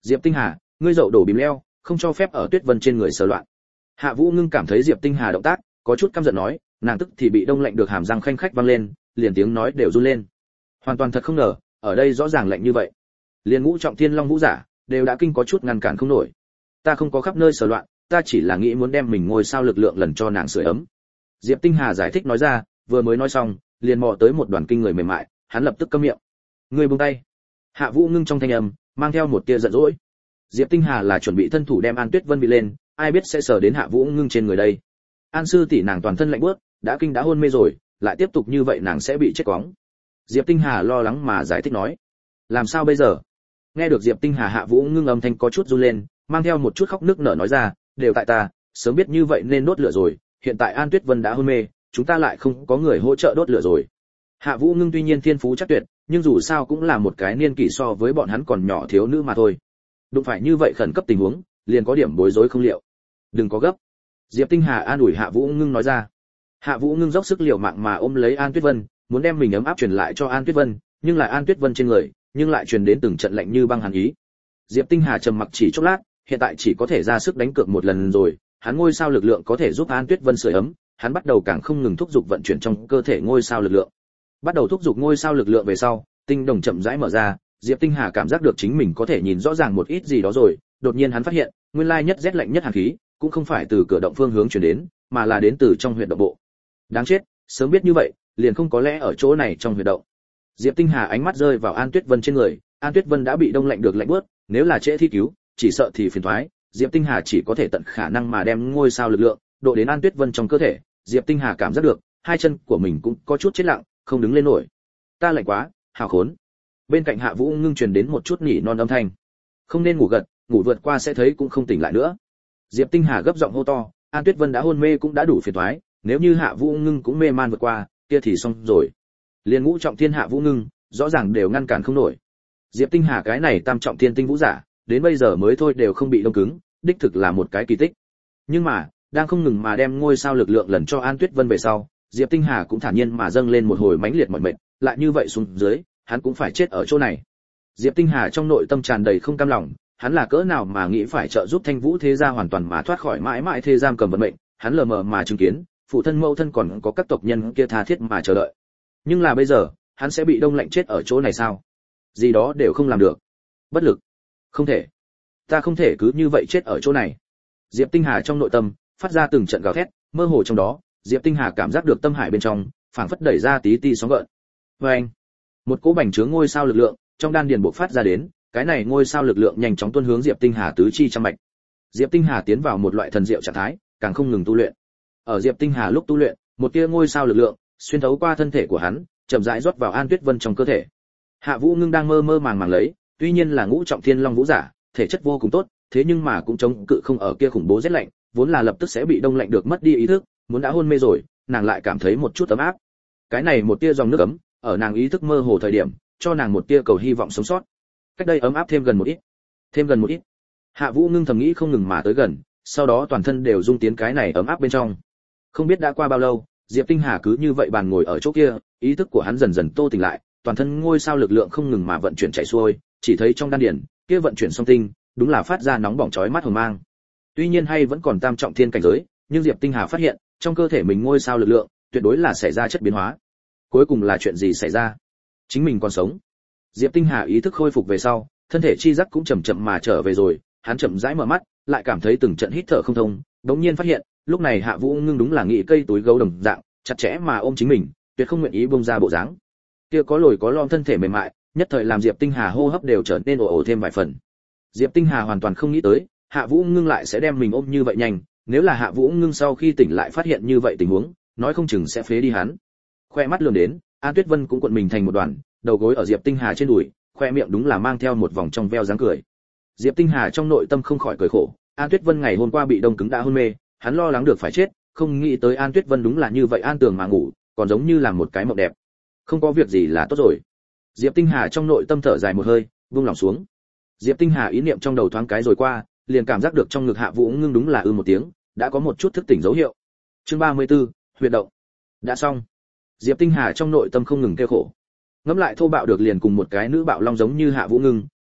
Diệp Tinh Hà, ngươi dậu đổ bìm leo, không cho phép ở Tuyết Vân trên người sờ loạn. Hạ Vũ Ngưng cảm thấy Diệp Tinh Hà động tác có chút căm giận nói, nàng tức thì bị đông lạnh được hàm răng khanh khách vang lên, liền tiếng nói đều run lên. Hoàn toàn thật không ngờ, ở đây rõ ràng lạnh như vậy. Liên Ngũ Trọng Thiên Long Vũ giả đều đã kinh có chút ngăn cản không nổi. Ta không có khắp nơi sờ loạn, ta chỉ là nghĩ muốn đem mình ngôi sao lực lượng lần cho nàng sưởi ấm. Diệp Tinh Hà giải thích nói ra, vừa mới nói xong, liền mò tới một đoàn kinh người mềm mại, hắn lập tức câm miệng. Ngươi buông tay. Hạ Vũ Ngưng trong thanh âm mang theo một tia giận dỗi. Diệp Tinh Hà là chuẩn bị thân thủ đem An Tuyết Vân bị lên, ai biết sẽ sờ đến Hạ Vũ Ngưng trên người đây. An sư tỷ nàng toàn thân lạnh buốt, đã kinh đã hôn mê rồi, lại tiếp tục như vậy nàng sẽ bị chết quóng. Diệp Tinh Hà lo lắng mà giải thích nói, làm sao bây giờ? Nghe được Diệp Tinh Hà, Hạ Vũ Ngưng âm thanh có chút run lên, mang theo một chút khóc nức nở nói ra, đều tại ta, sớm biết như vậy nên đốt lửa rồi, hiện tại An Tuyết Vân đã hôn mê, chúng ta lại không có người hỗ trợ đốt lửa rồi. Hạ Vũ Ngưng tuy nhiên thiên phú chắc tuyệt, nhưng dù sao cũng là một cái niên kỷ so với bọn hắn còn nhỏ thiếu nữ mà thôi. Đụng phải như vậy khẩn cấp tình huống, liền có điểm bối rối không liệu. Đừng có gấp. Diệp Tinh Hà an ủi Hạ Vũ Ngưng nói ra. Hạ Vũ Ngưng dốc sức liều mạng mà ôm lấy An Tuyết Vân, muốn đem mình ấm áp truyền lại cho An Tuyết Vân, nhưng lại An Tuyết Vân trên người, nhưng lại truyền đến từng trận lạnh như băng hàn ý. Diệp Tinh Hà trầm mặc chỉ chốc lát, hiện tại chỉ có thể ra sức đánh cược một lần rồi, hắn ngôi sao lực lượng có thể giúp An Tuyết Vân sưởi ấm, hắn bắt đầu càng không ngừng thúc giục vận chuyển trong cơ thể ngôi sao lực lượng. Bắt đầu thúc giục ngôi sao lực lượng về sau, tinh đồng chậm rãi mở ra, Diệp Tinh Hà cảm giác được chính mình có thể nhìn rõ ràng một ít gì đó rồi, đột nhiên hắn phát hiện, nguyên lai nhất rét lạnh nhất hàn khí, cũng không phải từ cửa động phương hướng truyền đến, mà là đến từ trong huyệt động bộ. Đáng chết, sớm biết như vậy, liền không có lẽ ở chỗ này trong huyệt động. Diệp Tinh Hà ánh mắt rơi vào An Tuyết Vân trên người, An Tuyết Vân đã bị đông lạnh được lạnh buốt, nếu là trễ thi cứu, chỉ sợ thì phiền toái, Diệp Tinh Hà chỉ có thể tận khả năng mà đem ngôi sao lực lượng độ đến An Tuyết Vân trong cơ thể. Diệp Tinh Hà cảm giác được, hai chân của mình cũng có chút chết lặng, không đứng lên nổi. Ta lạnh quá, hào khốn. Bên cạnh Hạ Vũ Ngưng truyền đến một chút nỉ non âm thanh. Không nên ngủ gật, ngủ vượt qua sẽ thấy cũng không tỉnh lại nữa. Diệp Tinh Hà gấp giọng hô to, An Tuyết Vân đã hôn mê cũng đã đủ phiền toái, nếu như Hạ Vũ Ngưng cũng mê man vượt qua, kia thì xong rồi. Liên Ngũ Trọng Thiên Hạ Vũ Ngưng, rõ ràng đều ngăn cản không nổi. Diệp Tinh Hà cái này tam trọng thiên tinh vũ giả, đến bây giờ mới thôi đều không bị đông cứng, đích thực là một cái kỳ tích. Nhưng mà, đang không ngừng mà đem ngôi sao lực lượng lần cho An Tuyết Vân về sau, Diệp Tinh Hà cũng thản nhiên mà dâng lên một hồi mãnh liệt mỏi mệt, lại như vậy xuống dưới, hắn cũng phải chết ở chỗ này. Diệp Tinh Hà trong nội tâm tràn đầy không cam lòng, hắn là cỡ nào mà nghĩ phải trợ giúp Thanh Vũ thế gia hoàn toàn mà thoát khỏi mãi mãi thế giam cầm vận mệnh, hắn lờ mờ mà chứng kiến, phụ thân mẫu thân còn có các tộc nhân kia tha thiết mà chờ đợi. Nhưng là bây giờ, hắn sẽ bị đông lạnh chết ở chỗ này sao? Gì đó đều không làm được. Bất lực. Không thể. Ta không thể cứ như vậy chết ở chỗ này. Diệp Tinh Hà trong nội tâm phát ra từng trận gào thét, mơ hồ trong đó, Diệp Tinh Hà cảm giác được tâm hải bên trong phảng phất đẩy ra tí tí sóng gợn. Oeng! Một cỗ bành trướng ngôi sao lực lượng trong đan điền bộc phát ra đến, cái này ngôi sao lực lượng nhanh chóng tuôn hướng Diệp Tinh Hà tứ chi trăm mạch. Diệp Tinh Hà tiến vào một loại thần diệu trạng thái, càng không ngừng tu luyện. Ở Diệp Tinh Hà lúc tu luyện, một tia ngôi sao lực lượng xuyên thấu qua thân thể của hắn, chậm rãi rót vào An Tuyết Vân trong cơ thể. Hạ Vũ Ngưng đang mơ mơ màng màng lấy, tuy nhiên là Ngũ Trọng Thiên Long Vũ giả, thể chất vô cùng tốt, thế nhưng mà cũng chống cự không ở kia khủng bố rét lạnh, vốn là lập tức sẽ bị đông lạnh được mất đi ý thức, muốn đã hôn mê rồi, nàng lại cảm thấy một chút ấm áp. Cái này một tia dòng nước ấm, ở nàng ý thức mơ hồ thời điểm, cho nàng một tia cầu hy vọng sống sót. Cách đây ấm áp thêm gần một ít, thêm gần một ít. Hạ Vũ Ngưng thầm nghĩ không ngừng mà tới gần, sau đó toàn thân đều rung tiến cái này ấm áp bên trong. Không biết đã qua bao lâu, Diệp Tinh Hà cứ như vậy bàn ngồi ở chỗ kia, ý thức của hắn dần dần tô tỉnh lại, toàn thân ngôi sao lực lượng không ngừng mà vận chuyển chạy xuôi, chỉ thấy trong đan điền, kia vận chuyển song tinh, đúng là phát ra nóng bỏng chói mắt hồng mang. Tuy nhiên hay vẫn còn tam trọng thiên cảnh giới, nhưng Diệp Tinh Hà phát hiện, trong cơ thể mình ngôi sao lực lượng, tuyệt đối là xảy ra chất biến hóa. Cuối cùng là chuyện gì xảy ra? Chính mình còn sống. Diệp Tinh Hà ý thức khôi phục về sau, thân thể chi giác cũng chậm chậm mà trở về rồi, hắn chậm rãi mở mắt, lại cảm thấy từng trận hít thở không thông, đống nhiên phát hiện, lúc này Hạ Vũ Ngưng đúng là nghĩ cây túi gấu đồng dạng, chặt chẽ mà ôm chính mình, tuyệt không nguyện ý buông ra bộ dáng. Kia có lồi có lõm thân thể mềm mại, nhất thời làm Diệp Tinh Hà hô hấp đều trở nên ồ ồ thêm vài phần. Diệp Tinh Hà hoàn toàn không nghĩ tới, Hạ Vũ Ngưng lại sẽ đem mình ôm như vậy nhanh, nếu là Hạ Vũ Ngưng sau khi tỉnh lại phát hiện như vậy tình huống, nói không chừng sẽ phế đi hắn. Khoe mắt lườm đến, An Tuyết Vân cũng cuộn mình thành một đoàn, đầu gối ở Diệp Tinh Hà trên đùi, khoe miệng đúng là mang theo một vòng trong veo dáng cười. Diệp Tinh Hà trong nội tâm không khỏi cười khổ, An Tuyết Vân ngày hôm qua bị đông cứng đã hôn mê, hắn lo lắng được phải chết, không nghĩ tới An Tuyết Vân đúng là như vậy an tường mà ngủ, còn giống như là một cái mộng đẹp. Không có việc gì là tốt rồi. Diệp Tinh Hà trong nội tâm thở dài một hơi, buông lòng xuống. Diệp Tinh Hà ý niệm trong đầu thoáng cái rồi qua, liền cảm giác được trong ngực Hạ Vũ Ngưng đúng là một tiếng, đã có một chút thức tỉnh dấu hiệu. Chương 34, huyệt động. Đã xong. Diệp Tinh Hà trong nội tâm không ngừng kêu khổ. Ngẫm lại thô bạo được liền cùng một cái nữ bạo long giống như Hạ Vũ Ngưng,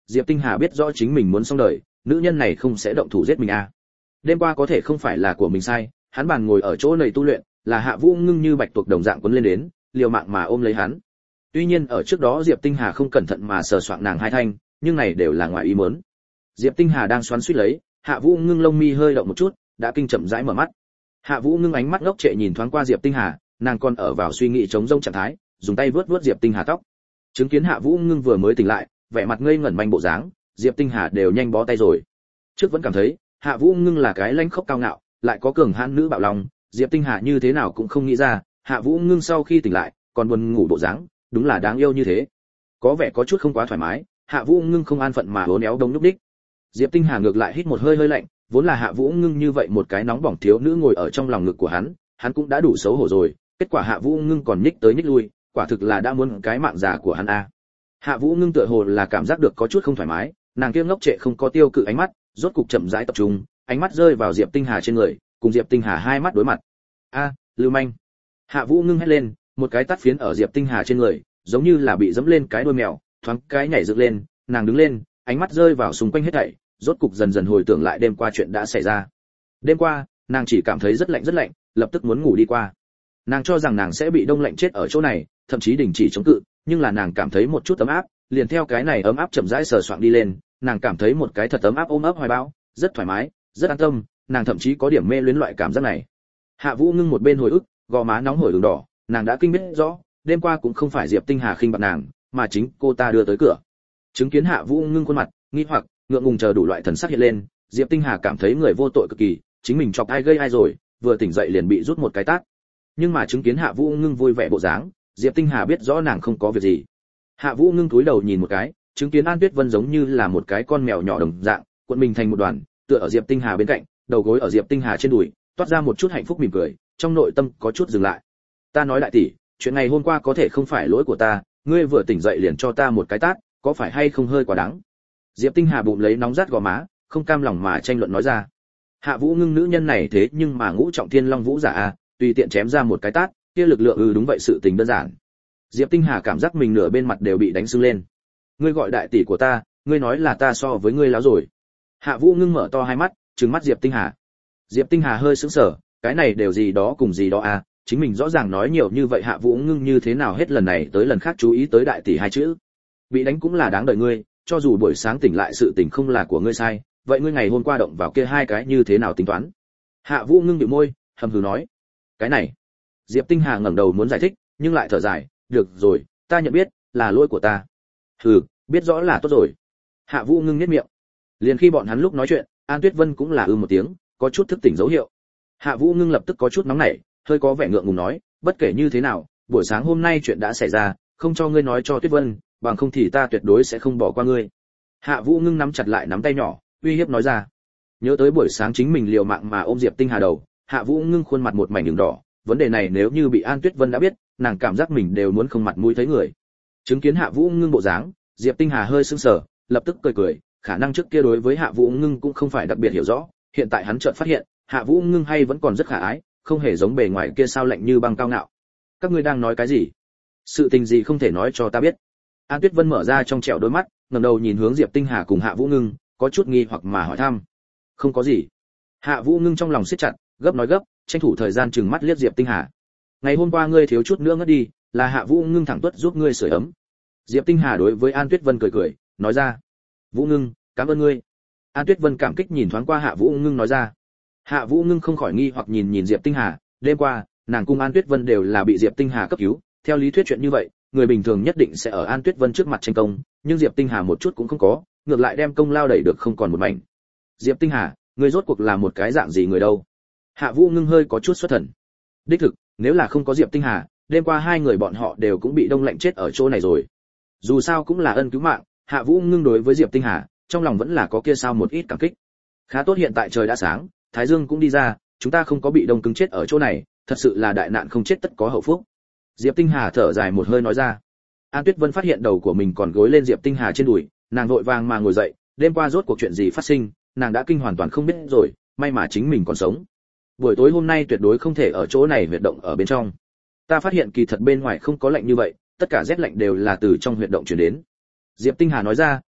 Diệp Tinh Hà biết rõ chính mình muốn xong đời, nữ nhân này không sẽ động thủ giết mình à. Đêm qua có thể không phải là của mình sai, hắn bàn ngồi ở chỗ này tu luyện, là Hạ Vũ Ngưng như bạch tuộc đồng dạng quấn lên đến, liều mạng mà ôm lấy hắn. Tuy nhiên ở trước đó Diệp Tinh Hà không cẩn thận mà sờ soạng nàng hai thanh, nhưng này đều là ngoài ý muốn. Diệp Tinh Hà đang xoắn xuýt lấy, Hạ Vũ Ngưng lông mi hơi động một chút, đã kinh chậm rãi mở mắt. Hạ Vũ Ngưng ánh mắt ngốc trệ nhìn thoáng qua Diệp Tinh Hà, nàng còn ở vào suy nghĩ trống rỗng trạng thái, dùng tay vướt vướt Diệp Tinh Hà tóc. Chứng kiến Hạ Vũ Ngưng vừa mới tỉnh lại, vẻ mặt ngây ngẩn manh bộ dáng, Diệp Tinh Hà đều nhanh bó tay rồi. Trước vẫn cảm thấy, Hạ Vũ Ngưng là cái lãnh khốc cao ngạo, lại có cường hãn nữ bạo lòng, Diệp Tinh Hà như thế nào cũng không nghĩ ra, Hạ Vũ Ngưng sau khi tỉnh lại, còn buồn ngủ bộ dáng, đúng là đáng yêu như thế. Có vẻ có chút không quá thoải mái, Hạ Vũ Ngưng không an phận mà uốn éo đông nhúc đích. Diệp Tinh Hà ngược lại hít một hơi hơi lạnh, vốn là Hạ Vũ Ngưng như vậy một cái nóng bỏng thiếu nữ ngồi ở trong lòng ngực của hắn cũng đã đủ xấu hổ rồi, kết quả Hạ Vũ Ngưng còn nhích tới nhích lui, quả thực là đã muốn cái mạng già của hắn a. Hạ Vũ Ngưng tựa hồ là cảm giác được có chút không thoải mái, nàng kia ngốc trệ không có tiêu cự ánh mắt, rốt cục chậm rãi tập trung, ánh mắt rơi vào Diệp Tinh Hà trên người, cùng Diệp Tinh Hà hai mắt đối mặt. A, lưu manh. Hạ Vũ Ngưng hét lên, một cái tát phiến ở Diệp Tinh Hà trên người, giống như là bị dẫm lên cái đuôi mèo, thoáng cái nhảy dựng lên, nàng đứng lên, ánh mắt rơi vào xung quanh hết thảy, rốt cục dần dần hồi tưởng lại đêm qua chuyện đã xảy ra. Đêm qua, nàng chỉ cảm thấy rất lạnh, lập tức muốn ngủ đi qua. Nàng cho rằng nàng sẽ bị đông lạnh chết ở chỗ này, thậm chí đình chỉ chống cự, nhưng là nàng cảm thấy một chút ấm áp, liền theo cái này ấm áp chậm rãi sờ soạng đi lên, nàng cảm thấy một cái thật ấm áp ôm ấp hoài bão, rất thoải mái, rất an tâm, nàng thậm chí có điểm mê luyến loại cảm giác này. Hạ Vũ Ngưng một bên hồi ức, gò má nóng hổi ửng đỏ, nàng đã kinh biết rõ, đêm qua cũng không phải Diệp Tinh Hà khinh bạc nàng, mà chính cô ta đưa tới cửa. Chứng kiến Hạ Vũ Ngưng khuôn mặt nghi hoặc, ngượng ngùng chờ đủ loại thần sắc hiện lên, Diệp Tinh Hà cảm thấy người vô tội cực kỳ, chính mình chọc ai gây ai rồi, vừa tỉnh dậy liền bị rút một cái tát. Nhưng mà chứng kiến Hạ Vũ Ngưng vui vẻ bộ dáng, Diệp Tinh Hà biết rõ nàng không có việc gì. Hạ Vũ Ngưng cúi đầu nhìn một cái, chứng kiến An Tuyết Vân giống như là một cái con mèo nhỏ đồng dạng, cuộn mình thành một đoàn, tựa ở Diệp Tinh Hà bên cạnh, đầu gối ở Diệp Tinh Hà trên đùi, toát ra một chút hạnh phúc mỉm cười, trong nội tâm có chút dừng lại. Ta nói đại tỷ, chuyện ngày hôm qua có thể không phải lỗi của ta, ngươi vừa tỉnh dậy liền cho ta một cái tát, có phải hay không hơi quá đáng? Diệp Tinh Hà bụng lấy nóng rát gò má, không cam lòng mà tranh luận nói ra. Hạ Vũ Ngưng nữ nhân này thế nhưng mà ngũ trọng thiên long vũ giả a, tùy tiện chém ra một cái tát, kia lực lượng đúng vậy sự tình đơn giản. Diệp Tinh Hà cảm giác mình nửa bên mặt đều bị đánh sưng lên. Ngươi gọi đại tỷ của ta, ngươi nói là ta so với ngươi láo rồi. Hạ Vũ Ngưng mở to hai mắt, trừng mắt Diệp Tinh Hà. Diệp Tinh Hà hơi sững sờ, cái này đều gì đó cùng gì đó à, chính mình rõ ràng nói nhiều như vậy Hạ Vũ Ngưng như thế nào hết lần này tới lần khác chú ý tới đại tỷ hai chữ. Bị đánh cũng là đáng đợi ngươi, cho dù buổi sáng tỉnh lại sự tình không là của ngươi sai, vậy ngươi ngày hôm qua động vào kia hai cái như thế nào tính toán? Hạ Vũ Ngưng bĩu môi, hầm hừ nói. Cái này. Diệp Tinh Hà ngẩng đầu muốn giải thích, nhưng lại thở dài, được rồi, ta nhận biết, là lỗi của ta. Hừ, biết rõ là tốt rồi. Hạ Vũ Ngưng nhếch miệng. Liền khi bọn hắn lúc nói chuyện, An Tuyết Vân cũng là một tiếng, có chút thức tỉnh dấu hiệu. Hạ Vũ Ngưng lập tức có chút nóng nảy, hơi có vẻ ngượng ngùng nói, bất kể như thế nào, buổi sáng hôm nay chuyện đã xảy ra, không cho ngươi nói cho Tuyết Vân, bằng không thì ta tuyệt đối sẽ không bỏ qua ngươi. Hạ Vũ Ngưng nắm chặt lại nắm tay nhỏ, uy hiếp nói ra. Nhớ tới buổi sáng chính mình liều mạng mà ôm Diệp Tinh Hà đầu, Hạ Vũ Ngưng khuôn mặt một mảnh ửng đỏ, vấn đề này nếu như bị An Tuyết Vân đã biết, nàng cảm giác mình đều muốn không mặt mũi thấy người. Chứng kiến Hạ Vũ Ngưng bộ dáng, Diệp Tinh Hà hơi sững sờ, lập tức cười, khả năng trước kia đối với Hạ Vũ Ngưng cũng không phải đặc biệt hiểu rõ, hiện tại hắn chợt phát hiện, Hạ Vũ Ngưng hay vẫn còn rất khả ái, không hề giống bề ngoài kia sao lạnh như băng cao ngạo. Các ngươi đang nói cái gì? Sự tình gì không thể nói cho ta biết? An Tuyết Vân mở ra trong trẻo đôi mắt, ngẩng đầu nhìn hướng Diệp Tinh Hà cùng Hạ Vũ Ngưng, có chút nghi hoặc mà hỏi thăm. Không có gì. Hạ Vũ Ngưng trong lòng siết chặt, gấp nói gấp, tranh thủ thời gian chừng mắt liếc Diệp Tinh Hà. Ngày hôm qua ngươi thiếu chút nữa ngất đi, là Hạ Vũ Ngưng thẳng tuất giúp ngươi sưởi ấm. Diệp Tinh Hà đối với An Tuyết Vân cười, nói ra. Vũ Ngưng, cảm ơn ngươi. An Tuyết Vân cảm kích nhìn thoáng qua Hạ Vũ Ngưng nói ra. Hạ Vũ Ngưng không khỏi nghi hoặc nhìn Diệp Tinh Hà, đêm qua, nàng cùng An Tuyết Vân đều là bị Diệp Tinh Hà cấp cứu, theo lý thuyết chuyện như vậy, người bình thường nhất định sẽ ở An Tuyết Vân trước mặt tranh công, nhưng Diệp Tinh Hà một chút cũng không có, ngược lại đem công lao đẩy được không còn một mảnh. Diệp Tinh Hà, ngươi rốt cuộc là một cái dạng gì người đâu? Hạ Vũ Ngưng hơi có chút xuất thần. Đích thực, nếu là không có Diệp Tinh Hà, đêm qua hai người bọn họ đều cũng bị đông lạnh chết ở chỗ này rồi. Dù sao cũng là ân cứu mạng, Hạ Vũ Ngưng đối với Diệp Tinh Hà, trong lòng vẫn là có kia sao một ít cảm kích. Khá tốt hiện tại trời đã sáng, Thái Dương cũng đi ra, chúng ta không có bị đông cứng chết ở chỗ này, thật sự là đại nạn không chết tất có hậu phúc. Diệp Tinh Hà thở dài một hơi nói ra. An Tuyết Vân phát hiện đầu của mình còn gối lên Diệp Tinh Hà trên đùi, nàng vội vàng mà ngồi dậy, đêm qua rốt cuộc chuyện gì phát sinh, nàng đã kinh hoàn toàn không biết rồi, may mà chính mình còn sống. Buổi tối hôm nay tuyệt đối không thể ở chỗ này huyệt động ở bên trong. Ta phát hiện kỳ thật bên ngoài không có lạnh như vậy, tất cả rét lạnh đều là từ trong huyệt động truyền đến. Diệp Tinh Hà nói ra,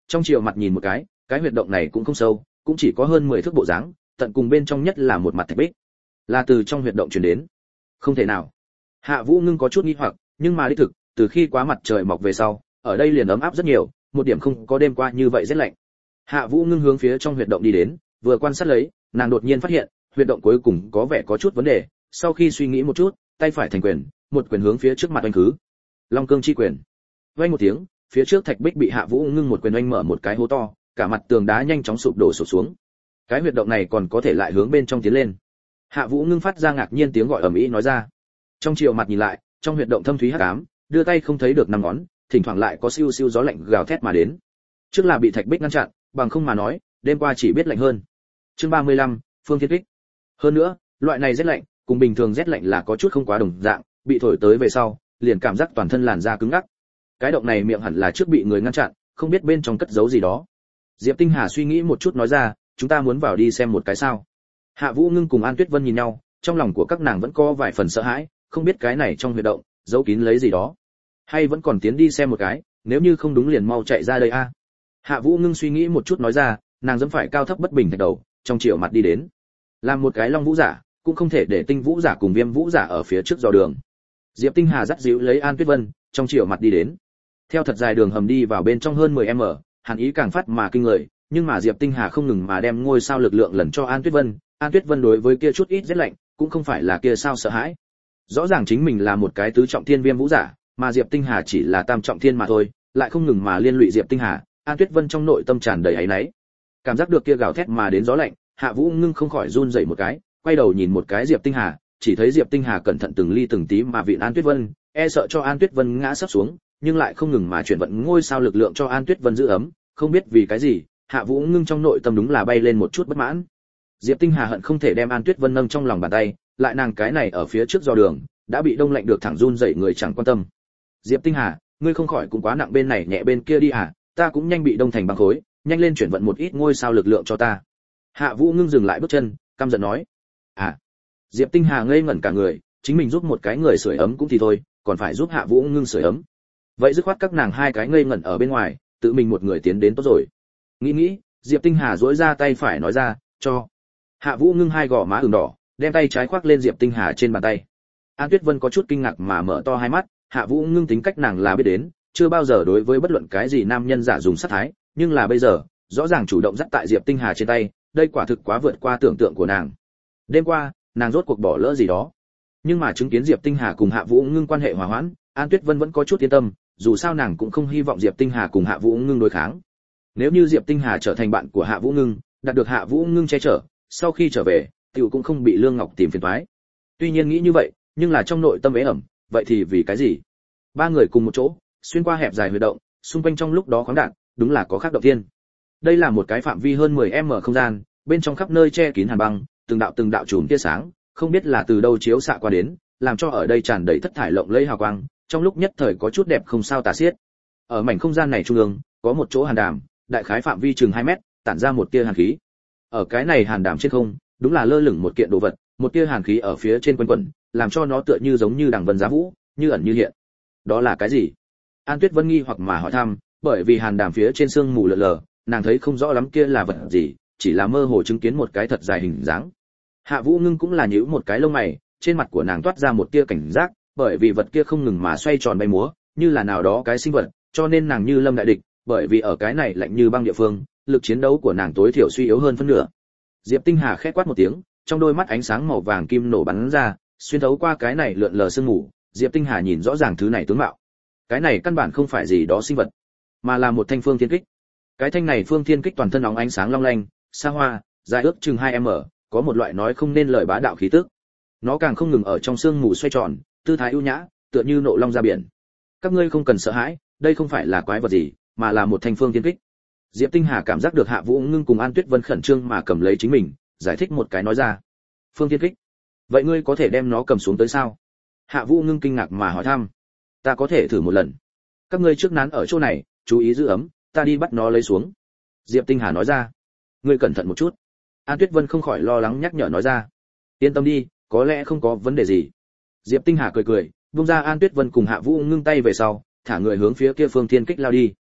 trong chiều mặt nhìn một cái huyệt động này cũng không sâu, cũng chỉ có hơn 10 thước bộ dáng, tận cùng bên trong nhất là một mặt thạch bích. Là từ trong huyệt động truyền đến? Không thể nào. Hạ Vũ Ngưng có chút nghi hoặc, nhưng mà đích thực, từ khi quá mặt trời mọc về sau, ở đây liền ấm áp rất nhiều, một điểm không có đêm qua như vậy rét lạnh. Hạ Vũ Ngưng hướng phía trong huyệt động đi đến, vừa quan sát lấy, nàng đột nhiên phát hiện, huyệt động cuối cùng có vẻ có chút vấn đề, sau khi suy nghĩ một chút, tay phải thành quyền, một quyền hướng phía trước mặt oanh khứ. Long cương chi quyền. Vang một tiếng, phía trước thạch bích bị Hạ Vũ Ngưng một quyền oanh mở một cái hố to, cả mặt tường đá nhanh chóng sụp đổ sụp xuống. Cái huyệt động này còn có thể lại hướng bên trong tiến lên. Hạ Vũ Ngưng phát ra ngạc nhiên tiếng gọi ầm ĩ nói ra. Trong chiều mặt nhìn lại, trong huyệt động thâm thúy hắc ám, đưa tay không thấy được năm ngón, thỉnh thoảng lại có siêu siêu gió lạnh gào thét mà đến. Trước là bị thạch bích ngăn chặn, bằng không mà nói, đêm qua chỉ biết lạnh hơn. Chương 35, Phương Thiên Kích. Hơn nữa, loại này rét lạnh, cùng bình thường rét lạnh là có chút không quá đồng dạng, bị thổi tới về sau, liền cảm giác toàn thân làn da cứng ngắc. Cái động này miệng hẳn là trước bị người ngăn chặn, không biết bên trong cất giấu gì đó. Diệp Tinh Hà suy nghĩ một chút nói ra, chúng ta muốn vào đi xem một cái sao? Hạ Vũ Ngưng cùng An Tuyết Vân nhìn nhau, trong lòng của các nàng vẫn có vài phần sợ hãi, không biết cái này trong huyệt động giấu kín lấy gì đó, hay vẫn còn tiến đi xem một cái, nếu như không đúng liền mau chạy ra đây a. Hạ Vũ Ngưng suy nghĩ một chút nói ra, nàng dẫm phải cao thấp bất bình thạch đầu, trong chiều mặt đi đến. Làm một cái Long Vũ giả, cũng không thể để Tinh Vũ giả cùng Viêm Vũ giả ở phía trước dò đường. Diệp Tinh Hà dắt dịu lấy An Tuyết Vân, trong chiều mặt đi đến. Theo thật dài đường hầm đi vào bên trong hơn 10m, hàn ý càng phát mà kinh người, nhưng mà Diệp Tinh Hà không ngừng mà đem ngôi sao lực lượng lần cho An Tuyết Vân. An Tuyết Vân đối với kia chút ít rét lạnh, cũng không phải là kia sao sợ hãi. Rõ ràng chính mình là một cái tứ trọng thiên Viêm Vũ giả, mà Diệp Tinh Hà chỉ là tam trọng thiên mà thôi, lại không ngừng mà liên lụy Diệp Tinh Hà. An Tuyết Vân trong nội tâm tràn đầy áy náy. Cảm giác được kia gào thét mà đến gió lạnh, Hạ Vũ Ngưng không khỏi run rẩy một cái, quay đầu nhìn một cái Diệp Tinh Hà, chỉ thấy Diệp Tinh Hà cẩn thận từng ly từng tí mà vịn An Tuyết Vân, e sợ cho An Tuyết Vân ngã sắp xuống, nhưng lại không ngừng mà chuyển vận ngôi sao lực lượng cho An Tuyết Vân giữ ấm, không biết vì cái gì, Hạ Vũ Ngưng trong nội tâm đúng là bay lên một chút bất mãn. Diệp Tinh Hà hận không thể đem An Tuyết Vân nâng trong lòng bàn tay, lại nàng cái này ở phía trước do đường, đã bị đông lạnh được thẳng run rẩy người chẳng quan tâm. Diệp Tinh Hà, ngươi không khỏi cũng quá nặng bên này nhẹ bên kia đi à, ta cũng nhanh bị đông thành băng khối, nhanh lên chuyển vận một ít ngôi sao lực lượng cho ta. Hạ Vũ Ngưng dừng lại bước chân, căm giận nói. À. Diệp Tinh Hà ngây ngẩn cả người, chính mình giúp một cái người sưởi ấm cũng thì thôi, còn phải giúp Hạ Vũ Ngưng sưởi ấm. Vậy dứt khoát các nàng hai cái ngây ngẩn ở bên ngoài, tự mình một người tiến đến tốt rồi. Nghĩ, Diệp Tinh Hà duỗi ra tay phải nói ra, cho. Hạ Vũ Ngưng hai gò má ửng đỏ, đem tay trái khoác lên Diệp Tinh Hà trên bàn tay. An Tuyết Vân có chút kinh ngạc mà mở to hai mắt, Hạ Vũ Ngưng tính cách nàng là biết đến, chưa bao giờ đối với bất luận cái gì nam nhân giả dùng sát thái, nhưng là bây giờ, rõ ràng chủ động dắt tại Diệp Tinh Hà trên tay, đây quả thực quá vượt qua tưởng tượng của nàng. Đêm qua, nàng rốt cuộc bỏ lỡ gì đó. Nhưng mà chứng kiến Diệp Tinh Hà cùng Hạ Vũ Ngưng quan hệ hòa hoãn, An Tuyết Vân vẫn có chút yên tâm, dù sao nàng cũng không hy vọng Diệp Tinh Hà cùng Hạ Vũ Ngưng đối kháng. Nếu như Diệp Tinh Hà trở thành bạn của Hạ Vũ Ngưng, đạt được Hạ Vũ Ngưng che chở, sau khi trở về, tiểu cũng không bị Lương Ngọc tìm phiền toái. Tuy nhiên nghĩ như vậy, nhưng là trong nội tâm ế ẩm, vậy thì vì cái gì? Ba người cùng một chỗ, xuyên qua hẹp dài huyệt động, xung quanh trong lúc đó khoáng đạn, đúng là có khác động thiên. Đây là một cái phạm vi hơn 10m không gian, bên trong khắp nơi che kín hàn băng, từng đạo chùm tia sáng, không biết là từ đâu chiếu xạ qua đến, làm cho ở đây tràn đầy thất thải lộng lẫy hào quang, trong lúc nhất thời có chút đẹp không sao tả xiết. Ở mảnh không gian này trung ương, có một chỗ hàn đàm, đại khái phạm vi chừng 2 mét, tản ra một tia hàn khí. Ở cái này hàn đàm trên không, đúng là lơ lửng một kiện đồ vật, một tia hàn khí ở phía trên quanh quẩn, làm cho nó tựa như giống như đằng vân giá vũ, như ẩn như hiện. Đó là cái gì? An Tuyết Vân nghi hoặc mà hỏi thăm, bởi vì hàn đàm phía trên sương mù lờ lờ, nàng thấy không rõ lắm kia là vật gì, chỉ là mơ hồ chứng kiến một cái thật dài hình dáng. Hạ Vũ Ngưng cũng là nhíu một cái lông mày, trên mặt của nàng toát ra một tia cảnh giác, bởi vì vật kia không ngừng mà xoay tròn bay múa, như là nào đó cái sinh vật, cho nên nàng như lâm đại địch, bởi vì ở cái này lạnh như băng địa phương, lực chiến đấu của nàng tối thiểu suy yếu hơn phân nửa. Diệp Tinh Hà khẽ quát một tiếng, trong đôi mắt ánh sáng màu vàng kim nổ bắn ra, xuyên thấu qua cái này lượn lờ sương mù, Diệp Tinh Hà nhìn rõ ràng thứ này tướng mạo. Cái này căn bản không phải gì đó sinh vật, mà là một thanh phương thiên kích. Cái thanh này phương thiên kích toàn thân óng ánh sáng long lanh, xa hoa, dài ước chừng 2m, có một loại nói không nên lời bá đạo khí tức. Nó càng không ngừng ở trong sương mù xoay tròn, tư thái ưu nhã, tựa như nộ long ra biển. Các ngươi không cần sợ hãi, đây không phải là quái vật gì, mà là một thanh phương thiên kích. Diệp Tinh Hà cảm giác được Hạ Vũ Ngưng cùng An Tuyết Vân khẩn trương mà cầm lấy chính mình, giải thích một cái nói ra. Phương thiên kích? Vậy ngươi có thể đem nó cầm xuống tới sao? Hạ Vũ Ngưng kinh ngạc mà hỏi thăm. Ta có thể thử một lần. Các ngươi trước nán ở chỗ này, chú ý giữ ấm, ta đi bắt nó lấy xuống. Diệp Tinh Hà nói ra. Ngươi cẩn thận một chút. An Tuyết Vân không khỏi lo lắng nhắc nhở nói ra. Yên tâm đi, có lẽ không có vấn đề gì. Diệp Tinh Hà cười cười, buông ra An Tuyết Vân cùng Hạ Vũ Ngưng tay về sau, thả người hướng phía kia phương thiên kích lao đi.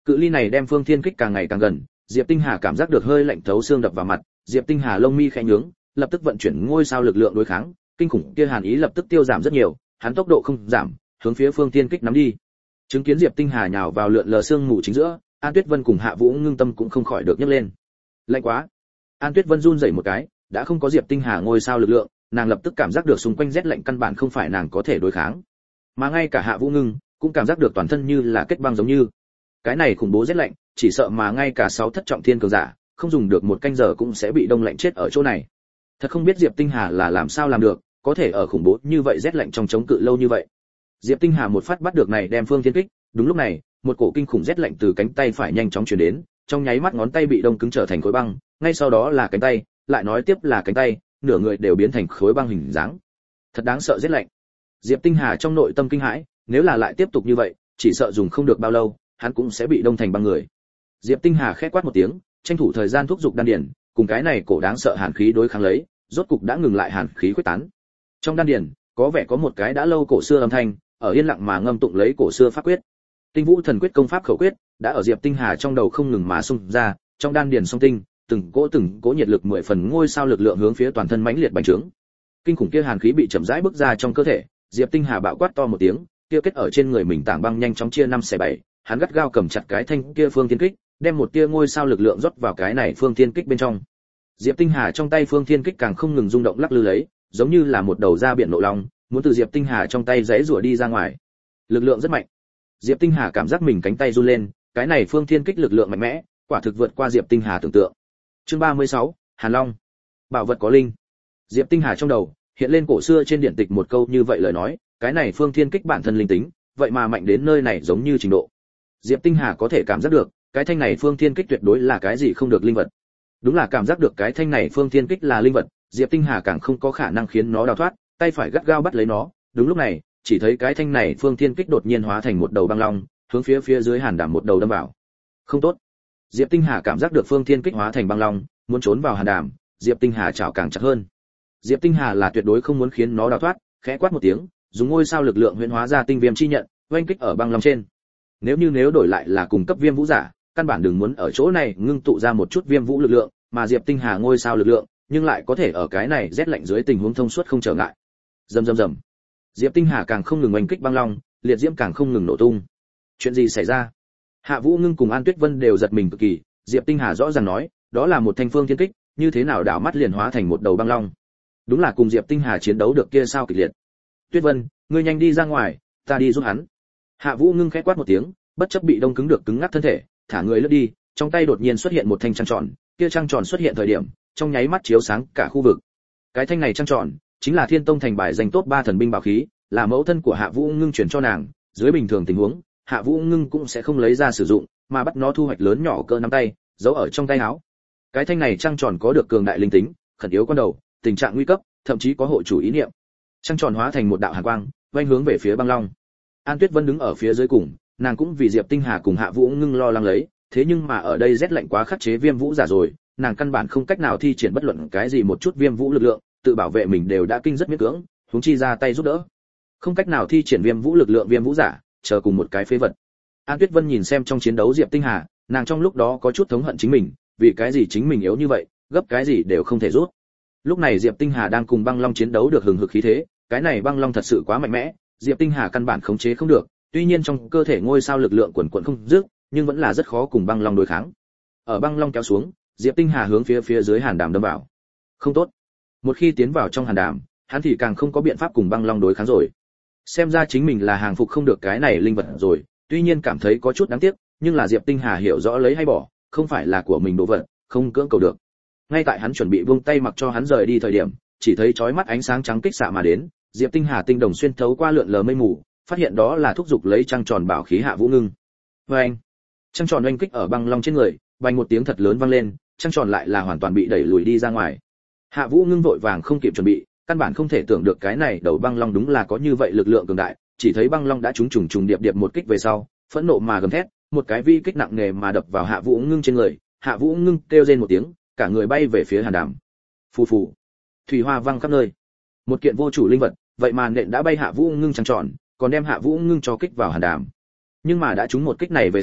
Cự ly này đem Phương Thiên Kích càng ngày càng gần, Diệp Tinh Hà cảm giác được hơi lạnh thấu xương đập vào mặt, Diệp Tinh Hà lông mi khẽ nhướng, lập tức vận chuyển ngôi sao lực lượng đối kháng, kinh khủng kia hàn ý lập tức tiêu giảm rất nhiều, hắn tốc độ không giảm, hướng phía Phương Thiên Kích nắm đi. Chứng kiến Diệp Tinh Hà nhào vào lượn lờ xương mù chính giữa, An Tuyết Vân cùng Hạ Vũ Ngưng tâm cũng không khỏi được nhấc lên. Lạnh quá. An Tuyết Vân run rẩy một cái, đã không có Diệp Tinh Hà ngôi sao lực lượng, nàng lập tức cảm giác được xung quanh rét lạnh căn bản không phải nàng có thể đối kháng. Mà ngay cả Hạ Vũ Ngưng cũng cảm giác được toàn thân như là kết băng giống như. Cái này khủng bố rét lạnh, chỉ sợ mà ngay cả 6 thất trọng thiên cường giả, không dùng được một canh giờ cũng sẽ bị đông lạnh chết ở chỗ này. Thật không biết Diệp Tinh Hà là làm sao làm được, có thể ở khủng bố như vậy rét lạnh trong chống cự lâu như vậy. Diệp Tinh Hà một phát bắt được này đem Phương Thiên Kích, đúng lúc này, một cổ kinh khủng rét lạnh từ cánh tay phải nhanh chóng truyền đến, trong nháy mắt ngón tay bị đông cứng trở thành khối băng, ngay sau đó là cánh tay, lại nói tiếp là cánh tay, nửa người đều biến thành khối băng hình dáng. Thật đáng sợ rét lạnh. Diệp Tinh Hà trong nội tâm kinh hãi, nếu là lại tiếp tục như vậy, chỉ sợ dùng không được bao lâu, hắn cũng sẽ bị đông thành băng người. Diệp Tinh Hà khẽ quát một tiếng, tranh thủ thời gian thúc giục đan điền, cùng cái này cổ đáng sợ hàn khí đối kháng lấy, rốt cục đã ngừng lại hàn khí khuếch tán. Trong đan điền, có vẻ có một cái đã lâu cổ xưa âm thanh, ở yên lặng mà ngâm tụng lấy cổ xưa pháp quyết. Tinh Vũ Thần Quyết công pháp khẩu quyết, đã ở Diệp Tinh Hà trong đầu không ngừng mà xung ra, trong đan điền song tinh, từng cỗ nhiệt lực 10 phần ngôi sao lực lượng hướng phía toàn thân mãnh liệt bành trướng. Kinh khủng kia hàn khí bị chậm rãi bức ra trong cơ thể, Diệp Tinh Hà bạo quát to một tiếng, kia kết ở trên người mình tảng băng nhanh chóng chia 5 xẻ 7, hắn gắt gao cầm chặt cái thanh kia Phương Thiên Kích, đem một tia ngôi sao lực lượng rót vào cái này Phương Thiên Kích bên trong. Diệp Tinh Hà trong tay Phương Thiên Kích càng không ngừng rung động lắc lư lấy, giống như là một đầu ra biển nộ long, muốn từ Diệp Tinh Hà trong tay giãy rủa đi ra ngoài. Lực lượng rất mạnh. Diệp Tinh Hà cảm giác mình cánh tay run lên, cái này Phương Thiên Kích lực lượng mạnh mẽ, quả thực vượt qua Diệp Tinh Hà tưởng tượng. Chương 36, Hàn Long. Bảo vật có linh. Diệp Tinh Hà trong đầu hiện lên cổ xưa trên điển tịch một câu như vậy lời nói, cái này Phương Thiên Kích bản thân linh tính, vậy mà mạnh đến nơi này giống như trình độ. Diệp Tinh Hà có thể cảm giác được, cái thanh này Phương Thiên Kích tuyệt đối là cái gì không được linh vật. Đúng là cảm giác được cái thanh này Phương Thiên Kích là linh vật, Diệp Tinh Hà càng không có khả năng khiến nó đào thoát, tay phải gắt gao bắt lấy nó. Đúng lúc này, chỉ thấy cái thanh này Phương Thiên Kích đột nhiên hóa thành một đầu băng long, hướng phía dưới Hàn Đàm một đầu đâm vào. Không tốt. Diệp Tinh Hà cảm giác được Phương Thiên Kích hóa thành băng long, muốn trốn vào Hàn Đàm, Diệp Tinh Hà chảo càng chặt hơn. Diệp Tinh Hà là tuyệt đối không muốn khiến nó đào thoát, khẽ quát một tiếng, dùng ngôi sao lực lượng huyễn hóa ra tinh viêm chi nhận, oanh kích ở băng long trên. Nếu đổi lại là cùng cấp viêm vũ giả, căn bản đừng muốn ở chỗ này ngưng tụ ra một chút viêm vũ lực lượng, mà Diệp Tinh Hà ngôi sao lực lượng, nhưng lại có thể ở cái này rét lạnh dưới tình huống thông suốt không trở ngại. Rầm rầm rầm. Diệp Tinh Hà càng không ngừng oanh kích băng long, liệt diễm càng không ngừng nổ tung. Chuyện gì xảy ra? Hạ Vũ Ngưng cùng An Tuyết Vân đều giật mình cực kỳ, Diệp Tinh Hà rõ ràng nói, đó là một thanh Phương Thiên Kích, như thế nào đảo mắt liền hóa thành một đầu băng long. Đúng là cùng Diệp Tinh Hà chiến đấu được kia sao kịch liệt. Tuyết Vân, ngươi nhanh đi ra ngoài, ta đi giúp hắn. Hạ Vũ Ngưng khẽ quát một tiếng, bất chấp bị đông cứng được cứng ngắc thân thể, thả người lướt đi, trong tay đột nhiên xuất hiện một thanh trăng tròn, kia trăng tròn xuất hiện thời điểm, trong nháy mắt chiếu sáng cả khu vực. Cái thanh này trăng tròn, chính là Thiên Tông thành bài danh top 3 thần binh bảo khí, là mẫu thân của Hạ Vũ Ngưng chuyển cho nàng, dưới bình thường tình huống, Hạ Vũ Ngưng cũng sẽ không lấy ra sử dụng, mà bắt nó thu hoạch lớn nhỏ cỡ nắm tay, giấu ở trong tay áo. Cái thanh này trăng tròn có được cường đại linh tính, khẩn yếu con đầu, tình trạng nguy cấp, thậm chí có hộ chủ ý niệm. Trăng tròn hóa thành một đạo hàn quang, vành hướng về phía băng long. An Tuyết Vân đứng ở phía dưới cùng, nàng cũng vì Diệp Tinh Hà cùng Hạ Vũ Ngưng lo lắng lấy, thế nhưng mà ở đây rét lạnh quá khắc chế viêm vũ giả rồi, nàng căn bản không cách nào thi triển bất luận cái gì một chút viêm vũ lực lượng, tự bảo vệ mình đều đã kinh rất miễn cưỡng, huống chi ra tay giúp đỡ. Không cách nào thi triển viêm vũ lực lượng viêm vũ giả, chờ cùng một cái phế vật. An Tuyết Vân nhìn xem trong chiến đấu Diệp Tinh Hà, nàng trong lúc đó có chút thống hận chính mình, vì cái gì chính mình yếu như vậy, gấp cái gì đều không thể rút. Lúc này Diệp Tinh Hà đang cùng băng long chiến đấu được hừng hực khí thế, cái này băng long thật sự quá mạnh mẽ, Diệp Tinh Hà căn bản khống chế không được, tuy nhiên trong cơ thể ngôi sao lực lượng quần quần không dứt, nhưng vẫn là rất khó cùng băng long đối kháng. Ở băng long kéo xuống, Diệp Tinh Hà hướng phía dưới Hàn Đàm đâm vào. Không tốt. Một khi tiến vào trong Hàn Đàm, hắn thì càng không có biện pháp cùng băng long đối kháng rồi. Xem ra chính mình là hàng phục không được cái này linh vật rồi, tuy nhiên cảm thấy có chút đáng tiếc, nhưng là Diệp Tinh Hà hiểu rõ lấy hay bỏ, không phải là của mình đồ vật, không cưỡng cầu được. Ngay tại hắn chuẩn bị buông tay mặc cho hắn rời đi thời điểm, chỉ thấy chói mắt ánh sáng trắng kích xạ mà đến, Diệp Tinh Hà tinh đồng xuyên thấu qua lượn lờ mây mù, phát hiện đó là thúc dục lấy trăng tròn bảo khí Hạ Vũ Ngưng. Oeng! Trăng tròn oanh kích ở băng long trên người, vang một tiếng thật lớn vang lên, trăng tròn lại là hoàn toàn bị đẩy lùi đi ra ngoài. Hạ Vũ Ngưng vội vàng không kịp chuẩn bị, căn bản không thể tưởng được cái này đầu băng long đúng là có như vậy lực lượng cường đại, chỉ thấy băng long đã trùng điệp điệp một kích về sau, phẫn nộ mà gầm thét, một cái vi kích nặng nề mà đập vào Hạ Vũ Ngưng trên người, Hạ Vũ Ngưng kêu rên một tiếng, cả người bay về phía Hàn Đàm. Phù phù, thủy hoa văng khắp nơi. Một kiện vô chủ linh vật, vậy mà nện đã bay Hạ Vũ Ngưng trăng tròn, còn đem Hạ Vũ Ngưng cho kích vào Hàn Đàm. Nhưng mà đã trúng một kích này về sau,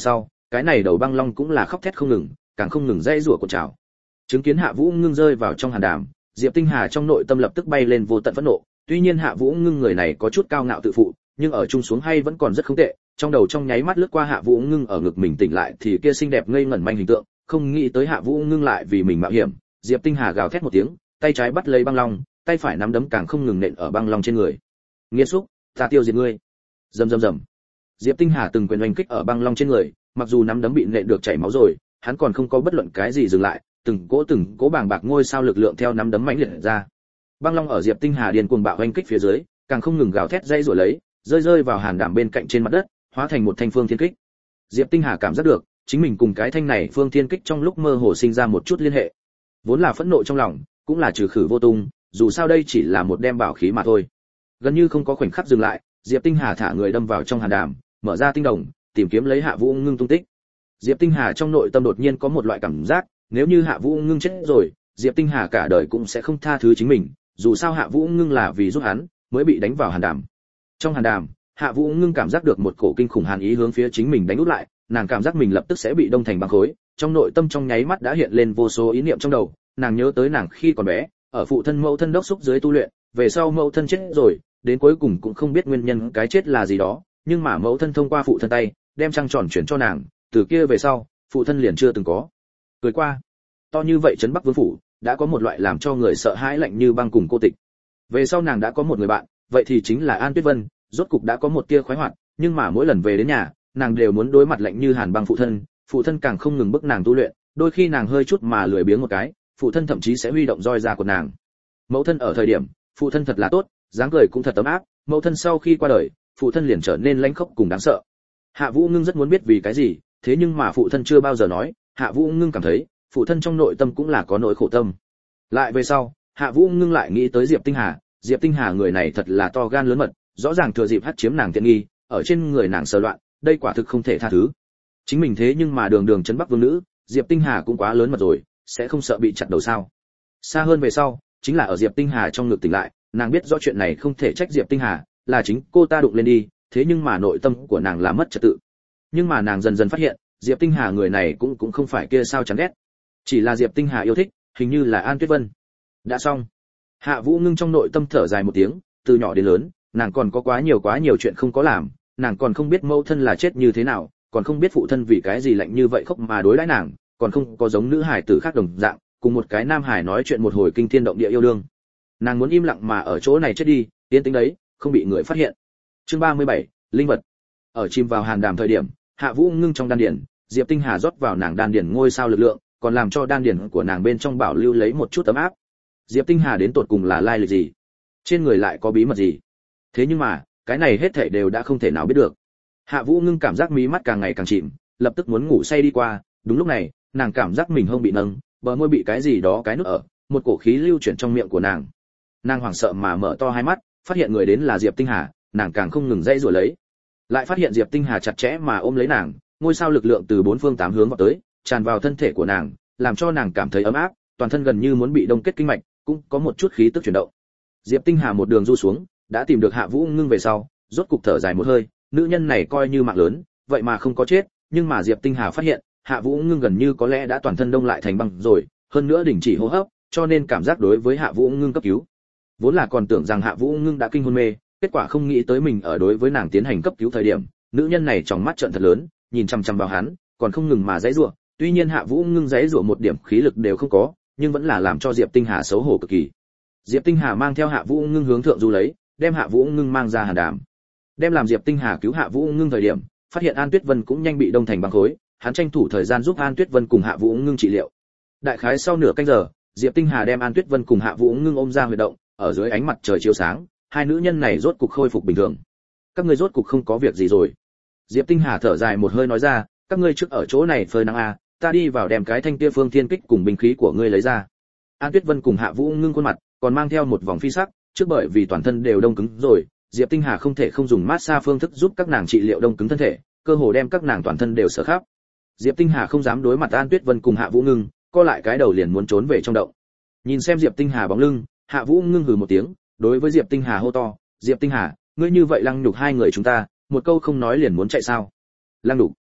cái này đầu băng long cũng là khóc thét không ngừng, càng không ngừng dây rủa cuộn trào. Chứng kiến Hạ Vũ Ngưng rơi vào trong hàn đàm, Diệp Tinh Hà trong nội tâm lập tức bay lên vô tận phẫn nộ. Tuy nhiên Hạ Vũ Ngưng người này có chút cao ngạo tự phụ, nhưng ở chung xuống hay vẫn còn rất không tệ. Trong đầu trong nháy mắt lướt qua Hạ Vũ Ngưng ở ngực mình tỉnh lại thì kia xinh đẹp ngây ngẩn manh hình tượng, không nghĩ tới Hạ Vũ Ngưng lại vì mình mạo hiểm. Diệp Tinh Hà gào thét một tiếng, tay trái bắt lấy băng long, tay phải nắm đấm càng không ngừng nện ở băng long trên người. Nghiệt xúc, ta tiêu diệt ngươi. Rầm rầm rầm. Diệp Tinh Hà từng quyền oanh kích ở băng long trên người, mặc dù nắm đấm bị nện được chảy máu rồi, hắn còn không có bất luận cái gì dừng lại, từng cỗ bàng bạc ngôi sao lực lượng theo nắm đấm mãnh liệt ra. Băng long ở Diệp Tinh Hà điên cuồng bạo oanh kích phía dưới, càng không ngừng gào thét dây rủa lấy, rơi vào hàn đàm bên cạnh trên mặt đất, hóa thành một thanh phương thiên kích. Diệp Tinh Hà cảm giác được, chính mình cùng cái thanh này phương thiên kích trong lúc mơ hồ sinh ra một chút liên hệ. Vốn là phẫn nộ trong lòng, cũng là trừ khử vô tung, dù sao đây chỉ là một đem bảo khí mà thôi. Gần như không có khoảnh khắc dừng lại, Diệp Tinh Hà thả người đâm vào trong hàn đàm, mở ra tinh đồng, tìm kiếm lấy Hạ Vũ Ngưng tung tích. Diệp Tinh Hà trong nội tâm đột nhiên có một loại cảm giác, nếu như Hạ Vũ Ngưng chết rồi, Diệp Tinh Hà cả đời cũng sẽ không tha thứ chính mình, dù sao Hạ Vũ Ngưng là vì giúp hắn mới bị đánh vào hàn đàm. Trong hàn đàm, Hạ Vũ Ngưng cảm giác được một cổ kinh khủng hàn ý hướng phía chính mình đánh úp lại, nàng cảm giác mình lập tức sẽ bị đông thành băng khối, trong nội tâm trong nháy mắt đã hiện lên vô số ý niệm trong đầu, nàng nhớ tới nàng khi còn bé, ở phụ thân mẫu thân đốc xúc dưới tu luyện, về sau mẫu thân chết rồi, đến cuối cùng cũng không biết nguyên nhân cái chết là gì đó, nhưng mà mẫu thân thông qua phụ thân tay, đem trăng tròn chuyển cho nàng, từ kia về sau, phụ thân liền chưa từng có cười qua. To như vậy trấn Bắc Vương phủ, đã có một loại làm cho người sợ hãi lạnh như băng cùng cô tịch. Về sau nàng đã có một người bạn, vậy thì chính là An Tuyết Vân, rốt cục đã có một tia khoái hoạt, nhưng mà mỗi lần về đến nhà, nàng đều muốn đối mặt lạnh như hàn băng phụ thân càng không ngừng bức nàng tu luyện, đôi khi nàng hơi chút mà lười biếng một cái, phụ thân thậm chí sẽ huy động roi ra của nàng. Mẫu thân ở thời điểm, phụ thân thật là tốt, dáng cười cũng thật ấm áp, mẫu thân sau khi qua đời, phụ thân liền trở nên lãnh khốc cùng đáng sợ. Hạ Vũ Ngưng rất muốn biết vì cái gì, thế nhưng mà phụ thân chưa bao giờ nói, Hạ Vũ Ngưng cảm thấy, phụ thân trong nội tâm cũng là có nỗi khổ tâm. Lại về sau, Hạ Vũ Ngưng lại nghĩ tới Diệp Tinh Hà người này thật là to gan lớn mật, rõ ràng thừa dịp hắt chiếm nàng tiện nghi, ở trên người nàng sờ loạn, đây quả thực không thể tha thứ. Chính mình thế nhưng mà đường đường trấn Bắc vương nữ, Diệp Tinh Hà cũng quá lớn mật rồi, sẽ không sợ bị chặt đầu sao? Xa hơn về sau, chính là ở Diệp Tinh Hà trong ngực tỉnh lại, nàng biết rõ chuyện này không thể trách Diệp Tinh Hà, là chính cô ta đụng lên đi, thế nhưng mà nội tâm của nàng là mất trật tự. Nhưng mà nàng dần dần phát hiện, Diệp Tinh Hà người này cũng không phải kia sao chán ghét, chỉ là Diệp Tinh Hà yêu thích, hình như là An Tuyết Vân. Đã xong. Hạ Vũ Ngưng trong nội tâm thở dài một tiếng, từ nhỏ đến lớn, nàng còn có quá nhiều chuyện không có làm, nàng còn không biết mẫu thân là chết như thế nào, còn không biết phụ thân vì cái gì lạnh như vậy khóc mà đối đãi nàng, còn không có giống nữ hải tử khác đồng dạng, cùng một cái nam hải nói chuyện một hồi kinh thiên động địa yêu đương. Nàng muốn im lặng mà ở chỗ này chết đi, yên tĩnh đấy, không bị người phát hiện. Chương 37, linh vật. Ở chìm vào hàn đàm thời điểm, Hạ Vũ Ngưng trong đan điền, Diệp Tinh Hà rót vào nàng đan điền ngôi sao lực lượng, còn làm cho đan điền của nàng bên trong bảo lưu lấy một chút ấm áp. Diệp Tinh Hà đến tột cùng là lai lịch gì? Trên người lại có bí mật gì? Thế nhưng mà, cái này hết thảy đều đã không thể nào biết được. Hạ Vũ Ngưng cảm giác mí mắt càng ngày càng chìm, lập tức muốn ngủ say đi qua, đúng lúc này, nàng cảm giác mình hông bị nâng, bờ môi bị cái gì đó cái nuốt ở, một cổ khí lưu chuyển trong miệng của nàng. Nàng hoảng sợ mà mở to hai mắt, phát hiện người đến là Diệp Tinh Hà, nàng càng không ngừng dãy giụa lấy. Lại phát hiện Diệp Tinh Hà chặt chẽ mà ôm lấy nàng, ngôi sao lực lượng từ bốn phương tám hướng vào tới, tràn vào thân thể của nàng, làm cho nàng cảm thấy ấm áp, toàn thân gần như muốn bị đông kết kinh mạch, cũng có một chút khí tức chuyển động. Diệp Tinh Hà một đường du xuống, đã tìm được Hạ Vũ Ngưng về sau, rốt cục thở dài một hơi, nữ nhân này coi như mạng lớn, vậy mà không có chết, nhưng mà Diệp Tinh Hà phát hiện, Hạ Vũ Ngưng gần như có lẽ đã toàn thân đông lại thành băng rồi, hơn nữa đình chỉ hô hấp, cho nên cảm giác đối với Hạ Vũ Ngưng cấp cứu. Vốn là còn tưởng rằng Hạ Vũ Ngưng đã kinh hôn mê, kết quả không nghĩ tới mình ở đối với nàng tiến hành cấp cứu thời điểm, nữ nhân này trong mắt trợn thật lớn, nhìn chằm chằm vào hắn, còn không ngừng mà giãy giụa, tuy nhiên Hạ Vũ Ngưng giãy giụa một điểm khí lực đều không có, nhưng vẫn là làm cho Diệp Tinh Hà xấu hổ cực kỳ. Diệp Tinh Hà mang theo Hạ Vũ Ngưng hướng thượng du lấy, đem Hạ Vũ Ngưng mang ra hàn đàm. Đem làm Diệp Tinh Hà cứu Hạ Vũ Ngưng thời điểm, phát hiện An Tuyết Vân cũng nhanh bị đông thành băng khối, hắn tranh thủ thời gian giúp An Tuyết Vân cùng Hạ Vũ Ngưng trị liệu. Đại khái sau nửa canh giờ, Diệp Tinh Hà đem An Tuyết Vân cùng Hạ Vũ Ngưng ôm ra huy động, ở dưới ánh mặt trời chiếu sáng, hai nữ nhân này rốt cục khôi phục bình thường. Các ngươi rốt cục không có việc gì rồi. Diệp Tinh Hà thở dài một hơi nói ra, các ngươi trước ở chỗ này phơi nắng a, ta đi vào đem cái thanh kia phương thiên kích cùng binh khí của ngươi lấy ra. An Tuyết Vân cùng Hạ Vũ Ngưng khuôn mặt còn mang theo một vòng phi sắc, trước bởi vì toàn thân đều đông cứng rồi, Diệp Tinh Hà không thể không dùng massage phương thức giúp các nàng trị liệu đông cứng thân thể, cơ hồ đem các nàng toàn thân đều sở khắp. Diệp Tinh Hà không dám đối mặt An Tuyết Vân cùng Hạ Vũ Ngưng, co lại cái đầu liền muốn trốn về trong động. Nhìn xem Diệp Tinh Hà bóng lưng, Hạ Vũ Ngưng hừ một tiếng, đối với Diệp Tinh Hà hô to, "Diệp Tinh Hà, ngươi như vậy lăng nhục hai người chúng ta, một câu không nói liền muốn chạy sao?" Lăng nhục?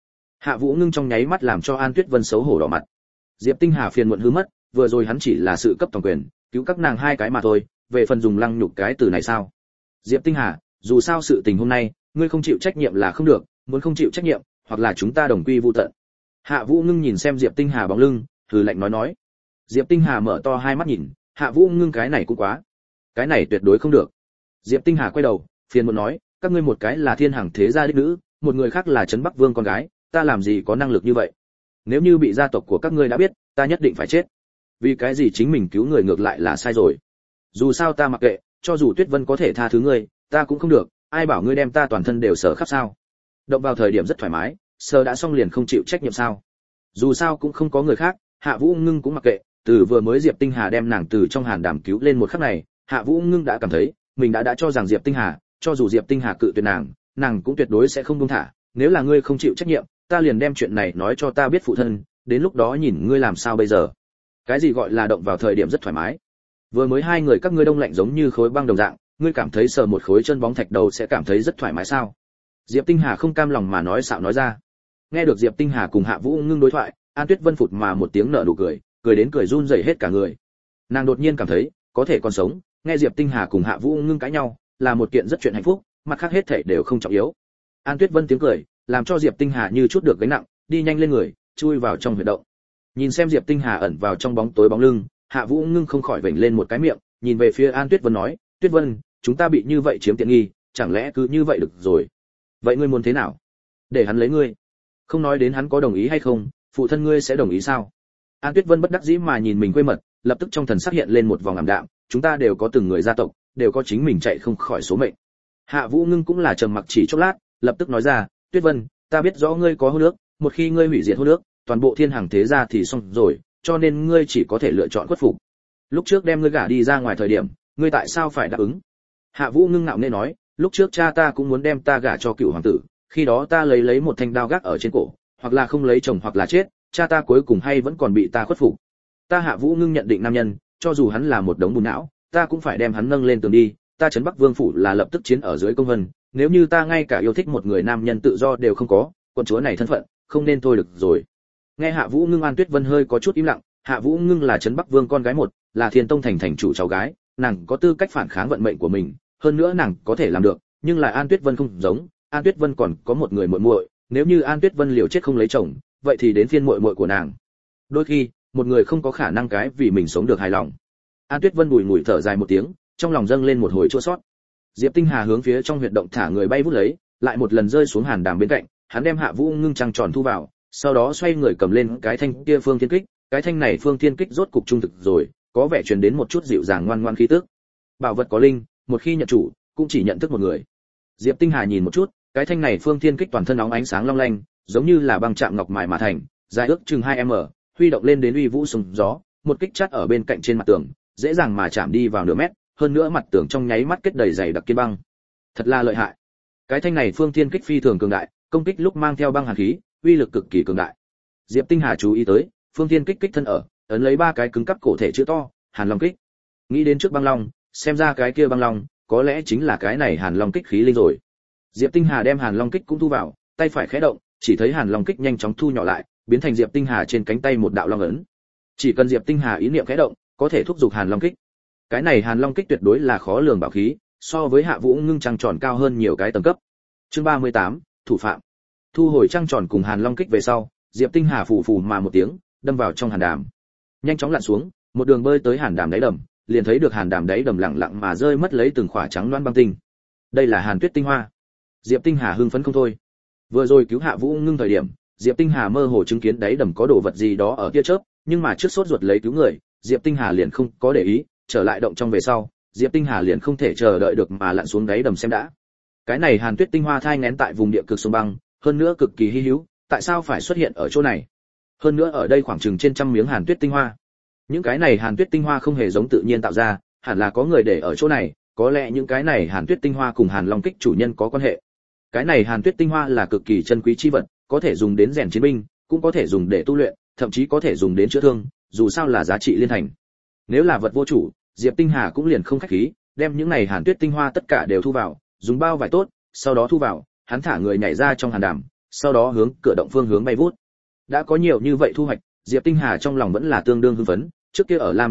Hạ Vũ Ngưng trong nháy mắt làm cho An Tuyết Vân xấu hổ đỏ mặt. Diệp Tinh Hà phiền muộn hứ mất, vừa rồi hắn chỉ là sự cấp toàn quyền, cứu các nàng hai cái mà thôi, về phần dùng lăng nhục cái từ này sao? Diệp Tinh Hà, dù sao sự tình hôm nay, ngươi không chịu trách nhiệm là không được, muốn không chịu trách nhiệm, hoặc là chúng ta đồng quy vu tận. Hạ Vũ Ngưng nhìn xem Diệp Tinh Hà bóng lưng, hừ lạnh nói. Diệp Tinh Hà mở to hai mắt nhìn, Hạ Vũ Ngưng cái này cũng quá, cái này tuyệt đối không được. Diệp Tinh Hà quay đầu, phiền muộn nói, các ngươi một cái là thiên hàng thế gia đích nữ, một người khác là trấn Bắc Vương con gái, ta làm gì có năng lực như vậy? Nếu như bị gia tộc của các ngươi đã biết, ta nhất định phải chết. Vì cái gì chính mình cứu người ngược lại là sai rồi? Dù sao ta mặc kệ, cho dù Tuyết Vân có thể tha thứ ngươi, ta cũng không được, ai bảo ngươi đem ta toàn thân đều sờ khắp sao? Động vào thời điểm rất thoải mái, sờ đã xong liền không chịu trách nhiệm sao? Dù sao cũng không có người khác, Hạ Vũ Ngưng cũng mặc kệ, từ vừa mới Diệp Tinh Hà đem nàng từ trong hàn đàm cứu lên một khắc này, Hạ Vũ Ngưng đã cảm thấy, mình đã cho rằng Diệp Tinh Hà, cho dù Diệp Tinh Hà cự tuyệt nàng cũng tuyệt đối sẽ không buông thả, nếu là ngươi không chịu trách nhiệm, ta liền đem chuyện này nói cho ta biết phụ thân, đến lúc đó nhìn ngươi làm sao bây giờ. Cái gì gọi là động vào thời điểm rất thoải mái? Vừa mới hai người các ngươi đông lạnh giống như khối băng đồng dạng, ngươi cảm thấy sờ một khối chân bóng thạch đầu sẽ cảm thấy rất thoải mái sao? Diệp Tinh Hà không cam lòng mà nói xạo nói ra. Nghe được Diệp Tinh Hà cùng Hạ Vũ Ngưng đối thoại, An Tuyết Vân phụt mà một tiếng nở nụ cười, cười đến cười run rẩy hết cả người. Nàng đột nhiên cảm thấy, có thể còn sống, nghe Diệp Tinh Hà cùng Hạ Vũ Ngưng cãi nhau, là một kiện rất chuyện hạnh phúc, mặt khác hết thảy đều không trọng yếu. An Tuyết Vân tiếng cười, làm cho Diệp Tinh Hà như chút được gánh nặng, đi nhanh lên người, chui vào trong huyệt động. Nhìn xem Diệp Tinh Hà ẩn vào trong bóng tối bóng lưng, Hạ Vũ Ngưng không khỏi vểnh lên một cái miệng, nhìn về phía An Tuyết Vân nói, "Tuyết Vân, chúng ta bị như vậy chiếm tiện nghi, chẳng lẽ cứ như vậy được rồi? Vậy ngươi muốn thế nào? Để hắn lấy ngươi? Không nói đến hắn có đồng ý hay không, phụ thân ngươi sẽ đồng ý sao?" An Tuyết Vân bất đắc dĩ mà nhìn mình quê mật, lập tức trong thần sắc hiện lên một vòng ảm đạm, chúng ta đều có từng người gia tộc, đều có chính mình chạy không khỏi số mệnh. Hạ Vũ Ngưng cũng là trầm mặc chỉ chốc lát, lập tức nói ra, "Tuyết Vân, ta biết rõ ngươi có hôn ước, một khi ngươi hủy diệt hôn ước, toàn bộ thiên hàng thế gia thì xong rồi, cho nên ngươi chỉ có thể lựa chọn khuất phục. Lúc trước đem ngươi gả đi ra ngoài thời điểm, ngươi tại sao phải đáp ứng?" Hạ Vũ Ngưng ngạo nghễ nói, "Lúc trước cha ta cũng muốn đem ta gả cho cựu hoàng tử, khi đó ta lấy một thanh đao gác ở trên cổ, hoặc là không lấy chồng hoặc là chết, cha ta cuối cùng hay vẫn còn bị ta khuất phục. Ta Hạ Vũ Ngưng nhận định nam nhân, cho dù hắn là một đống bùn não, ta cũng phải đem hắn nâng lên tường đi, ta trấn Bắc Vương phủ là lập tức chiến ở dưới công vân, nếu như ta ngay cả yêu thích một người nam nhân tự do đều không có, quận chúa này thân phận, không nên thôi được rồi." Nghe Hạ Vũ Ngưng, An Tuyết Vân hơi có chút im lặng, Hạ Vũ Ngưng là trấn Bắc Vương con gái một, là Thiên Tông thành chủ cháu gái, nàng có tư cách phản kháng vận mệnh của mình, hơn nữa nàng có thể làm được, nhưng là An Tuyết Vân không giống, An Tuyết Vân còn có một người muội muội, nếu như An Tuyết Vân liều chết không lấy chồng, vậy thì đến phiên muội muội của nàng. Đôi khi, một người không có khả năng cái vì mình sống được hài lòng. An Tuyết Vân bùi ngùi thở dài một tiếng, trong lòng dâng lên một hồi chua xót. Diệp Tinh Hà hướng phía trong huyệt động thả người bay vút lấy, lại một lần rơi xuống hàn đàm bên cạnh, hắn đem Hạ Vũ Ngưng trăng tròn thu vào, sau đó xoay người cầm lên cái thanh kia phương thiên kích, cái thanh này phương thiên kích rốt cục trung thực rồi, có vẻ truyền đến một chút dịu dàng ngoan ngoãn khí tức. Bảo vật có linh, một khi nhận chủ, cũng chỉ nhận thức một người. Diệp Tinh Hà nhìn một chút, cái thanh này phương thiên kích toàn thân óng ánh sáng long lanh, giống như là băng chạm ngọc mài mà thành, dài ước chừng 2m, huy động lên đến uy vũ sùng gió, một kích chát ở bên cạnh trên mặt tường, dễ dàng mà chạm đi vào nửa mét, hơn nữa mặt tường trong nháy mắt kết đầy dày đặc kiên băng. Thật là lợi hại. Cái thanh này phương thiên kích phi thường cường đại, công kích lúc mang theo băng hàn khí, uy lực cực kỳ cường đại. Diệp Tinh Hà chú ý tới, phương thiên kích kích thân ở, ấn lấy ba cái cứng cắp cổ thể chữ to, Hàn Long kích. Nghĩ đến trước băng long, xem ra cái kia băng long, có lẽ chính là cái này Hàn Long kích khí linh rồi. Diệp Tinh Hà đem Hàn Long kích cũng thu vào, tay phải khẽ động, chỉ thấy Hàn Long kích nhanh chóng thu nhỏ lại, biến thành Diệp Tinh Hà trên cánh tay một đạo long ấn. Chỉ cần Diệp Tinh Hà ý niệm khẽ động, có thể thúc giục Hàn Long kích. Cái này Hàn Long kích tuyệt đối là khó lường bảo khí, so với Hạ Vũ Ngưng trăng tròn cao hơn nhiều cái tầng cấp. Chương 38, thủ phạm. Thu hồi trăng tròn cùng Hàn Long kích về sau, Diệp Tinh Hà phù phù mà một tiếng, đâm vào trong hàn đàm. Nhanh chóng lặn xuống, một đường bơi tới hàn đàm đáy đầm, liền thấy được hàn đàm đáy đầm lặng lặng mà rơi mất lấy từng khỏa trắng loãng băng tinh. Đây là Hàn Tuyết tinh hoa. Diệp Tinh Hà hưng phấn không thôi. Vừa rồi cứu Hạ Vũ Ngưng thời điểm, Diệp Tinh Hà mơ hồ chứng kiến đáy đầm có đồ vật gì đó ở tia chớp, nhưng mà trước sốt ruột lấy cứu người, Diệp Tinh Hà liền không có để ý, trở lại động trong về sau, Diệp Tinh Hà liền không thể chờ đợi được mà lặn xuống đáy đầm xem đã. Cái này Hàn Tuyết tinh hoa thai nghén tại vùng địa cực sông băng, hơn nữa cực kỳ hi hữu, tại sao phải xuất hiện ở chỗ này? Hơn nữa ở đây khoảng chừng trên trăm miếng Hàn Tuyết tinh hoa. Những cái này Hàn Tuyết tinh hoa không hề giống tự nhiên tạo ra, hẳn là có người để ở chỗ này, có lẽ những cái này Hàn Tuyết tinh hoa cùng Hàn Long kích chủ nhân có quan hệ. Cái này Hàn Tuyết tinh hoa là cực kỳ chân quý chi vật, có thể dùng đến rèn chiến binh, cũng có thể dùng để tu luyện, thậm chí có thể dùng đến chữa thương, dù sao là giá trị liên thành. Nếu là vật vô chủ, Diệp Tinh Hà cũng liền không khách khí, đem những này Hàn Tuyết tinh hoa tất cả đều thu vào, dùng bao vải tốt, sau đó thu vào, hắn thả người nhảy ra trong hàn đàm, sau đó hướng cửa động phương hướng bay vút. Đã có nhiều như vậy thu hoạch, Diệp Tinh Hà trong lòng vẫn là tương đương hưng phấn. Trước kia ở Lam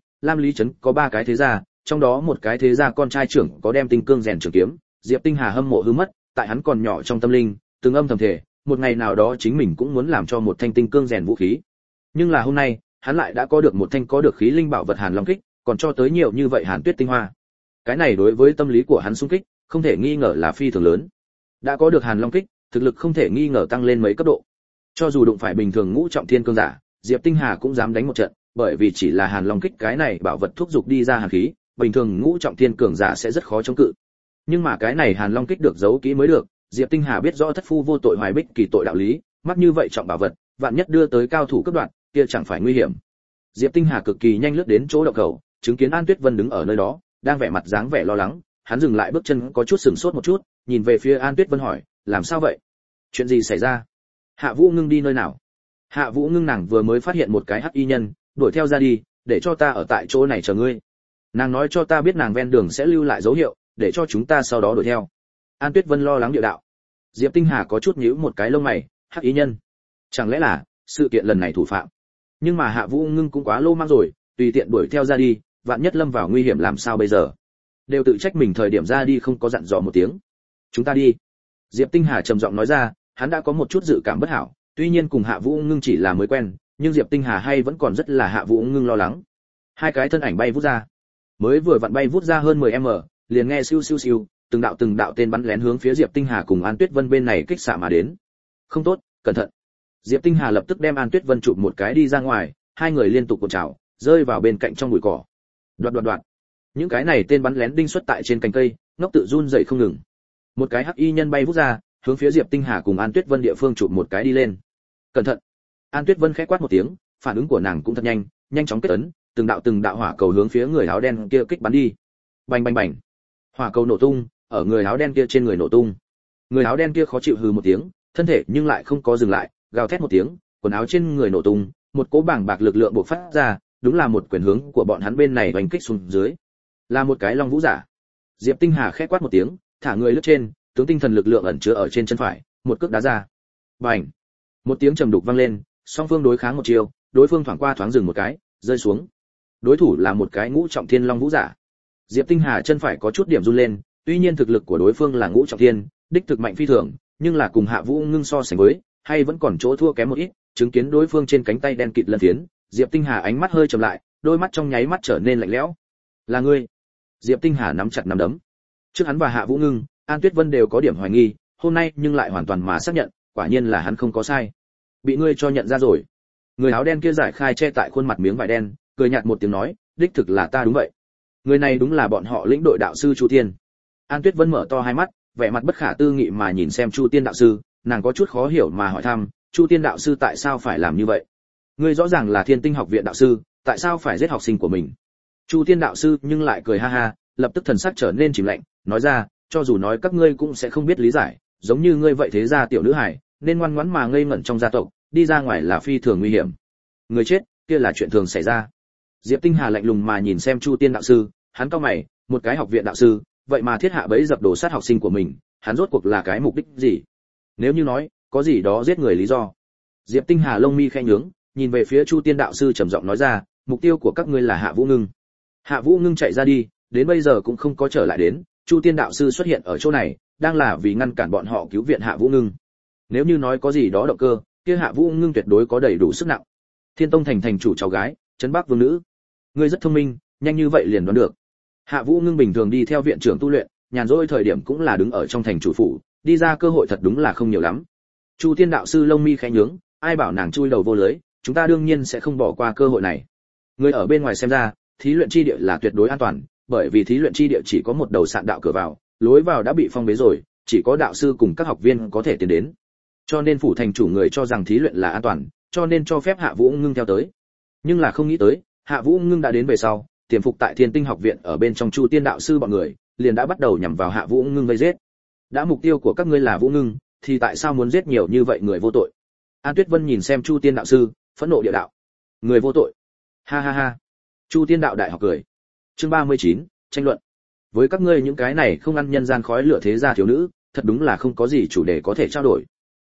Lý trấn có 3 cái thế gia, trong đó một cái thế gia con trai trưởng có đem tinh cương rèn trường kiếm, Diệp Tinh Hà hâm mộ hư mất, tại hắn còn nhỏ trong tâm linh, từng âm thầm thể, một ngày nào đó chính mình cũng muốn làm cho một thanh tinh cương rèn vũ khí. Nhưng là hôm nay, hắn lại đã có được một thanh có được khí linh bảo vật Hàn Long kích, còn cho tới nhiều như vậy Hàn Tuyết tinh hoa. Cái này đối với tâm lý của hắn xung kích, không thể nghi ngờ là phi thường lớn. Đã có được Hàn Long kích, thực lực không thể nghi ngờ tăng lên mấy cấp độ. Cho dù đụng phải bình thường ngũ trọng thiên cương giả, Diệp Tinh Hà cũng dám đánh một trận, bởi vì chỉ là Hàn Long kích cái này bảo vật thúc dục đi ra hàn khí, bình thường ngũ trọng thiên cường giả sẽ rất khó chống cự. Nhưng mà cái này Hàn Long kích được giấu kỹ mới được, Diệp Tinh Hà biết rõ thất phu vô tội hoài bích kỳ tội đạo lý, mắc như vậy trọng bảo vật, vạn nhất đưa tới cao thủ cấp đoạn, kia chẳng phải nguy hiểm. Diệp Tinh Hà cực kỳ nhanh lướt đến chỗ động khẩu, chứng kiến An Tuyết Vân đứng ở nơi đó, đang vẻ mặt dáng vẻ lo lắng, hắn dừng lại bước chân có chút sửng sốt một chút, nhìn về phía An Tuyết Vân hỏi, làm sao vậy? Chuyện gì xảy ra? Hạ Vũ Ngưng đi nơi nào? Hạ Vũ Ngưng nàng vừa mới phát hiện một cái hắc y nhân, đuổi theo ra đi, để cho ta ở tại chỗ này chờ ngươi. Nàng nói cho ta biết nàng ven đường sẽ lưu lại dấu hiệu, để cho chúng ta sau đó đuổi theo. An Tuyết Vân lo lắng địa đạo. Diệp Tinh Hà có chút nhíu một cái lông mày, hắc y nhân, chẳng lẽ là sự kiện lần này thủ phạm? Nhưng mà Hạ Vũ Ngưng cũng quá lô mang rồi, tùy tiện đuổi theo ra đi, vạn nhất lâm vào nguy hiểm làm sao bây giờ? Đều tự trách mình thời điểm ra đi không có dặn dò một tiếng. Chúng ta đi. Diệp Tinh Hà trầm giọng nói ra, hắn đã có một chút dự cảm bất hảo, tuy nhiên cùng Hạ Vũ Ngưng chỉ là mới quen, nhưng Diệp Tinh Hà hay vẫn còn rất là Hạ Vũ Ngưng lo lắng. Hai cái thân ảnh bay vút ra, mới vừa vặn bay vút ra hơn 10m, liền nghe siêu siêu siêu, từng đạo tên bắn lén hướng phía Diệp Tinh Hà cùng An Tuyết Vân bên này kích xạ mà đến. Không tốt, cẩn thận. Diệp Tinh Hà lập tức đem An Tuyết Vân chụp một cái đi ra ngoài, hai người liên tục cuộn trào, rơi vào bên cạnh trong bụi cỏ. Đoạt. Những cái này tên bắn lén đinh xuất tại trên cành cây, ngốc tự run rẩy không ngừng. Một cái hắc y nhân bay vút ra, hướng phía Diệp Tinh Hà cùng An Tuyết Vân địa phương chụp một cái đi lên. Cẩn thận. An Tuyết Vân khẽ quát một tiếng, phản ứng của nàng cũng thật nhanh, nhanh chóng kết ấn, từng đạo hỏa cầu hướng phía người áo đen kia kích bắn đi. Bành. Hỏa cầu nổ tung, ở người áo đen kia trên người nổ tung. Người áo đen kia khó chịu hừ một tiếng, thân thể nhưng lại không có dừng lại, gào thét một tiếng, quần áo trên người nổ tung, một cỗ bảng bạc lực lượng bộc phát ra, đúng là một quyền hướng của bọn hắn bên này đánh kích xuống dưới. Là một cái long vũ giả. Diệp Tinh Hà khẽ quát một tiếng, thả người lướt trên, tướng tinh thần lực lượng ẩn chứa ở trên chân phải, một cước đá ra. Bành! Một tiếng trầm đục vang lên, song phương đối kháng một chiều, đối phương thoảng qua thoáng dừng một cái, rơi xuống. Đối thủ là một cái ngũ trọng thiên long vũ giả. Diệp Tinh Hà chân phải có chút điểm run lên, tuy nhiên thực lực của đối phương là ngũ trọng thiên, đích thực mạnh phi thường, nhưng là cùng Hạ Vũ Ngưng so sánh với, hay vẫn còn chỗ thua kém một ít, chứng kiến đối phương trên cánh tay đen kịt lân phiến, Diệp Tinh Hà ánh mắt hơi trầm lại, đôi mắt trong nháy mắt trở nên lạnh lẽo. Là ngươi? Diệp Tinh Hà nắm chặt nắm đấm. Trước hắn và Hạ Vũ Ngưng, An Tuyết Vân đều có điểm hoài nghi, hôm nay nhưng lại hoàn toàn mà xác nhận, quả nhiên là hắn không có sai. Bị ngươi cho nhận ra rồi. Người áo đen kia giải khai che tại khuôn mặt miếng vải đen, cười nhạt một tiếng nói, đích thực là ta đúng vậy. Người này đúng là bọn họ lĩnh đội đạo sư Chu Tiên. An Tuyết Vân mở to hai mắt, vẻ mặt bất khả tư nghị mà nhìn xem Chu Tiên đạo sư, nàng có chút khó hiểu mà hỏi thăm, Chu Tiên đạo sư tại sao phải làm như vậy? Ngươi rõ ràng là Thiên Tinh học viện đạo sư, tại sao phải giết học sinh của mình? Chu Tiên đạo sư nhưng lại cười ha ha, lập tức thần sắc trở nên chìm lạnh, nói ra, cho dù nói các ngươi cũng sẽ không biết lý giải, giống như ngươi vậy thế gia tiểu nữ hài, nên ngoan ngoãn mà ngây ngẩn trong gia tộc, đi ra ngoài là phi thường nguy hiểm. Người chết, kia là chuyện thường xảy ra. Diệp Tinh Hà lạnh lùng mà nhìn xem Chu Tiên đạo sư, hắn cau mày, một cái học viện đạo sư, vậy mà thiết hạ bẫy dập đồ sát học sinh của mình, hắn rốt cuộc là cái mục đích gì? Nếu như nói, có gì đó giết người lý do. Diệp Tinh Hà lông mi khẽ nhướng, nhìn về phía Chu Tiên đạo sư trầm giọng nói ra, mục tiêu của các ngươi là Hạ Vũ Ngưng. Hạ Vũ Ngưng chạy ra đi, đến bây giờ cũng không có trở lại đến, Chu Tiên đạo sư xuất hiện ở chỗ này, đang là vì ngăn cản bọn họ cứu viện Hạ Vũ Ngưng. Nếu như nói có gì đó động cơ, kia Hạ Vũ Ngưng tuyệt đối có đầy đủ sức nặng. Thiên Tông thành chủ cháu gái, trấn Bắc vương nữ. Ngươi rất thông minh, nhanh như vậy liền đoán được. Hạ Vũ Ngưng bình thường đi theo viện trưởng tu luyện, nhàn rỗi thời điểm cũng là đứng ở trong thành chủ phủ, đi ra cơ hội thật đúng là không nhiều lắm. Chu Tiên đạo sư lông mi khẽ nhướng, ai bảo nàng chui đầu vô lưới, chúng ta đương nhiên sẽ không bỏ qua cơ hội này. Người ở bên ngoài xem ra, thí luyện chi địa là tuyệt đối an toàn, bởi vì thí luyện chi địa chỉ có một đầu sạn đạo cửa vào, lối vào đã bị phong bế rồi, chỉ có đạo sư cùng các học viên có thể tiến đến. Cho nên phủ thành chủ người cho rằng thí luyện là an toàn, cho nên cho phép Hạ Vũ Ngưng theo tới. Nhưng là không nghĩ tới, Hạ Vũ Ngưng đã đến về sau, tiềm phục tại Thiên Tinh học viện ở bên trong Chu Tiên đạo sư bọn người, liền đã bắt đầu nhằm vào Hạ Vũ Ngưng vây giết. Đã mục tiêu của các ngươi là Vũ Ngưng, thì tại sao muốn giết nhiều như vậy người vô tội? An Tuyết Vân nhìn xem Chu Tiên đạo sư, phẫn nộ địa đạo. Người vô tội? Ha ha ha. Chu Tiên đạo đại học cười. Chương 39, tranh luận. Với các ngươi những cái này không ăn nhân gian khói lửa thế gia thiếu nữ, thật đúng là không có gì chủ đề có thể trao đổi.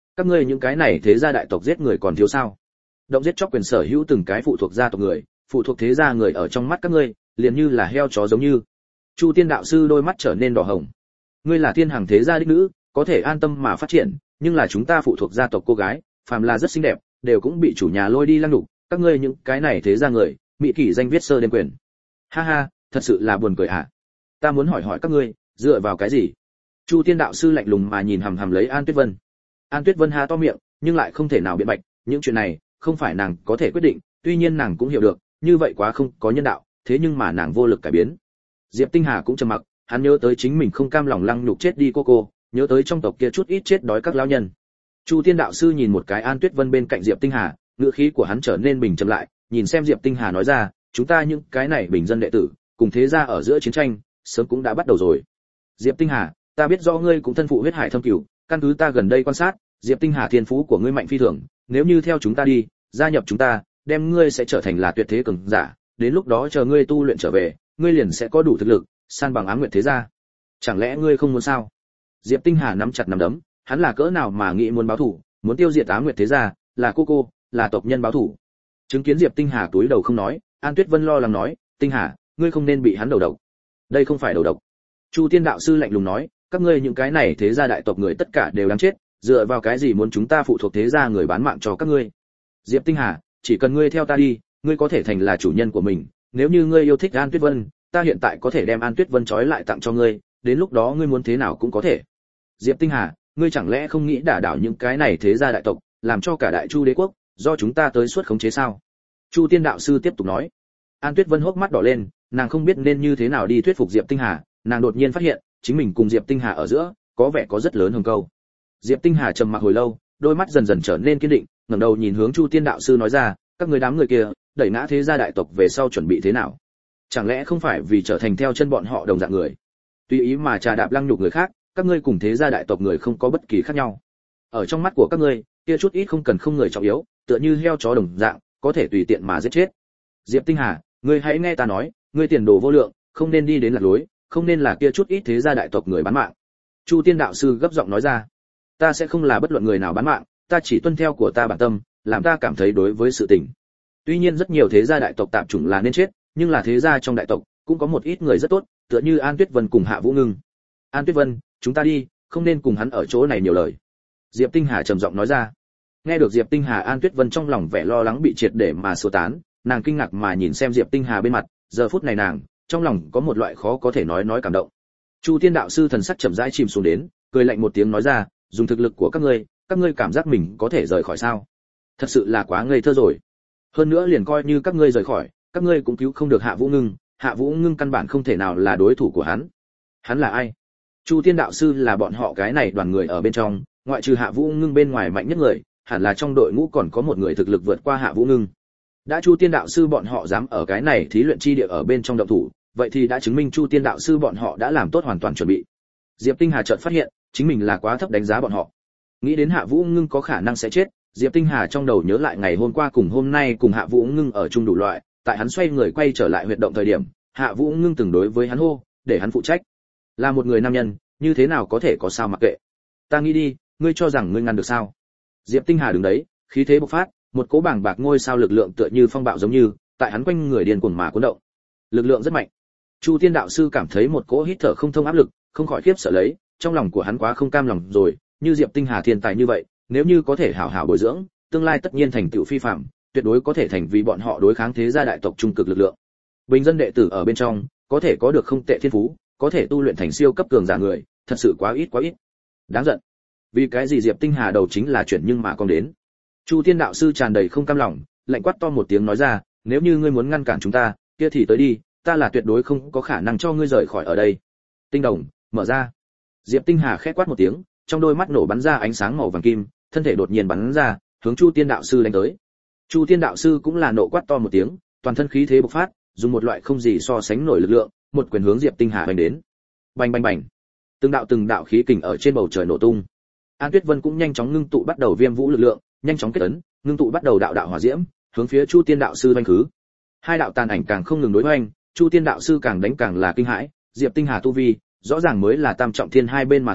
các ngươi những cái này thế gia đại tộc giết người còn thiếu sao? Động giết chóc quyền sở hữu từng cái phụ thuộc gia tộc người, phụ thuộc thế gia người ở trong mắt các ngươi, liền như là heo chó giống như. Chu Tiên đạo sư đôi mắt trở nên đỏ hồng. Ngươi là thiên hàng thế gia đích nữ, có thể an tâm mà phát triển, nhưng là chúng ta phụ thuộc gia tộc cô gái, phàm là rất xinh đẹp, đều cũng bị chủ nhà lôi đi lăng đục, các ngươi những cái này thế gia người, mỹ kỷ danh viết sơ đêm quyền. Ha ha, thật sự là buồn cười à? Ta muốn hỏi hỏi các ngươi, dựa vào cái gì? Chu Tiên đạo sư lạnh lùng mà nhìn hằm hằm lấy An Tuyết Vân. An Tuyết Vân há to miệng, nhưng lại không thể nào biện bạch, những chuyện này không phải nàng có thể quyết định, tuy nhiên nàng cũng hiểu được, như vậy quá không có nhân đạo, thế nhưng mà nàng vô lực cải biến. Diệp Tinh Hà cũng trầm mặc, hắn nhớ tới chính mình không cam lòng lăng nhục chết đi cô, nhớ tới trong tộc kia chút ít chết đói các lão nhân. Chu Tiên đạo sư nhìn một cái An Tuyết Vân bên cạnh Diệp Tinh Hà, ngữ khí của hắn trở nên bình trầm lại, nhìn xem Diệp Tinh Hà nói ra, chúng ta những cái này bình dân đệ tử, cùng thế gia ở giữa chiến tranh, sớm cũng đã bắt đầu rồi. Diệp Tinh Hà, ta biết rõ ngươi cũng thân phụ huyết hải thâm cửu, căn cứ ta gần đây quan sát, Diệp Tinh Hà thiên phú của ngươi mạnh phi thường, nếu như theo chúng ta đi, gia nhập chúng ta, đem ngươi sẽ trở thành là tuyệt thế cường giả, đến lúc đó chờ ngươi tu luyện trở về, ngươi liền sẽ có đủ thực lực, san bằng Ám Nguyệt thế gia. Chẳng lẽ ngươi không muốn sao? Diệp Tinh Hà nắm chặt nắm đấm, hắn là cỡ nào mà nghĩ muốn báo thù, muốn tiêu diệt Ám Nguyệt thế gia, là cô, là tộc nhân báo thù. Chứng kiến Diệp Tinh Hà túi đầu không nói, An Tuyết Vân lo lắng nói, Tinh Hà, ngươi không nên bị hắn đầu độc. Đây không phải đầu độc. Chu Tiên đạo sư lạnh lùng nói, các ngươi những cái này thế gia đại tộc người tất cả đều đáng chết, dựa vào cái gì muốn chúng ta phụ thuộc thế gia người bán mạng cho các ngươi? Diệp Tinh Hà, chỉ cần ngươi theo ta đi, ngươi có thể thành là chủ nhân của mình, nếu như ngươi yêu thích An Tuyết Vân, ta hiện tại có thể đem An Tuyết Vân trói lại tặng cho ngươi, đến lúc đó ngươi muốn thế nào cũng có thể. Diệp Tinh Hà, ngươi chẳng lẽ không nghĩ đả đảo những cái này thế gia đại tộc, làm cho cả Đại Chu đế quốc do chúng ta tới suốt khống chế sao? Chu Tiên đạo sư tiếp tục nói. An Tuyết Vân hốc mắt đỏ lên, nàng không biết nên như thế nào đi thuyết phục Diệp Tinh Hà, nàng đột nhiên phát hiện, chính mình cùng Diệp Tinh Hà ở giữa có vẻ có rất lớn hồng câu. Diệp Tinh Hà trầm mặc hồi lâu, đôi mắt dần dần trở nên kiên định, ngẩng đầu nhìn hướng Chu Tiên đạo sư nói ra, các người đám người kia, đẩy ngã thế gia đại tộc về sau chuẩn bị thế nào? Chẳng lẽ không phải vì trở thành theo chân bọn họ đồng dạng người, tùy ý mà trà đạp lăng nhục người khác, các ngươi cùng thế gia đại tộc người không có bất kỳ khác nhau. Ở trong mắt của các ngươi, kia chút ít không cần không người trọng yếu, tựa như heo chó đồng dạng, có thể tùy tiện mà giết chết. Diệp Tinh Hà, ngươi hãy nghe ta nói, ngươi tiền đồ vô lượng, không nên đi đến lạc lối, không nên là kia chút ít thế gia đại tộc người bán mạng. Chu Tiên đạo sư gấp giọng nói ra, ta sẽ không là bất luận người nào bán mạng, ta chỉ tuân theo của ta bản tâm, làm ta cảm thấy đối với sự tình. Tuy nhiên rất nhiều thế gia đại tộc tạp chủng là nên chết, nhưng là thế gia trong đại tộc cũng có một ít người rất tốt, tựa như An Tuyết Vân cùng Hạ Vũ Ngưng. An Tuyết Vân, chúng ta đi, không nên cùng hắn ở chỗ này nhiều lời. Diệp Tinh Hà trầm giọng nói ra. Nghe được Diệp Tinh Hà, An Tuyết Vân trong lòng vẻ lo lắng bị triệt để mà xua tán, nàng kinh ngạc mà nhìn xem Diệp Tinh Hà bên mặt, giờ phút này nàng trong lòng có một loại khó có thể nói cảm động. Chu Tiên đạo sư thần sắc chậm rãi chìm xuống đến, cười lạnh một tiếng nói ra, dùng thực lực của các ngươi cảm giác mình có thể rời khỏi sao? Thật sự là quá ngây thơ rồi. Hơn nữa liền coi như các ngươi rời khỏi, các ngươi cũng cứu không được Hạ Vũ Ngưng, Hạ Vũ Ngưng căn bản không thể nào là đối thủ của hắn. Hắn là ai? Chu Tiên đạo sư là bọn họ cái này đoàn người ở bên trong, ngoại trừ Hạ Vũ Ngưng bên ngoài mạnh nhất người, hẳn là trong đội ngũ còn có một người thực lực vượt qua Hạ Vũ Ngưng. Đã Chu Tiên đạo sư bọn họ dám ở cái này thí luyện chi địa ở bên trong động thủ, vậy thì đã chứng minh Chu Tiên đạo sư bọn họ đã làm tốt hoàn toàn chuẩn bị. Diệp Tinh Hà chợt phát hiện, chính mình là quá thấp đánh giá bọn họ. Nghĩ đến Hạ Vũ Ngưng có khả năng sẽ chết, Diệp Tinh Hà trong đầu nhớ lại ngày hôm qua cùng hôm nay cùng Hạ Vũ Ngưng ở chung đủ loại, tại hắn xoay người quay trở lại huyệt động thời điểm, Hạ Vũ Ngưng từng đối với hắn hô, để hắn phụ trách. Là một người nam nhân, như thế nào có thể có sao mặc kệ. Ta nghĩ đi, ngươi cho rằng ngươi ngăn được sao? Diệp Tinh Hà đứng đấy, khí thế bộc phát, một cỗ bảng bạc ngôi sao lực lượng tựa như phong bạo giống như, tại hắn quanh người điên cuồng mà cuốn động. Lực lượng rất mạnh. Chu Tiên đạo sư cảm thấy một cỗ hít thở không thông áp lực, không khỏi khiếp sợ lấy, trong lòng của hắn quá không cam lòng rồi, như Diệp Tinh Hà thiên tài như vậy, nếu như có thể hảo hảo bồi dưỡng, tương lai tất nhiên thành tựu phi phàm, tuyệt đối có thể thành vì bọn họ đối kháng thế gia đại tộc trung cực lực lượng. Bình dân đệ tử ở bên trong, có thể có được không tệ thiên phú, có thể tu luyện thành siêu cấp cường giả người, thật sự quá ít. Đáng giận. Vì cái gì Diệp Tinh Hà đầu chính là chuyển nhưng mà con đến. Chu Tiên đạo sư tràn đầy không cam lòng, lạnh quát to một tiếng nói ra, nếu như ngươi muốn ngăn cản chúng ta, kia thì tới đi, ta là tuyệt đối không có khả năng cho ngươi rời khỏi ở đây. Tinh đồng, mở ra. Diệp Tinh Hà khẽ quát một tiếng, trong đôi mắt nổ bắn ra ánh sáng màu vàng kim, thân thể đột nhiên bắn ra, hướng Chu Tiên đạo sư đánh tới. Chu Tiên đạo sư cũng là nộ quát to một tiếng, toàn thân khí thế bộc phát, dùng một loại không gì so sánh nổi lực lượng, một quyền hướng Diệp Tinh Hà đánh đến. Bành bành bành. Từng đạo khí kình ở trên bầu trời nổ tung. An Tuyết Vân cũng nhanh chóng ngưng tụ bắt đầu viêm vũ lực lượng, nhanh chóng kết ấn, ngưng tụ bắt đầu đạo hỏa diễm, hướng phía Chu Tiên đạo sư vây khứ. Hai đạo tàn ảnh càng không ngừng đối hoành, Chu Tiên đạo sư càng đánh càng là kinh hãi, Diệp Tinh Hà tu vi, rõ ràng mới là tam trọng thiên hai bên mà thôi,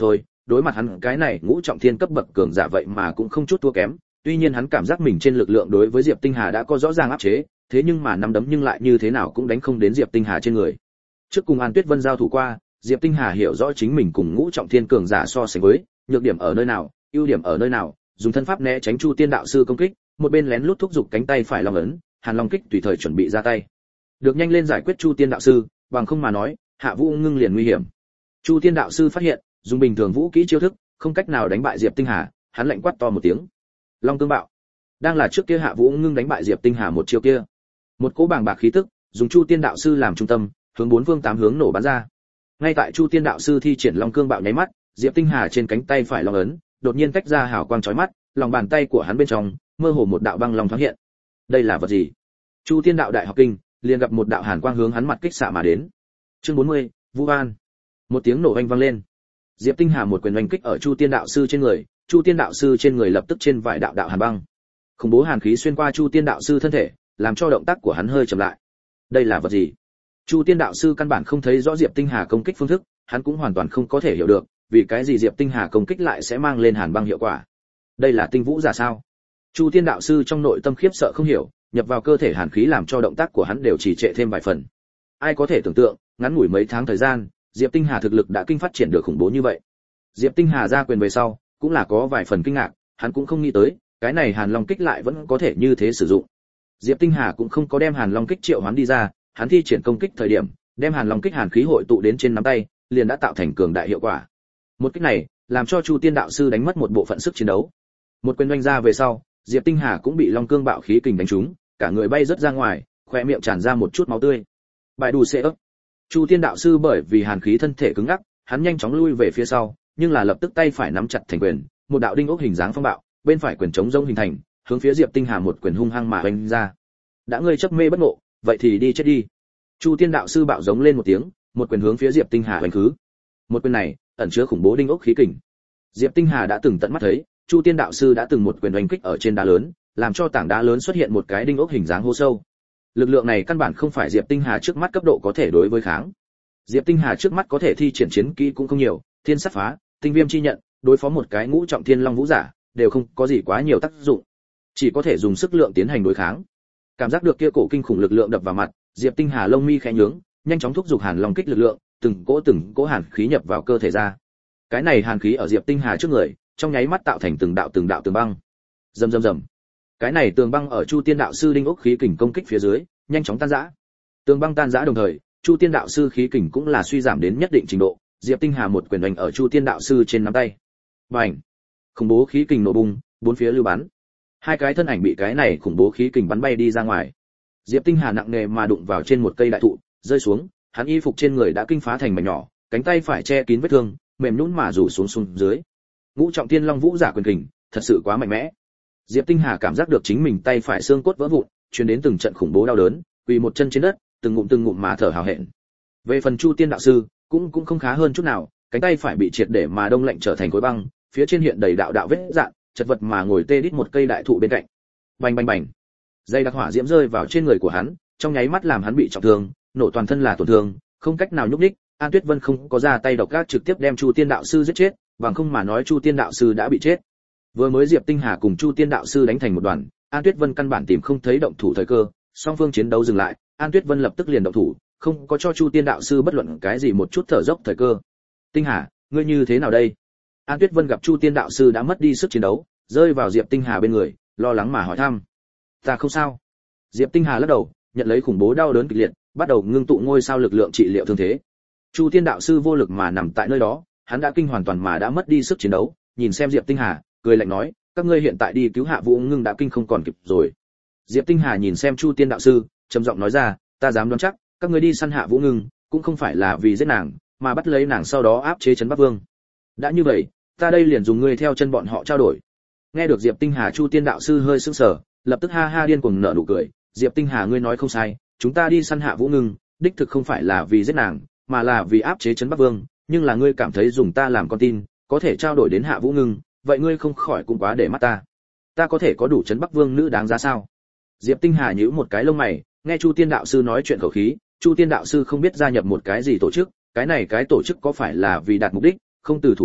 đối mặt hắn cái này ngũ trọng thiên cấp bậc cường giả vậy mà cũng không chút thua kém. Tuy nhiên hắn cảm giác mình trên lực lượng đối với Diệp Tinh Hà đã có rõ ràng áp chế, thế nhưng mà nắm đấm nhưng lại như thế nào cũng đánh không đến Diệp Tinh Hà trên người. Trước cùng An Tuyết Vân giao thủ qua, Diệp Tinh Hà hiểu rõ chính mình cùng ngũ trọng thiên cường giả so sánh với, nhược điểm ở nơi nào, ưu điểm ở nơi nào, dùng thân pháp né tránh Chu Tiên đạo sư công kích, một bên lén lút thúc giục cánh tay phải long ấn, Hàn Long kích tùy thời chuẩn bị ra tay. Được nhanh lên giải quyết Chu Tiên đạo sư, bằng không mà nói, Hạ Vũ Ngưng liền nguy hiểm. Chu Tiên đạo sư phát hiện, dùng bình thường vũ kỹ chiêu thức, không cách nào đánh bại Diệp Tinh Hà, hắn lạnh quát to một tiếng. Long cương bạo. Đang là trước kia Hạ Vũ Ngưng đánh bại Diệp Tinh Hà một chiêu kia. Một cỗ bàng bạc khí tức, dùng Chu Tiên đạo sư làm trung tâm, hướng bốn phương tám hướng nổ bắn ra. Ngay tại Chu Tiên đạo sư thi triển Long cương bạo nháy mắt, Diệp Tinh Hà trên cánh tay phải long ấn, đột nhiên tách ra hào quang chói mắt, lòng bàn tay của hắn bên trong, mơ hồ một đạo băng long thoáng hiện. Đây là vật gì? Chu Tiên đạo đại học kinh, liền gặp một đạo hàn quang hướng hắn mặt kích xạ mà đến. Chương 40, Vu An. Một tiếng nổ oanh vang lên. Diệp Tinh Hà một quyền oanh kích ở Chu Tiên đạo sư trên người, Chu Tiên đạo sư trên người lập tức trên vài đạo đạo hàn băng. Khủng bố hàn khí xuyên qua Chu Tiên đạo sư thân thể, làm cho động tác của hắn hơi chậm lại. Đây là vật gì? Chu Tiên đạo sư căn bản không thấy rõ Diệp Tinh Hà công kích phương thức, hắn cũng hoàn toàn không có thể hiểu được, vì cái gì Diệp Tinh Hà công kích lại sẽ mang lên hàn băng hiệu quả. Đây là tinh vũ giả sao? Chu Tiên đạo sư trong nội tâm khiếp sợ không hiểu, nhập vào cơ thể hàn khí làm cho động tác của hắn đều trì trệ thêm vài phần. Ai có thể tưởng tượng, ngắn ngủi mấy tháng thời gian, Diệp Tinh Hà thực lực đã kinh phát triển được khủng bố như vậy. Diệp Tinh Hà ra quyền về sau, cũng là có vài phần kinh ngạc, hắn cũng không nghĩ tới, cái này Hàn Long kích lại vẫn có thể như thế sử dụng. Diệp Tinh Hà cũng không có đem Hàn Long kích triệu hoán đi ra, hắn thi triển công kích thời điểm, đem Hàn Long kích hàn khí hội tụ đến trên nắm tay, liền đã tạo thành cường đại hiệu quả. Một kích này, làm cho Chu Tiên đạo sư đánh mất một bộ phận sức chiến đấu. Một quyền đánh ra về sau, Diệp Tinh Hà cũng bị Long cương bạo khí kình đánh trúng, cả người bay rất ra ngoài, khóe miệng tràn ra một chút máu tươi. Bài đủ xệ ấp. Chu Tiên đạo sư bởi vì hàn khí thân thể cứng ngắc, hắn nhanh chóng lui về phía sau, nhưng là lập tức tay phải nắm chặt thành quyền, một đạo đinh ốc hình dáng phong bạo, bên phải quyền chống rông hình thành, hướng phía Diệp Tinh Hà một quyền hung hăng mà đánh ra. Đã ngươi chấp mê bất ngộ, vậy thì đi chết đi. Chu Tiên đạo sư bạo giống lên một tiếng, một quyền hướng phía Diệp Tinh Hà đánh khứ. Một quyền này ẩn chứa khủng bố đinh ốc khí kình. Diệp Tinh Hà đã từng tận mắt thấy, Chu Tiên đạo sư đã từng một quyền đánh kích ở trên đá lớn, làm cho tảng đá lớn xuất hiện một cái đinh ốc hình dáng hố sâu. Lực lượng này căn bản không phải Diệp Tinh Hà trước mắt cấp độ có thể đối với kháng. Diệp Tinh Hà trước mắt có thể thi triển chiến kỹ cũng không nhiều, thiên sát phá, tinh viêm chi nhận, đối phó một cái ngũ trọng thiên long vũ giả, đều không có gì quá nhiều tác dụng, chỉ có thể dùng sức lượng tiến hành đối kháng. Cảm giác được kia cổ kinh khủng lực lượng đập vào mặt, Diệp Tinh Hà lông mi khẽ nhướng, nhanh chóng thúc giục Hàn Long kích lực lượng, từng cỗ hàn khí nhập vào cơ thể ra. Cái này hàn khí ở Diệp Tinh Hà trước người, trong nháy mắt tạo thành từng đạo tường băng. Rầm rầm rầm. Cái này tường băng ở Chu Tiên đạo sư đinh ốc khí kình công kích phía dưới, nhanh chóng tan rã. Tường băng tan rã đồng thời, Chu Tiên đạo sư khí kình cũng là suy giảm đến nhất định trình độ, Diệp Tinh Hà một quyền đánh ở Chu Tiên đạo sư trên nắm tay. Bành! Khủng bố khí kình nổ bùng, bốn phía lưu bắn. Hai cái thân ảnh bị cái này khủng bố khí kình bắn bay đi ra ngoài. Diệp Tinh Hà nặng nề mà đụng vào trên một cây đại thụ, rơi xuống, hắn y phục trên người đã kinh phá thành mảnh nhỏ, cánh tay phải che kín vết thương, mềm nhũn mà rủ xuống dưới. Ngũ trọng thiên long vũ giả quyền kình, thật sự quá mạnh mẽ. Diệp Tinh Hà cảm giác được chính mình tay phải xương cốt vỡ vụn, truyền đến từng trận khủng bố đau đớn, quỳ một chân trên đất, từng ngụm mà thở hào hẹn. Về phần Chu Tiên đạo sư, cũng không khá hơn chút nào, cánh tay phải bị triệt để mà đông lạnh trở thành khối băng, phía trên hiện đầy đạo vết rạn, chật vật mà ngồi tê đít một cây đại thụ bên cạnh. Bành bành bành. Dây đặc hỏa diễm rơi vào trên người của hắn, trong nháy mắt làm hắn bị trọng thương, nổ toàn thân là tổn thương, không cách nào nhúc nhích. An Tuyết Vân không có ra tay độc ác trực tiếp đem Chu Tiên đạo sư giết chết, bằng không mà nói Chu Tiên đạo sư đã bị chết. Vừa mới Diệp Tinh Hà cùng Chu Tiên đạo sư đánh thành một đoàn, An Tuyết Vân căn bản tìm không thấy động thủ thời cơ, song phương chiến đấu dừng lại, An Tuyết Vân lập tức liền động thủ, không có cho Chu Tiên đạo sư bất luận cái gì một chút thở dốc thời cơ. Tinh Hà, ngươi như thế nào đây? An Tuyết Vân gặp Chu Tiên đạo sư đã mất đi sức chiến đấu, rơi vào Diệp Tinh Hà bên người, lo lắng mà hỏi thăm. Ta không sao. Diệp Tinh Hà lắc đầu, nhận lấy khủng bố đau đớn kịch liệt, bắt đầu ngưng tụ ngôi sao lực lượng trị liệu thương thế. Chu Tiên đạo sư vô lực mà nằm tại nơi đó, hắn đã kinh hoàn toàn mà đã mất đi sức chiến đấu, nhìn xem Diệp Tinh Hà, cười lạnh nói, các ngươi hiện tại đi cứu Hạ Vũ Ngưng đã kinh không còn kịp rồi. Diệp Tinh Hà nhìn xem Chu Tiên đạo sư, trầm giọng nói ra, ta dám đoán chắc, các ngươi đi săn Hạ Vũ Ngưng, cũng không phải là vì giết nàng, mà bắt lấy nàng sau đó áp chế trấn Bắc Vương. Đã như vậy, ta đây liền dùng ngươi theo chân bọn họ trao đổi. Nghe được Diệp Tinh Hà, Chu Tiên đạo sư hơi sững sờ, lập tức ha ha điên cuồng nở nụ cười, Diệp Tinh Hà ngươi nói không sai, chúng ta đi săn Hạ Vũ Ngưng, đích thực không phải là vì giết nàng, mà là vì áp chế trấn Bắc Vương, nhưng là ngươi cảm thấy dùng ta làm con tin, có thể trao đổi đến Hạ Vũ Ngưng, vậy ngươi không khỏi cũng quá để mắt ta. Ta có thể có đủ trấn Bắc Vương nữ đáng giá sao? Diệp Tinh Hà nhíu một cái lông mày, nghe Chu Tiên đạo sư nói chuyện khẩu khí, Chu Tiên đạo sư không biết gia nhập một cái gì tổ chức, cái này cái tổ chức có phải là vì đạt mục đích, không từ thủ đoạn,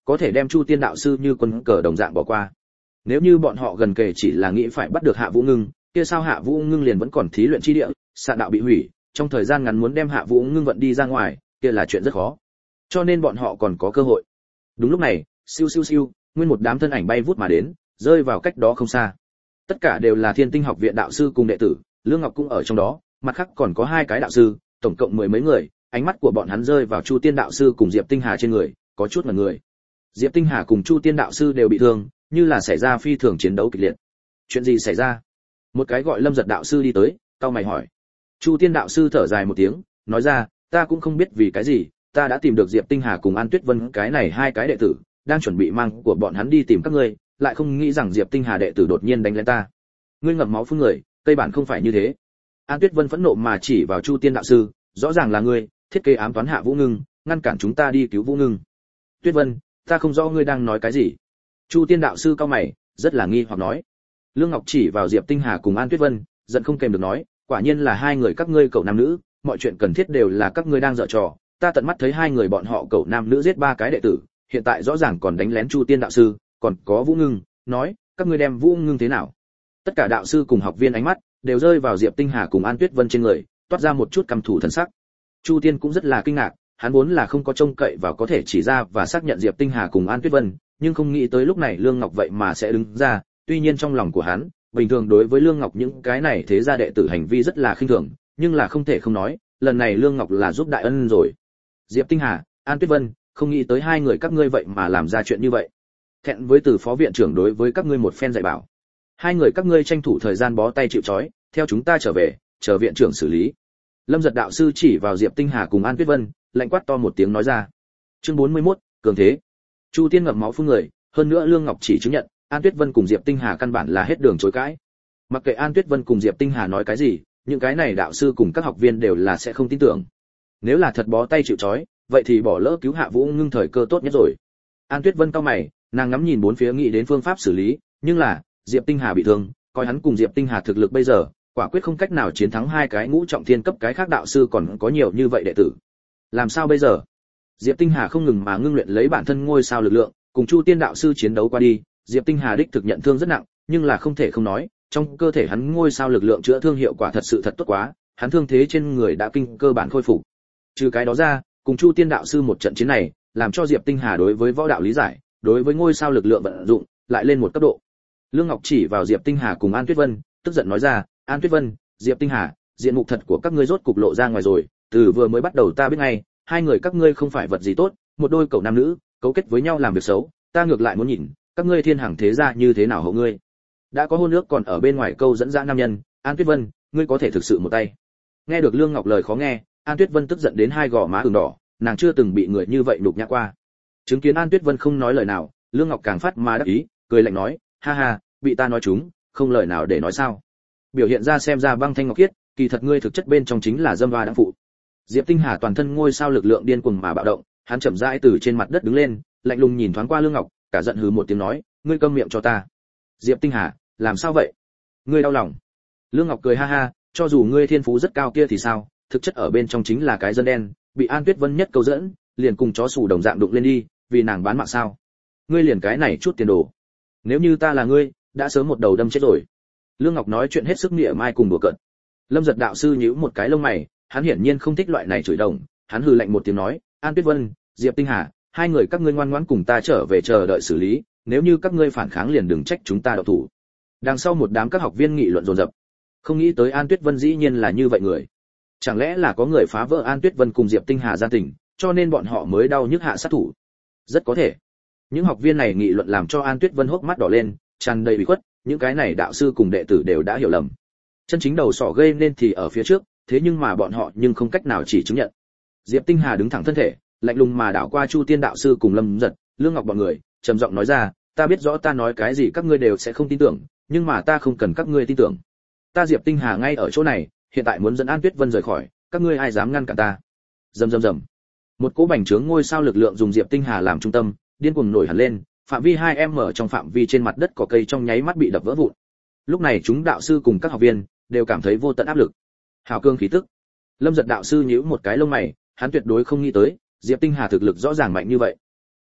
có thể đem Chu Tiên đạo sư như quân cờ đồng dạng bỏ qua. Nếu như bọn họ gần kề chỉ là nghĩ phải bắt được Hạ Vũ Ngưng, kia sao Hạ Vũ Ngưng liền vẫn còn thí luyện chi địa, xạ đạo bị hủy, trong thời gian ngắn muốn đem Hạ Vũ Ngưng vận đi ra ngoài, kia là chuyện rất khó. Cho nên bọn họ còn có cơ hội. Đúng lúc này, siêu siêu siêu, nguyên một đám thân ảnh bay vút mà đến, rơi vào cách đó không xa. Tất cả đều là Thiên Tinh học viện đạo sư cùng đệ tử, Lương Ngọc cũng ở trong đó, mặt khác còn có 2 cái đạo sư, tổng cộng 10 mấy người, ánh mắt của bọn hắn rơi vào Chu Tiên đạo sư cùng Diệp Tinh Hà trên người, có chút ngẩn người. Diệp Tinh Hà cùng Chu Tiên đạo sư đều bị thương, như là xảy ra phi thường chiến đấu kịch liệt. Chuyện gì xảy ra? Một cái gọi Lâm Giật đạo sư đi tới, cau mày hỏi. Chu Tiên đạo sư thở dài một tiếng, nói ra, ta cũng không biết vì cái gì, ta đã tìm được Diệp Tinh Hà cùng An Tuyết Vân cái này 2 cái đệ tử, đang chuẩn bị mang của bọn hắn đi tìm các ngươi, lại không nghĩ rằng Diệp Tinh Hà đệ tử đột nhiên đánh lên ta. Ngươi ngậm máu phun người, cây bản không phải như thế. An Tuyết Vân phẫn nộ mà chỉ vào Chu Tiên đạo sư, rõ ràng là ngươi, thiết kế ám toán Hạ Vũ Ngưng, ngăn cản chúng ta đi cứu Vũ Ngưng. Tuyết Vân, ta không rõ ngươi đang nói cái gì. Chu Tiên đạo sư cau mày, rất là nghi hoặc nói. Lương Ngọc chỉ vào Diệp Tinh Hà cùng An Tuyết Vân, giận không kềm được nói, quả nhiên là 2 người các ngươi cậu nam nữ, mọi chuyện cần thiết đều là các ngươi đang giở trò, ta tận mắt thấy 2 người bọn họ cậu nam nữ giết 3 cái đệ tử, hiện tại rõ ràng còn đánh lén Chu Tiên đạo sư, còn có Vũ Ngưng, nói, các ngươi đem Vũ Ngưng thế nào? Tất cả đạo sư cùng học viên ánh mắt đều rơi vào Diệp Tinh Hà cùng An Tuyết Vân trên người, toát ra một chút căm thù thần sắc. Chu Tiên cũng rất là kinh ngạc, hắn vốn là không có trông cậy vào có thể chỉ ra và xác nhận Diệp Tinh Hà cùng An Tuyết Vân, nhưng không nghĩ tới lúc này Lương Ngọc vậy mà sẽ đứng ra, tuy nhiên trong lòng của hắn, bình thường đối với Lương Ngọc những cái này thế gia đệ tử hành vi rất là khinh thường, nhưng là không thể không nói, lần này Lương Ngọc là giúp đại ân rồi. Diệp Tinh Hà, An Tuyết Vân, không nghĩ tới 2 người các ngươi vậy mà làm ra chuyện như vậy. Thẹn với từ phó viện trưởng đối với các ngươi một phen dạy bảo. 2 người các ngươi tranh thủ thời gian bó tay chịu trói, theo chúng ta trở về, chờ viện trưởng xử lý. Lâm Giật đạo sư chỉ vào Diệp Tinh Hà cùng An Tuyết Vân, lạnh quát to một tiếng nói ra. Chương 41, cường thế. Chu Tiên ngậm máu phun người, hơn nữa Lương Ngọc chỉ chứng nhận, An Tuyết Vân cùng Diệp Tinh Hà căn bản là hết đường chối cãi. Mặc kệ An Tuyết Vân cùng Diệp Tinh Hà nói cái gì, những cái này đạo sư cùng các học viên đều là sẽ không tin tưởng. Nếu là thật bó tay chịu trói, vậy thì bỏ lỡ cứu Hạ Vũ Ngưng thời cơ tốt nhất rồi. An Tuyết Vân cau mày, nàng ngắm nhìn bốn phía nghĩ đến phương pháp xử lý, nhưng là, Diệp Tinh Hà bị thương, coi hắn cùng Diệp Tinh Hà thực lực bây giờ, quả quyết không cách nào chiến thắng 2 cái ngũ trọng thiên cấp cái khác đạo sư còn có nhiều như vậy đệ tử. Làm sao bây giờ? Diệp Tinh Hà không ngừng mà ngưng luyện lấy bản thân ngôi sao lực lượng, cùng Chu Tiên đạo sư chiến đấu qua đi, Diệp Tinh Hà đích thực nhận thương rất nặng, nhưng là không thể không nói, trong cơ thể hắn ngôi sao lực lượng chữa thương hiệu quả thật sự thật tốt quá, hắn thương thế trên người đã kinh cơ bản khôi phục. Trừ cái đó ra, cùng Chu Tiên đạo sư một trận chiến này, làm cho Diệp Tinh Hà đối với võ đạo lý giải, đối với ngôi sao lực lượng vận dụng, lại lên một cấp độ. Lương Ngọc chỉ vào Diệp Tinh Hà cùng An Tuyết Vân, tức giận nói ra, An Tuyết Vân, Diệp Tinh Hà, diện mục thật của các ngươi rốt cục lộ ra ngoài rồi, từ vừa mới bắt đầu ta biết ngay, 2 người các ngươi không phải vật gì tốt, một đôi cậu nam nữ, cấu kết với nhau làm việc xấu, ta ngược lại muốn nhìn, các ngươi thiên hàng thế gia như thế nào hộ ngươi. Đã có hôn ước còn ở bên ngoài câu dẫn dã nam nhân, An Tuyết Vân, ngươi có thể thực sự một tay. Nghe được Lương Ngọc lời khó nghe, An Tuyết Vân tức giận đến 2 gò má ửng đỏ, nàng chưa từng bị người như vậy nhục nhã qua. Chứng kiến An Tuyết Vân không nói lời nào, Lương Ngọc càng phát mà đắc ý, cười lạnh nói, ha ha, bị ta nói chúng, không lời nào để nói sao? Biểu hiện ra xem ra băng thanh ngọc khiết, kỳ thật ngươi thực chất bên trong chính là dâm va đáng phụ. Diệp Tinh Hà toàn thân ngôi sao lực lượng điên cuồng mà bạo động, hắn chậm rãi từ trên mặt đất đứng lên, lạnh lùng nhìn thoáng qua Lương Ngọc, cả giận hừ một tiếng nói, ngươi câm miệng cho ta. Diệp Tinh Hà, làm sao vậy? Ngươi đau lòng? Lương Ngọc cười ha ha, cho dù ngươi thiên phú rất cao kia thì sao, thực chất ở bên trong chính là cái dân đen, bị An Tuyết Vân nhất câu dẫn, liền cùng chó sủ đồng dạng đụng lên đi, vì nàng bán mạng sao? Ngươi liền cái này chút tiền đồ. Nếu như ta là ngươi, đã sớm một đầu đâm chết rồi. Lương Ngọc nói chuyện hết sức nghĩa mai cùng đùa cợt. Lâm Giật đạo sư nhíu một cái lông mày, hắn hiển nhiên không thích loại này chửi đồng, hắn hừ lạnh một tiếng nói, An Tuyết Vân, Diệp Tinh Hà, 2 người các ngươi ngoan ngoãn cùng ta trở về chờ đợi xử lý, nếu như các ngươi phản kháng liền đừng trách chúng ta động thủ. Đằng sau một đám các học viên nghị luận dồn dập. Không nghĩ tới An Tuyết Vân dĩ nhiên là như vậy người. Chẳng lẽ là có người phá vỡ An Tuyết Vân cùng Diệp Tinh Hà gia tình, cho nên bọn họ mới đau nhức hạ sát thủ. Rất có thể. Những học viên này nghị luận làm cho An Tuyết Vân hốc mắt đỏ lên, tràn đầy ủy khuất, những cái này đạo sư cùng đệ tử đều đã hiểu lầm. Chân chính đầu sỏ gây nên thì ở phía trước, thế nhưng mà bọn họ nhưng không cách nào chỉ chứng nhận. Diệp Tinh Hà đứng thẳng thân thể, lạnh lùng mà đảo qua Chu Tiên đạo sư cùng Lâm Giật, Lương Ngọc bọn người, trầm giọng nói ra, ta biết rõ ta nói cái gì các ngươi đều sẽ không tin tưởng, nhưng mà ta không cần các ngươi tin tưởng. Ta Diệp Tinh Hà ngay ở chỗ này, hiện tại muốn dẫn An Tuyết Vân rời khỏi, các ngươi ai dám ngăn cản ta? Rầm rầm rầm. Một cỗ bành trướng ngôi sao lực lượng dùng Diệp Tinh Hà làm trung tâm, điên cuồng nổi hẳn lên, phạm vi 2m trong phạm vi trên mặt đất cỏ cây trong nháy mắt bị đập vỡ vụn. Lúc này chúng đạo sư cùng các học viên đều cảm thấy vô tận áp lực. Hào cương khí tức. Lâm Giật đạo sư nhíu một cái lông mày, hắn tuyệt đối không nghĩ tới, Diệp Tinh Hà thực lực rõ ràng mạnh như vậy.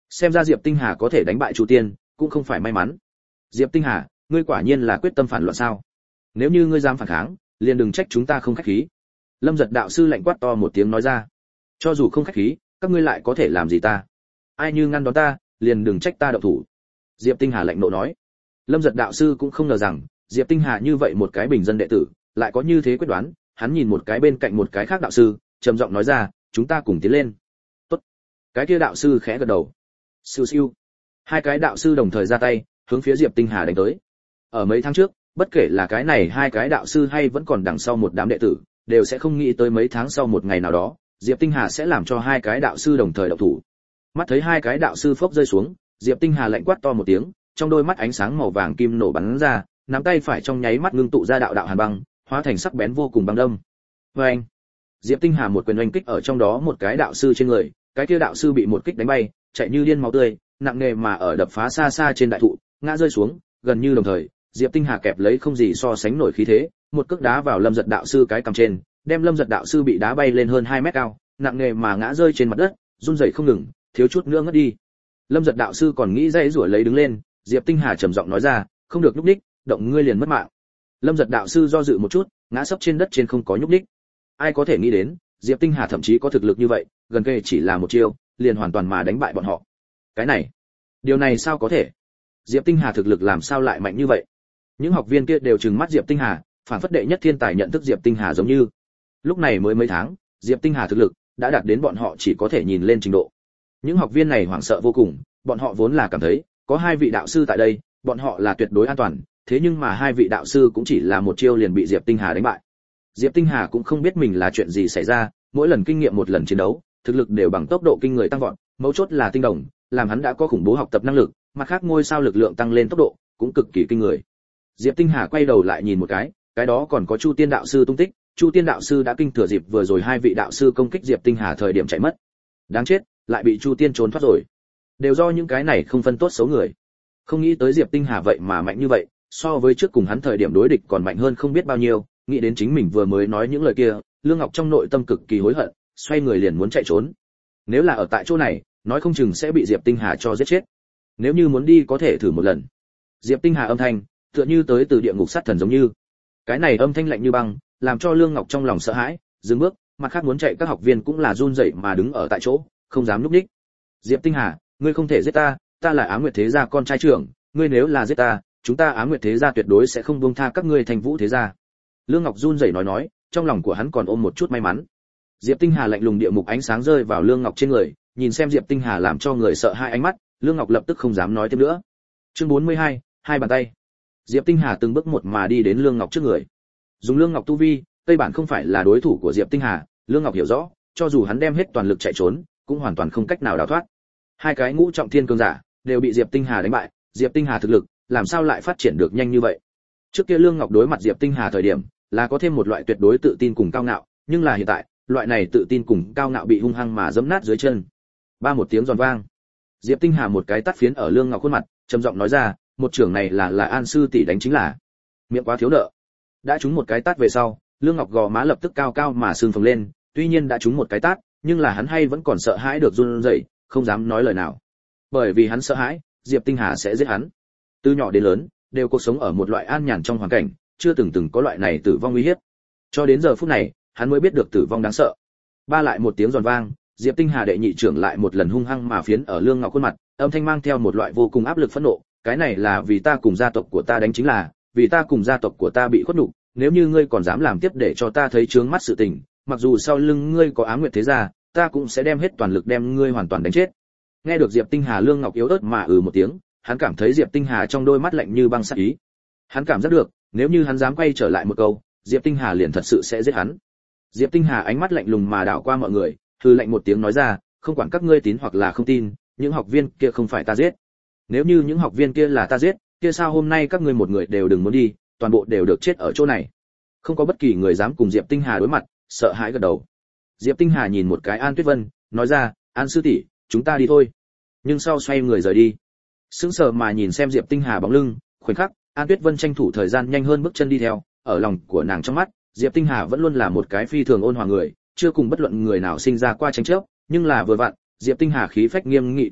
Xem ra Diệp Tinh Hà có thể đánh bại Chu Tiên, cũng không phải may mắn. Diệp Tinh Hà, ngươi quả nhiên là quyết tâm phản loạn sao? Nếu như ngươi dám phản kháng, liền đừng trách chúng ta không khách khí. Lâm Giật đạo sư lạnh quát to một tiếng nói ra. Cho dù không khách khí, các ngươi lại có thể làm gì ta? Ai như ngăn đón ta, liền đừng trách ta động thủ. Diệp Tinh Hà lạnh nộ nói. Lâm Giật đạo sư cũng không ngờ rằng, Diệp Tinh Hà như vậy một cái bình dân đệ tử, lại có như thế quyết đoán. Hắn nhìn một cái bên cạnh một cái khác đạo sư, trầm giọng nói ra, chúng ta cùng tiến lên. Tốt. Cái kia đạo sư khẽ gật đầu. Siêu siêu. Hai cái đạo sư đồng thời ra tay, hướng phía Diệp Tinh Hà đánh tới. Ở mấy tháng trước, bất kể là cái này hai cái đạo sư hay vẫn còn đằng sau một đám đệ tử, đều sẽ không nghĩ tới mấy tháng sau một ngày nào đó, Diệp Tinh Hà sẽ làm cho hai cái đạo sư đồng thời động thủ. Mắt thấy hai cái đạo sư phốc rơi xuống, Diệp Tinh Hà lạnh quát to một tiếng, trong đôi mắt ánh sáng màu vàng kim nổ bắn ra, nắm tay phải trong nháy mắt ngưng tụ ra đạo đạo hàn băng, hóa thành sắc bén vô cùng băng đâm. Oeng! Diệp Tinh Hà một quyền oanh kích ở trong đó một cái đạo sư trên người, cái kia đạo sư bị một kích đánh bay, chạy như điên máu tươi, nặng nề mà ở đập phá xa xa trên đại thụ, ngã rơi xuống, gần như đồng thời, Diệp Tinh Hà kẹp lấy không gì so sánh nổi khí thế, một cước đá vào Lâm Giật đạo sư cái cằm trên, đem Lâm Giật đạo sư bị đá bay lên hơn 2 mét cao, nặng nề mà ngã rơi trên mặt đất, run rẩy không ngừng, thiếu chút nữa ngất đi. Lâm Giật đạo sư còn nghĩ dãy rủa lấy đứng lên, Diệp Tinh Hà trầm giọng nói ra, không được nhúc nhích, động ngươi liền mất mạng. Lâm Giật đạo sư do dự một chút, ngã sấp trên đất trên không có nhúc nhích. Ai có thể nghĩ đến, Diệp Tinh Hà thậm chí có thực lực như vậy, gần kề chỉ là một chiêu, liền hoàn toàn mà đánh bại bọn họ. Cái này, điều này sao có thể? Diệp Tinh Hà thực lực làm sao lại mạnh như vậy? Những học viên kia đều trừng mắt Diệp Tinh Hà, phản phất đệ nhất thiên tài nhận thức Diệp Tinh Hà giống như. Lúc này mới mấy tháng, Diệp Tinh Hà thực lực đã đạt đến bọn họ chỉ có thể nhìn lên trình độ. Những học viên này hoảng sợ vô cùng, bọn họ vốn là cảm thấy có hai vị đạo sư tại đây, bọn họ là tuyệt đối an toàn, thế nhưng mà hai vị đạo sư cũng chỉ là một chiêu liền bị Diệp Tinh Hà đánh bại. Diệp Tinh Hà cũng không biết mình là chuyện gì xảy ra, mỗi lần kinh nghiệm một lần chiến đấu, thực lực đều bằng tốc độ kinh người tăng vọt, mấu chốt là tinh đồng, làm hắn đã có khủng bố học tập năng lực, mặt khác ngôi sao lực lượng tăng lên tốc độ cũng cực kỳ kinh người. Diệp Tinh Hà quay đầu lại nhìn một cái đó còn có Chu Tiên đạo sư tung tích, Chu Tiên đạo sư đã kinh thừa dịp vừa rồi hai vị đạo sư công kích Diệp Tinh Hà thời điểm chạy mất. Đáng chết, lại bị Chu Tiên trốn thoát rồi. Đều do những cái này không phân tốt xấu người. Không nghĩ tới Diệp Tinh Hà vậy mà mạnh như vậy, so với trước cùng hắn thời điểm đối địch còn mạnh hơn không biết bao nhiêu, nghĩ đến chính mình vừa mới nói những lời kia, Lương Ngọc trong nội tâm cực kỳ hối hận, xoay người liền muốn chạy trốn. Nếu là ở tại chỗ này, nói không chừng sẽ bị Diệp Tinh Hà cho giết chết. Nếu như muốn đi có thể thử một lần. Diệp Tinh Hà âm thanh, tựa như tới từ địa ngục sát thần giống như. Cái này âm thanh lạnh như băng, làm cho Lương Ngọc trong lòng sợ hãi, dừng bước, mặt khác muốn chạy các học viên cũng là run rẩy mà đứng ở tại chỗ, không dám lúc nhích. Diệp Tinh Hà, ngươi không thể giết ta, ta là Á Nguyệt Thế gia con trai trưởng, ngươi nếu là giết ta, chúng ta Á Nguyệt Thế gia tuyệt đối sẽ không buông tha các ngươi thành Vũ Thế gia. Lương Ngọc run rẩy nói, trong lòng của hắn còn ôm một chút may mắn. Diệp Tinh Hà lạnh lùng địa mục ánh sáng rơi vào Lương Ngọc trên người, nhìn xem Diệp Tinh Hà làm cho người sợ hai ánh mắt, Lương Ngọc lập tức không dám nói tiếp nữa. Chương 42, hai bàn tay. Diệp Tinh Hà từng bước một mà đi đến Lương Ngọc trước người. Dùng Lương Ngọc tu vi, Tây bản không phải là đối thủ của Diệp Tinh Hà, Lương Ngọc hiểu rõ, cho dù hắn đem hết toàn lực chạy trốn, cũng hoàn toàn không cách nào đào thoát. Hai cái ngũ trọng thiên cường giả đều bị Diệp Tinh Hà đánh bại, Diệp Tinh Hà thực lực làm sao lại phát triển được nhanh như vậy? Trước kia Lương Ngọc đối mặt Diệp Tinh Hà thời điểm, là có thêm một loại tuyệt đối tự tin cùng cao ngạo, nhưng là hiện tại, loại này tự tin cùng cao ngạo bị hung hăng mà giẫm nát dưới chân. Ba một tiếng giòn vang. Diệp Tinh Hà một cái tát phiến ở Lương Ngọc khuôn mặt, trầm giọng nói ra, một trưởng này là An sư tỷ đánh chính là. Miệng quá thiếu nợ. Đã trúng một cái tát về sau, Lương Ngọc gò má lập tức cao cao mà sưng phồng lên, tuy nhiên đã trúng một cái tát, nhưng là hắn hay vẫn còn sợ hãi được run rẩy, không dám nói lời nào. Bởi vì hắn sợ hãi, Diệp Tinh Hà sẽ giết hắn. Từ nhỏ đến lớn, đều cuộc sống ở một loại an nhàn trong hoàn cảnh, chưa từng có loại này tử vong uy hiếp. Cho đến giờ phút này, hắn mới biết được tử vong đáng sợ. Ba lại một tiếng giòn vang, Diệp Tinh Hà đệ nhị trưởng lại một lần hung hăng mà phiến ở Lương Ngọc khuôn mặt, âm thanh mang theo một loại vô cùng áp lực phẫn nộ, cái này là vì ta cùng gia tộc của ta đánh chính là, vì ta cùng gia tộc của ta bị khuất nhục, nếu như ngươi còn dám làm tiếp để cho ta thấy chướng mắt sự tình, mặc dù sau lưng ngươi có Á Nguyệt Thế gia, ta cũng sẽ đem hết toàn lực đem ngươi hoàn toàn đánh chết. Nghe được Diệp Tinh Hà, Lương Ngọc yếu ớt mà một tiếng, hắn cảm thấy Diệp Tinh Hà trong đôi mắt lạnh như băng sát ý. Hắn cảm giác được, nếu như hắn dám quay trở lại một câu, Diệp Tinh Hà liền thật sự sẽ giết hắn. Diệp Tinh Hà ánh mắt lạnh lùng mà đảo qua mọi người, hừ lạnh một tiếng nói ra, không quản các ngươi tín hoặc là không tin, những học viên kia không phải ta giết. Nếu như những học viên kia là ta giết, kia sao hôm nay các ngươi một người đều đừng muốn đi, toàn bộ đều được chết ở chỗ này. Không có bất kỳ người dám cùng Diệp Tinh Hà đối mặt, sợ hãi gật đầu. Diệp Tinh Hà nhìn một cái An Tuyết Vân, nói ra, An sư tỷ, chúng ta đi thôi. Nhưng sau xoay người rời đi. Sững sờ mà nhìn xem Diệp Tinh Hà bóng lưng, khoảnh khắc, An Tuyết Vân tranh thủ thời gian nhanh hơn bước chân đi theo, ở lòng của nàng trong mắt, Diệp Tinh Hà vẫn luôn là một cái phi thường ôn hòa người, chưa cùng bất luận người nào sinh ra qua tranh chấp, nhưng là vừa vặn, Diệp Tinh Hà khí phách nghiêm nghị cử động,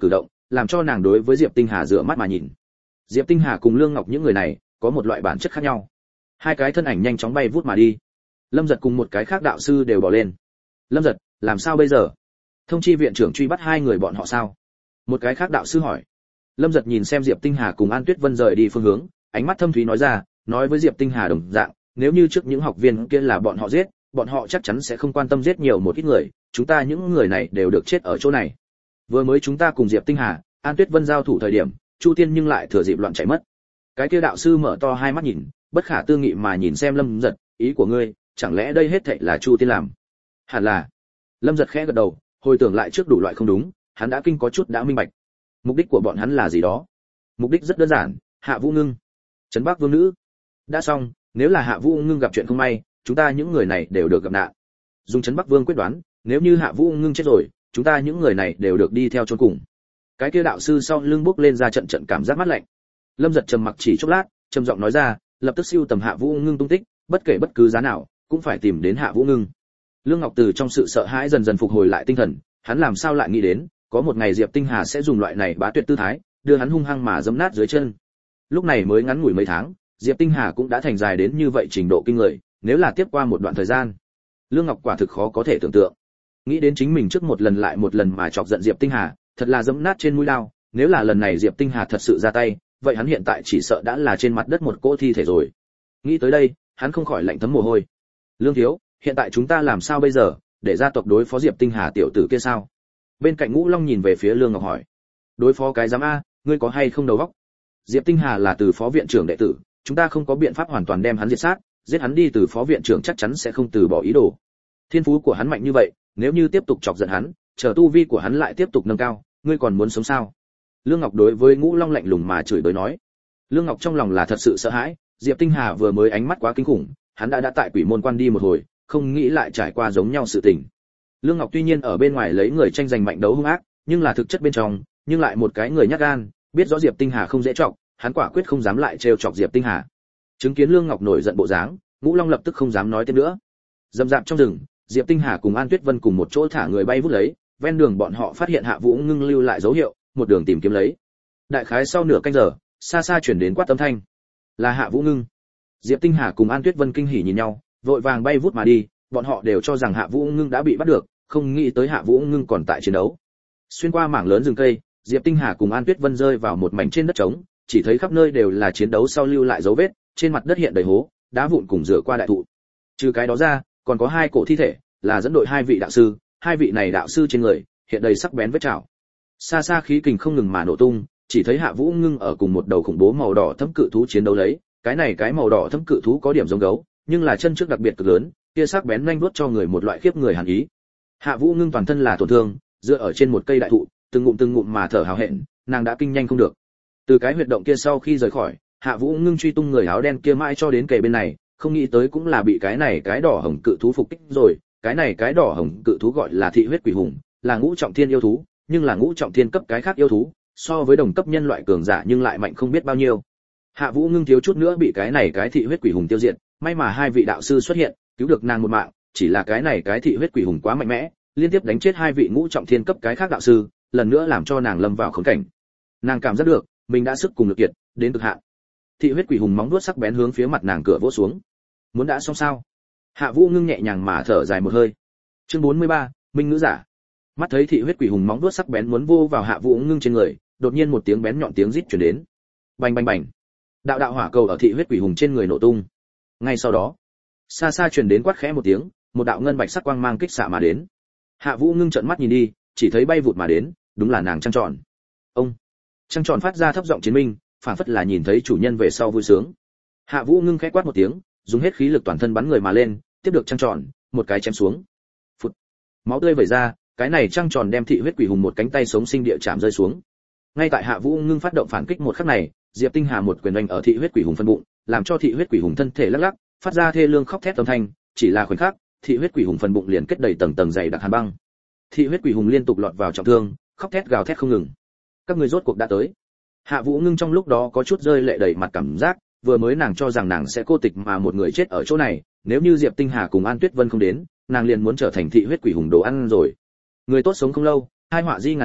làm cho nàng đối với Diệp Tinh Hà dựa mắt mà nhìn. Diệp Tinh Hà cùng Lương Ngọc những người này có một loại bản chất khác nhau. Hai cái thân ảnh nhanh chóng bay vút mà đi. Lâm Giật cùng một cái khác đạo sư đều bỏ lên. Lâm Giật, làm sao bây giờ? Thông chi viện trưởng truy bắt hai người bọn họ sao? Một cái khác đạo sư hỏi. Lâm Giật nhìn xem Diệp Tinh Hà cùng An Tuyết Vân rời đi phương hướng, ánh mắt thâm thúy nói ra, nói với Diệp Tinh Hà đồng dạng, nếu như trước những học viên kia là bọn họ giết, bọn họ chắc chắn sẽ không quan tâm giết nhiều một ít người, chúng ta những người này đều được chết ở chỗ này. Vừa mới chúng ta cùng Diệp Tinh Hà, An Tuyết Vân giao thủ thời điểm, Chu Tiên nhưng lại thừa dịp loạn chạy mất. Cái kia đạo sư mở to hai mắt nhìn, bất khả tư nghị mà nhìn xem Lâm Giật, ý của ngươi, chẳng lẽ đây hết thảy là Chu Tiên làm? Hẳn là. Lâm Giật khẽ gật đầu, hồi tưởng lại trước đủ loại không đúng, hắn đã kinh có chút đã minh bạch. Mục đích của bọn hắn là gì đó? Mục đích rất đơn giản, Hạ Vũ Ngưng, Trấn Bắc Vương nữ. Đã xong, nếu là Hạ Vũ Ngưng gặp chuyện không may, chúng ta những người này đều được gặp nạn. Dùng Trấn Bắc Vương quyết đoán, nếu như Hạ Vũ Ngưng chết rồi, chúng ta những người này đều được đi theo chôn cùng. Cái kia đạo sư sau lưng bốc lên ra trận trận cảm giác mát lạnh. Lâm Giật trầm mặc chỉ chốc lát, trầm giọng nói ra, lập tức siêu tầm Hạ Vũ Ngưng tung tích, bất kể bất cứ giá nào, cũng phải tìm đến Hạ Vũ Ngưng. Lương Ngọc từ trong sự sợ hãi dần dần phục hồi lại tinh thần, hắn làm sao lại nghĩ đến, có một ngày Diệp Tinh Hà sẽ dùng loại này bá tuyệt tư thái, đưa hắn hung hăng mà giẫm nát dưới chân. Lúc này mới ngắn ngủi mấy tháng, Diệp Tinh Hà cũng đã thành dài đến như vậy trình độ kinh người, nếu là tiếp qua một đoạn thời gian, Lương Ngọc quả thực khó có thể tưởng tượng. Nghĩ đến chính mình trước một lần lại một lần mà chọc giận Diệp Tinh Hà, thật là giẫm nát trên mũi lao, nếu là lần này Diệp Tinh Hà thật sự ra tay, vậy hắn hiện tại chỉ sợ đã là trên mặt đất một cỗ thi thể rồi. Nghĩ tới đây, hắn không khỏi lạnh thấm mồ hôi. Lương thiếu, hiện tại chúng ta làm sao bây giờ, để gia tộc đối phó Diệp Tinh Hà tiểu tử kia sao? Bên cạnh Ngũ Long nhìn về phía Lương Ngọc hỏi. Đối phó cái giám a, ngươi có hay không đầu óc? Diệp Tinh Hà là từ phó viện trưởng đệ tử, chúng ta không có biện pháp hoàn toàn đem hắn diệt sát, giết hắn đi từ phó viện trưởng chắc chắn sẽ không từ bỏ ý đồ. Thiên phú của hắn mạnh như vậy, nếu như tiếp tục chọc giận hắn, chờ tu vi của hắn lại tiếp tục nâng cao, ngươi còn muốn sống sao? Lương Ngọc đối với Ngũ Long lạnh lùng mà chửi bới nói. Lương Ngọc trong lòng là thật sự sợ hãi, Diệp Tinh Hà vừa mới ánh mắt quá kinh khủng, hắn đã tại Quỷ Môn Quan đi một hồi, không nghĩ lại trải qua giống nhau sự tình. Lương Ngọc tuy nhiên ở bên ngoài lấy người tranh giành mạnh đấu hung ác, nhưng là thực chất bên trong, nhưng lại một cái người nhát gan, biết rõ Diệp Tinh Hà không dễ chọc, hắn quả quyết không dám lại trêu chọc Diệp Tinh Hà. Chứng kiến Lương Ngọc nổi giận bộ dáng, Ngũ Long lập tức không dám nói thêm nữa. Dầm dạp trong rừng, Diệp Tinh Hà cùng An Tuyết Vân cùng một chỗ thả người bay vút lấy, ven đường bọn họ phát hiện Hạ Vũ Ngưng lưu lại dấu hiệu, một đường tìm kiếm lấy. Đại khái sau nửa canh giờ, xa xa chuyển đến quát âm thanh. Là Hạ Vũ Ngưng. Diệp Tinh Hà cùng An Tuyết Vân kinh hỉ nhìn nhau, vội vàng bay vút mà đi, bọn họ đều cho rằng Hạ Vũ Ngưng đã bị bắt được, không nghĩ tới Hạ Vũ Ngưng còn tại chiến đấu. Xuyên qua mảng lớn rừng cây, Diệp Tinh Hà cùng An Tuyết Vân rơi vào một mảnh trên đất trống, chỉ thấy khắp nơi đều là chiến đấu sau lưu lại dấu vết, trên mặt đất hiện đầy hố, đá vụn cùng rửa qua đại thụ. Trừ cái đó ra, còn có hai cổ thi thể, là dẫn đội hai vị đạo sư, hai vị này đạo sư trên người hiện đầy sắc bén vết chảo. Xa xa khí kình không ngừng mà nổ tung, chỉ thấy Hạ Vũ Ngưng ở cùng một đầu khủng bố màu đỏ thẫm cự thú chiến đấu lấy, cái màu đỏ thẫm cự thú có điểm giống gấu, nhưng là chân trước đặc biệt cực lớn, kia sắc bén nhanh vuốt cho người một loại khiếp người hàn ý. Hạ Vũ Ngưng toàn thân là tổn thương, dựa ở trên một cây đại thụ, từng ngụm mà thở hào hẹn, nàng đã kinh nhanh không được. Từ cái huyệt động kia sau khi rời khỏi, Hạ Vũ Ngưng truy tung người áo đen kia mãi cho đến kề bên này, không nghĩ tới cũng là bị cái đỏ hồng cự thú phục kích rồi. Cái đỏ hồng cự thú gọi là thị huyết quỷ hùng, là ngũ trọng thiên yêu thú, nhưng là ngũ trọng thiên cấp cái khác yêu thú, so với đồng cấp nhân loại cường giả nhưng lại mạnh không biết bao nhiêu. Hạ Vũ Ngưng thiếu chút nữa bị cái thị huyết quỷ hùng tiêu diệt, may mà hai vị đạo sư xuất hiện, cứu được nàng một mạng, chỉ là cái thị huyết quỷ hùng quá mạnh mẽ, liên tiếp đánh chết hai vị ngũ trọng thiên cấp cái khác đạo sư, lần nữa làm cho nàng lâm vào khốn cảnh. Nàng cảm giác được, mình đã sức cùng lực kiệt, đến cực hạn. Thị huyết quỷ hùng móng vuốt sắc bén hướng phía mặt nàng cửa vỗ xuống. Muốn đã xong sao? Hạ Vũ Ngưng nhẹ nhàng mà thở dài một hơi. Chương 43, Minh ngữ giả. Mắt thấy thị huyết quỷ hùng móng vuốt sắc bén muốn vô vào Hạ Vũ Ngưng trên người, đột nhiên một tiếng bén nhọn tiếng rít truyền đến. Bành bành bành. Đạo hỏa cầu ở thị huyết quỷ hùng trên người nổ tung. Ngay sau đó, xa xa truyền đến quát khẽ một tiếng, một đạo ngân bạch sắc quang mang kích xạ mà đến. Hạ Vũ Ngưng trợn mắt nhìn đi, chỉ thấy bay vụt mà đến, đúng là nàng trăng tròn. Ông. Trăng tròn phát ra thấp giọng chiến minh, phảng phất là nhìn thấy chủ nhân về sau vui sướng. Hạ Vũ Ngưng khẽ quát một tiếng, dùng hết khí lực toàn thân bắn người mà lên, tiếp được trăng tròn, một cái chém xuống. Phụt. Máu tươi vẩy ra, cái này trăng tròn đem thị huyết quỷ hùng một cánh tay sống sinh địa chạm rơi xuống. Ngay tại Hạ Vũ Ngưng phát động phản kích một khắc này, Diệp Tinh Hà một quyền đánh ở thị huyết quỷ hùng phân bụng, làm cho thị huyết quỷ hùng thân thể lắc lắc, phát ra thê lương khóc thét âm thanh, chỉ là khoảnh khắc, thị huyết quỷ hùng phần bụng liền kết đầy tầng tầng dày đặc hàn băng. Thị huyết quỷ hùng liên tục lọt vào trọng thương, khóc thét gào thét không ngừng. Các ngươi rốt cuộc đã tới. Hạ Vũ Ngưng trong lúc đó có chút rơi lệ đầy mặt cảm giác, vừa mới nàng cho rằng nàng sẽ cô tịch mà một người chết ở chỗ này, nếu như Diệp Tinh Hà cùng An Tuyết Vân không đến, nàng liền muốn trở thành thị huyết quỷ hùng đồ ăn rồi. Người tốt sống không lâu, hai họa di ngàn năm,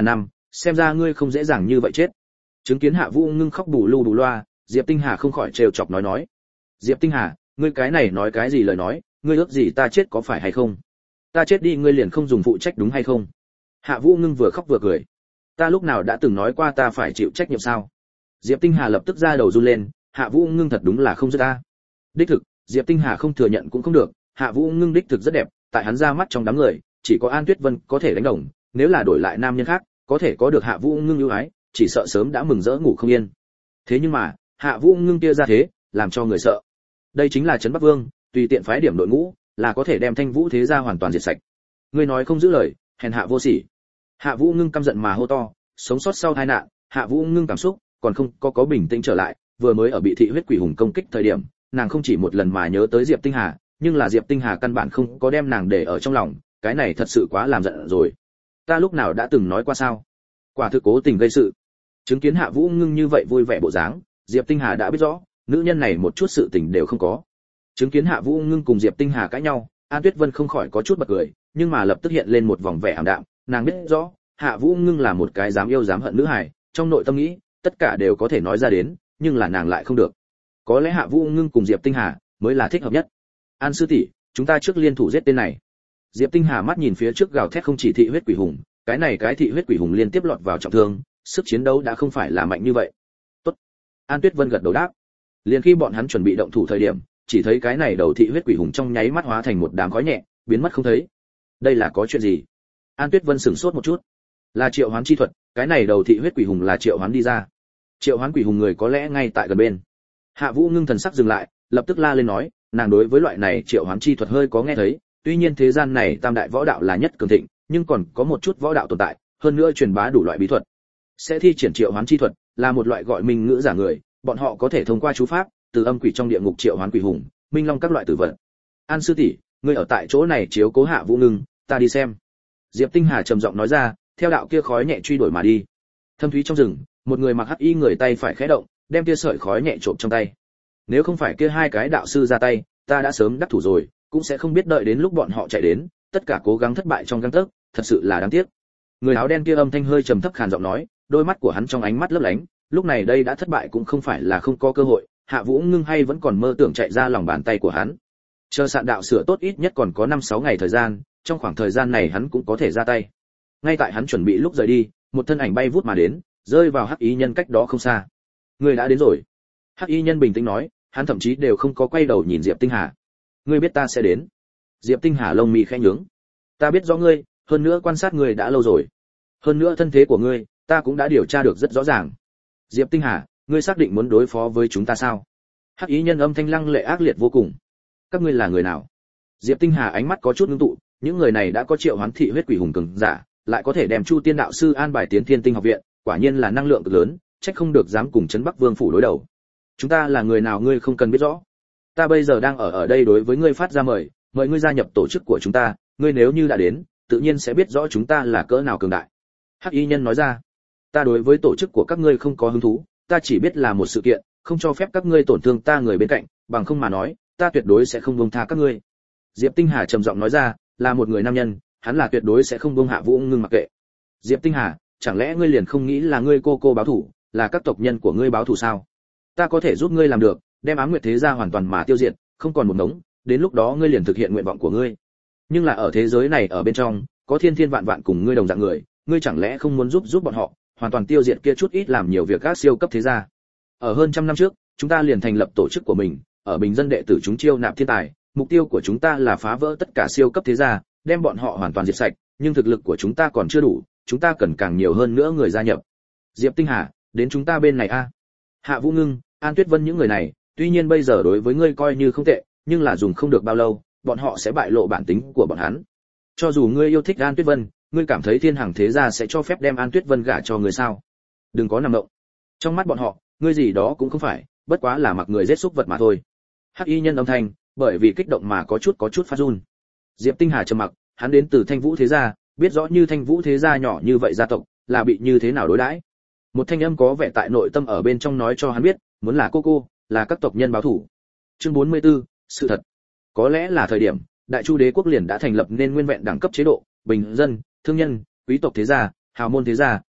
xem ra ngươi không dễ dàng như vậy chết. Chứng kiến Hạ Vũ Ngưng khóc bù lu bù loa, Diệp Tinh Hà không khỏi trêu chọc nói. Diệp Tinh Hà, ngươi cái này nói cái gì lời nói, ngươi ước gì ta chết có phải hay không? Ta chết đi ngươi liền không dùng phụ trách đúng hay không? Hạ Vũ Ngưng vừa khóc vừa cười. Ta lúc nào đã từng nói qua ta phải chịu trách nhiệm sao? Diệp Tinh Hà lập tức ra đầu run lên, Hạ Vũ Ngưng thật đúng là không dứt ta. Đích thực, Diệp Tinh Hà không thừa nhận cũng không được, Hạ Vũ Ngưng đích thực rất đẹp, tại hắn ra mắt trong đám người, chỉ có An Tuyết Vân có thể đánh đồng, nếu là đổi lại nam nhân khác, có thể có được Hạ Vũ Ngưng ưu ái, chỉ sợ sớm đã mừng rỡ ngủ không yên. Thế nhưng mà, Hạ Vũ Ngưng kia ra thế, làm cho người sợ. Đây chính là Trấn Bắc Vương, tùy tiện phái điểm đội ngũ, là có thể đem Thanh Vũ thế gia hoàn toàn diệt sạch. Ngươi nói không giữ lời, hèn hạ vô sỉ. Hạ Vũ Ngưng căm giận mà hô to, sống sót sau tai nạn, Hạ Vũ Ngưng cảm xúc còn không có bình tĩnh trở lại, vừa mới ở bị thị huyết quỷ hùng công kích thời điểm, nàng không chỉ một lần mà nhớ tới Diệp Tinh Hà, nhưng là Diệp Tinh Hà căn bản không có đem nàng để ở trong lòng, cái này thật sự quá làm giận rồi. Ta lúc nào đã từng nói qua sao? Quả thực cố tình gây sự. Chứng kiến Hạ Vũ Ngưng như vậy vui vẻ bộ dáng, Diệp Tinh Hà đã biết rõ, nữ nhân này một chút sự tình đều không có. Chứng kiến Hạ Vũ Ngưng cùng Diệp Tinh Hà cãi nhau, An Tuyết Vân không khỏi có chút bật cười, nhưng mà lập tức hiện lên một vòng vẻ ảm đạm, nàng biết rõ, Hạ Vũ Ngưng là một cái dám yêu dám hận nữ hài, trong nội tâm nghĩ, tất cả đều có thể nói ra đến, nhưng là nàng lại không được. Có lẽ Hạ Vũ Ngưng cùng Diệp Tinh Hà mới là thích hợp nhất. An sư tỷ, chúng ta trước liên thủ giết tên này. Diệp Tinh Hà mắt nhìn phía trước gào thét không chỉ thị huyết quỷ hùng, cái thị huyết quỷ hùng liên tiếp lọt vào trọng thương, sức chiến đấu đã không phải là mạnh như vậy. Tốt. An Tuyết Vân gật đầu đáp. Liền khi bọn hắn chuẩn bị động thủ thời điểm, chỉ thấy cái này đầu thị huyết quỷ hùng trong nháy mắt hóa thành một đám khói nhẹ, biến mất không thấy. Đây là có chuyện gì? An Tuyết Vân sửng sốt một chút. Là triệu hoán chi thuật, cái này đầu thị huyết quỷ hùng là triệu hoán đi ra. Triệu hoán quỷ hùng người có lẽ ngay tại gần bên. Hạ Vũ Ngưng thần sắc dừng lại, lập tức la lên nói, nàng đối với loại này triệu hoán chi thuật hơi có nghe thấy, tuy nhiên thế gian này tam đại võ đạo là nhất cường thịnh, nhưng còn có một chút võ đạo tồn tại, hơn nữa truyền bá đủ loại bí thuật. Sẽ thi triển triệu hoán chi thuật, là một loại gọi minh ngữ giả người, bọn họ có thể thông qua chú pháp, từ âm quỷ trong địa ngục triệu hoán quỷ hùng, minh long các loại tử vật. An sư tỷ, ngươi ở tại chỗ này chiếu cố Hạ Vũ Ngưng, ta đi xem. Diệp Tinh Hà trầm giọng nói ra, theo đạo kia khói nhẹ truy đuổi mà đi. Thâm thúy trong rừng, một người mặc hắc y người tay phải khẽ động, đem kia sợi khói nhẹ trộm trong tay. Nếu không phải kia hai cái đạo sư ra tay, ta đã sớm đắc thủ rồi, cũng sẽ không biết đợi đến lúc bọn họ chạy đến, tất cả cố gắng thất bại trong gang tấc, thật sự là đáng tiếc. Người áo đen kia âm thanh hơi trầm thấp khàn giọng nói, đôi mắt của hắn trong ánh mắt lấp lánh, lúc này đây đã thất bại cũng không phải là không có cơ hội, Hạ Vũ Ngưng hay vẫn còn mơ tưởng chạy ra lòng bàn tay của hắn. Chờ sạn đạo sửa tốt ít nhất còn có 5-6 ngày thời gian, trong khoảng thời gian này hắn cũng có thể ra tay. Ngay tại hắn chuẩn bị lúc rời đi, một thân ảnh bay vút mà đến, rơi vào hắc y nhân cách đó không xa. Người đã đến rồi. Hắc y nhân bình tĩnh nói, hắn thậm chí đều không có quay đầu nhìn Diệp Tinh Hà. Ngươi biết ta sẽ đến. Diệp Tinh Hà lông mi khẽ nhướng. Ta biết rõ ngươi, hơn nữa quan sát ngươi đã lâu rồi. Hơn nữa thân thế của ngươi, ta cũng đã điều tra được rất rõ ràng. Diệp Tinh Hà, ngươi xác định muốn đối phó với chúng ta sao? Hắc ý nhân âm thanh lăng lệ ác liệt vô cùng. Các ngươi là người nào? Diệp Tinh Hà ánh mắt có chút ngưng tụ, những người này đã có triệu hoán thị huyết quỷ hùng cường giả, lại có thể đem Chu Tiên đạo sư an bài tiến Thiên Tinh học viện, quả nhiên là năng lượng cực lớn, trách không được dám cùng Trấn Bắc Vương phủ đối đầu. Chúng ta là người nào ngươi không cần biết rõ. Ta bây giờ đang ở đây đối với ngươi phát ra mời ngươi gia nhập tổ chức của chúng ta, ngươi nếu như đã đến, tự nhiên sẽ biết rõ chúng ta là cỡ nào cường đại. Hắc y nhân nói ra, ta đối với tổ chức của các ngươi không có hứng thú, ta chỉ biết là một sự kiện, không cho phép các ngươi tổn thương ta người bên cạnh, bằng không mà nói, ta tuyệt đối sẽ không buông tha các ngươi. Diệp Tinh Hà trầm giọng nói ra, là một người nam nhân, hắn là tuyệt đối sẽ không buông Hạ Vũ Ngưng mặc kệ. Diệp Tinh Hà, chẳng lẽ ngươi liền không nghĩ là ngươi cô báo thủ, là các tộc nhân của ngươi báo thủ sao? Ta có thể giúp ngươi làm được, đem Ám Nguyệt thế gia hoàn toàn mà tiêu diệt, không còn một ngống, đến lúc đó ngươi liền thực hiện nguyện vọng của ngươi. Nhưng là ở thế giới này ở bên trong, có thiên thiên vạn vạn cùng ngươi đồng dạng người, ngươi chẳng lẽ không muốn giúp bọn họ, hoàn toàn tiêu diệt kia chút ít làm nhiều việc các siêu cấp thế gia. Ở hơn trăm năm trước, chúng ta liền thành lập tổ chức của mình, ở bình dân đệ tử chúng chiêu nạp thiên tài, mục tiêu của chúng ta là phá vỡ tất cả siêu cấp thế gia, đem bọn họ hoàn toàn diệt sạch, nhưng thực lực của chúng ta còn chưa đủ, chúng ta cần càng nhiều hơn nữa người gia nhập. Diệp Tinh Hà, đến chúng ta bên này a. Hạ Vũ Ngưng, An Tuyết Vân những người này, tuy nhiên bây giờ đối với ngươi coi như không tệ, nhưng là dùng không được bao lâu, bọn họ sẽ bại lộ bản tính của bọn hắn. Cho dù ngươi yêu thích An Tuyết Vân, ngươi cảm thấy Thiên Hằng thế gia sẽ cho phép đem An Tuyết Vân gả cho ngươi sao? Đừng có nằm mộng. Trong mắt bọn họ, ngươi gì đó cũng không phải, bất quá là mặc người giết xúc vật mà thôi. Hắc y nhân âm thanh, bởi vì kích động mà có chút phát run. Diệp Tinh Hà trầm mặc, hắn đến từ Thanh Vũ thế gia, biết rõ như Thanh Vũ thế gia nhỏ như vậy gia tộc, là bị như thế nào đối đãi. Một thanh âm có vẻ tại nội tâm ở bên trong nói cho hắn biết, muốn là cô, là các tộc nhân báo thủ. Chương 44, sự thật. Có lẽ là thời điểm, Đại Chu đế quốc liền đã thành lập nên nguyên vẹn đẳng cấp chế độ, bình dân, thương nhân, quý tộc thế gia, hào môn thế gia,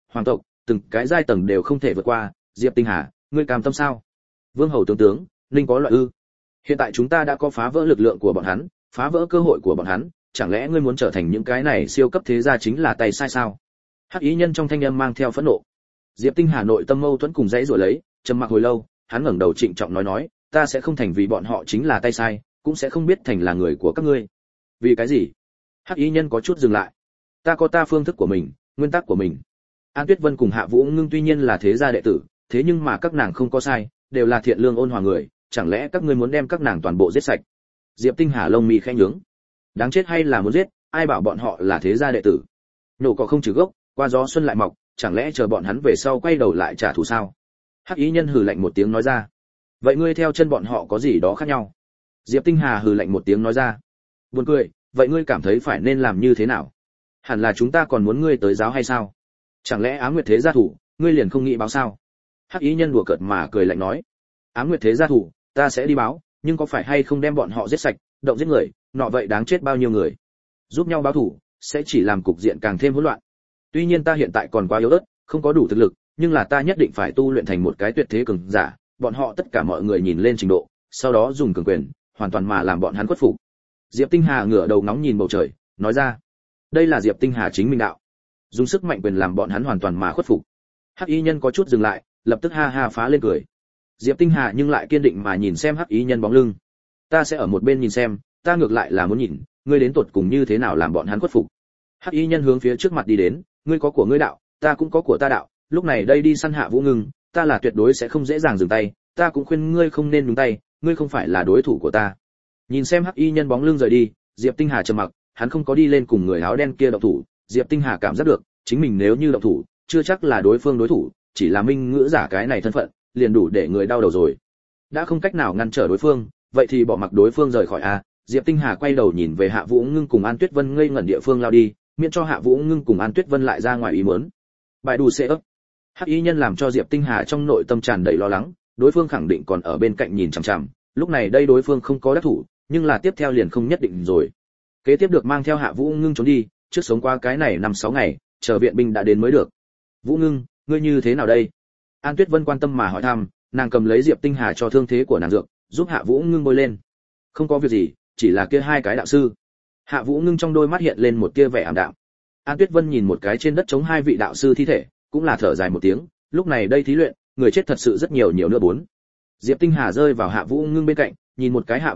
hoàng tộc, từng cái giai tầng đều không thể vượt qua, Diệp Tinh Hà, ngươi cam tâm sao? Vương hầu tướng, Ninh có loại ư? Hiện tại chúng ta đã có phá vỡ lực lượng của bọn hắn, phá vỡ cơ hội của bọn hắn, chẳng lẽ ngươi muốn trở thành những cái này siêu cấp thế gia chính là tay sai sao? Hắc ý nhân trong thanh âm mang theo phẫn nộ. Diệp Tinh Hà nội tâm mâu thuẫn cùng dãy rồi lấy, trầm mặc hồi lâu, hắn ngẩng đầu trịnh trọng nói, ta sẽ không thành vì bọn họ chính là tay sai, cũng sẽ không biết thành là người của các ngươi. Vì cái gì? Hắc ý nhân có chút dừng lại. Ta có ta phương thức của mình, nguyên tắc của mình. An Tuyết Vân cùng Hạ Vũ Ngưng tuy nhiên là thế gia đệ tử, thế nhưng mà các nàng không có sai, đều là thiện lương ôn hòa người, chẳng lẽ các ngươi muốn đem các nàng toàn bộ giết sạch? Diệp Tinh Hà lông mi khẽ nhướng. Đáng chết hay là muốn giết, ai bảo bọn họ là thế gia đệ tử? Nổ cỏ không trừ gốc, qua gió xuân lại mọc, chẳng lẽ chờ bọn hắn về sau quay đầu lại trả thù sao? Hắc ý nhân hừ lạnh một tiếng nói ra. Vậy ngươi theo chân bọn họ có gì đó khác nhau? Diệp Tinh Hà hừ lạnh một tiếng nói ra. Buồn cười, vậy ngươi cảm thấy phải nên làm như thế nào? Hẳn là chúng ta còn muốn ngươi tới giáo hay sao? Chẳng lẽ Ám Nguyệt thế gia thủ, ngươi liền không nghĩ báo sao? Hắc ý nhân đùa cợt mà cười lạnh nói. Ám Nguyệt thế gia thủ, ta sẽ đi báo, nhưng có phải hay không đem bọn họ giết sạch, động giết người, nọ vậy đáng chết bao nhiêu người? Giúp nhau báo thủ, sẽ chỉ làm cục diện càng thêm hỗn loạn. Tuy nhiên ta hiện tại còn quá yếu ớt, không có đủ thực lực, nhưng là ta nhất định phải tu luyện thành một cái tuyệt thế cường giả, bọn họ tất cả mọi người nhìn lên trình độ, sau đó dùng cường quyền, hoàn toàn mà làm bọn hắn khuất phục. Diệp Tinh Hà ngửa đầu ngóng nhìn bầu trời, nói ra. Đây là Diệp Tinh Hà chính mình đạo. Dùng sức mạnh quyền làm bọn hắn hoàn toàn mà khuất phục. Hắc y nhân có chút dừng lại, lập tức ha ha phá lên cười. Diệp Tinh Hà nhưng lại kiên định mà nhìn xem Hắc y nhân bóng lưng. Ta sẽ ở một bên nhìn xem, ta ngược lại là muốn nhìn, ngươi đến tột cùng như thế nào làm bọn hắn khuất phục. Hắc y nhân hướng phía trước mặt đi đến, ngươi có của ngươi đạo, ta cũng có của ta đạo, lúc này đây đi săn Hạ Vũ Ngưng, ta là tuyệt đối sẽ không dễ dàng dừng tay, ta cũng khuyên ngươi không nên nhúng tay, ngươi không phải là đối thủ của ta. Nhìn xem Hắc y nhân bóng lưng rời đi, Diệp Tinh Hà trầm mặc, hắn không có đi lên cùng người áo đen kia động thủ, Diệp Tinh Hà cảm giác được, chính mình nếu như động thủ, chưa chắc là đối phương đối thủ, chỉ là minh ngữ giả cái này thân phận, liền đủ để người đau đầu rồi. Đã không cách nào ngăn trở đối phương, vậy thì bỏ mặc đối phương rời khỏi a. Diệp Tinh Hà quay đầu nhìn về Hạ Vũ Ngưng cùng An Tuyết Vân ngây ngẩn địa phương lao đi, miễn cho Hạ Vũ Ngưng cùng An Tuyết Vân lại ra ngoài ý muốn. Bài đủ sẽ ấp. Hắc y nhân làm cho Diệp Tinh Hà trong nội tâm tràn đầy lo lắng, đối phương khẳng định còn ở bên cạnh nhìn chằm chằm, lúc này đây đối phương không có đắc thủ, nhưng là tiếp theo liền không nhất định rồi. Kế tiếp được mang theo Hạ Vũ Ngưng trốn đi, trước sống qua cái này 5-6 ngày, chờ viện binh đã đến mới được. Vũ Ngưng, ngươi như thế nào đây? An Tuyết Vân quan tâm mà hỏi thăm, nàng cầm lấy Diệp Tinh Hà cho thương thế của nàng dược, giúp Hạ Vũ Ngưng bôi lên. Không có việc gì, chỉ là kia hai cái đạo sư. Hạ Vũ Ngưng trong đôi mắt hiện lên một tia vẻ ảm đạm. An Tuyết Vân nhìn một cái trên đất chống hai vị đạo sư thi thể, cũng là thở dài một tiếng, lúc này đây thí luyện, người chết thật sự rất nhiều nữa bốn. Diệp Tinh Hà rơi vào Hạ Vũ Ngưng bên cạnh, nhìn một cái Hạ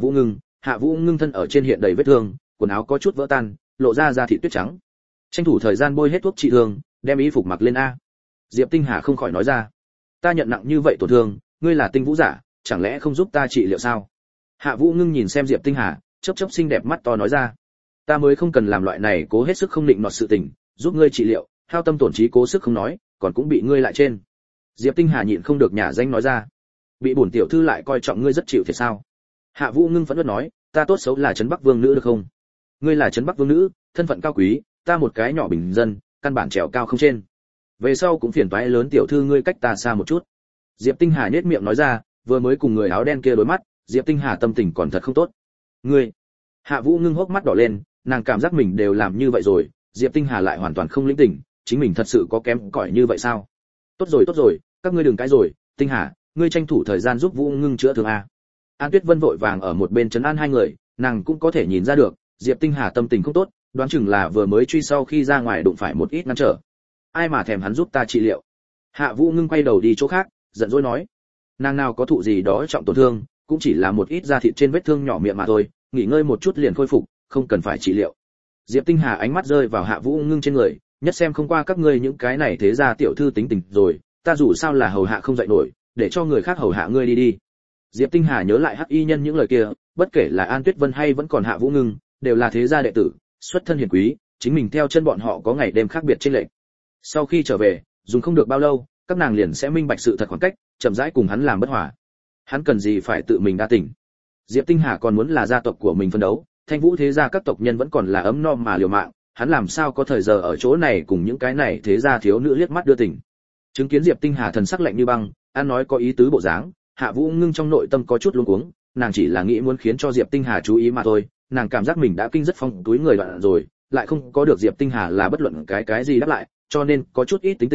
Vũ Ngưng thân ở trên hiện đầy vết thương, quần áo có chút vỡ tan, lộ ra da thịt tuyết trắng. Tranh thủ thời gian bôi hết thuốc trị thương, đem y phục mặc lên a. Diệp Tinh Hà không khỏi nói ra, ta nhận nặng như vậy tổn thương, ngươi là tinh vũ giả, chẳng lẽ không giúp ta trị liệu sao? Hạ Vũ Ngưng nhìn xem Diệp Tinh Hà, chớp chớp xinh đẹp mắt to nói ra, ta mới không cần làm loại này cố hết sức không định nọt sự tình, giúp ngươi trị liệu, hao tâm tổn trí cố sức không nói, còn cũng bị ngươi lại trên. Diệp Tinh Hà nhịn không được nhả danh nói ra, bị bổn tiểu thư lại coi trọng ngươi rất chịu thiệt sao? Hạ Vũ Ngưng phẫn nộ nói, ta tốt xấu là trấn Bắc Vương nữ được không? Ngươi là trấn Bắc Vương nữ, thân phận cao quý, ta một cái nhỏ bình dân, căn bản trèo cao không trên. Về sau cũng phiền toái lớn tiểu thư ngươi cách ta xa một chút. Diệp Tinh Hà nhếch miệng nói ra, vừa mới cùng người áo đen kia đối mắt, Diệp Tinh Hà tâm tình còn thật không tốt. Ngươi. Hạ Vũ Ngưng hốc mắt đỏ lên, nàng cảm giác mình đều làm như vậy rồi, Diệp Tinh Hà lại hoàn toàn không lĩnh tỉnh, chính mình thật sự có kém cỏi như vậy sao? Tốt rồi, các ngươi đừng cãi rồi, Tinh Hà, ngươi tranh thủ thời gian giúp Vũ Ngưng chữa thương a. An Tuyết Vân vội vàng ở một bên trấn an hai người, nàng cũng có thể nhìn ra được, Diệp Tinh Hà tâm tình không tốt, đoán chừng là vừa mới truy sau khi ra ngoài đụng phải một ít ngăn trở. Ai mà thèm hắn giúp ta trị liệu. Hạ Vũ Ngưng quay đầu đi chỗ khác, giận dỗi nói, nàng nào có thụ gì đó trọng tổn thương, cũng chỉ là một ít da thịt trên vết thương nhỏ miệng mà thôi, nghỉ ngơi một chút liền khôi phục, không cần phải trị liệu. Diệp Tinh Hà ánh mắt rơi vào Hạ Vũ Ngưng trên người, nhất xem không qua các ngươi những cái này thế ra tiểu thư tính tình rồi, ta dù sao là hầu hạ không dậy nổi, để cho người khác hầu hạ ngươi đi đi. Diệp Tinh Hà nhớ lại Hắc y nhân những lời kia, bất kể là An Tuyết Vân hay vẫn còn Hạ Vũ Ngưng, đều là thế gia đệ tử, xuất thân hiền quý, chính mình theo chân bọn họ có ngày đêm khác biệt chênh lệch. Sau khi trở về, dùng không được bao lâu, các nàng liền sẽ minh bạch sự thật khoảng cách, chậm rãi cùng hắn làm bất hòa. Hắn cần gì phải tự mình đa tình. Diệp Tinh Hà còn muốn là gia tộc của mình phân đấu, Thanh Vũ thế gia các tộc nhân vẫn còn là ấm no mà liều mạng, hắn làm sao có thời giờ ở chỗ này cùng những cái này thế gia thiếu nữ liếc mắt đưa tình. Chứng kiến Diệp Tinh Hà thần sắc lạnh như băng, ăn nói có ý tứ bộ dáng, Hạ Vũ Ngưng trong nội tâm có chút luống cuống, nàng chỉ là nghĩ muốn khiến cho Diệp Tinh Hà chú ý mà thôi, nàng cảm giác mình đã kinh rất phong túi người đoạn rồi, lại không có được Diệp Tinh Hà là bất luận cái gì đáp lại, cho nên có chút ít tính tình,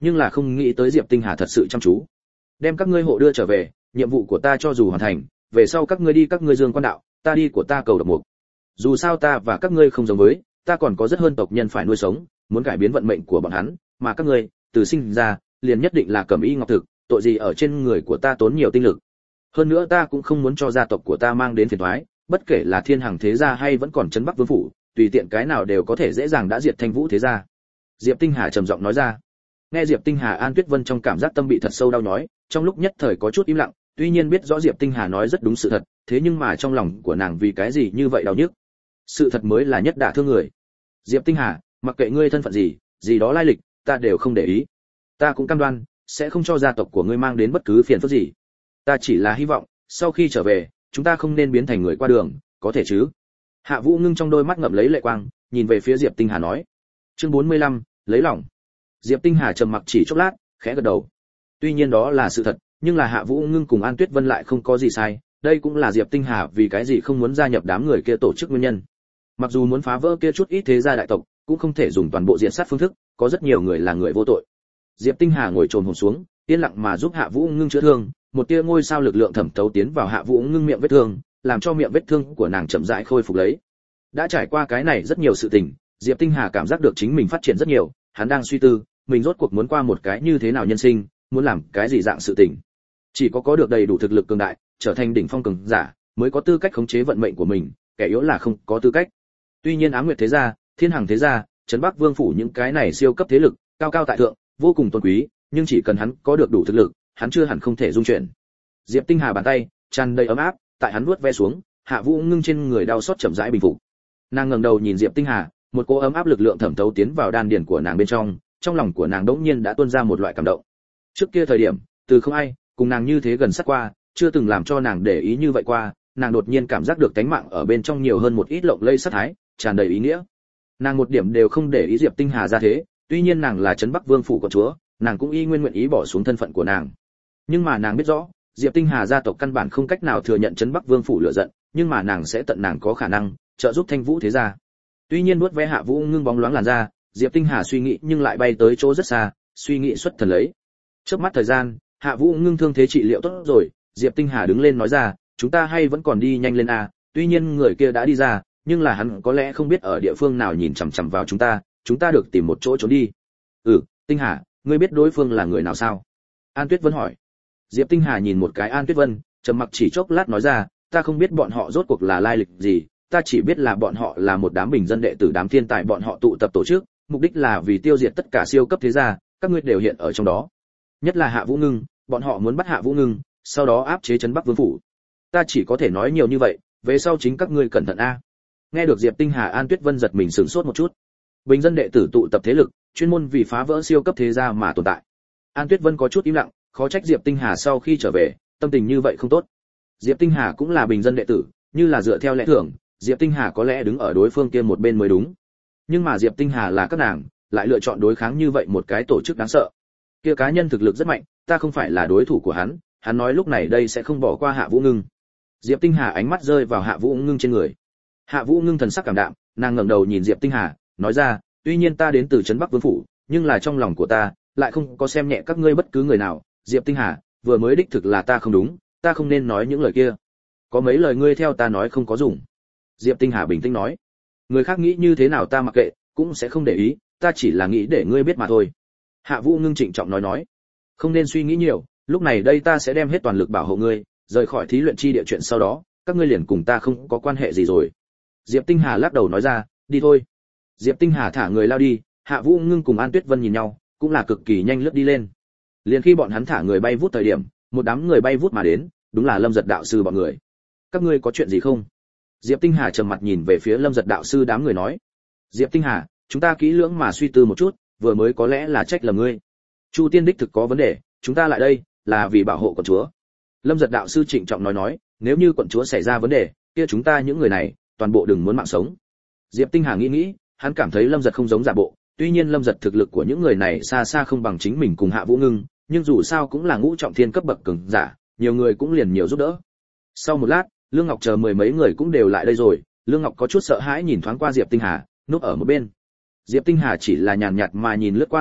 nhưng là không nghĩ tới Diệp Tinh Hà thật sự chăm chú. Đem các ngươi hộ đưa trở về, nhiệm vụ của ta cho dù hoàn thành, về sau các ngươi đi các ngươi dương quan đạo, ta đi của ta cầu độc mục. Dù sao ta và các ngươi không giống với, ta còn có rất hơn tộc nhân phải nuôi sống, muốn cải biến vận mệnh của bọn hắn, mà các ngươi, từ sinh ra, liền nhất định là cẩm y ngọc thực, tội gì ở trên người của ta tốn nhiều tinh lực. Hơn nữa ta cũng không muốn cho gia tộc của ta mang đến phiền toái, bất kể là Thiên Hằng thế gia hay vẫn còn trấn Bắc vương phủ, tùy tiện cái nào đều có thể dễ dàng đã diệt Thanh Vũ thế gia. Diệp Tinh Hà trầm giọng nói ra. Nghe Diệp Tinh Hà, An Tuyết Vân trong cảm giác tâm bị thật sâu đau nhói, trong lúc nhất thời có chút im lặng, tuy nhiên biết rõ Diệp Tinh Hà nói rất đúng sự thật, thế nhưng mà trong lòng của nàng vì cái gì như vậy đau nhức. Sự thật mới là nhất đả thương người. Diệp Tinh Hà, mặc kệ ngươi thân phận gì đó lai lịch, ta đều không để ý. Ta cũng cam đoan sẽ không cho gia tộc của ngươi mang đến bất cứ phiền phức gì. Ta chỉ là hy vọng, sau khi trở về, chúng ta không nên biến thành người qua đường, có thể chứ? Hạ Vũ Ngưng trong đôi mắt ngậm lấy lệ quang, nhìn về phía Diệp Tinh Hà nói. Chương 45, lấy lòng. Diệp Tinh Hà trầm mặc chỉ chốc lát, khẽ gật đầu. Tuy nhiên đó là sự thật, nhưng là Hạ Vũ Ngưng cùng An Tuyết Vân lại không có gì sai, đây cũng là Diệp Tinh Hà vì cái gì không muốn gia nhập đám người kia tổ chức nguyên nhân. Mặc dù muốn phá vỡ kia chút ít thế gia đại tộc, cũng không thể dùng toàn bộ diện sát phương thức, có rất nhiều người là người vô tội. Diệp Tinh Hà ngồi chồm hổm xuống, yên lặng mà giúp Hạ Vũ Ngưng chữa thương, một tia ngôi sao lực lượng thẩm thấu tiến vào Hạ Vũ Ngưng miệng vết thương, làm cho miệng vết thương của nàng chậm rãi khôi phục lấy. Đã trải qua cái này rất nhiều sự tình, Diệp Tinh Hà cảm giác được chính mình phát triển rất nhiều, hắn đang suy tư, mình rốt cuộc muốn qua một cái như thế nào nhân sinh, muốn làm cái gì dạng sự tình. Chỉ có được đầy đủ thực lực cường đại, trở thành đỉnh phong cường giả, mới có tư cách khống chế vận mệnh của mình, kẻ yếu là không có tư cách. Tuy nhiên Ám Nguyệt thế gia, Thiên Hằng thế gia, Trấn Bắc Vương phủ những cái này siêu cấp thế lực, cao cao tại thượng, vô cùng tôn quý, nhưng chỉ cần hắn có được đủ thực lực, hắn chưa hẳn không thể dung chuyển. Diệp Tinh Hà bàn tay tràn đầy ấm áp, tại hắn vuốt ve xuống, Hạ Vũ Ngưng trên người đau xót chậm rãi bình phục. Nàng ngẩng đầu nhìn Diệp Tinh Hà, một cỗ ấm áp lực lượng thẩm thấu tiến vào đan điền của nàng bên trong lòng của nàng đỗng nhiên đã tuôn ra một loại cảm động. Trước kia thời điểm, từ không ai cùng nàng như thế gần sát qua, chưa từng làm cho nàng để ý như vậy qua, nàng đột nhiên cảm giác được tánh mạng ở bên trong nhiều hơn một ít lộng lẫy sát thái, tràn đầy ý nghĩa. Nàng một điểm đều không để ý Diệp Tinh Hà ra thế, tuy nhiên nàng là Trấn Bắc Vương phủ của chúa, nàng cũng y nguyên nguyện ý bỏ xuống thân phận của nàng. Nhưng mà nàng biết rõ, Diệp Tinh Hà gia tộc căn bản không cách nào thừa nhận Trấn Bắc Vương phủ lựa giận, nhưng mà nàng sẽ tận nàng có khả năng trợ giúp Thanh Vũ thế gia. Tuy nhiên nuốt ve Hạ Vũ Ngưng bóng loáng làn da, Diệp Tinh Hà suy nghĩ nhưng lại bay tới chỗ rất xa, suy nghĩ xuất thần lấy. Chớp mắt thời gian, Hạ Vũ Ngưng thương thế trị liệu tốt rồi, Diệp Tinh Hà đứng lên nói ra, chúng ta hay vẫn còn đi nhanh lên a, tuy nhiên người kia đã đi ra, nhưng là hắn có lẽ không biết ở địa phương nào nhìn chằm chằm vào chúng ta được tìm một chỗ trốn đi. Tinh Hà, ngươi biết đối phương là người nào sao? An Tuyết Vân hỏi. Diệp Tinh Hà nhìn một cái An Tuyết Vân, trầm mặc chỉ chốc lát nói ra, ta không biết bọn họ rốt cuộc là lai lịch gì, ta chỉ biết là bọn họ là một đám bình dân đệ tử đám thiên tài bọn họ tụ tập tổ chức, mục đích là vì tiêu diệt tất cả siêu cấp thế gia, các ngươi đều hiện ở trong đó. Nhất là Hạ Vũ Ngưng, bọn họ muốn bắt Hạ Vũ Ngưng, sau đó áp chế Trấn Bắc Vương phủ. Ta chỉ có thể nói nhiều như vậy, về sau chính các ngươi cẩn thận a. Nghe được Diệp Tinh Hà, An Tuyết Vân giật mình sửng sốt một chút. Bình dân đệ tử tụ tập thế lực, chuyên môn vì phá vỡ siêu cấp thế gia mà tồn tại. An Tuyết Vân có chút im lặng, khó trách Diệp Tinh Hà sau khi trở về, tâm tình như vậy không tốt. Diệp Tinh Hà cũng là bình dân đệ tử, như là dựa theo lẽ thường, Diệp Tinh Hà có lẽ đứng ở đối phương kia một bên mới đúng. Nhưng mà Diệp Tinh Hà là các nàng, lại lựa chọn đối kháng như vậy một cái tổ chức đáng sợ. Kia cá nhân thực lực rất mạnh, ta không phải là đối thủ của hắn nói lúc này đây sẽ không bỏ qua Hạ Vũ Ngưng. Diệp Tinh Hà ánh mắt rơi vào Hạ Vũ Ngưng trên người. Hạ Vũ Ngưng thần sắc cảm đạm, nàng ngẩng đầu nhìn Diệp Tinh Hà, nói ra, tuy nhiên ta đến từ Trấn Bắc Vương phủ, nhưng là trong lòng của ta lại không có xem nhẹ các ngươi bất cứ người nào. Diệp Tinh Hà, vừa mới đích thực là ta không đúng, ta không nên nói những lời kia. Có mấy lời ngươi theo ta nói không có dùng. Diệp Tinh Hà bình tĩnh nói, người khác nghĩ như thế nào ta mặc kệ, cũng sẽ không để ý, ta chỉ là nghĩ để ngươi biết mà thôi. Hạ Vũ Ngưng trịnh trọng nói, không nên suy nghĩ nhiều, lúc này đây ta sẽ đem hết toàn lực bảo hộ ngươi, rời khỏi thí luyện chi địa chuyện sau đó, các ngươi liền cùng ta không có quan hệ gì rồi. Diệp Tinh Hà lắc đầu nói ra, đi thôi. Diệp Tinh Hà thả người lao đi, Hạ Vũ Ngưng cùng An Tuyết Vân nhìn nhau, cũng là cực kỳ nhanh lướt đi lên. Liền khi bọn hắn thả người bay vút thời điểm, một đám người bay vút mà đến, đúng là Lâm Giật đạo sư bọn người. Các ngươi có chuyện gì không? Diệp Tinh Hà trầm mặt nhìn về phía Lâm Giật đạo sư đám người nói. Diệp Tinh Hà, chúng ta kỹ lưỡng mà suy tư một chút, vừa mới có lẽ là trách lầm ngươi. Chu Tiên đích thực có vấn đề, chúng ta lại đây là vì bảo hộ quận chúa. Lâm Giật đạo sư trịnh trọng nói, nếu như quận chúa xảy ra vấn đề, kia chúng ta những người này, toàn bộ đừng muốn mạng sống. Diệp Tinh Hà nghĩ, hắn cảm thấy Lâm Giật không giống giả bộ, tuy nhiên Lâm Giật thực lực của những người này xa xa không bằng chính mình cùng Hạ Vũ Ngưng, nhưng dù sao cũng là ngũ trọng thiên cấp bậc cường giả, nhiều người cũng liền nhiều giúp đỡ. Sau một lát, Lương Ngọc chờ mười mấy người cũng đều lại đây rồi, Lương Ngọc có chút sợ hãi nhìn thoáng qua Diệp Tinh Hà, núp ở một bên. Diệp Tinh Hà chỉ là nhàn nhạt mà nhìn lướt qua Lương Ngọc,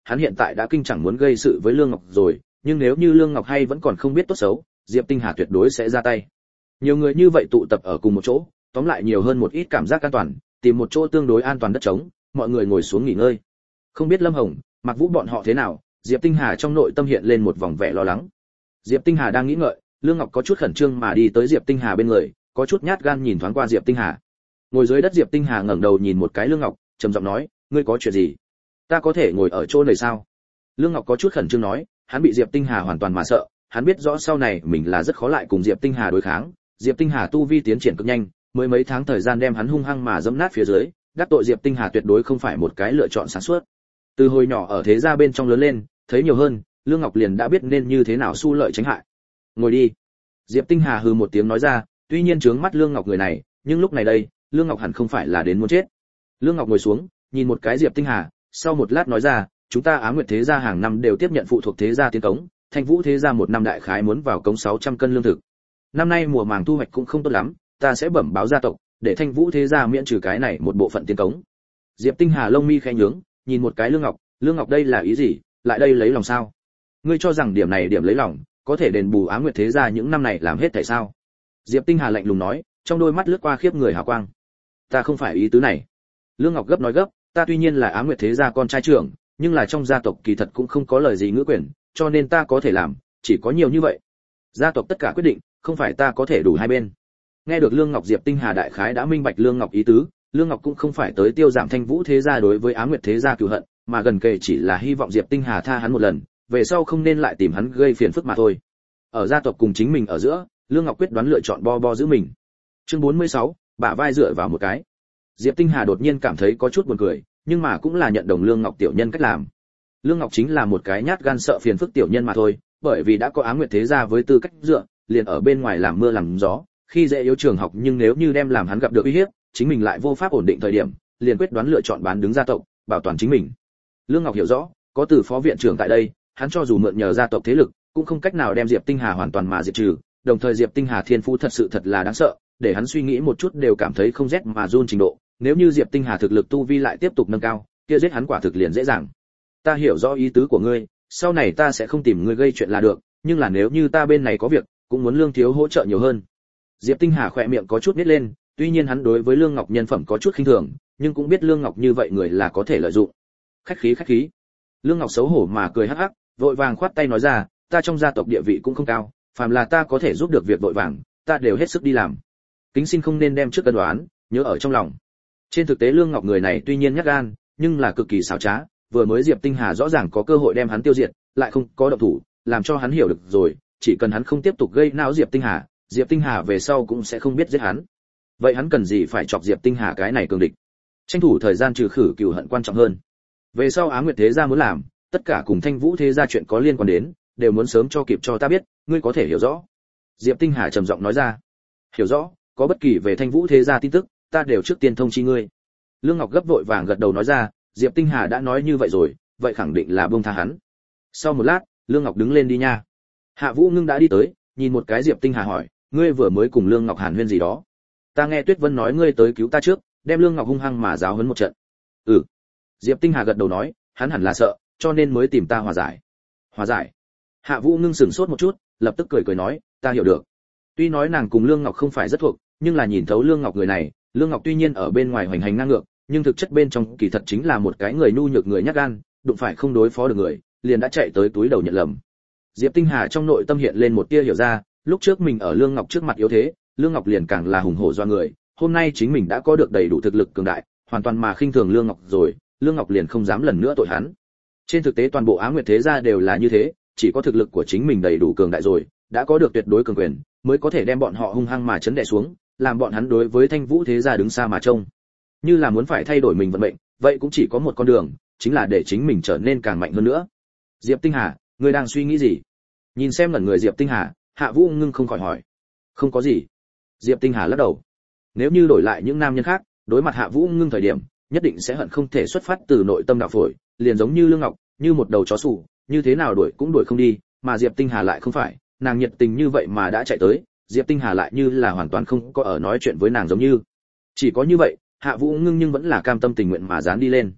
hắn hiện tại đã kinh chẳng muốn gây sự với Lương Ngọc rồi, nhưng nếu như Lương Ngọc hay vẫn còn không biết tốt xấu, Diệp Tinh Hà tuyệt đối sẽ ra tay. Nhiều người như vậy tụ tập ở cùng một chỗ, tóm lại nhiều hơn một ít cảm giác an toàn, tìm một chỗ tương đối an toàn đất trống, mọi người ngồi xuống nghỉ ngơi. Không biết Lâm Hồng, Mạc Vũ bọn họ thế nào, Diệp Tinh Hà trong nội tâm hiện lên một vòng vẻ lo lắng. Diệp Tinh Hà đang nghĩ ngợi, Lương Ngọc có chút khẩn trương mà đi tới Diệp Tinh Hà bên người, có chút nhát gan nhìn thoáng qua Diệp Tinh Hà. Ngồi dưới đất Diệp Tinh Hà ngẩng đầu nhìn một cái Lương Ngọc, trầm giọng nói, ngươi có chuyện gì? Ta có thể ngồi ở chỗ này sao? Lương Ngọc có chút khẩn trương nói, hắn bị Diệp Tinh Hà hoàn toàn mà sợ, hắn biết rõ sau này mình là rất khó lại cùng Diệp Tinh Hà đối kháng. Diệp Tinh Hà tu vi tiến triển cực nhanh, mới mấy tháng thời gian đem hắn hung hăng mà dẫm nát phía dưới, đắc tội Diệp Tinh Hà tuyệt đối không phải một cái lựa chọn sáng suốt. Từ hồi nhỏ ở thế gia bên trong lớn lên, thấy nhiều hơn, Lương Ngọc liền đã biết nên như thế nào xu lợi tránh hại. Ngồi đi. Diệp Tinh Hà hừ một tiếng nói ra, tuy nhiên trướng mắt Lương Ngọc người này, nhưng lúc này đây, Lương Ngọc hẳn không phải là đến muốn chết. Lương Ngọc ngồi xuống, nhìn một cái Diệp Tinh Hà, sau một lát nói ra, chúng ta Á Nguyệt thế gia hàng năm đều tiếp nhận phụ thuộc thế gia tiến cống, Thanh Vũ thế gia một năm đại khái muốn vào cống 600 cân lương thực. Năm nay mùa màng thu hoạch cũng không tốt lắm, ta sẽ bẩm báo gia tộc, để Thanh Vũ thế gia miễn trừ cái này một bộ phận tiến cống. Diệp Tinh Hà lông mi khẽ nhướng, nhìn một cái Lương Ngọc đây là ý gì, lại đây lấy lòng sao? Ngươi cho rằng điểm này điểm lấy lòng, có thể đền bù Á Nguyệt thế gia những năm này làm hết tại sao? Diệp Tinh Hà lạnh lùng nói, trong đôi mắt lướt qua khiếp người hào quang. Ta không phải ý tứ này. Lương Ngọc gấp nói gấp, ta tuy nhiên là Á Nguyệt thế gia con trai trưởng, nhưng là trong gia tộc kỳ thật cũng không có lời gì ngữ quyền, cho nên ta có thể làm, chỉ có nhiều như vậy. Gia tộc tất cả quyết định, không phải ta có thể đủ hai bên. Nghe được Lương Ngọc, Diệp Tinh Hà đại khái đã minh bạch Lương Ngọc ý tứ, Lương Ngọc cũng không phải tới tiêu giảm Thanh Vũ thế gia đối với Á Nguyệt thế gia cừu hận, mà gần kề chỉ là hy vọng Diệp Tinh Hà tha hắn một lần, về sau không nên lại tìm hắn gây phiền phức mà thôi. Ở gia tộc cùng chính mình ở giữa, Lương Ngọc quyết đoán lựa chọn bo giữ mình. Chương 46, bả vai dựa vào một cái. Diệp Tinh Hà đột nhiên cảm thấy có chút buồn cười, nhưng mà cũng là nhận đồng Lương Ngọc tiểu nhân cách làm. Lương Ngọc chính là một cái nhát gan sợ phiền phức tiểu nhân mà thôi, bởi vì đã có Á Nguyệt thế gia với tư cách dựa, liền ở bên ngoài làm mưa làm gió, khi dễ yếu trường học, nhưng nếu như đem làm hắn gặp được uy hiếp, chính mình lại vô pháp ổn định thời điểm, liền quyết đoán lựa chọn bán đứng gia tộc, bảo toàn chính mình. Lương Ngọc hiểu rõ, có từ phó viện trưởng tại đây, hắn cho dù mượn nhờ gia tộc thế lực, cũng không cách nào đem Diệp Tinh Hà hoàn toàn mà diệt trừ, đồng thời Diệp Tinh Hà thiên phú thật sự thật là đáng sợ, để hắn suy nghĩ một chút đều cảm thấy không rét mà run trình độ, nếu như Diệp Tinh Hà thực lực tu vi lại tiếp tục nâng cao, kia giết hắn quả thực liền dễ dàng. Ta hiểu rõ ý tứ của ngươi, sau này ta sẽ không tìm ngươi gây chuyện là được, nhưng là nếu như ta bên này có việc, cũng muốn Lương thiếu hỗ trợ nhiều hơn. Diệp Tinh Hà khỏe miệng có chút nhếch lên, tuy nhiên hắn đối với Lương Ngọc nhân phẩm có chút khinh thường, nhưng cũng biết Lương Ngọc như vậy người là có thể lợi dụng. Khách khí. Lương Ngọc xấu hổ mà cười hắc hắc, vội vàng khoát tay nói ra, ta trong gia tộc địa vị cũng không cao, phàm là ta có thể giúp được việc vội vàng, ta đều hết sức đi làm. Kính xin không nên đem trước cân đoán, nhớ ở trong lòng. Trên thực tế Lương Ngọc người này tuy nhiên nhát gan, nhưng là cực kỳ xảo trá, vừa mới Diệp Tinh Hà rõ ràng có cơ hội đem hắn tiêu diệt, lại không có động thủ, làm cho hắn hiểu được rồi, chỉ cần hắn không tiếp tục gây não Diệp Tinh Hà về sau cũng sẽ không biết giết hắn. Vậy hắn cần gì phải chọc Diệp Tinh Hà cái này cường địch? Tranh thủ thời gian trừ khử cừu hận quan trọng hơn. Về sau Á Nguyệt thế gia muốn làm, tất cả cùng Thanh Vũ thế gia chuyện có liên quan đến, đều muốn sớm cho kịp cho ta biết, ngươi có thể hiểu rõ. Diệp Tinh Hà trầm giọng nói ra. Hiểu rõ, có bất kỳ về Thanh Vũ thế gia tin tức, ta đều trước tiên thông chi ngươi. Lương Ngọc gấp vội vàng gật đầu nói ra, Diệp Tinh Hà đã nói như vậy rồi, vậy khẳng định là buông tha hắn. Sau một lát, Lương Ngọc đứng lên đi nha. Hạ Vũ Ngưng đã đi tới, nhìn một cái Diệp Tinh Hà hỏi, ngươi vừa mới cùng Lương Ngọc hàn huyên gì đó? Ta nghe Tuyết Vân nói ngươi tới cứu ta trước, đem Lương Ngọc hung hăng mà giáo huấn một trận. Ừ. Diệp Tinh Hà gật đầu nói, hắn hẳn là sợ, cho nên mới tìm ta hòa giải. Hòa giải? Hạ Vũ Ngưng sững sốt một chút, lập tức cười nói, ta hiểu được. Tuy nói nàng cùng Lương Ngọc không phải rất thuộc, nhưng là nhìn thấu Lương Ngọc người này, Lương Ngọc tuy nhiên ở bên ngoài hoành hành ngang ngược, nhưng thực chất bên trong kỳ thật chính là một cái người nhu nhược, người nhát gan, đụng phải không đối phó được người, liền đã chạy tới túi đầu nhận lầm. Diệp Tinh Hà trong nội tâm hiện lên một tia hiểu ra, lúc trước mình ở Lương Ngọc trước mặt yếu thế, Lương Ngọc liền càng là hùng hổ do người, hôm nay chính mình đã có được đầy đủ thực lực cường đại, hoàn toàn mà khinh thường Lương Ngọc rồi, Lương Ngọc liền không dám lần nữa tội hắn. Trên thực tế toàn bộ Á Nguyệt thế gia đều là như thế, chỉ có thực lực của chính mình đầy đủ cường đại rồi, đã có được tuyệt đối cường quyền, mới có thể đem bọn họ hung hăng mà chấn đè xuống, làm bọn hắn đối với Thanh Vũ thế gia đứng xa mà trông. Như là muốn phải thay đổi mình vận mệnh, vậy cũng chỉ có một con đường, chính là để chính mình trở nên càng mạnh hơn nữa. Diệp Tinh Hà, ngươi đang suy nghĩ gì? Nhìn xem lần người Diệp Tinh Hà, Hạ Vũ Ngưng không khỏi hỏi. Không có gì. Diệp Tinh Hà lắc đầu. Nếu như đổi lại những nam nhân khác, đối mặt Hạ Vũ Ngưng thời điểm, nhất định sẽ hận không thể xuất phát từ nội tâm đạo phổi, liền giống như Lương Ngọc, như một đầu chó sủ, như thế nào đuổi cũng đuổi không đi, mà Diệp Tinh Hà lại không phải, nàng nhiệt tình như vậy mà đã chạy tới, Diệp Tinh Hà lại như là hoàn toàn không có ở nói chuyện với nàng giống như. Chỉ có như vậy, Hạ Vũ Ngưng nhưng vẫn là cam tâm tình nguyện mà dán đi lên.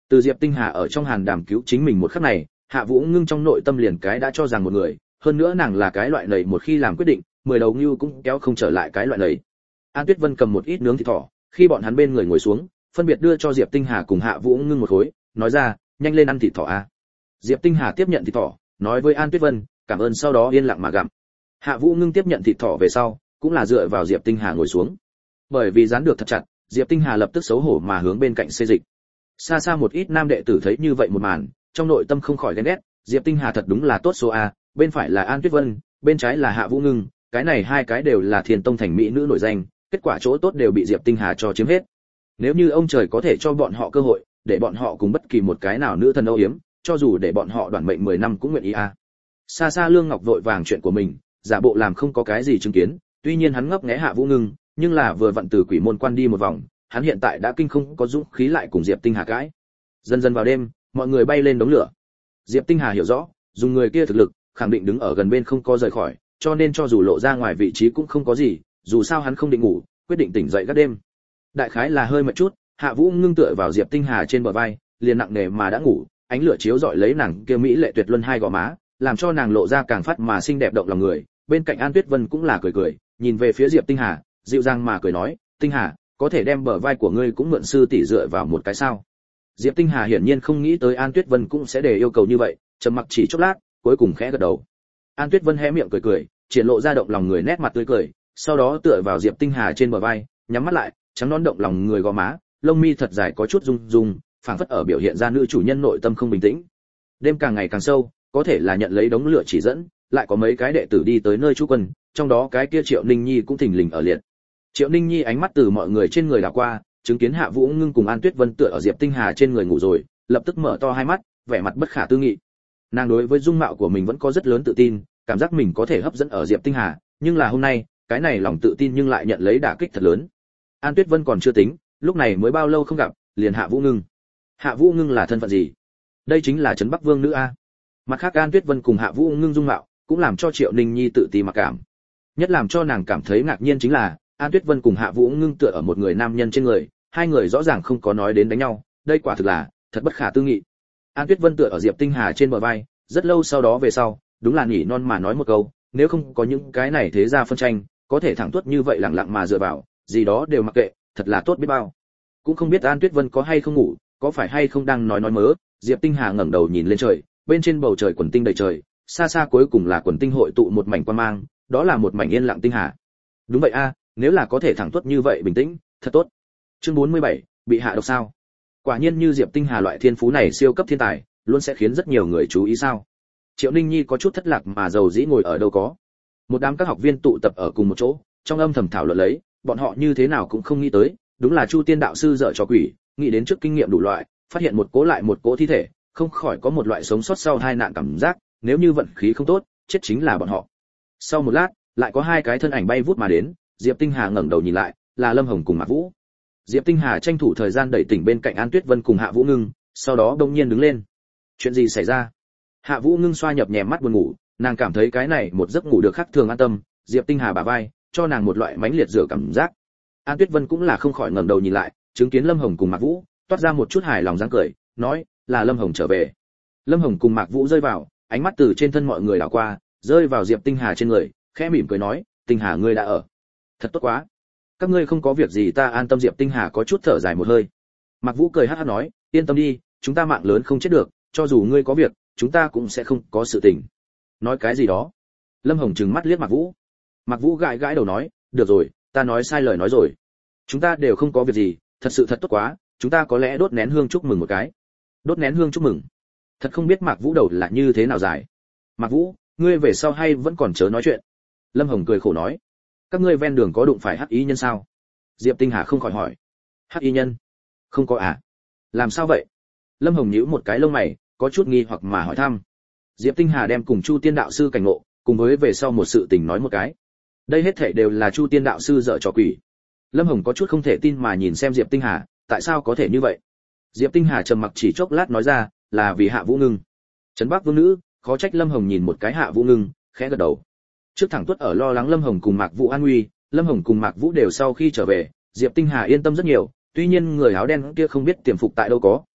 Từ Diệp Tinh Hà ở trong hàn đàm cứu chính mình một khắc này, Hạ Vũ Ngưng trong nội tâm liền cái đã cho rằng một người, hơn nữa nàng là cái loại nầy một khi làm quyết định, 10 đầu ngưu cũng kéo không trở lại cái loại nầy. An Tuyết Vân cầm một ít nướng thịt thỏ, khi bọn hắn bên người ngồi xuống, phân biệt đưa cho Diệp Tinh Hà cùng Hạ Vũ Ngưng một khối, nói ra, nhanh lên ăn thịt thỏ a. Diệp Tinh Hà tiếp nhận thịt thỏ, nói với An Tuyết Vân, cảm ơn, sau đó yên lặng mà gặm. Hạ Vũ Ngưng tiếp nhận thịt thỏ về sau, cũng là dựa vào Diệp Tinh Hà ngồi xuống. Bởi vì dán được thật chặt, Diệp Tinh Hà lập tức xấu hổ mà hướng bên cạnh xê dịch. Xa xa một ít nam đệ tử thấy như vậy một màn, trong nội tâm không khỏi ghen ghét, Diệp Tinh Hà thật đúng là tốt số a, bên phải là An Tuyết Vân, bên trái là Hạ Vũ Ngưng, cái này hai cái đều là Thiên Tông thành mỹ nữ nổi danh, kết quả chỗ tốt đều bị Diệp Tinh Hà cho chiếm hết. Nếu như ông trời có thể cho bọn họ cơ hội, để bọn họ cùng bất kỳ một cái nào nữ thần âu yếm, cho dù để bọn họ đoản mệnh 10 năm cũng nguyện ý a. Xa xa Lương Ngọc vội vàng chuyện của mình, giả bộ làm không có cái gì chứng kiến, tuy nhiên hắn ngấp nghé Hạ Vũ Ngưng, nhưng là vừa vặn từ quỷ môn quan đi một vòng, hắn hiện tại đã kinh không có dũng khí lại cùng Diệp Tinh Hà cãi. Dần dần vào đêm, mọi người bay lên đống lửa. Diệp Tinh Hà hiểu rõ, dùng người kia thực lực, khẳng định đứng ở gần bên không có rời khỏi, cho nên cho dù lộ ra ngoài vị trí cũng không có gì, dù sao hắn không định ngủ, quyết định tỉnh dậy các đêm. Đại khái là hơi mệt chút, Hạ Vũ Ngưng tựa vào Diệp Tinh Hà trên bờ vai, liền nặng nề mà đã ngủ, ánh lửa chiếu rọi lấy nàng kia mỹ lệ tuyệt luân hai gò má, làm cho nàng lộ ra càng phát mà xinh đẹp động lòng người. Bên cạnh An Tuyết Vân cũng là cười cười, nhìn về phía Diệp Tinh Hà, dịu dàng mà cười nói, Tinh Hà, có thể đem bờ vai của ngươi cũng mượn sư tỷ dựa vào một cái sao? Diệp Tinh Hà hiển nhiên không nghĩ tới An Tuyết Vân cũng sẽ để yêu cầu như vậy, trầm mặc chỉ chốc lát, cuối cùng khẽ gật đầu. An Tuyết Vân hé miệng cười cười, triển lộ ra động lòng người nét mặt tươi cười, sau đó tựa vào Diệp Tinh Hà trên bờ vai, nhắm mắt lại, trắng nõn động lòng người gò má, lông mi thật dài có chút rung rung, phảng phất ở biểu hiện ra nữ chủ nhân nội tâm không bình tĩnh. Đêm càng ngày càng sâu, có thể là nhận lấy đống lửa chỉ dẫn, lại có mấy cái đệ tử đi tới nơi trú quân, trong đó cái kia Triệu Ninh Nhi cũng thình lình ở liệt. Triệu Ninh Nhi ánh mắt từ mọi người trên người đảo qua, chứng kiến Hạ Vũ Ngưng cùng An Tuyết Vân tựa ở Diệp Tinh Hà trên người ngủ rồi, lập tức mở to hai mắt, vẻ mặt bất khả tư nghị. Nàng đối với dung mạo của mình vẫn có rất lớn tự tin, cảm giác mình có thể hấp dẫn ở Diệp Tinh Hà, nhưng là hôm nay, cái này lòng tự tin nhưng lại nhận lấy đả kích thật lớn. An Tuyết Vân còn chưa tính, lúc này mới bao lâu không gặp, liền Hạ Vũ Ngưng. Hạ Vũ Ngưng là thân phận gì? Đây chính là trấn Bắc Vương nữ a. Mặt khác An Tuyết Vân cùng Hạ Vũ Ngưng dung mạo, cũng làm cho Triệu Ninh Nhi tự ti mặc cảm. Nhất làm cho nàng cảm thấy ngạc nhiên chính là, An Tuyết Vân cùng Hạ Vũ Ngưng tựa ở một người nam nhân trên người, hai người rõ ràng không có nói đến đánh nhau, đây quả thực là thật bất khả tư nghị. An Tuyết Vân tựa ở Diệp Tinh Hà trên bờ vai, rất lâu sau đó về sau, đúng là nhỉ non mà nói một câu, nếu không có những cái này thế ra phân tranh, có thể thẳng tuốt như vậy lặng lặng mà dựa vào, gì đó đều mặc kệ, thật là tốt biết bao. Cũng không biết An Tuyết Vân có hay không ngủ, có phải hay không đang nói mớ. Diệp Tinh Hà ngẩng đầu nhìn lên trời, bên trên bầu trời quần tinh đầy trời, xa xa cuối cùng là quần tinh hội tụ một mảnh quang mang, đó là một mảnh yên lặng tinh hà. Đúng vậy a, nếu là có thể thẳng tuốt như vậy bình tĩnh, thật tốt. Chương 47, bị hạ độc sao? Quả nhiên như Diệp Tinh Hà loại thiên phú này siêu cấp thiên tài, luôn sẽ khiến rất nhiều người chú ý sao? Triệu Ninh Nhi có chút thất lạc mà dầu dĩ ngồi ở đâu có. Một đám các học viên tụ tập ở cùng một chỗ, trong âm thầm thảo luận lấy, bọn họ như thế nào cũng không nghĩ tới, đúng là Chu Tiên đạo sư dở trò quỷ, nghĩ đến trước kinh nghiệm đủ loại, phát hiện một cố lại một cố thi thể, không khỏi có một loại sống sót sau hai nạn cảm giác, nếu như vận khí không tốt, chết chính là bọn họ. Sau một lát, lại có hai cái thân ảnh bay vút mà đến, Diệp Tinh Hà ngẩng đầu nhìn lại, là Lâm Hồng cùng Mạc Vũ. Diệp Tinh Hà tranh thủ thời gian đẩy tỉnh bên cạnh An Tuyết Vân cùng Hạ Vũ Ngưng, sau đó đột nhiên đứng lên. Chuyện gì xảy ra? Hạ Vũ Ngưng xoa nhập nhèm mắt buồn ngủ, nàng cảm thấy cái này một giấc ngủ được khác thường an tâm, Diệp Tinh Hà bả vai, cho nàng một loại mãnh liệt rửa cảm giác. An Tuyết Vân cũng là không khỏi ngẩng đầu nhìn lại, chứng kiến Lâm Hồng cùng Mạc Vũ, toát ra một chút hài lòng dáng cười, nói, là Lâm Hồng trở về. Lâm Hồng cùng Mạc Vũ rơi vào, ánh mắt từ trên thân mọi người đảo qua, rơi vào Diệp Tinh Hà trên người, khẽ mỉm cười nói, Tinh Hà ngươi đã ở. Thật tốt quá. Các ngươi không có việc gì ta an tâm. Diệp Tinh Hà có chút thở dài một hơi. Mạc Vũ cười hắc hắc nói, yên tâm đi, chúng ta mạng lớn không chết được, cho dù ngươi có việc, chúng ta cũng sẽ không có sự tình. Nói cái gì đó? Lâm Hồng trừng mắt liếc Mạc Vũ. Mạc Vũ gãi gãi đầu nói, được rồi, ta nói sai lời nói rồi. Chúng ta đều không có việc gì, thật sự thật tốt quá, chúng ta có lẽ đốt nén hương chúc mừng một cái. Đốt nén hương chúc mừng. Thật không biết Mạc Vũ đầu là như thế nào dài. Mạc Vũ, ngươi về sau hay vẫn còn chớ nói chuyện. Lâm Hồng cười khổ nói, các ngươi ven đường có đụng phải hắc y nhân sao? Diệp Tinh Hà không khỏi hỏi. Hắc y nhân? Không có à? Làm sao vậy? Lâm Hồng nhíu một cái lông mày, có chút nghi hoặc mà hỏi thăm. Diệp Tinh Hà đem cùng Chu Tiên đạo sư cảnh ngộ, cùng với về sau một sự tình nói một cái. Đây hết thảy đều là Chu Tiên đạo sư dở trò quỷ. Lâm Hồng có chút không thể tin mà nhìn xem Diệp Tinh Hà, tại sao có thể như vậy? Diệp Tinh Hà trầm mặc chỉ chốc lát nói ra, là vì Hạ Vũ Ngưng. Trấn Bắc Vương nữ, khó trách. Lâm Hồng nhìn một cái Hạ Vũ Ngưng, khẽ gật đầu. Trước thẳng tuất ở lo lắng Lâm Hồng cùng Mạc Vũ an nguy, Lâm Hồng cùng Mạc Vũ đều sau khi trở về, Diệp Tinh Hà yên tâm rất nhiều, tuy nhiên người áo đen kia không biết tiềm phục tại đâu có,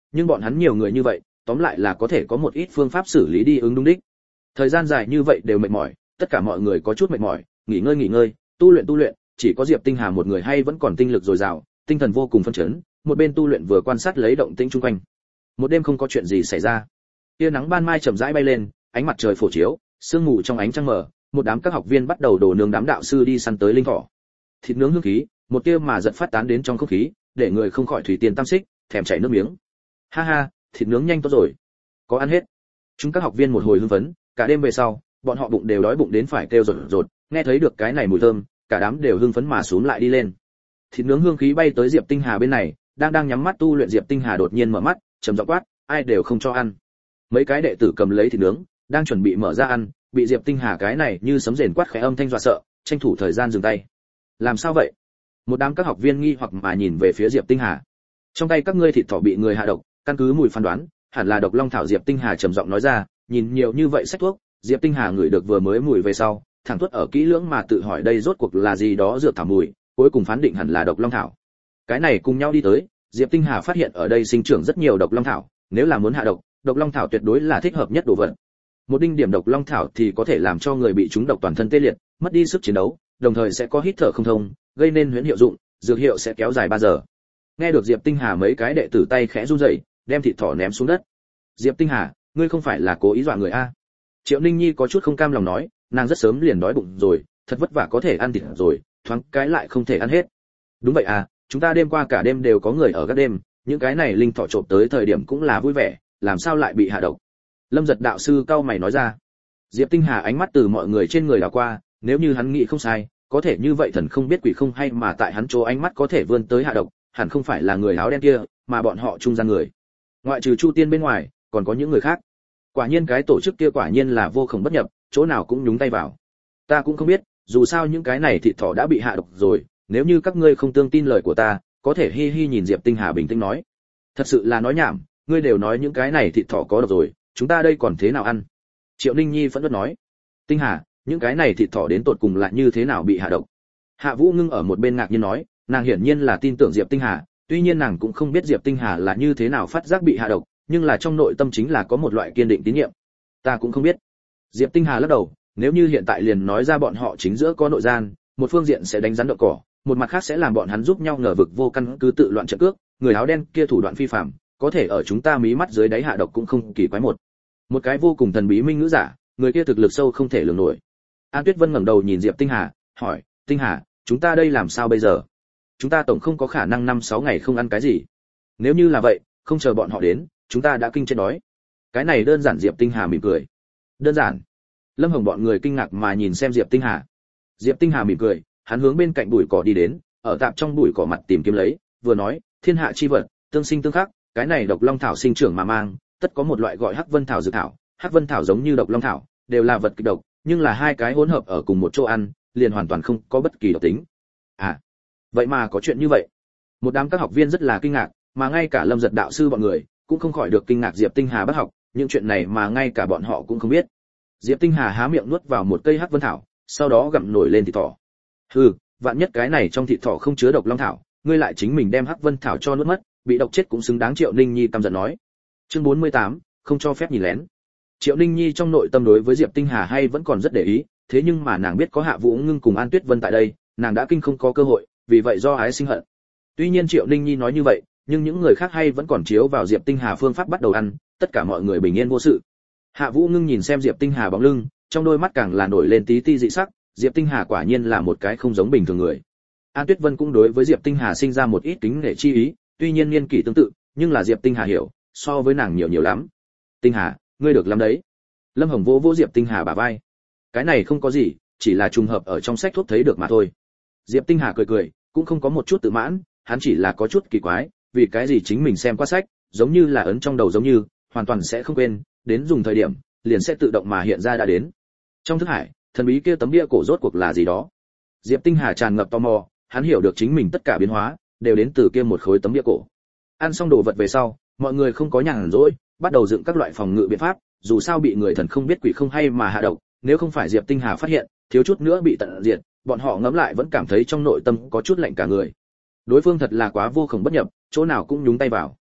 nhưng bọn hắn nhiều người như vậy, tóm lại là có thể có một ít phương pháp xử lý đi ứng đúng đích. Thời gian dài như vậy đều mệt mỏi, tất cả mọi người có chút mệt mỏi, nghỉ ngơi, tu luyện, chỉ có Diệp Tinh Hà một người hay vẫn còn tinh lực dồi dào, tinh thần vô cùng phấn chấn, một bên tu luyện vừa quan sát lấy động tĩnh xung quanh. Một đêm không có chuyện gì xảy ra. Tia nắng ban mai chậm rãi bay lên, ánh mặt trời phổ chiếu, sương mù trong ánh trăng mờ, một đám các học viên bắt đầu đổ nướng đám đạo sư đi săn tới linh thỏ. Thịt nướng hương khí, một tia mà giật phát tán đến trong không khí, để người không khỏi thủy tiền tam xích, thèm chảy nước miếng. Ha ha, thịt nướng nhanh tốt rồi, có ăn hết. Chúng các học viên một hồi hưng phấn, cả đêm về sau, bọn họ bụng đều đói bụng đến phải kêu rột rột, nghe thấy được cái này mùi thơm, cả đám đều hưng phấn mà xúm lại đi lên. Thịt nướng hương khí bay tới Diệp Tinh Hà bên này, đang nhắm mắt tu luyện Diệp Tinh Hà đột nhiên mở mắt, trầm giọng quát, ai đều không cho ăn. Mấy cái đệ tử cầm lấy thịt nướng, đang chuẩn bị mở ra ăn, bị Diệp Tinh Hà cái này như sấm rền quát khẽ âm thanh dọa sợ, tranh thủ thời gian dừng tay. Làm sao vậy? Một đám các học viên nghi hoặc mà nhìn về phía Diệp Tinh Hà. Trong tay các ngươi thịt thỏ bị người hạ độc, căn cứ mùi phán đoán, hẳn là độc long thảo. Diệp Tinh Hà trầm giọng nói ra, nhìn nhiều như vậy sách thuốc, Diệp Tinh Hà ngửi được vừa mới mùi về sau, thẳng tuốt ở kỹ lưỡng mà tự hỏi đây rốt cuộc là gì đó dược thảo mùi, cuối cùng phán định hẳn là độc long thảo. Cái này cùng nhau đi tới, Diệp Tinh Hà phát hiện ở đây sinh trưởng rất nhiều độc long thảo, nếu là muốn hạ độc, độc long thảo tuyệt đối là thích hợp nhất đồ vật. Một đinh điểm độc long thảo thì có thể làm cho người bị trúng độc toàn thân tê liệt, mất đi sức chiến đấu, đồng thời sẽ có hít thở không thông, gây nên huyễn hiệu dụng, dược hiệu sẽ kéo dài 3 giờ. Nghe được Diệp Tinh Hà, mấy cái đệ tử tay khẽ run rẩy, đem thịt thỏ ném xuống đất. Diệp Tinh Hà, ngươi không phải là cố ý dọa người a? Triệu Ninh Nhi có chút không cam lòng nói, nàng rất sớm liền đói bụng rồi, thật vất vả có thể ăn thịt rồi, thoáng cái lại không thể ăn hết. Đúng vậy à, chúng ta đêm qua cả đêm đều có người ở các đêm, những cái này linh thỏ trộm tới thời điểm cũng là vui vẻ, làm sao lại bị hạ độc? Lâm Giật đạo sư cau mày nói ra. Diệp Tinh Hà ánh mắt từ mọi người trên người đảo qua, nếu như hắn nghĩ không sai, có thể như vậy thần không biết quỷ không hay mà tại hắn chỗ ánh mắt có thể vươn tới hạ độc, hẳn không phải là người áo đen kia, mà bọn họ trung gian người. Ngoại trừ Chu Tiên bên ngoài, còn có những người khác. Quả nhiên cái tổ chức kia quả nhiên là vô cùng bất nhập, chỗ nào cũng nhúng tay vào. Ta cũng không biết, dù sao những cái này thịt thỏ đã bị hạ độc rồi, nếu như các ngươi không tương tin lời của ta, có thể hi hi nhìn Diệp Tinh Hà bình tĩnh nói. Thật sự là nói nhảm, ngươi đều nói những cái này thịt thỏ có độc rồi, chúng ta đây còn thế nào ăn? Triệu Ninh Nhi phẫn nộ nói. Tinh Hà, những cái này thịt thỏ đến tột cùng là như thế nào bị hạ độc? Hạ Vũ Ngưng ở một bên ngạc nhiên nói, nàng hiển nhiên là tin tưởng Diệp Tinh Hà, tuy nhiên nàng cũng không biết Diệp Tinh Hà là như thế nào phát giác bị hạ độc, nhưng là trong nội tâm chính là có một loại kiên định tín nhiệm. Ta cũng không biết. Diệp Tinh Hà lắc đầu, nếu như hiện tại liền nói ra bọn họ chính giữa có nội gian, một phương diện sẽ đánh rắn đậu cỏ, một mặt khác sẽ làm bọn hắn giúp nhau ngờ vực vô căn cứ tự loạn trận cước, người áo đen kia thủ đoạn phi phàm, có thể ở chúng ta mí mắt dưới đáy hạ độc cũng không kỳ quái. Một cái vô cùng thần bí minh ngữ giả, người kia thực lực sâu không thể lường nổi. An Tuyết Vân ngẩng đầu nhìn Diệp Tinh Hà, hỏi, Tinh Hà, chúng ta đây làm sao bây giờ? Chúng ta tổng không có khả năng 5-6 ngày không ăn cái gì. Nếu như là vậy, không chờ bọn họ đến, chúng ta đã kinh chết đói. Cái này đơn giản. Diệp Tinh Hà mỉm cười. Đơn giản? Lâm Hồng bọn người kinh ngạc mà nhìn xem Diệp Tinh Hà. Diệp Tinh Hà mỉm cười, hắn hướng bên cạnh bụi cỏ đi đến, ở tạm trong bụi cỏ mặt tìm kiếm lấy, vừa nói, thiên hạ chi vật, tương sinh tương khắc, cái này độc long thảo sinh trưởng mà mang, tất có một loại gọi hắc vân thảo dược thảo, hắc vân thảo giống như độc long thảo, đều là vật kịch độc, nhưng là hai cái hỗn hợp ở cùng một chỗ ăn, liền hoàn toàn không có bất kỳ độc tính. À, vậy mà có chuyện như vậy? Một đám các học viên rất là kinh ngạc, mà ngay cả Lâm Giật đạo sư bọn người cũng không khỏi được kinh ngạc Diệp Tinh Hà bác học, những chuyện này mà ngay cả bọn họ cũng không biết. Diệp Tinh Hà há miệng nuốt vào một cây hắc vân thảo, sau đó gặm nổi lên thịt thỏ. Hừ, vạn nhất cái này trong thịt thỏ không chứa độc long thảo, ngươi lại chính mình đem hắc vân thảo cho nuốt mất, bị độc chết cũng xứng đáng. Triệu Ninh Nhi căm giận nói. Chương 48, không cho phép nhìn lén. Triệu Ninh Nhi trong nội tâm đối với Diệp Tinh Hà hay vẫn còn rất để ý, thế nhưng mà nàng biết có Hạ Vũ Ngưng cùng An Tuyết Vân tại đây, nàng đã kinh không có cơ hội, vì vậy do ái sinh hận. Tuy nhiên Triệu Ninh Nhi nói như vậy, nhưng những người khác hay vẫn còn chiếu vào Diệp Tinh Hà phương pháp bắt đầu ăn, tất cả mọi người bình yên vô sự. Hạ Vũ Ngưng nhìn xem Diệp Tinh Hà bóng lưng, trong đôi mắt càng là nổi lên tí ti dị sắc, Diệp Tinh Hà quả nhiên là một cái không giống bình thường người. An Tuyết Vân cũng đối với Diệp Tinh Hà sinh ra một ít kính nể chi ý, tuy nhiên niên kỷ tương tự, nhưng là Diệp Tinh Hà hiểu, so với nàng nhiều lắm. Tinh Hà, ngươi được lắm đấy. Lâm Hồng vỗ Diệp Tinh Hà bả vai. Cái này không có gì, chỉ là trùng hợp ở trong sách thuốc thấy được mà thôi. Diệp Tinh Hà cười, cũng không có một chút tự mãn, hắn chỉ là có chút kỳ quái, vì cái gì chính mình xem qua sách, giống như là ấn trong đầu giống như, hoàn toàn sẽ không quên, đến dùng thời điểm, liền sẽ tự động mà hiện ra đã đến. Trong thức hải, thần bí kia tấm bia cổ rốt cuộc là gì đó? Diệp Tinh Hà tràn ngập tò mò, hắn hiểu được chính mình tất cả biến hóa đều đến từ kia một khối tấm bia cổ. Ăn xong đồ vật về sau, mọi người không có nhàn rỗi, bắt đầu dựng các loại phòng ngự biện pháp, dù sao bị người thần không biết quỷ không hay mà hạ độc, nếu không phải Diệp Tinh Hà phát hiện, thiếu chút nữa bị tận diệt, bọn họ ngẫm lại vẫn cảm thấy trong nội tâm có chút lạnh cả người. Đối phương thật là quá vô cùng bất nhập, chỗ nào cũng nhúng tay vào.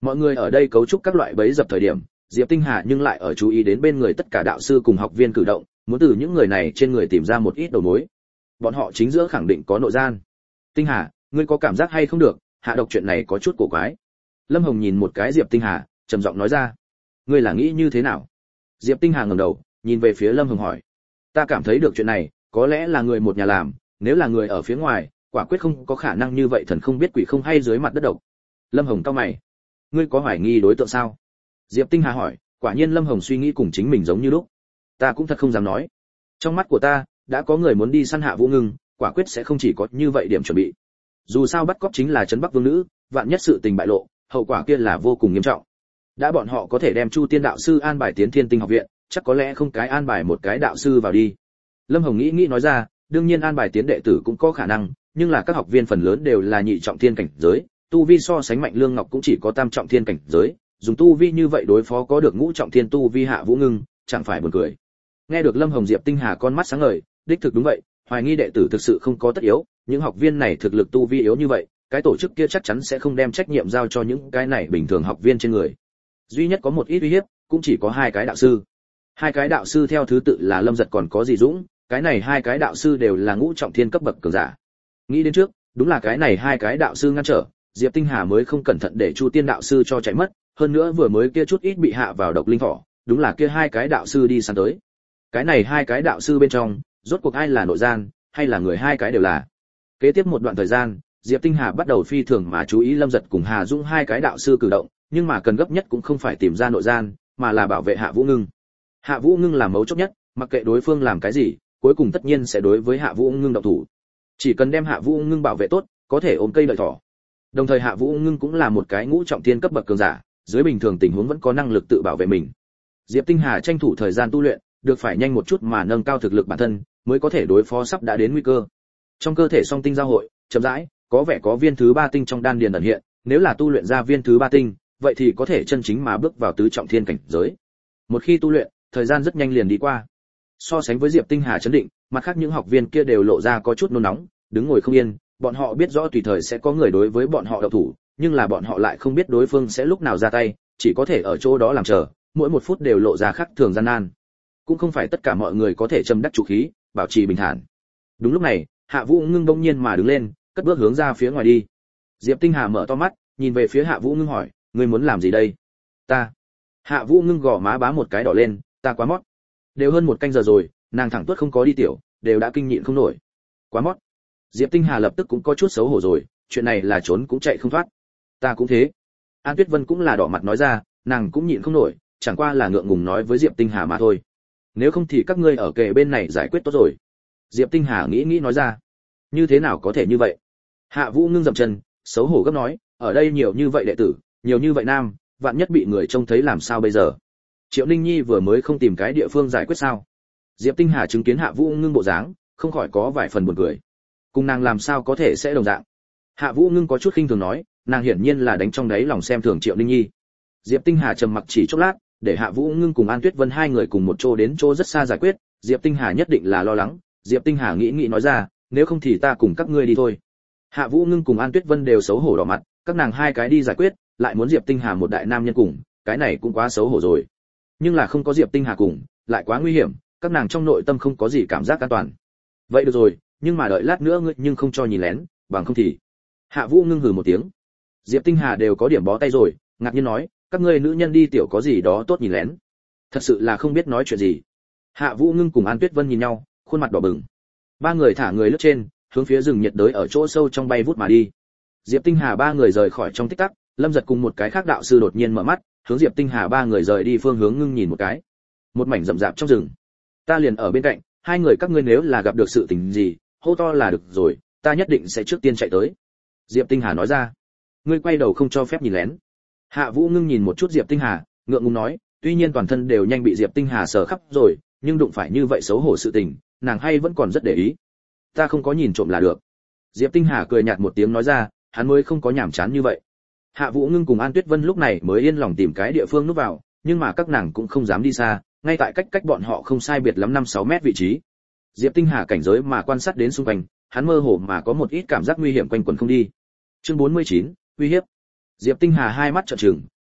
Mọi người ở đây cấu trúc các loại bẫy dập thời điểm, Diệp Tinh Hà nhưng lại ở chú ý đến bên người tất cả đạo sư cùng học viên cử động, muốn từ những người này trên người tìm ra một ít đầu mối. Bọn họ chính giữa khẳng định có nội gian. Tinh Hà, ngươi có cảm giác hay không được, hạ độc chuyện này có chút cổ quái. Lâm Hồng nhìn một cái Diệp Tinh Hà, trầm giọng nói ra. Ngươi là nghĩ như thế nào? Diệp Tinh Hà ngẩng đầu, nhìn về phía Lâm Hồng hỏi. Ta cảm thấy được chuyện này, có lẽ là người một nhà làm, nếu là người ở phía ngoài, quả quyết không có khả năng như vậy thần không biết quỷ không hay dưới mặt đất độc. Lâm Hồng cau mày. Ngươi có hoài nghi đối tượng sao? Diệp Tinh Hà hỏi, quả nhiên Lâm Hồng suy nghĩ cùng chính mình giống như lúc. Ta cũng thật không dám nói. Trong mắt của ta, đã có người muốn đi săn Hạ Vũ Ngưng, quả quyết sẽ không chỉ có như vậy điểm chuẩn bị. Dù sao bắt cóc chính là trấn Bắc vương nữ, vạn nhất sự tình bại lộ, hậu quả kia là vô cùng nghiêm trọng. Đã bọn họ có thể đem Chu Tiên đạo sư an bài tiến Thiên Tinh học viện, chắc có lẽ không cái an bài một cái đạo sư vào đi. Lâm Hồng nghĩ nói ra, đương nhiên an bài tiến đệ tử cũng có khả năng, nhưng là các học viên phần lớn đều là nhị trọng thiên cảnh giới, tu vi so sánh Mạnh Lương Ngọc cũng chỉ có tam trọng thiên cảnh giới, dùng tu vi như vậy đối phó có được ngũ trọng thiên tu vi Hạ Vũ Ngưng, chẳng phải buồn cười. Nghe được Lâm Hồng, Diệp Tinh Hà con mắt sáng ngời, đích thực đúng vậy, hoài nghi đệ tử thực sự không có tất yếu, những học viên này thực lực tu vi yếu như vậy, cái tổ chức kia chắc chắn sẽ không đem trách nhiệm giao cho những cái này bình thường học viên trên người. Duy nhất có một ít uy hiếp, cũng chỉ có hai cái đạo sư. Hai cái đạo sư theo thứ tự là Lâm Giật còn có Dì Dũng, cái này hai cái đạo sư đều là ngũ trọng thiên cấp bậc cường giả. Nghĩ đến trước, đúng là cái này hai cái đạo sư ngăn trở, Diệp Tinh Hà mới không cẩn thận để Chu Tiên đạo sư cho chạy mất, hơn nữa vừa mới kia chút ít bị hạ vào độc linh thỏ, đúng là kia hai cái đạo sư đi săn tới. Cái này hai cái đạo sư bên trong, rốt cuộc ai là nội gian, hay là người hai cái đều là. Kế tiếp một đoạn thời gian, Diệp Tinh Hà bắt đầu phi thường mà chú ý Lâm Giật cùng Hà Dũng hai cái đạo sư cử động, nhưng mà cần gấp nhất cũng không phải tìm ra nội gian, mà là bảo vệ Hạ Vũ Ngưng. Hạ Vũ Ngưng là mấu chốt nhất, mặc kệ đối phương làm cái gì, cuối cùng tất nhiên sẽ đối với Hạ Vũ Ngưng động thủ. Chỉ cần đem Hạ Vũ Ngưng bảo vệ tốt, có thể ôm cây đợi thỏ. Đồng thời Hạ Vũ Ngưng cũng là một cái ngũ trọng thiên cấp bậc cường giả, dưới bình thường tình huống vẫn có năng lực tự bảo vệ mình. Diệp Tinh Hà tranh thủ thời gian tu luyện, được phải nhanh một chút mà nâng cao thực lực bản thân, mới có thể đối phó sắp đã đến nguy cơ. Trong cơ thể song tinh giao hội, chậm rãi, có vẻ có viên thứ ba tinh trong đan điền ẩn hiện, nếu là tu luyện ra viên thứ ba tinh, vậy thì có thể chân chính mà bước vào tứ trọng thiên cảnh giới. Một khi tu luyện, thời gian rất nhanh liền đi qua. So sánh với Diệp Tinh Hà chấn định, mặt khác những học viên kia đều lộ ra có chút nôn nóng, đứng ngồi không yên, bọn họ biết rõ tùy thời sẽ có người đối với bọn họ động thủ, nhưng là bọn họ lại không biết đối phương sẽ lúc nào ra tay, chỉ có thể ở chỗ đó làm chờ, mỗi một phút đều lộ ra khác thường gian nan. Cũng không phải tất cả mọi người có thể trầm đắc chủ khí, bảo trì bình thản. Đúng lúc này, Hạ Vũ Ngưng bỗng nhiên mà đứng lên, cất bước hướng ra phía ngoài đi. Diệp Tinh Hà mở to mắt, nhìn về phía Hạ Vũ Ngưng hỏi, ngươi muốn làm gì đây? Ta. Hạ Vũ Ngưng gò má bá một cái đỏ lên, ta quá mót. Đều hơn một canh giờ rồi, nàng thẳng tuốt không có đi tiểu, đều đã kinh nhịn không nổi. Quá mót. Diệp Tinh Hà lập tức cũng có chút xấu hổ rồi, chuyện này là trốn cũng chạy không thoát. Ta cũng thế. An Tuyết Vân cũng là đỏ mặt nói ra, nàng cũng nhịn không nổi, chẳng qua là ngượng ngùng nói với Diệp Tinh Hà mà thôi. Nếu không thì các ngươi ở kề bên này giải quyết tốt rồi. Diệp Tinh Hà nghĩ nói ra. Như thế nào có thể như vậy? Hạ Vũ Ngưng dậm chân, xấu hổ gấp nói, ở đây nhiều như vậy đệ tử, nhiều như vậy nam, vạn nhất bị người trông thấy làm sao bây giờ? Triệu Ninh Nhi vừa mới không tìm cái địa phương giải quyết sao? Diệp Tinh Hà chứng kiến Hạ Vũ Ngưng bộ dáng, không khỏi có vài phần buồn cười. Cùng nàng làm sao có thể sẽ đồng dạng? Hạ Vũ Ngưng có chút khinh thường nói, nàng hiển nhiên là đánh trong đáy lòng xem thường Triệu Ninh Nhi. Diệp Tinh Hà trầm mặc chỉ chốc lát, để Hạ Vũ Ngưng cùng An Tuyết Vân hai người cùng một chỗ đến chỗ rất xa giải quyết, Diệp Tinh Hà nhất định là lo lắng, Diệp Tinh Hà nghĩ nói ra, nếu không thì ta cùng các ngươi đi thôi. Hạ Vũ Ngưng cùng An Tuyết Vân đều xấu hổ đỏ mặt, các nàng hai cái đi giải quyết, lại muốn Diệp Tinh Hà một đại nam nhân cùng, cái này cũng quá xấu hổ rồi. Nhưng là không có Diệp Tinh Hà cùng, lại quá nguy hiểm, các nàng trong nội tâm không có gì cảm giác an toàn. Vậy được rồi, nhưng mà đợi lát nữa ngươi nhưng không cho nhìn lén, bằng không thì. Hạ Vũ Ngưng hừ một tiếng. Diệp Tinh Hà đều có điểm bó tay rồi, ngạc nhiên nói, các ngươi nữ nhân đi tiểu có gì đó tốt nhìn lén. Thật sự là không biết nói chuyện gì. Hạ Vũ Ngưng cùng An Tuyết Vân nhìn nhau, khuôn mặt đỏ bừng. Ba người thả người lướt trên, hướng phía rừng nhiệt đới ở chỗ sâu trong bay vút mà đi. Diệp Tinh Hà ba người rời khỏi trong tích tắc, Lâm Giật cùng một cái khác đạo sư đột nhiên mở mắt, hướng Diệp Tinh Hà ba người rời đi phương hướng ngưng nhìn một cái. Một mảnh rậm rạp trong rừng. Ta liền ở bên cạnh, hai người các ngươi nếu là gặp được sự tình gì, hô to là được rồi, ta nhất định sẽ trước tiên chạy tới. Diệp Tinh Hà nói ra. Ngươi quay đầu không cho phép nhìn lén. Hạ Vũ Ngưng nhìn một chút Diệp Tinh Hà, ngượng ngùng nói, tuy nhiên toàn thân đều nhanh bị Diệp Tinh Hà sờ khắp rồi, nhưng đụng phải như vậy xấu hổ sự tình, nàng hay vẫn còn rất để ý. Ta không có nhìn trộm là được. Diệp Tinh Hà cười nhạt một tiếng nói ra, hắn mới không có nhảm chán như vậy. Hạ Vũ Ngưng cùng An Tuyết Vân lúc này mới yên lòng tìm cái địa phương núp vào, nhưng mà các nàng cũng không dám đi xa, ngay tại cách bọn họ không sai biệt lắm 5-6 mét vị trí. Diệp Tinh Hà cảnh giới mà quan sát đến xung quanh, hắn mơ hồ mà có một ít cảm giác nguy hiểm quanh quẩn không đi. Chương 49, uy hiếp. Diệp Tinh Hà hai mắt trợn trừng,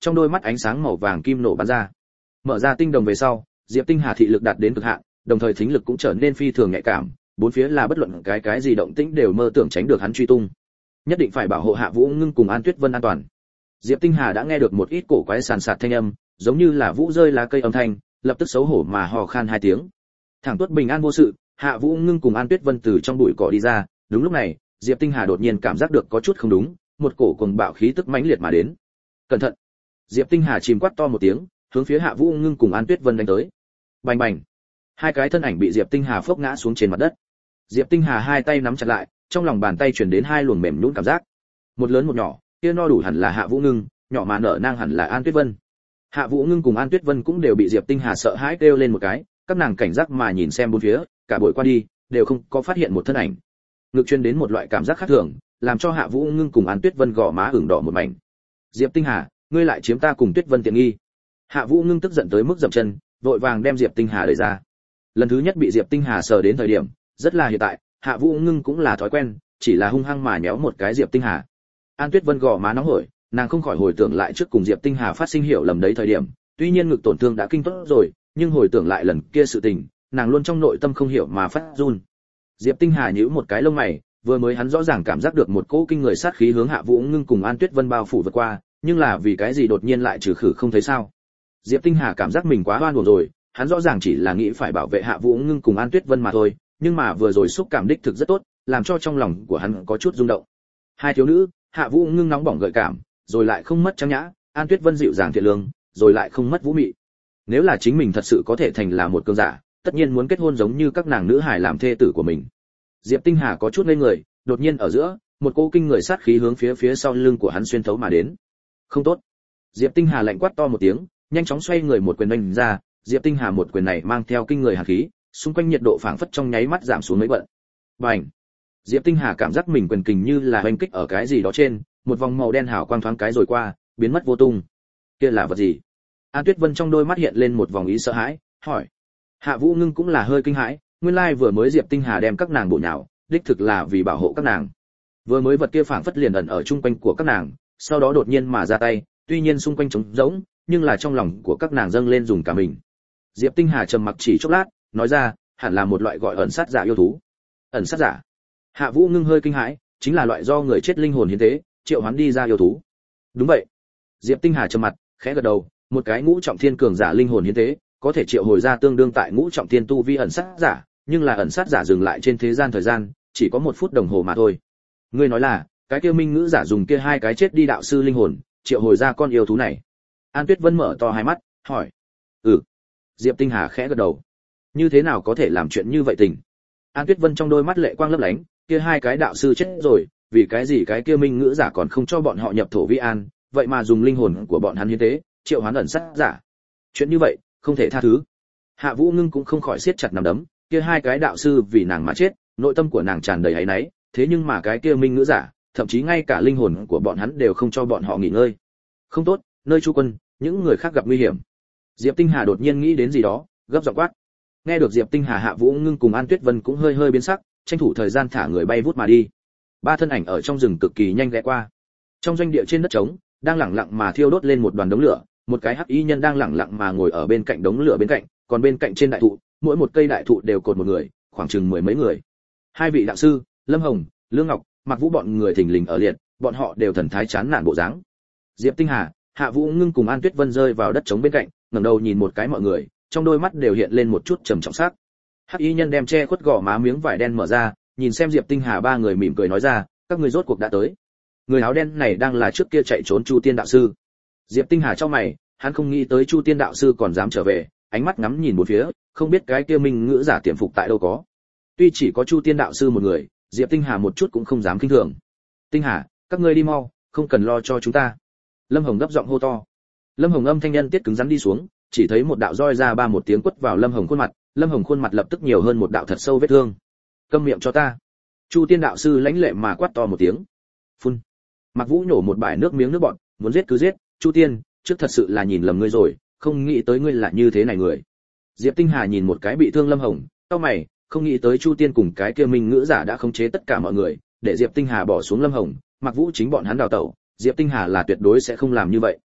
trong đôi mắt ánh sáng màu vàng kim nổ bắn ra. Mở ra tinh đồng về sau, Diệp Tinh Hà thị lực đạt đến cực hạn, đồng thời thính lực cũng trở nên phi thường nhạy cảm, bốn phía là bất luận cái gì động tĩnh đều mơ tưởng tránh được hắn truy tung. Nhất định phải bảo hộ Hạ Vũ Ngưng cùng An Tuyết Vân an toàn. Diệp Tinh Hà đã nghe được một ít cổ quái sàn sạt thanh âm, giống như là vũ rơi lá cây âm thanh, lập tức xấu hổ mà hò khan hai tiếng. Thẳng tuất bình an vô sự, Hạ Vũ Ngưng cùng An Tuyết Vân từ trong bụi cỏ đi ra, đúng lúc này, Diệp Tinh Hà đột nhiên cảm giác được có chút không đúng, một cổ cuồng bạo khí tức mãnh liệt mà đến. Cẩn thận! Diệp Tinh Hà chìm quát to một tiếng, hướng phía Hạ Vũ Ngưng cùng An Tuyết Vân đánh tới. Bành bành! Hai cái thân ảnh bị Diệp Tinh Hà phốc ngã xuống trên mặt đất. Diệp Tinh Hà hai tay nắm chặt lại, trong lòng bàn tay truyền đến hai luồng mềm nhũn cảm giác. Một lớn một nhỏ, kia no đủ hẳn là Hạ Vũ Ngưng, nhỏ mà nở nang hẳn là An Tuyết Vân. Hạ Vũ Ngưng cùng An Tuyết Vân cũng đều bị Diệp Tinh Hà sợ hãi kêu lên một cái, các nàng cảnh giác mà nhìn xem bốn phía, cả buổi qua đi, đều không có phát hiện một thân ảnh. Ngực truyền đến một loại cảm giác khác thường, làm cho Hạ Vũ Ngưng cùng An Tuyết Vân gò má ửng đỏ một mảnh. Diệp Tinh Hà, ngươi lại chiếm ta cùng Tuyết Vân tiện nghi. Hạ Vũ Ngưng tức giận tới mức dậm chân, vội vàng đem Diệp Tinh Hà đẩy ra. Lần thứ nhất bị Diệp Tinh Hà sờ đến thời điểm, rất là hiện tại, Hạ Vũ Ngưng cũng là thói quen, chỉ là hung hăng mà nhéo một cái Diệp Tinh Hà. An Tuyết Vân gò má nóng hổi, nàng không khỏi hồi tưởng lại trước cùng Diệp Tinh Hà phát sinh hiểu lầm đấy thời điểm, tuy nhiên ngực tổn thương đã kinh tốt rồi, nhưng hồi tưởng lại lần kia sự tình, nàng luôn trong nội tâm không hiểu mà phát run. Diệp Tinh Hà nhíu một cái lông mày, vừa mới hắn rõ ràng cảm giác được một cỗ kinh người sát khí hướng Hạ Vũ Ngưng cùng An Tuyết Vân bao phủ vượt qua, nhưng là vì cái gì đột nhiên lại trừ khử không thấy sao? Diệp Tinh Hà cảm giác mình quá oan uổng rồi, hắn rõ ràng chỉ là nghĩ phải bảo vệ Hạ Vũ Ngưng cùng An Tuyết Vân mà thôi, nhưng mà vừa rồi xúc cảm đích thực rất tốt, làm cho trong lòng của hắn có chút rung động. Hai thiếu nữ, Hạ Vũ Ngưng nóng bỏng gợi cảm, rồi lại không mất trang nhã, An Tuyết Vân dịu dàng thiện lương, rồi lại không mất vũ mị. Nếu là chính mình thật sự có thể thành là một cường giả, tất nhiên muốn kết hôn giống như các nàng nữ hài làm thê tử của mình. Diệp Tinh Hà có chút ngây người, đột nhiên ở giữa, một cỗ kinh người sát khí hướng phía sau lưng của hắn xuyên thấu mà đến. Không tốt. Diệp Tinh Hà lạnh quát to một tiếng, nhanh chóng xoay người một quyền đánh ra, Diệp Tinh Hà một quyền này mang theo kinh người hàn khí, xung quanh nhiệt độ phảng phất trong nháy mắt giảm xuống mấy bận. Bành! Diệp Tinh Hà cảm giác mình quyền kình như là hoành kích ở cái gì đó trên, một vòng màu đen hào quang thoáng cái rồi qua, biến mất vô tung. Kia là vật gì? An Tuyết Vân trong đôi mắt hiện lên một vòng ý sợ hãi, hỏi. Hạ Vũ Ngưng cũng là hơi kinh hãi, nguyên lai vừa mới Diệp Tinh Hà đem các nàng bổ nhào, đích thực là vì bảo hộ các nàng. Vừa mới vật kia phảng phất liền ẩn ở trung quanh của các nàng, sau đó đột nhiên mà ra tay, tuy nhiên xung quanh trống rỗng, nhưng là trong lòng của các nàng dâng lên dùng cả mình. Diệp Tinh Hà trầm mặc chỉ chốc lát, nói ra, hẳn là một loại gọi ẩn sát giả yêu thú. Ẩn sát giả? Hạ Vũ Ngưng hơi kinh hãi, chính là loại do người chết linh hồn hiến tế, triệu hoán đi ra yêu thú. Đúng vậy. Diệp Tinh Hà trầm mặt, khẽ gật đầu, một cái ngũ trọng thiên cường giả linh hồn hiến tế, có thể triệu hồi ra tương đương tại ngũ trọng thiên tu vi ẩn sát giả, nhưng là ẩn sát giả dừng lại trên thế gian thời gian, chỉ có 1 phút đồng hồ mà thôi. Ngươi nói là, cái kia minh ngữ giả dùng kia hai cái chết đi đạo sư linh hồn, triệu hồi ra con yêu thú này. An Tuyết Vân mở to hai mắt, hỏi. Ừ. Diệp Tinh Hà khẽ gật đầu. Như thế nào có thể làm chuyện như vậy tình? An Tuyết Vân trong đôi mắt lệ quang lấp lánh, kia hai cái đạo sư chết rồi, vì cái gì cái kia minh ngữ giả còn không cho bọn họ nhập thổ vi an, vậy mà dùng linh hồn của bọn hắn hiến tế, triệu hoán ẩn sát giả. Chuyện như vậy, không thể tha thứ. Hạ Vũ Ngưng cũng không khỏi siết chặt nắm đấm, kia hai cái đạo sư vì nàng mà chết, nội tâm của nàng tràn đầy áy náy, thế nhưng mà cái kia minh ngữ giả, thậm chí ngay cả linh hồn của bọn hắn đều không cho bọn họ nghỉ ngơi. Không tốt, nơi Chu Quân, những người khác gặp nguy hiểm. Diệp Tinh Hà đột nhiên nghĩ đến gì đó, gấp giọng quát. Nghe được Diệp Tinh Hà, Hạ Vũ Ngưng cùng An Tuyết Vân cũng hơi hơi biến sắc, tranh thủ thời gian thả người bay vút mà đi. Ba thân ảnh ở trong rừng cực kỳ nhanh ghé qua. Trong doanh địa trên đất trống, đang lẳng lặng mà thiêu đốt lên một đoàn đống lửa, một cái hắc y nhân đang lẳng lặng mà ngồi ở bên cạnh đống lửa bên cạnh, còn bên cạnh trên đại thụ, mỗi một cây đại thụ đều cột một người, khoảng chừng 10 mấy người. Hai vị đạo sư, Lâm Hồng, Lương Ngọc, Mạc Vũ bọn người thình lình ở liệt, bọn họ đều thần thái chán nản bộ dáng. Diệp Tinh Hà, Hạ Vũ Ngưng cùng An Tuyết Vân rơi vào đất trống bên cạnh, ngẩng đầu nhìn một cái mọi người, trong đôi mắt đều hiện lên một chút trầm trọng sắc. Hắc y nhân đem che khuất gò má miếng vải đen mở ra, nhìn xem Diệp Tinh Hà ba người mỉm cười nói ra, các ngươi rốt cuộc đã tới. Người áo đen này đang là trước kia chạy trốn Chu Tiên đạo sư. Diệp Tinh Hà trong mày, hắn không nghĩ tới Chu Tiên đạo sư còn dám trở về, ánh mắt ngắm nhìn bốn phía, không biết cái kia minh ngữ giả tiềm phục tại đâu có. Tuy chỉ có Chu Tiên đạo sư một người, Diệp Tinh Hà một chút cũng không dám khinh thường. Tinh Hà, các ngươi đi mau, không cần lo cho chúng ta. Lâm Hồng gấp giọng hô to. Lâm Hồng âm thanh nhân tiết cứng rắn đi xuống, chỉ thấy một đạo roi ra ba một tiếng quất vào Lâm Hồng khuôn mặt, Lâm Hồng khuôn mặt lập tức nhiều hơn một đạo thật sâu vết thương. Câm miệng cho ta. Chu Tiên đạo sư lãnh lệ mà quát to một tiếng. Phun. Mạc Vũ nhổ một bãi nước miếng nước bọt, muốn giết cứ giết, Chu Tiên, trước thật sự là nhìn lầm ngươi rồi, không nghĩ tới ngươi là như thế này người. Diệp Tinh Hà nhìn một cái bị thương Lâm Hồng, cau mày, không nghĩ tới Chu Tiên cùng cái kia minh ngữ giả đã khống chế tất cả mọi người, để Diệp Tinh Hà bỏ xuống Lâm Hồng, Mạc Vũ chính bọn hắn đào tẩu, Diệp Tinh Hà là tuyệt đối sẽ không làm như vậy.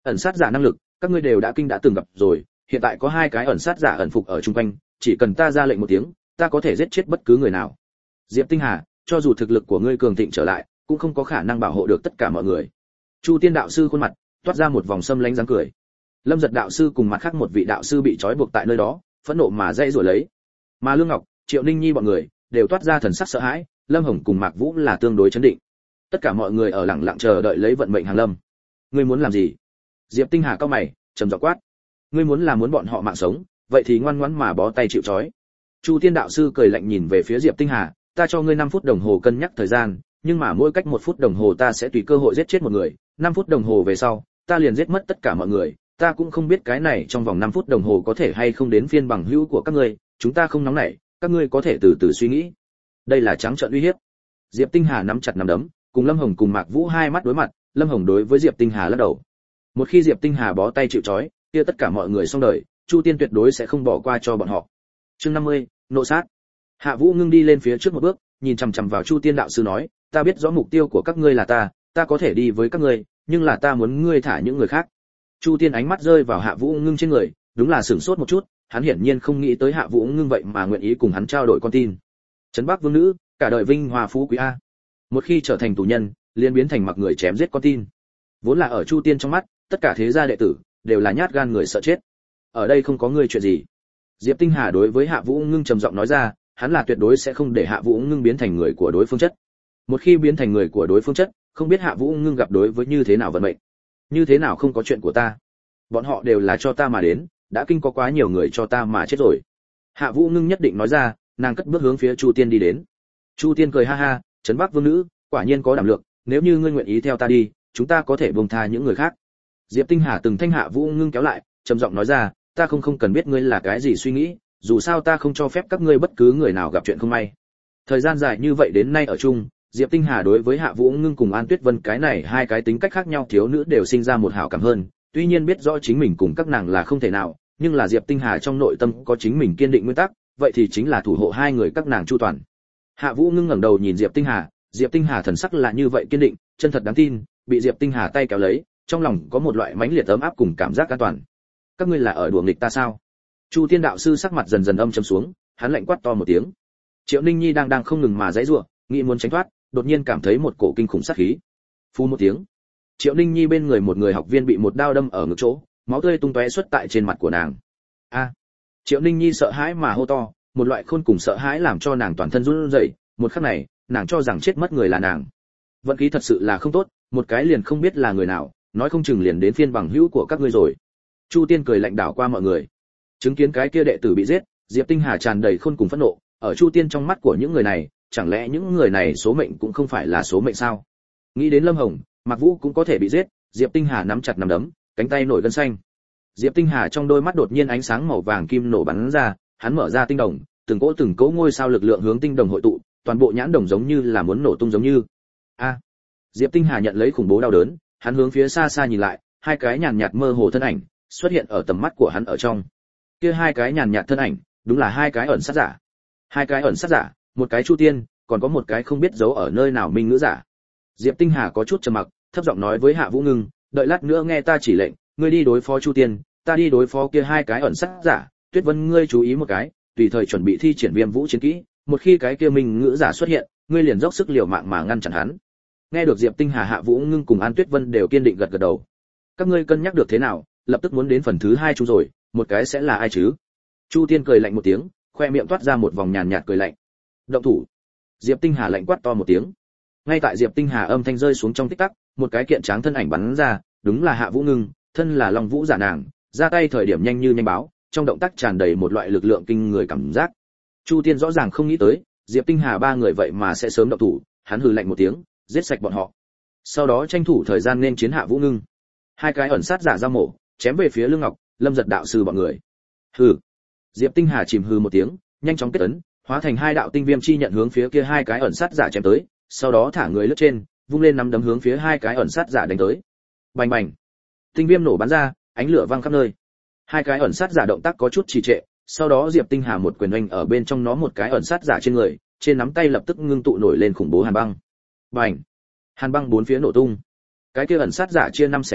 Ẩn sát giả năng lực, các ngươi đều đã từng gặp rồi, hiện tại có 2 cái ẩn sát giả ẩn phục ở chung quanh, chỉ cần ta ra lệnh một tiếng, ta có thể giết chết bất cứ người nào. Diệp Tinh Hà, cho dù thực lực của ngươi cường thịnh trở lại, cũng không có khả năng bảo hộ được tất cả mọi người. Chu Tiên đạo sư khuôn mặt toát ra một vòng sâm lánh dáng cười. Lâm Giật đạo sư cùng mặt khác một vị đạo sư bị trói buộc tại nơi đó, phẫn nộ mà dãy rủa lấy. Mà Lương Ngọc, Triệu Ninh Nhi bọn người đều toát ra thần sắc sợ hãi, Lâm Hồng cùng Mạc Vũ là tương đối chấn định. Tất cả mọi người ở lặng lặng chờ đợi lấy vận mệnh hàng lâm. Ngươi muốn làm gì? Diệp Tinh Hà cau mày, trầm giọng quát. Ngươi muốn bọn họ mạng sống, vậy thì ngoan ngoãn mà bó tay chịu trói. Chu Tiên đạo sư cười lạnh nhìn về phía Diệp Tinh Hà, ta cho ngươi 5 phút đồng hồ cân nhắc thời gian, nhưng mà mỗi cách 1 phút đồng hồ ta sẽ tùy cơ hội giết chết một người, 5 phút đồng hồ về sau, ta liền giết mất tất cả mọi người, ta cũng không biết cái này trong vòng 5 phút đồng hồ có thể hay không đến phiên bằng hữu của các ngươi, chúng ta không nóng nảy, các ngươi có thể từ từ suy nghĩ. Đây là trắng trợn uy hiếp. Diệp Tinh Hà nắm chặt nắm đấm, cùng Lâm Hồng cùng Mạc Vũ hai mắt đối mặt, Lâm Hồng đối với Diệp Tinh Hà lắc đầu. Một khi Diệp Tinh Hà bó tay chịu trói, kia tất cả mọi người xong đời, Chu Tiên tuyệt đối sẽ không bỏ qua cho bọn họ. Chương 50, nộ sát. Hạ Vũ ngưng đi lên phía trước một bước, nhìn chằm chằm vào Chu Tiên đạo sư nói, ta biết rõ mục tiêu của các ngươi là ta có thể đi với các ngươi, nhưng là ta muốn ngươi thả những người khác. Chu Tiên ánh mắt rơi vào Hạ Vũ ngưng trên người, đúng là sửng sốt một chút, hắn hiển nhiên không nghĩ tới Hạ Vũ ngưng vậy mà nguyện ý cùng hắn trao đổi con tin. Trấn Bắc vương nữ, cả đời vinh hoa phú quý a. Một khi trở thành tù nhân, liền biến thành mặc người chém giết con tin. Vốn là ở Chu Tiên trong mắt, tất cả thế gia đệ tử đều là nhát gan người sợ chết. Ở đây không có ngươi chuyện gì. Diệp Tinh Hà đối với Hạ Vũ ngưng trầm giọng nói ra, hắn là tuyệt đối sẽ không để Hạ Vũ ngưng biến thành người của đối phương chất. Một khi biến thành người của đối phương chất, không biết Hạ Vũ ngưng gặp đối với như thế nào vận mệnh. Như thế nào không có chuyện của ta. Bọn họ đều là cho ta mà đến, đã kinh có quá nhiều người cho ta mà chết rồi. Hạ Vũ ngưng nhất định nói ra, nàng cất bước hướng phía Chu Tiên đi đến. Chu Tiên cười ha ha, Trấn Bắc vương nữ, quả nhiên có đảm lượng, nếu như ngươi nguyện ý theo ta đi, chúng ta có thể buông tha những người khác. Diệp Tinh Hà từng thanh Hạ Vũ ngưng kéo lại, trầm giọng nói ra, ta không cần biết ngươi là cái gì suy nghĩ, dù sao ta không cho phép các ngươi bất cứ người nào gặp chuyện không may. Thời gian dài như vậy đến nay ở chung, Diệp Tinh Hà đối với Hạ Vũ ngưng cùng An Tuyết Vân cái này hai cái tính cách khác nhau thiếu nữ đều sinh ra một hảo cảm hơn, tuy nhiên biết rõ chính mình cùng các nàng là không thể nào, nhưng là Diệp Tinh Hà trong nội tâm có chính mình kiên định nguyên tắc, vậy thì chính là thủ hộ hai người các nàng chu toàn. Hạ Vũ ngưng ngẩng đầu nhìn Diệp Tinh Hà thần sắc là như vậy kiên định, chân thật đáng tin, bị Diệp Tinh Hà tay kéo lấy, trong lòng có một loại mãnh liệt ấm áp cùng cảm giác an toàn. Các ngươi là ở đùa nghịch ta sao? Chu Tiên đạo sư sắc mặt dần dần âm trầm xuống, hắn lạnh quát to một tiếng. Triệu Ninh Nhi đang không ngừng mà giãy giụa, nghĩ muốn tránh thoát, đột nhiên cảm thấy một cổ kinh khủng sát khí. Phù một tiếng, Triệu Ninh Nhi bên người một người học viên bị một đao đâm ở ngực chỗ, máu tươi tung tóe xuất tại trên mặt của nàng. A! Triệu Ninh Nhi sợ hãi mà hô to, một loại khôn cùng sợ hãi làm cho nàng toàn thân run rẩy, một khắc này, nàng cho rằng chết mất người là nàng. Vận khí thật sự là không tốt, một cái liền không biết là người nào, nói không chừng liền đến phiên bằng hữu của các ngươi rồi. Chu Tiên cười lạnh đảo qua mọi người. Chứng kiến cái kia đệ tử bị giết, Diệp Tinh Hà tràn đầy khôn cùng phẫn nộ, ở Chu Tiên trong mắt của những người này, chẳng lẽ những người này số mệnh cũng không phải là số mệnh sao? Nghĩ đến Lâm Hồng, Mạc Vũ cũng có thể bị giết, Diệp Tinh Hà nắm chặt nắm đấm, cánh tay nổi gân xanh. Diệp Tinh Hà trong đôi mắt đột nhiên ánh sáng màu vàng kim nổ bắn ra, hắn mở ra tinh đồng, từng cỗ ngôi sao lực lượng hướng tinh đồng hội tụ, toàn bộ nhãn đồng giống như là muốn nổ tung giống như. A! Diệp Tinh Hà nhận lấy khủng bố đau đớn, hắn hướng phía xa xa nhìn lại, hai cái nhàn nhạt mơ hồ thân ảnh xuất hiện ở tầm mắt của hắn ở trong. Kia hai cái nhàn nhạt thân ảnh, đúng là hai cái ẩn sát giả. Hai cái ẩn sát giả, một cái Chu Tiên, còn có một cái không biết giấu ở nơi nào minh ngữ giả. Diệp Tinh Hà có chút trầm mặc, thấp giọng nói với Hạ Vũ Ngưng, đợi lát nữa nghe ta chỉ lệnh, ngươi đi đối phó Chu Tiên, ta đi đối phó kia hai cái ẩn sát giả, Tuyết Vân ngươi chú ý một cái, tùy thời chuẩn bị thi triển Viêm Vũ chiến kỹ, một khi cái kia minh ngữ giả xuất hiện, ngươi liền dốc sức liều mạng mà ngăn chặn hắn. Nghe được Diệp Tinh Hà, Hạ Vũ Ngưng cùng An Tuyết Vân đều kiên định gật gật đầu. Các ngươi cân nhắc được thế nào, lập tức muốn đến phần thứ hai chung rồi, một cái sẽ là ai chứ? Chu Tiên cười lạnh một tiếng, khoe miệng toát ra một vòng nhàn nhạt cười lạnh. Động thủ. Diệp Tinh Hà lạnh quát to một tiếng. Ngay tại Diệp Tinh Hà âm thanh rơi xuống trong tích tắc, một cái kiện tráng thân ảnh bắn ra, đúng là Hạ Vũ Ngưng, thân là Long Vũ giả nàng, ra tay thời điểm nhanh như nhanh báo, trong động tác tràn đầy một loại lực lượng kinh người cảm giác. Chu Tiên rõ ràng không nghĩ tới, Diệp Tinh Hà ba người vậy mà sẽ sớm động thủ, hắn hừ lạnh một tiếng, giết sạch bọn họ. Sau đó tranh thủ thời gian nên chiến Hạ Vũ Ngưng. Hai cái ẩn sát giả giao mổ, chém về phía Lương Ngọc, Lâm Giật đạo sư bọn người. Hừ. Diệp Tinh Hà chìm hừ một tiếng, nhanh chóng kết ấn, hóa thành hai đạo tinh viêm chi nhận hướng phía kia hai cái ẩn sát giả chém tới, sau đó thả người lướt trên, vung lên nắm đấm hướng phía hai cái ẩn sát giả đánh tới. Bành bành. Tinh viêm nổ bắn ra, ánh lửa vang khắp nơi. Hai cái ẩn sát giả động tác có chút trì trệ, sau đó Diệp Tinh Hà một quyền oanh ở bên trong nó một cái ẩn sát giả trên người, trên nắm tay lập tức ngưng tụ nổi lên khủng bố hàn băng. Bành. Hàn băng bốn phía nổ tung. Cái kia ẩn sát giả chia 5/7,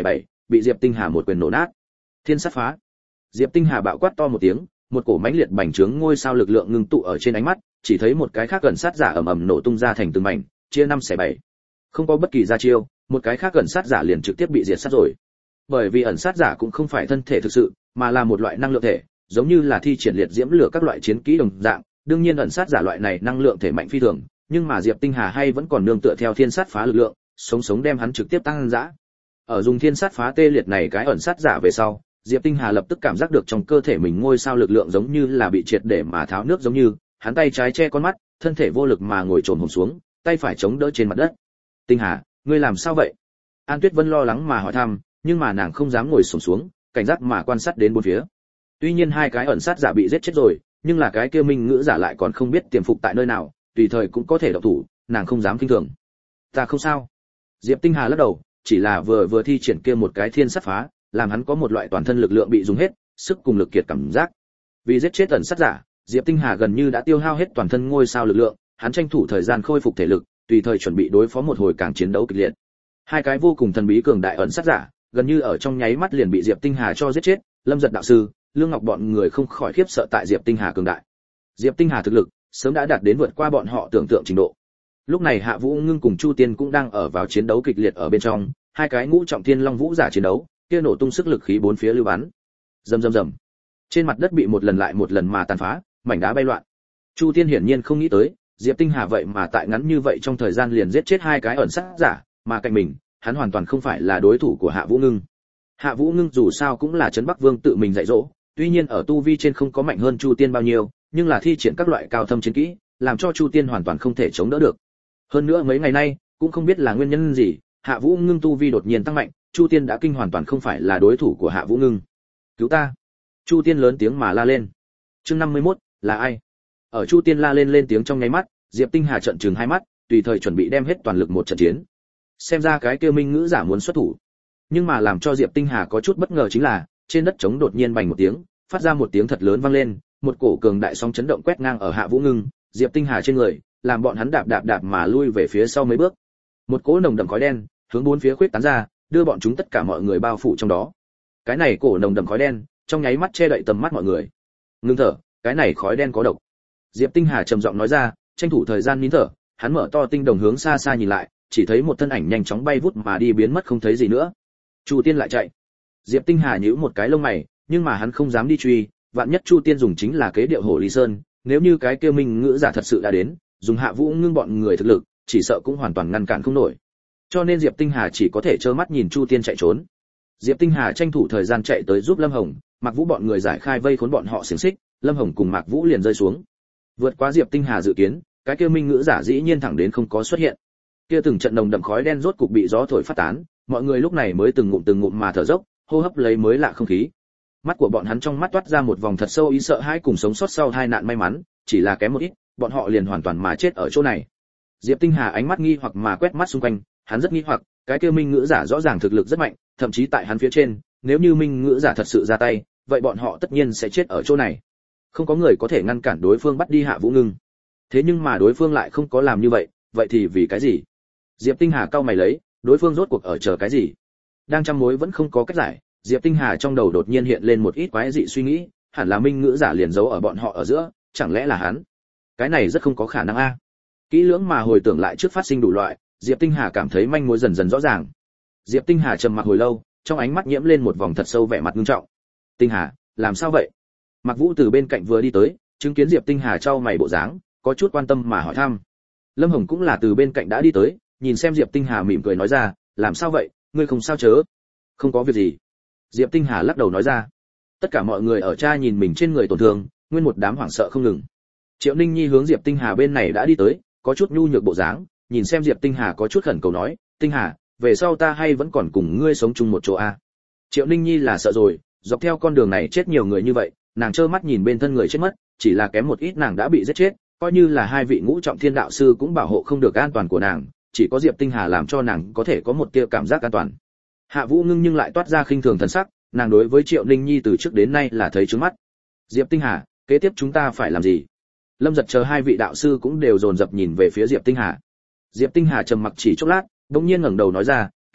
bị Diệp Tinh Hà một quyền nổ nát. Thiên sát phá. Diệp Tinh Hà bạo quát to một tiếng, một cổ mãnh liệt bành trướng ngôi sao lực lượng ngưng tụ ở trên ánh mắt, chỉ thấy một cái khác gần sát giả ầm ầm nổ tung ra thành từng mảnh, chia 5/7. Không có bất kỳ ra chiêu, một cái khác gần sát giả liền trực tiếp bị diệt sát rồi. Bởi vì ẩn sát giả cũng không phải thân thể thực sự, mà là một loại năng lượng thể, giống như là thi triển liệt diễm lửa các loại chiến kỹ đồng dạng, đương nhiên ẩn sát giả loại này năng lượng thể mạnh phi thường, nhưng mà Diệp Tinh Hà hay vẫn còn nương tựa theo thiên sát phá lực lượng, sống sống đem hắn trực tiếp tăng dã. Ở dùng thiên sát phá tê liệt này cái ẩn sát giả về sau, Diệp Tinh Hà lập tức cảm giác được trong cơ thể mình ngôi sao lực lượng giống như là bị triệt để mà tháo nước giống như, hắn tay trái che con mắt, thân thể vô lực mà ngồi trồn hổm xuống, tay phải chống đỡ trên mặt đất. Tinh Hà, ngươi làm sao vậy? An Tuyết Vân lo lắng mà hỏi thăm, nhưng mà nàng không dám ngồi xổm xuống, cảnh giác mà quan sát đến bốn phía. Tuy nhiên hai cái ẩn sát giả bị giết chết rồi, nhưng là cái kia minh ngữ giả lại còn không biết tiềm phục tại nơi nào, tùy thời cũng có thể động thủ, nàng không dám kinh thường. Ta không sao. Diệp Tinh Hà lắc đầu, chỉ là vừa thi triển kia một cái thiên sát phá, làm hắn có một loại toàn thân lực lượng bị dùng hết, sức cùng lực kiệt cảm giác. Vì giết chết ẩn sát giả, Diệp Tinh Hà gần như đã tiêu hao hết toàn thân ngôi sao lực lượng, hắn tranh thủ thời gian khôi phục thể lực, tùy thời chuẩn bị đối phó một hồi càng chiến đấu kịch liệt. Hai cái vô cùng thần bí cường đại ẩn sát giả, gần như ở trong nháy mắt liền bị Diệp Tinh Hà cho giết chết, Lâm Giật đạo sư, Lương Ngọc bọn người không khỏi khiếp sợ tại Diệp Tinh Hà cường đại. Diệp Tinh Hà thực lực sớm đã đạt đến vượt qua bọn họ tưởng tượng trình độ. Lúc này Hạ Vũ Ngưng cùng Chu Tiên cũng đang ở vào chiến đấu kịch liệt ở bên trong, hai cái ngũ trọng thiên long vũ giả chiến đấu, kia nổ tung sức lực khí bốn phía lưu bắn. Rầm rầm rầm. Trên mặt đất bị một lần lại một lần mà tàn phá, mảnh đá bay loạn. Chu Tiên hiển nhiên không nghĩ tới, Diệp Tinh Hà vậy mà tại ngắn như vậy trong thời gian liền giết chết hai cái ẩn sát giả, mà cạnh mình, hắn hoàn toàn không phải là đối thủ của Hạ Vũ Ngưng. Hạ Vũ Ngưng dù sao cũng là Trấn Bắc Vương tự mình dạy dỗ, tuy nhiên ở tu vi trên không có mạnh hơn Chu Tiên bao nhiêu, nhưng là thi triển các loại cao thâm chiến kỹ, làm cho Chu Tiên hoàn toàn không thể chống đỡ được. Hơn nữa mấy ngày nay, cũng không biết là nguyên nhân gì, Hạ Vũ Ngưng tu vi đột nhiên tăng mạnh, Chu Tiên đã kinh hoàn toàn không phải là đối thủ của Hạ Vũ Ngưng. "Cứu ta!" Chu Tiên lớn tiếng mà la lên. Chương 51, là ai? Ở Chu Tiên la lên tiếng trong nháy mắt, Diệp Tinh Hà trợn trừng hai mắt, tùy thời chuẩn bị đem hết toàn lực một trận chiến. Xem ra cái kia minh ngữ giả muốn xuất thủ. Nhưng mà làm cho Diệp Tinh Hà có chút bất ngờ chính là, trên đất trống đột nhiên bành một tiếng, phát ra một tiếng thật lớn vang lên, một cổ cường đại sóng chấn động quét ngang ở Hạ Vũ Ngưng, Diệp Tinh Hà trên người, làm bọn hắn đạp mà lui về phía sau mấy bước. Một cỗ nồng đậm khói đen hướng bốn phía khuyết tán ra, đưa bọn chúng tất cả mọi người bao phủ trong đó. Cái này cổ nồng đậm khói đen, trong nháy mắt che đậy tầm mắt mọi người. Ngưng thở, cái này khói đen có độc. Diệp Tinh Hà trầm giọng nói ra, tranh thủ thời gian nín thở, hắn mở to tinh đồng hướng xa xa nhìn lại, chỉ thấy một thân ảnh nhanh chóng bay vút mà đi biến mất không thấy gì nữa. Chu Tiên lại chạy. Diệp Tinh Hà nhíu một cái lông mày, nhưng mà hắn không dám đi truy, vạn nhất Chu Tiên dùng chính là kế điệu Hổ Ly Sơn, nếu như cái kia minh ngữ giả thật sự đã đến, dùng Hạ Vũ Ngưng bọn người thực lực, chỉ sợ cũng hoàn toàn ngăn cản không nổi. Cho nên Diệp Tinh Hà chỉ có thể trơ mắt nhìn Chu Tiên chạy trốn. Diệp Tinh Hà tranh thủ thời gian chạy tới giúp Lâm Hồng, Mạc Vũ bọn người giải khai vây khốn bọn họ xiềng xích, Lâm Hồng cùng Mạc Vũ liền rơi xuống. Vượt qua Diệp Tinh Hà dự kiến, cái kia minh ngữ giả dĩ nhiên thẳng đến không có xuất hiện. Kia từng trận nồng đậm khói đen rốt cục bị gió thổi phát tán, mọi người lúc này mới từng ngụm mà thở dốc, hô hấp lấy mới lạ không khí. Mắt của bọn hắn trong mắt toát ra một vòng thật sâu ý sợ hãi cùng sống sót sau hai nạn may mắn, chỉ là kém một ít, bọn họ liền hoàn toàn mà chết ở chỗ này. Diệp Tinh Hà ánh mắt nghi hoặc mà quét mắt xung quanh, hắn rất nghi hoặc, cái kia minh ngữ giả rõ ràng thực lực rất mạnh, thậm chí tại hắn phía trên, nếu như minh ngữ giả thật sự ra tay, vậy bọn họ tất nhiên sẽ chết ở chỗ này. Không có người có thể ngăn cản đối phương bắt đi Hạ Vũ Ngưng. Thế nhưng mà đối phương lại không có làm như vậy thì vì cái gì? Diệp Tinh Hà cau mày lấy, đối phương rốt cuộc ở chờ cái gì? Đang trăm mối vẫn không có cách giải, Diệp Tinh Hà trong đầu đột nhiên hiện lên một ít quái dị suy nghĩ, hẳn là minh ngữ giả liền giấu ở bọn họ ở giữa, chẳng lẽ là hắn? Cái này rất không có khả năng a. Kỹ lưỡng mà hồi tưởng lại trước phát sinh đủ loại, Diệp Tinh Hà cảm thấy manh mối dần dần rõ ràng. Diệp Tinh Hà trầm mặc hồi lâu, trong ánh mắt nhiễm lên một vòng thật sâu vẻ mặt nghiêm trọng. Tinh Hà, làm sao vậy? Mạc Vũ từ bên cạnh vừa đi tới, chứng kiến Diệp Tinh Hà trao mày bộ dáng, có chút quan tâm mà hỏi thăm. Lâm Hồng cũng là từ bên cạnh đã đi tới, nhìn xem Diệp Tinh Hà mỉm cười nói ra, làm sao vậy, ngươi không sao chớ? Không có việc gì. Diệp Tinh Hà lắc đầu nói ra. Tất cả mọi người ở cha nhìn mình trên người tổn thương, nguyên một đám hoảng sợ không ngừng. Triệu Ninh Nhi hướng Diệp Tinh Hà bên này đã đi tới, có chút nhu nhược bộ dáng, nhìn xem Diệp Tinh Hà có chút khẩn cầu nói, Tinh Hà, về sau ta hay vẫn còn cùng ngươi sống chung một chỗ a. Triệu Ninh Nhi là sợ rồi, dọc theo con đường này chết nhiều người như vậy, nàng trơ mắt nhìn bên thân người chết mất, chỉ là kém một ít nàng đã bị giết chết, coi như là hai vị ngũ trọng thiên đạo sư cũng bảo hộ không được an toàn của nàng, chỉ có Diệp Tinh Hà làm cho nàng có thể có một tia cảm giác an toàn. Hạ Vũ Ngưng nhưng lại toát ra khinh thường thần sắc, nàng đối với Triệu Ninh Nhi từ trước đến nay là thấy trướng mắt. Diệp Tinh Hà, kế tiếp chúng ta phải làm gì? Lâm Giật chờ hai vị đạo sư cũng đều dồn dập nhìn về phía Diệp Tinh Hà. Diệp Tinh Hà trầm mặc chỉ chốc lát, đột nhiên ngẩng đầu nói ra, kỳ thật,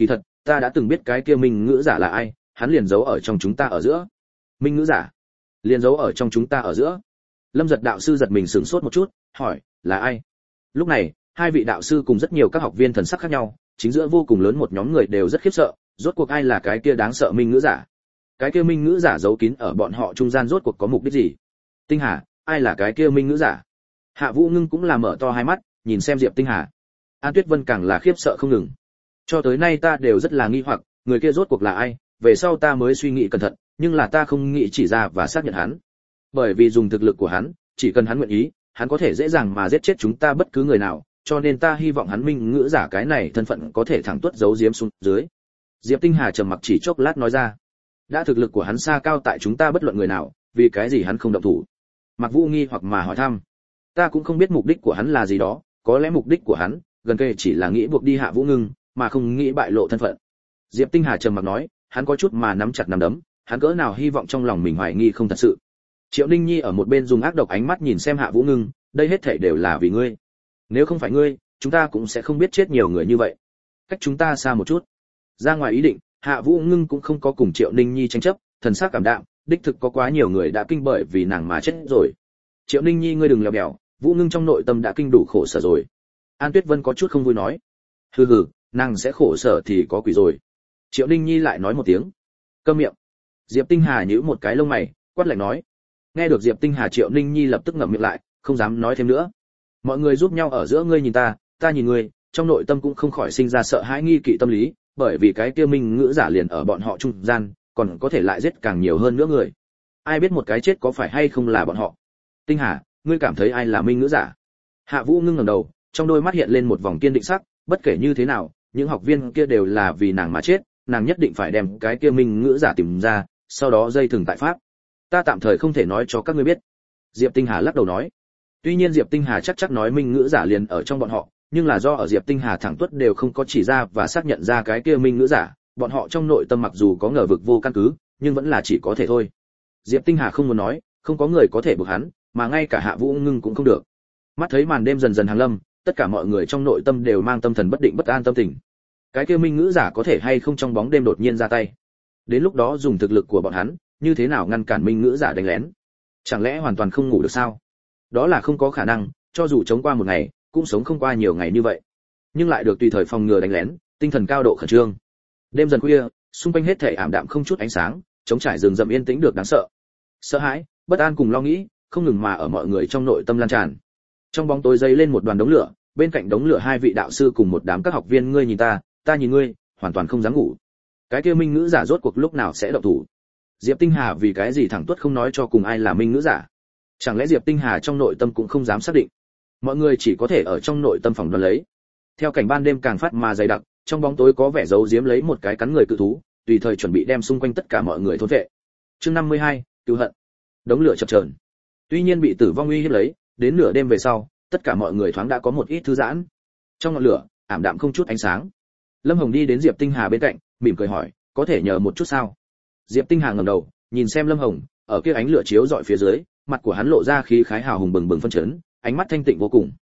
ta đã từng biết cái kia minh ngữ giả là ai, hắn liền giấu ở trong chúng ta ở giữa. Minh ngữ giả liền giấu ở trong chúng ta ở giữa. Lâm Giật đạo sư giật mình sửng sốt một chút, hỏi, là ai? Lúc này, hai vị đạo sư cùng rất nhiều các học viên thần sắc khác nhau, chính giữa vô cùng lớn một nhóm người đều rất khiếp sợ, rốt cuộc ai là cái kia đáng sợ minh ngữ giả? Cái kia minh ngữ giả giấu kín ở bọn họ trung gian rốt cuộc có mục đích gì? Tinh Hà, ai là cái kia minh ngữ giả? Hạ Vũ Ngưng cũng là mở to hai mắt, nhìn xem Diệp Tinh Hà. An Tuyết Vân càng là khiếp sợ không ngừng. Cho tới nay ta đều rất là nghi hoặc, người kia rốt cuộc là ai? Về sau ta mới suy nghĩ cẩn thận, nhưng là ta không nghĩ chỉ ra và xác nhận hắn. Bởi vì dùng thực lực của hắn, chỉ cần hắn nguyện ý, hắn có thể dễ dàng mà giết chết chúng ta bất cứ người nào, cho nên ta hy vọng hắn minh ngữ giả cái này thân phận có thể thẳng tuất giấu giếm xuống dưới. Diệp Tinh Hà trầm mặc chỉ chốc lát nói ra, đã thực lực của hắn xa cao tại chúng ta bất luận người nào, vì cái gì hắn không động thủ? Mạc Vũ nghi hoặc mà hỏi thăm. Ta cũng không biết mục đích của hắn là gì đó, có lẽ mục đích của hắn gần kề chỉ là nghĩ buộc đi Hạ Vũ Ngưng, mà không nghĩ bại lộ thân phận. Diệp Tinh Hà trầm mặc nói, hắn có chút mà nắm chặt nắm đấm, hắn cỡ nào hy vọng trong lòng mình hoài nghi không thật sự. Triệu Ninh Nhi ở một bên dùng ác độc ánh mắt nhìn xem Hạ Vũ Ngưng, đây hết thảy đều là vì ngươi. Nếu không phải ngươi, chúng ta cũng sẽ không biết chết nhiều người như vậy. Cách chúng ta xa một chút. Ra ngoài ý định, Hạ Vũ Ngưng cũng không có cùng Triệu Ninh Nhi tranh chấp, thần sắc cảm đạm, đích thực có quá nhiều người đã kinh bởi vì nàng mà chết rồi. Triệu Ninh Nhi ngươi đừng lèo bèo, Vũ Ngưng trong nội tâm đã kinh đủ khổ sở rồi. An Tuyết Vân có chút không vui nói. Hừ hừ, nàng sẽ khổ sở thì có quỷ rồi. Triệu Ninh Nhi lại nói một tiếng. Câm miệng. Diệp Tinh Hà nhíu một cái lông mày, quát lạnh nói. Nghe được Diệp Tinh Hà, Triệu Ninh Nhi lập tức ngậm miệng lại, không dám nói thêm nữa. Mọi người giúp nhau ở giữa, ngươi nhìn ta, ta nhìn ngươi, trong nội tâm cũng không khỏi sinh ra sợ hãi nghi kỵ tâm lý, bởi vì cái kia minh ngữ giả liền ở bọn họ trung gian, còn có thể lại giết càng nhiều hơn nữa người. Ai biết một cái chết có phải hay không là bọn họ. Tinh Hà, ngươi cảm thấy ai là minh ngữ giả? Hạ Vũ ngưng ngẩng đầu, trong đôi mắt hiện lên một vòng kiên định sắc, bất kể như thế nào, những học viên kia đều là vì nàng mà chết, nàng nhất định phải đem cái kia minh ngữ giả tìm ra, sau đó dây thừng tại pháp. Ta tạm thời không thể nói cho các ngươi biết. Diệp Tinh Hà lắc đầu nói. Tuy nhiên Diệp Tinh Hà chắc nói minh ngữ giả liền ở trong bọn họ, nhưng là do ở Diệp Tinh Hà thẳng tuất đều không có chỉ ra và xác nhận ra cái kia minh ngữ giả, bọn họ trong nội tâm mặc dù có ngờ vực vô căn cứ, nhưng vẫn là chỉ có thể thôi. Diệp Tinh Hà không muốn nói, không có người có thể buộc hắn, mà ngay cả Hạ Vũ Ngưng cũng không được. Mắt thấy màn đêm dần dần hàng lâm, tất cả mọi người trong nội tâm đều mang tâm thần bất định bất an tâm tình. Cái kia minh ngữ giả có thể hay không trong bóng đêm đột nhiên ra tay? Đến lúc đó dùng thực lực của bọn hắn, như thế nào ngăn cản minh ngữ giả đánh lén? Chẳng lẽ hoàn toàn không ngủ được sao? Đó là không có khả năng, cho dù chống qua một ngày, cũng sống không qua nhiều ngày như vậy. Nhưng lại được tùy thời phòng ngừa đánh lén, tinh thần cao độ khẩn trương. Đêm dần khuya, xung quanh hết thảy ảm đạm không chút ánh sáng, trống trải rừng rậm yên tĩnh được đáng sợ. Sợ hãi, bất an cùng lo nghĩ, không ngừng mà ở mọi người trong nội tâm lan tràn. Trong bóng tối dấy lên một đoàn đống lửa, bên cạnh đống lửa hai vị đạo sư cùng một đám các học viên, ngươi nhìn ta nhìn ngươi, hoàn toàn không dám ngủ. Cái kia minh ngữ giả rốt cuộc lúc nào sẽ động thủ? Diệp Tinh Hà vì cái gì thẳng tuất không nói cho cùng ai là minh ngữ giả? Chẳng lẽ Diệp Tinh Hà trong nội tâm cũng không dám xác định? Mọi người chỉ có thể ở trong nội tâm phỏng đoán lấy. Theo cảnh ban đêm càng phát mà dày đặc, trong bóng tối có vẻ giấu giếm lấy một cái cắn người cự thú, tùy thời chuẩn bị đem xung quanh tất cả mọi người thôn vệ. Chương 52, cứu hận. Đống lửa chập chờn. Tuy nhiên bị tử vong uy hiếp lấy, đến nửa đêm về sau, tất cả mọi người thoáng đã có một ít thư giãn. Trong ngọn lửa, ảm đạm không chút ánh sáng. Lâm Hồng đi đến Diệp Tinh Hà bên cạnh, mỉm cười hỏi, có thể nhờ một chút sao? Diệp Tinh Hà ngẩng đầu, nhìn xem Lâm Hồng, ở kia ánh lửa chiếu rọi phía dưới, mặt của hắn lộ ra khí khái hào hùng bừng bừng phân chấn, ánh mắt thanh tịnh vô cùng.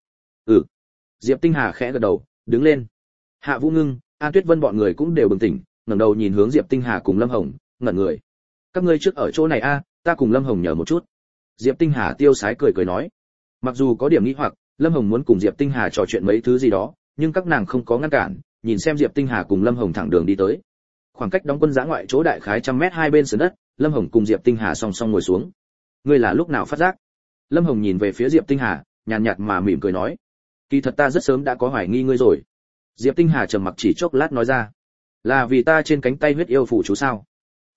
Diệp Tinh Hà khẽ gật đầu, đứng lên. Hạ Vũ Ngưng, An Tuyết Vân bọn người cũng đều bừng tỉnh, ngẩng đầu nhìn hướng Diệp Tinh Hà cùng Lâm Hồng, ngẩn người. Các ngươi trước ở chỗ này a, ta cùng Lâm Hồng nhờ một chút. Diệp Tinh Hà tiêu sái cười cười nói. Mặc dù có điểm nghi hoặc, Lâm Hồng muốn cùng Diệp Tinh Hà trò chuyện mấy thứ gì đó, nhưng các nàng không có ngăn cản, nhìn xem Diệp Tinh Hà cùng Lâm Hồng thẳng đường đi tới. Khoảng cách đóng quân giã ngoại chỗ đại khái 100 mét hai bên sườn đất, Lâm Hồng cùng Diệp Tinh Hà song song ngồi xuống. Ngươi là lúc nào phát giác? Lâm Hồng nhìn về phía Diệp Tinh Hà, nhàn nhạt mà mỉm cười nói. Kỳ thật ta rất sớm đã có hoài nghi ngươi rồi. Diệp Tinh Hà trầm mặc chỉ chốc lát nói ra. Là vì ta trên cánh tay huyết yêu phù chú sao?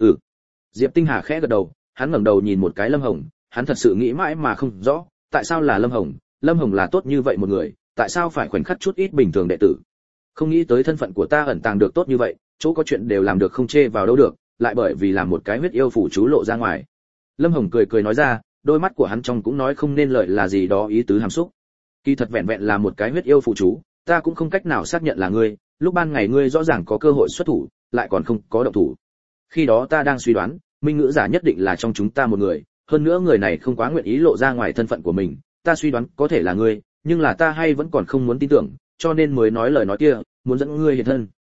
Diệp Tinh Hà khẽ gật đầu, hắn ngẩng đầu nhìn một cái Lâm Hồng, hắn thật sự nghĩ mãi mà không rõ, tại sao là Lâm Hồng? Lâm Hồng là tốt như vậy một người, tại sao phải khoảnh khắc chút ít bình thường đệ tử? Không nghĩ tới thân phận của ta ẩn tàng được tốt như vậy, chỗ có chuyện đều làm được không chê vào đâu được, lại bởi vì làm một cái huyết yêu phù chú lộ ra ngoài. Lâm Hồng cười cười nói ra, đôi mắt của hắn trong cũng nói không nên lợi là gì đó ý tứ hàm xúc. Kỳ thật vẹn vẹn là một cái huyết yêu phù chú, ta cũng không cách nào xác nhận là ngươi, lúc ban ngày ngươi rõ ràng có cơ hội xuất thủ, lại còn không có động thủ. Khi đó ta đang suy đoán, minh ngữ giả nhất định là trong chúng ta một người, hơn nữa người này không quá nguyện ý lộ ra ngoài thân phận của mình, ta suy đoán có thể là ngươi, nhưng là ta hay vẫn còn không muốn tin tưởng, cho nên mới nói lời nói kia, muốn dẫn ngươi hiện thân.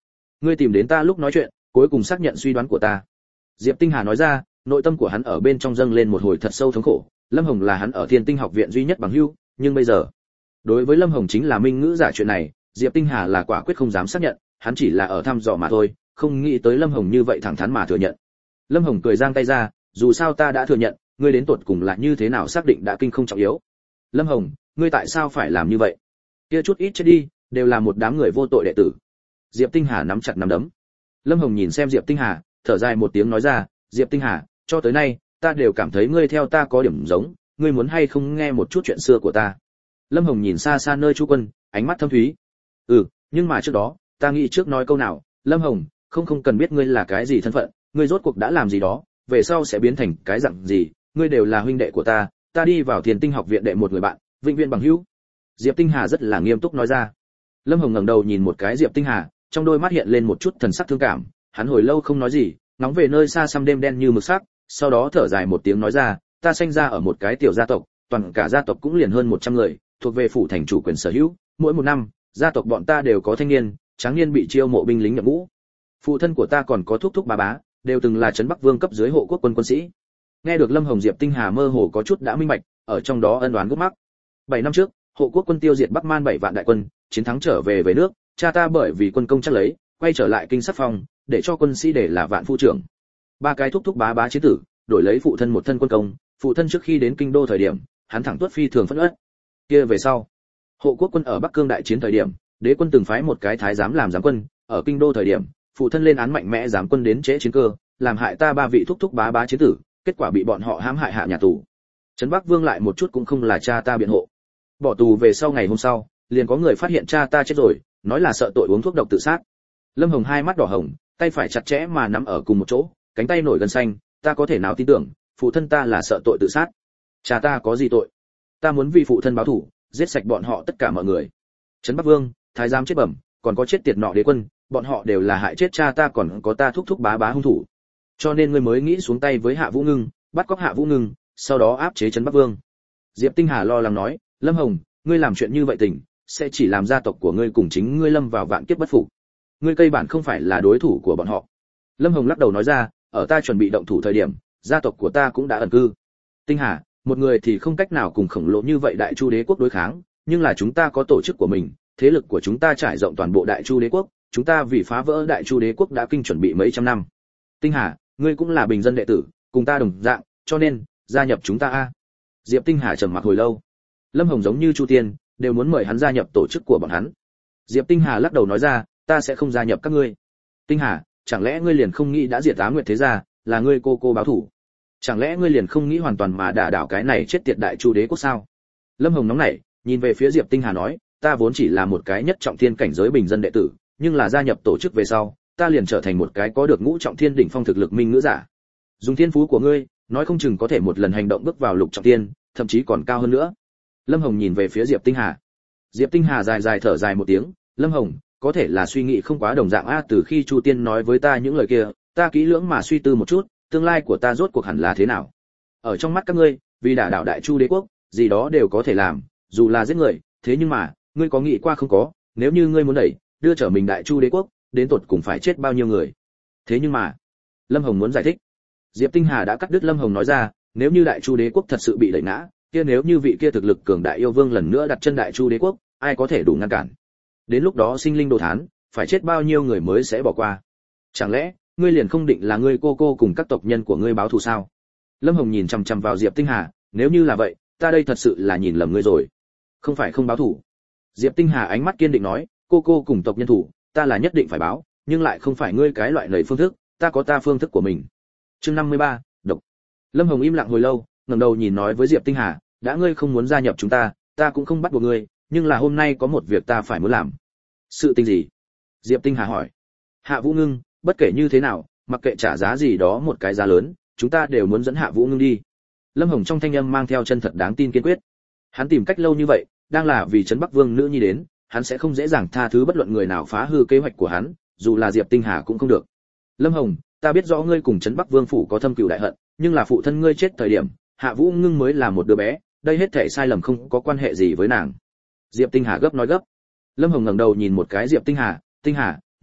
ngươi tìm đến ta lúc nói chuyện cuối cùng xác nhận suy đoán của ta. Diệp Tinh Hà nói ra, nội tâm của hắn ở bên trong dâng lên một hồi thật sâu thống khổ. Lâm Hồng là hắn ở Thiên Tinh học viện duy nhất bằng hữu, nhưng bây giờ đối với Lâm Hồng chính là minh ngữ giả chuyện này, Diệp Tinh Hà là quả quyết không dám xác nhận, hắn chỉ là ở thăm dò mà thôi, không nghĩ tới Lâm Hồng như vậy thẳng thắn mà thừa nhận. Lâm Hồng cười giang tay ra, dù sao ta đã thừa nhận, ngươi đến tột cùng là như thế nào xác định đã kinh không trọng yếu. Lâm Hồng, ngươi tại sao phải làm như vậy? Kia chút ít chết đi, đều là một đám người vô tội đệ tử. Diệp Tinh Hà nắm chặt nắm đấm. Lâm Hồng nhìn xem Diệp Tinh Hà, thở dài một tiếng nói ra, Diệp Tinh Hà, cho tới nay ta đều cảm thấy ngươi theo ta có điểm giống, ngươi muốn hay không nghe một chút chuyện xưa của ta. Lâm Hồng nhìn xa xa nơi Chu Quân, ánh mắt thâm thúy. Nhưng mà trước đó ta nghĩ trước nói câu nào. Lâm Hồng, không cần biết ngươi là cái gì thân phận, ngươi rốt cuộc đã làm gì đó, về sau sẽ biến thành cái dạng gì, ngươi đều là huynh đệ của ta đi vào Thiên Tinh học viện đệ một người bạn, vĩnh viễn bằng hữu. Diệp Tinh Hà rất là nghiêm túc nói ra. Lâm Hồng ngẩng đầu nhìn một cái Diệp Tinh Hà, trong đôi mắt hiện lên một chút thần sắc thương cảm, hắn hồi lâu không nói gì, ngóng về nơi xa xăm đêm đen như mực sắc, sau đó thở dài một tiếng nói ra, ta sinh ra ở một cái tiểu gia tộc, toàn cả gia tộc cũng liền hơn 100 người, thuộc về phủ thành chủ quyền sở hữu, mỗi một năm, gia tộc bọn ta đều có thanh niên, tráng niên bị chiêu mộ binh lính nhập ngũ. Phụ thân của ta còn có thúc thúc bá bá, đều từng là trấn Bắc Vương cấp dưới hộ quốc quân quân sĩ. Nghe được Lâm Hồng, Diệp Tinh Hà mơ hồ có chút đã minh bạch, ở trong đó ân oán gút mắc. 7 năm trước, hộ quốc quân tiêu diệt Bắc Man 7 vạn đại quân, chiến thắng trở về nước, cha ta bởi vì quân công chắc lấy, quay trở lại kinh Sắc Phong, để cho quân sĩ để là vạn phu trưởng. Ba cái thúc thúc bá bá chiến tử, đổi lấy phụ thân một thân quân công, phụ thân trước khi đến kinh đô thời điểm, hắn thẳng tuất phi thường phẫn uất. Kia về sau, hộ quốc quân ở Bắc Cương đại chiến thời điểm, đế quân từng phái một cái thái giám làm giám quân, ở kinh đô thời điểm, phụ thân lên án mạnh mẽ giám quân đến trễ chiến cơ, làm hại ta ba vị thúc thúc bá bá chiến tử, kết quả bị bọn họ hãm hại hạ nhà tù. Trấn Bắc Vương lại một chút cũng không là cha ta biện hộ. Bỏ tù về sau ngày hôm sau, liền có người phát hiện cha ta chết rồi, nói là sợ tội uống thuốc độc tự sát. Lâm Hồng hai mắt đỏ hồng, tay phải chặt chẽ mà nắm ở cùng một chỗ, cánh tay nổi gân xanh, ta có thể nào tin tưởng, phụ thân ta là sợ tội tự sát. Cha ta có gì tội? Ta muốn vì phụ thân báo thù, giết sạch bọn họ tất cả mọi người. Trấn Bắc Vương, thái giám chết bẩm, còn có chết tiệt nọ đế quân, bọn họ đều là hại chết cha ta, còn có ta thúc thúc bá bá hung thủ. Cho nên ngươi mới nghĩ xuống tay với Hạ Vũ Ngưng, bắt cóc Hạ Vũ Ngưng, sau đó áp chế Trấn Bắc Vương. Diệp Tinh Hà lo lắng nói, Lâm Hồng, ngươi làm chuyện như vậy tình, sẽ chỉ làm gia tộc của ngươi cùng chính ngươi lâm vào vạn kiếp bất phục. Ngươi cây bản không phải là đối thủ của bọn họ. Lâm Hồng lắc đầu nói ra, ở ta chuẩn bị động thủ thời điểm, gia tộc của ta cũng đã ẩn cư. Tinh Hà, một người thì không cách nào cùng khổng lồ như vậy Đại Chu đế quốc đối kháng, nhưng là chúng ta có tổ chức của mình, thế lực của chúng ta trải rộng toàn bộ Đại Chu đế quốc, chúng ta vì phá vỡ Đại Chu đế quốc đã kinh chuẩn bị mấy trăm năm. Tinh Hà, ngươi cũng là bình dân đệ tử, cùng ta đồng dạng, cho nên gia nhập chúng ta a. Diệp Tinh Hà trầm mặc hồi lâu. Lâm Hồng giống như Chu Tiên, đều muốn mời hắn gia nhập tổ chức của bọn hắn. Diệp Tinh Hà lắc đầu nói ra, ta sẽ không gia nhập các ngươi. Tinh Hà, chẳng lẽ ngươi liền không nghĩ đã diệt Á Nguyệt thế gia, là ngươi cô báo thủ? Chẳng lẽ ngươi liền không nghĩ hoàn toàn mà đả đảo cái này chết tiệt Đại Chu đế quốc sao? Lâm Hồng nóng nảy, nhìn về phía Diệp Tinh Hà nói, ta vốn chỉ là một cái nhất trọng thiên cảnh giới bình dân đệ tử, nhưng là gia nhập tổ chức về sau, ta liền trở thành một cái có được ngũ trọng thiên đỉnh phong thực lực minh ngữ giả. Dùng thiên phú của ngươi, nói không chừng có thể một lần hành động bước vào lục trọng thiên, thậm chí còn cao hơn nữa. Lâm Hồng nhìn về phía Diệp Tinh Hà. Diệp Tinh Hà dài dài thở dài một tiếng, Lâm Hồng, có thể là suy nghĩ không quá đồng dạng a, từ khi Chu Tiên nói với ta những lời kia, ta kỹ lưỡng mà suy tư một chút, tương lai của ta rốt cuộc hẳn là thế nào. Ở trong mắt các ngươi, vì đả đảo Đại Chu đế quốc, gì đó đều có thể làm, dù là giết người, thế nhưng mà, ngươi có nghĩ qua không có, nếu như ngươi muốn đẩy, đưa trở mình Đại Chu đế quốc, đến tột cùng phải chết bao nhiêu người. Thế nhưng mà, Lâm Hồng muốn giải thích. Diệp Tinh Hà đã cắt đứt Lâm Hồng nói ra, nếu như Đại Chu đế quốc thật sự bị đẩy ngã, kia nếu như vị kia thực lực cường đại yêu vương lần nữa đặt chân Đại Chu đế quốc, ai có thể đủ ngăn cản? Đến lúc đó sinh linh đồ thán, phải chết bao nhiêu người mới sẽ bỏ qua? Chẳng lẽ ngươi liền không định là ngươi cô cùng các tộc nhân của ngươi báo thù sao? Lâm Hồng nhìn chằm chằm vào Diệp Tinh Hà, nếu như là vậy, ta đây thật sự là nhìn lầm ngươi rồi. Không phải không báo thù. Diệp Tinh Hà ánh mắt kiên định nói, cô cùng tộc nhân thủ, ta là nhất định phải báo, nhưng lại không phải ngươi cái loại lầy phương thức, ta có ta phương thức của mình. Chương 53, độc. Lâm Hồng im lặng hồi lâu, ngẩng đầu nhìn nói với Diệp Tinh Hà, đã ngươi không muốn gia nhập chúng ta, ta cũng không bắt buộc ngươi, nhưng là hôm nay có một việc ta phải muốn làm. Sự tình gì? Diệp Tinh Hà hỏi. Hạ Vũ Ngưng, bất kể như thế nào, mặc kệ trả giá gì đó một cái giá lớn, chúng ta đều muốn dẫn Hạ Vũ Ngưng đi. Lâm Hồng trong thanh âm mang theo chân thật đáng tin kiên quyết. Hắn tìm cách lâu như vậy, đang là vì Trấn Bắc Vương nữ nhi đến, hắn sẽ không dễ dàng tha thứ bất luận người nào phá hư kế hoạch của hắn, dù là Diệp Tinh Hà cũng không được. Lâm Hồng, ta biết rõ ngươi cùng Trấn Bắc Vương phủ có thâm cừu đại hận, nhưng là phụ thân ngươi chết thời điểm, Hạ Vũ Ngưng mới là một đứa bé, đây hết thảy sai lầm không có quan hệ gì với nàng. Diệp Tinh Hà gấp nói gấp. Lâm Hồng ngẩng đầu nhìn một cái Diệp Tinh Hà, Tinh Hà,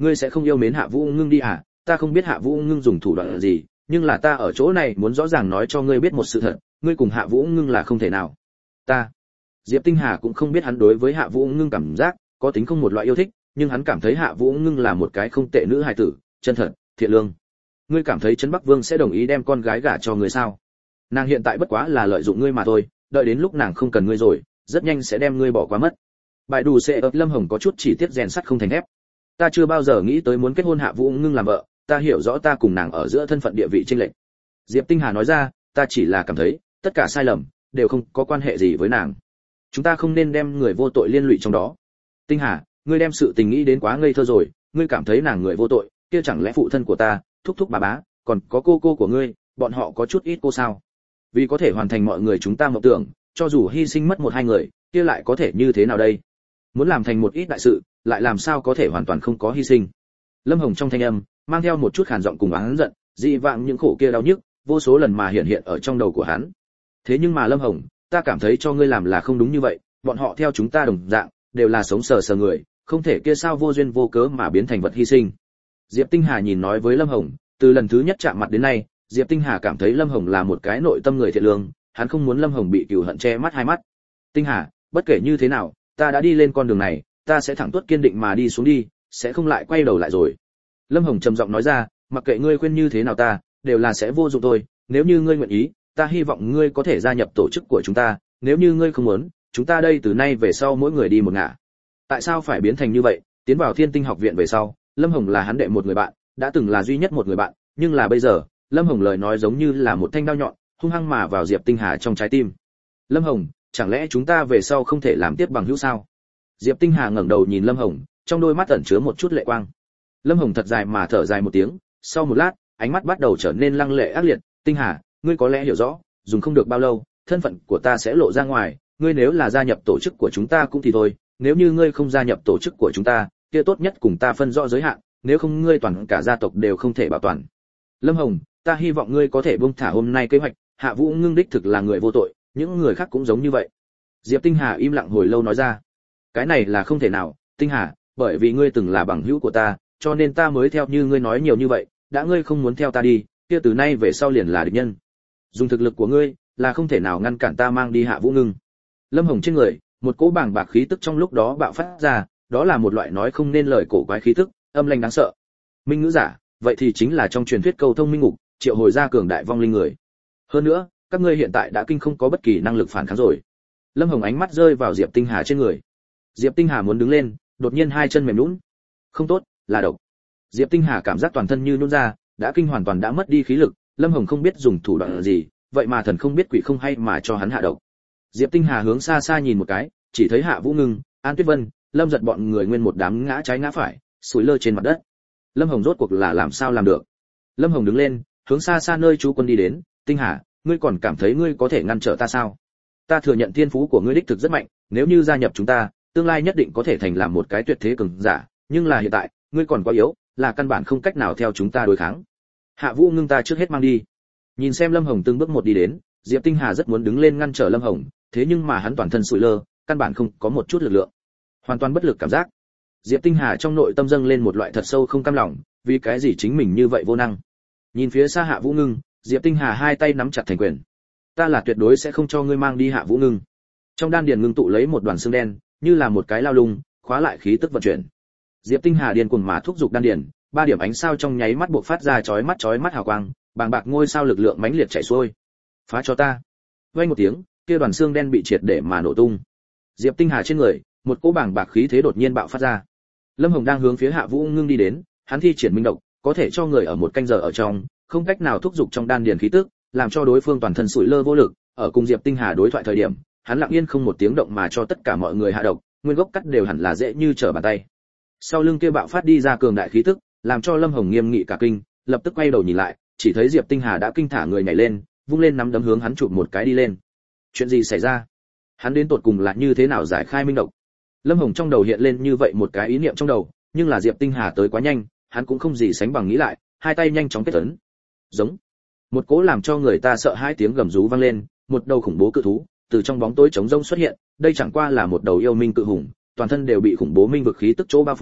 ngươi sẽ không yêu mến Hạ Vũ Ngưng đi à? Ta không biết Hạ Vũ Ngưng dùng thủ đoạn gì, nhưng là ta ở chỗ này muốn rõ ràng nói cho ngươi biết một sự thật, ngươi cùng Hạ Vũ Ngưng là không thể nào. Ta. Diệp Tinh Hà cũng không biết hắn đối với Hạ Vũ Ngưng cảm giác có tính không một loại yêu thích, nhưng hắn cảm thấy Hạ Vũ Ngưng là một cái không tệ nữ hài tử, chân thật, thiện lương. Ngươi cảm thấy Trấn Bắc Vương sẽ đồng ý đem con gái gả cho ngươi sao? Nàng hiện tại bất quá là lợi dụng ngươi mà thôi, đợi đến lúc nàng không cần ngươi rồi, rất nhanh sẽ đem ngươi bỏ qua mất. Bài đủ sẽ ấp Lâm Hồng có chút chỉ tiếc rèn sắt không thành thép. Ta chưa bao giờ nghĩ tới muốn kết hôn Hạ Vũ Ngưng làm vợ, ta hiểu rõ ta cùng nàng ở giữa thân phận địa vị chênh lệch. Diệp Tinh Hà nói ra, ta chỉ là cảm thấy, tất cả sai lầm đều không có quan hệ gì với nàng. Chúng ta không nên đem người vô tội liên lụy trong đó. Tinh Hà, ngươi đem sự tình nghĩ đến quá ngây thơ rồi, ngươi cảm thấy nàng người vô tội, kia chẳng lẽ phụ thân của ta, thúc thúc bà bá, còn có cô của ngươi, bọn họ có chút ít cô sao? Vì có thể hoàn thành mọi người chúng ta mộng tưởng, cho dù hy sinh mất một hai người, kia lại có thể như thế nào đây? Muốn làm thành một ít đại sự, lại làm sao có thể hoàn toàn không có hy sinh? Lâm Hồng trong thanh âm mang theo một chút khàn giọng cùng oán giận, dị vãng những khổ kia đau nhức, vô số lần mà hiện hiện ở trong đầu của hắn. Thế nhưng mà Lâm Hồng, ta cảm thấy cho ngươi làm là không đúng như vậy, bọn họ theo chúng ta đồng dạng, đều là sống sờ sờ người, không thể kia sao vô duyên vô cớ mà biến thành vật hy sinh. Diệp Tinh Hà nhìn nói với Lâm Hồng, từ lần thứ nhất chạm mặt đến nay, Diệp Tinh Hà cảm thấy Lâm Hồng là một cái nội tâm người thiện lương, hắn không muốn Lâm Hồng bị cừu hận che mắt hai mắt. Tinh Hà, bất kể như thế nào, ta đã đi lên con đường này, ta sẽ thẳng tuốt kiên định mà đi xuống đi, sẽ không lại quay đầu lại rồi. Lâm Hồng trầm giọng nói ra, mặc kệ ngươi khuyên như thế nào ta, đều là sẽ vô dụng thôi, nếu như ngươi nguyện ý, ta hy vọng ngươi có thể gia nhập tổ chức của chúng ta, nếu như ngươi không muốn, chúng ta đây từ nay về sau mỗi người đi một ngả. Tại sao phải biến thành như vậy? Tiến vào Thiên Tinh học viện về sau, Lâm Hồng là hắn đệ một người bạn, đã từng là duy nhất một người bạn, nhưng là bây giờ, Lâm Hồng lời nói giống như là một thanh đao nhọn, hung hăng mà vào Diệp Tinh Hà trong trái tim. Lâm Hồng, chẳng lẽ chúng ta về sau không thể làm tiếp bằng hữu sao? Diệp Tinh Hà ngẩng đầu nhìn Lâm Hồng, trong đôi mắt ẩn chứa một chút lệ quang. Lâm Hồng thật dài mà thở dài một tiếng, sau một lát, ánh mắt bắt đầu trở nên lăng lệ ác liệt. Tinh Hà, ngươi có lẽ hiểu rõ, dùng không được bao lâu, thân phận của ta sẽ lộ ra ngoài, ngươi nếu là gia nhập tổ chức của chúng ta cũng thì thôi, nếu như ngươi không gia nhập tổ chức của chúng ta, kia tốt nhất cùng ta phân rõ giới hạn, nếu không ngươi toàn cả gia tộc đều không thể bảo toàn. Lâm Hồng, ta hy vọng ngươi có thể buông thả hôm nay kế hoạch, Hạ Vũ Ngưng đích thực là người vô tội, những người khác cũng giống như vậy. Diệp Tinh Hà im lặng hồi lâu nói ra, cái này là không thể nào, Tinh Hà, bởi vì ngươi từng là bằng hữu của ta, cho nên ta mới theo như ngươi nói nhiều như vậy, đã ngươi không muốn theo ta đi, kia từ nay về sau liền là địch nhân. Dùng thực lực của ngươi, là không thể nào ngăn cản ta mang đi Hạ Vũ Ngưng. Lâm Hồng trên người, một cỗ bàng bạc khí tức trong lúc đó bạo phát ra, đó là một loại nói không nên lời cổ quái khí tức, âm lãnh đáng sợ. Minh ngữ giả, vậy thì chính là trong truyền thuyết cầu thông minh ngục, triệu hồi ra cường đại vong linh người. Hơn nữa, các ngươi hiện tại đã kinh không có bất kỳ năng lực phản kháng rồi. Lâm Hồng ánh mắt rơi vào Diệp Tinh Hà trên người. Diệp Tinh Hà muốn đứng lên, đột nhiên hai chân mềm nhũn. Không tốt, là độc. Diệp Tinh Hà cảm giác toàn thân như nhũn ra, đã kinh hoàn toàn đã mất đi khí lực, Lâm Hồng không biết dùng thủ đoạn gì, vậy mà thần không biết quỷ không hay mà cho hắn hạ độc. Diệp Tinh Hà hướng xa xa nhìn một cái, chỉ thấy Hạ Vũ Ngưng, An Tuyết Vân, Lâm Giật bọn người nguyên một đám ngã trái ngã phải, sủi lơ trên mặt đất. Lâm Hồng rốt cuộc là làm sao làm được? Lâm Hồng đứng lên, hướng xa xa nơi chú quân đi đến. Tinh Hà, ngươi còn cảm thấy ngươi có thể ngăn trở ta sao? Ta thừa nhận thiên phú của ngươi đích thực rất mạnh, nếu như gia nhập chúng ta, tương lai nhất định có thể thành làm một cái tuyệt thế cường giả, nhưng là hiện tại, ngươi còn quá yếu, là căn bản không cách nào theo chúng ta đối kháng. Hạ Vũ Ngưng ta trước hết mang đi. Nhìn xem Lâm Hồng từng bước một đi đến, Diệp Tinh Hà rất muốn đứng lên ngăn trở Lâm Hồng, thế nhưng mà hắn toàn thân sụi lơ, căn bản không có một chút lực lượng, hoàn toàn bất lực cảm giác. Diệp Tinh Hà trong nội tâm dâng lên một loại thật sâu không cam lòng, vì cái gì chính mình như vậy vô năng. Nhìn phía xa Hạ Vũ Ngưng, Diệp Tinh Hà hai tay nắm chặt thành quyền. Ta là tuyệt đối sẽ không cho ngươi mang đi Hạ Vũ Ngưng. Trong đan điền ngưng tụ lấy một đoàn xương đen, như là một cái lao lung, khóa lại khí tức vận chuyển. Diệp Tinh Hà điên cuồng mà thúc giục đan điền, ba điểm ánh sao trong nháy mắt bộc phát ra chói mắt hào quang, bàng bạc ngôi sao lực lượng mãnh liệt chảy xuôi. Phá cho ta! Vang một tiếng, kia đoàn xương đen bị triệt để mà nổ tung. Diệp Tinh Hà trên người, một cỗ bàng bạc khí thế đột nhiên bạo phát ra. Lâm Hồng đang hướng phía Hạ Vũ Ngưng đi đến, hắn thi triển minh độc, có thể cho người ở một canh giờ ở trong, không cách nào thúc giục trong đan điền khí tức, làm cho đối phương toàn thân sụi lơ vô lực. Ở cùng Diệp Tinh Hà đối thoại thời điểm, hắn lặng yên không một tiếng động mà cho tất cả mọi người hạ độc, nguyên gốc cắt đều hẳn là dễ như trở bàn tay. Sau lưng kia bạo phát đi ra cường đại khí tức, làm cho Lâm Hồng nghiêm nghị cả kinh, lập tức quay đầu nhìn lại, chỉ thấy Diệp Tinh Hà đã kinh thả người nhảy lên, vung lên nắm đấm hướng hắn chụp một cái đi lên. Chuyện gì xảy ra? Hắn đến tột cùng là như thế nào giải khai minh độc? Lâm Hồng trong đầu hiện lên như vậy một cái ý niệm trong đầu, nhưng là Diệp Tinh Hà tới quá nhanh, hắn cũng không gì sánh bằng nghĩ lại, hai tay nhanh chóng kết ấn. Giống. Một cỗ làm cho người ta sợ hai tiếng gầm rú vang lên, một đầu khủng bố cự thú từ trong bóng tối trống rông xuất hiện, đây chẳng qua là một đầu yêu minh cự hùng, toàn thân đều bị khủng bố minh vực khí tức chỗ bao phủ,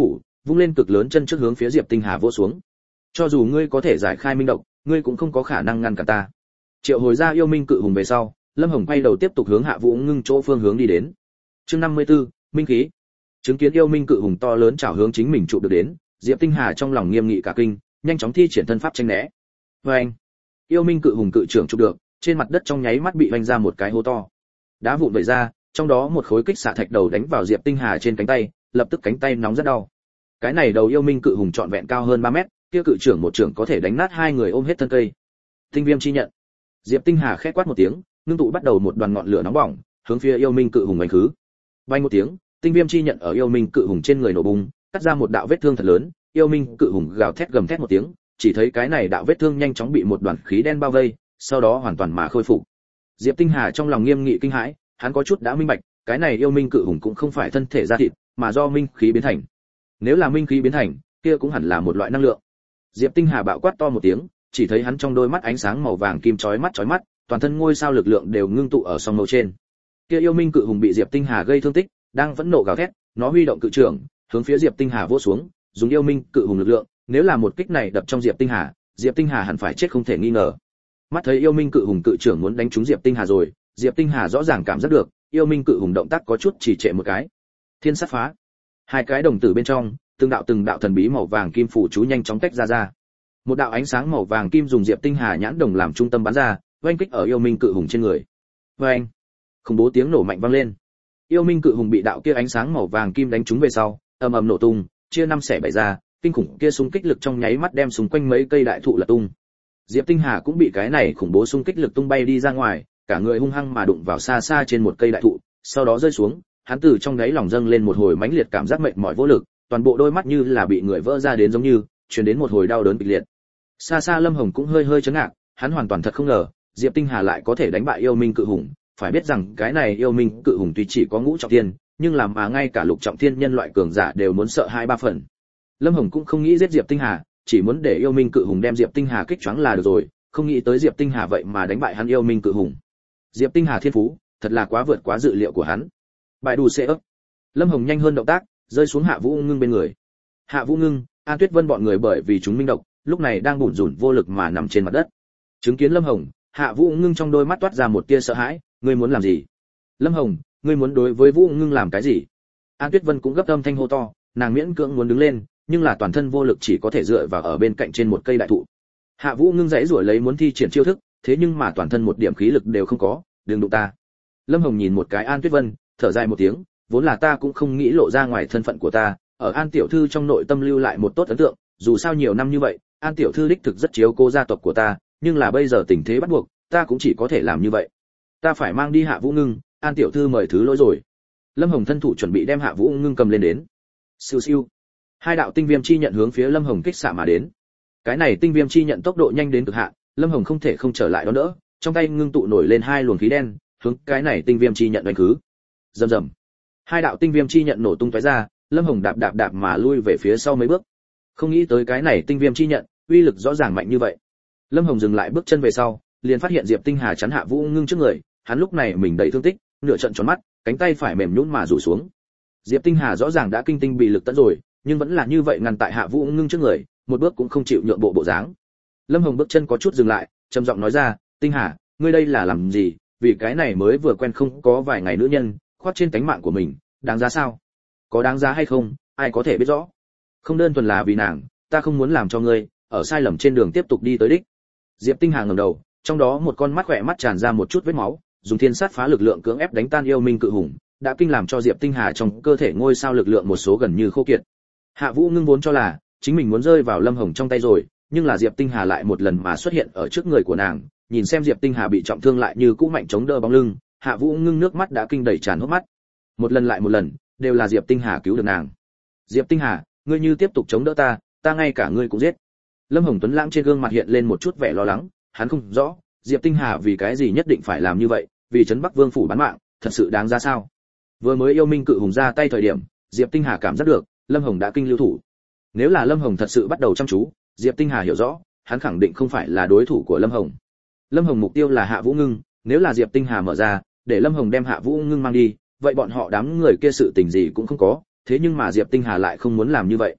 vung lên cực lớn chân trước hướng phía Diệp Tinh Hà vỗ xuống. Cho dù ngươi có thể giải khai minh độc, ngươi cũng không có khả năng ngăn cản ta. Triệu hồi ra yêu minh cự hùng về sau, Lâm Hồng quay đầu tiếp tục hướng Hạ Vũ Ngưng chỗ phương hướng đi đến. Chương 54, minh khí. Chứng kiến yêu minh cự hùng to lớn chảo hướng chính mình trụ được đến, Diệp Tinh Hà trong lòng nghiêm nghị cả kinh, nhanh chóng thi triển thân pháp tránh né. Oeng! Yêu minh cự hùng cự trưởng trụ được, trên mặt đất trong nháy mắt bị vành ra một cái hố to. Đá vụn vẩy ra, trong đó một khối kích xạ thạch đầu đánh vào Diệp Tinh Hà trên cánh tay, lập tức cánh tay nóng rất đau. Cái này đầu yêu minh cự hùng trọn vẹn cao hơn 3 mét, kia cự trưởng một trưởng có thể đánh nát hai người ôm hết thân cây. Tinh viêm chi nhận. Diệp Tinh Hà khẽ quát một tiếng, ngưng tụ bắt đầu một đoàn ngọn lửa nóng bỏng, hướng phía yêu minh cự hùng đánh khứ. Vang một tiếng, tinh viêm chi nhận ở yêu minh cự hùng trên người nổ bung, cắt ra một đạo vết thương thật lớn, yêu minh cự hùng gào thét gầm thét một tiếng, chỉ thấy cái này đạo vết thương nhanh chóng bị một đoàn khí đen bao vây, sau đó hoàn toàn mà khôi phục. Diệp Tinh Hà trong lòng nghiêm nghị kinh hãi, hắn có chút đã minh bạch, cái này yêu minh cự hùng cũng không phải thân thể da thịt, mà do minh khí biến thành. Nếu là minh khí biến thành, kia cũng hẳn là một loại năng lượng. Diệp Tinh Hà bạo quát to một tiếng, chỉ thấy hắn trong đôi mắt ánh sáng màu vàng kim chói mắt, toàn thân ngôi sao lực lượng đều ngưng tụ ở song mâu trên. Kia yêu minh cự hùng bị Diệp Tinh Hà gây thương tích, đang phẫn nộ gào thét, nó huy động cự trưởng, hướng phía Diệp Tinh Hà vỗ xuống, dùng yêu minh cự hùng lực lượng, nếu là một kích này đập trong Diệp Tinh Hà hẳn phải chết không thể nghi ngờ. Mắt thấy yêu minh cự hùng cự trưởng muốn đánh trúng Diệp Tinh Hà rồi, Diệp Tinh Hà rõ ràng cảm giác được, yêu minh cự hùng động tác có chút trì trệ một cái. Thiên sát phá. Hai cái đồng tử bên trong, từng đạo thần bí màu vàng kim phủ chú nhanh chóng tách ra. Một đạo ánh sáng màu vàng kim dùng Diệp Tinh Hà nhãn đồng làm trung tâm bắn ra, oanh kích ở yêu minh cự hùng trên người. Oanh! Khủng bố tiếng nổ mạnh vang lên. Yêu minh cự hùng bị đạo kia ánh sáng màu vàng kim đánh trúng về sau, ầm ầm nổ tung, chia năm xẻ bảy ra, kinh khủng kia xung kích lực trong nháy mắt đem xung quanh mấy cây đại thụ lật tung. Diệp Tinh Hà cũng bị cái này khủng bố xung kích lực tung bay đi ra ngoài, cả người hung hăng mà đụng vào xa xa trên một cây đại thụ, sau đó rơi xuống, hắn từ trong đáy lòng dâng lên một hồi mãnh liệt cảm giác mệt mỏi vô lực, toàn bộ đôi mắt như là bị người vỡ ra đến giống như, truyền đến một hồi đau đớn kịch liệt. Xa xa Lâm Hồng cũng hơi chấn ngạc, hắn hoàn toàn thật không ngờ, Diệp Tinh Hà lại có thể đánh bại yêu minh cự hùng, phải biết rằng cái này yêu minh cự hùng tuy chỉ có ngũ trọng thiên, nhưng làm mà ngay cả lục trọng thiên nhân loại cường giả đều muốn sợ 2-3 phần. Lâm Hồng cũng không nghĩ giết Diệp Tinh Hà, chỉ muốn để yêu minh cự hùng đem Diệp Tinh Hà kích choáng là được rồi, không nghĩ tới Diệp Tinh Hà vậy mà đánh bại hắn yêu minh cự hùng. Diệp Tinh Hà thiên phú, thật là quá vượt quá dự liệu của hắn. Bài đủ sẽ ấp. Lâm Hồng nhanh hơn động tác, rơi xuống Hạ Vũ Ngưng bên người. Hạ Vũ Ngưng, An Tuyết Vân bọn người bởi vì chúng minh độc, lúc này đang bủn rủn vô lực mà nằm trên mặt đất. Chứng kiến Lâm Hồng, Hạ Vũ Ngưng trong đôi mắt toát ra một tia sợ hãi, ngươi muốn làm gì? Lâm Hồng, ngươi muốn đối với Vũ Ngưng làm cái gì? An Tuyết Vân cũng gấp âm thanh hô to, nàng miễn cưỡng muốn đứng lên, nhưng là toàn thân vô lực chỉ có thể dựa vào ở bên cạnh trên một cây đại thụ. Hạ Vũ Ngưng giãy giụa lấy muốn thi triển chiêu thức, thế nhưng mà toàn thân một điểm khí lực đều không có, đừng đụng ta. Lâm Hồng nhìn một cái An Tuyết Vân, thở dài một tiếng, vốn là ta cũng không nghĩ lộ ra ngoài thân phận của ta, ở An tiểu thư trong nội tâm lưu lại một tốt ấn tượng, dù sao nhiều năm như vậy, An tiểu thư đích thực rất chiếu cố gia tộc của ta, nhưng là bây giờ tình thế bắt buộc, ta cũng chỉ có thể làm như vậy. Ta phải mang đi Hạ Vũ Ngưng, An tiểu thư mời thứ lỗi rồi. Lâm Hồng thân thủ chuẩn bị đem Hạ Vũ Ngưng cầm lên đến. Siêu siêu. Hai đạo tinh viêm chi nhận hướng phía Lâm Hồng kích xạ mà đến. Cái này tinh viêm chi nhận tốc độ nhanh đến cực hạn, Lâm Hồng không thể không trở lại đó nữa, trong tay ngưng tụ nổi lên hai luồng khí đen, hướng cái này tinh viêm chi nhận đánh cứ. Rầm rầm. Hai đạo tinh viêm chi nhận nổ tung tóe ra, Lâm Hồng đạp mà lui về phía sau mấy bước. Không nghĩ tới cái này tinh viêm chi nhận, uy lực rõ ràng mạnh như vậy. Lâm Hồng dừng lại bước chân về sau, liền phát hiện Diệp Tinh Hà chắn Hạ Vũ Ngưng trước người, hắn lúc này mình đầy thương tích, nửa trận tròn mắt, cánh tay phải mềm nhũn mà rủ xuống. Diệp Tinh Hà rõ ràng đã kinh tinh bị lực tận rồi, nhưng vẫn là như vậy ngăn tại Hạ Vũ Ngưng trước người, một bước cũng không chịu nhượng bộ dáng. Lâm Hồng bước chân có chút dừng lại, trầm giọng nói ra, Tinh Hà, ngươi đây là làm gì? Vì cái này mới vừa quen không có vài ngày nữ nhân, khoác trên cánh mạng của mình, đáng giá sao? Có đáng giá hay không, ai có thể biết rõ? Không đơn thuần là vì nàng, ta không muốn làm cho ngươi ở sai lầm trên đường tiếp tục đi tới đích. Diệp Tinh Hà ngẩng đầu, trong đó một con mắt khỏe mắt tràn ra một chút vết máu, dùng thiên sát phá lực lượng cưỡng ép đánh tan yêu minh cự hùng, đã kinh làm cho Diệp Tinh Hà trong cơ thể ngôi sao lực lượng một số gần như khô kiệt. Hạ Vũ Ngưng vốn cho là chính mình muốn rơi vào Lâm Hồng trong tay rồi, nhưng là Diệp Tinh Hà lại một lần mà xuất hiện ở trước người của nàng, nhìn xem Diệp Tinh Hà bị trọng thương lại như cũ mạnh chống đỡ bóng lưng, Hạ Vũ Ngưng nước mắt đã kinh đầy tràn hốc mắt. Một lần lại một lần, đều là Diệp Tinh Hà cứu được nàng. Diệp Tinh Hà, ngươi như tiếp tục chống đỡ ta, ta ngay cả ngươi cũng giết. Lâm Hồng Tuấn lãng trên gương mặt hiện lên một chút vẻ lo lắng, hắn không rõ, Diệp Tinh Hà vì cái gì nhất định phải làm như vậy, vì trấn Bắc Vương phủ bán mạng, thật sự đáng ra sao? Vừa mới yêu minh cự hùng ra tay thời điểm, Diệp Tinh Hà cảm giác được, Lâm Hồng đã kinh lưu thủ. Nếu là Lâm Hồng thật sự bắt đầu chăm chú, Diệp Tinh Hà hiểu rõ, hắn khẳng định không phải là đối thủ của Lâm Hồng. Lâm Hồng mục tiêu là Hạ Vũ Ngưng, nếu là Diệp Tinh Hà mở ra, để Lâm Hồng đem Hạ Vũ Ngưng mang đi, vậy bọn họ đám người kia sự tình gì cũng không có, thế nhưng mà Diệp Tinh Hà lại không muốn làm như vậy.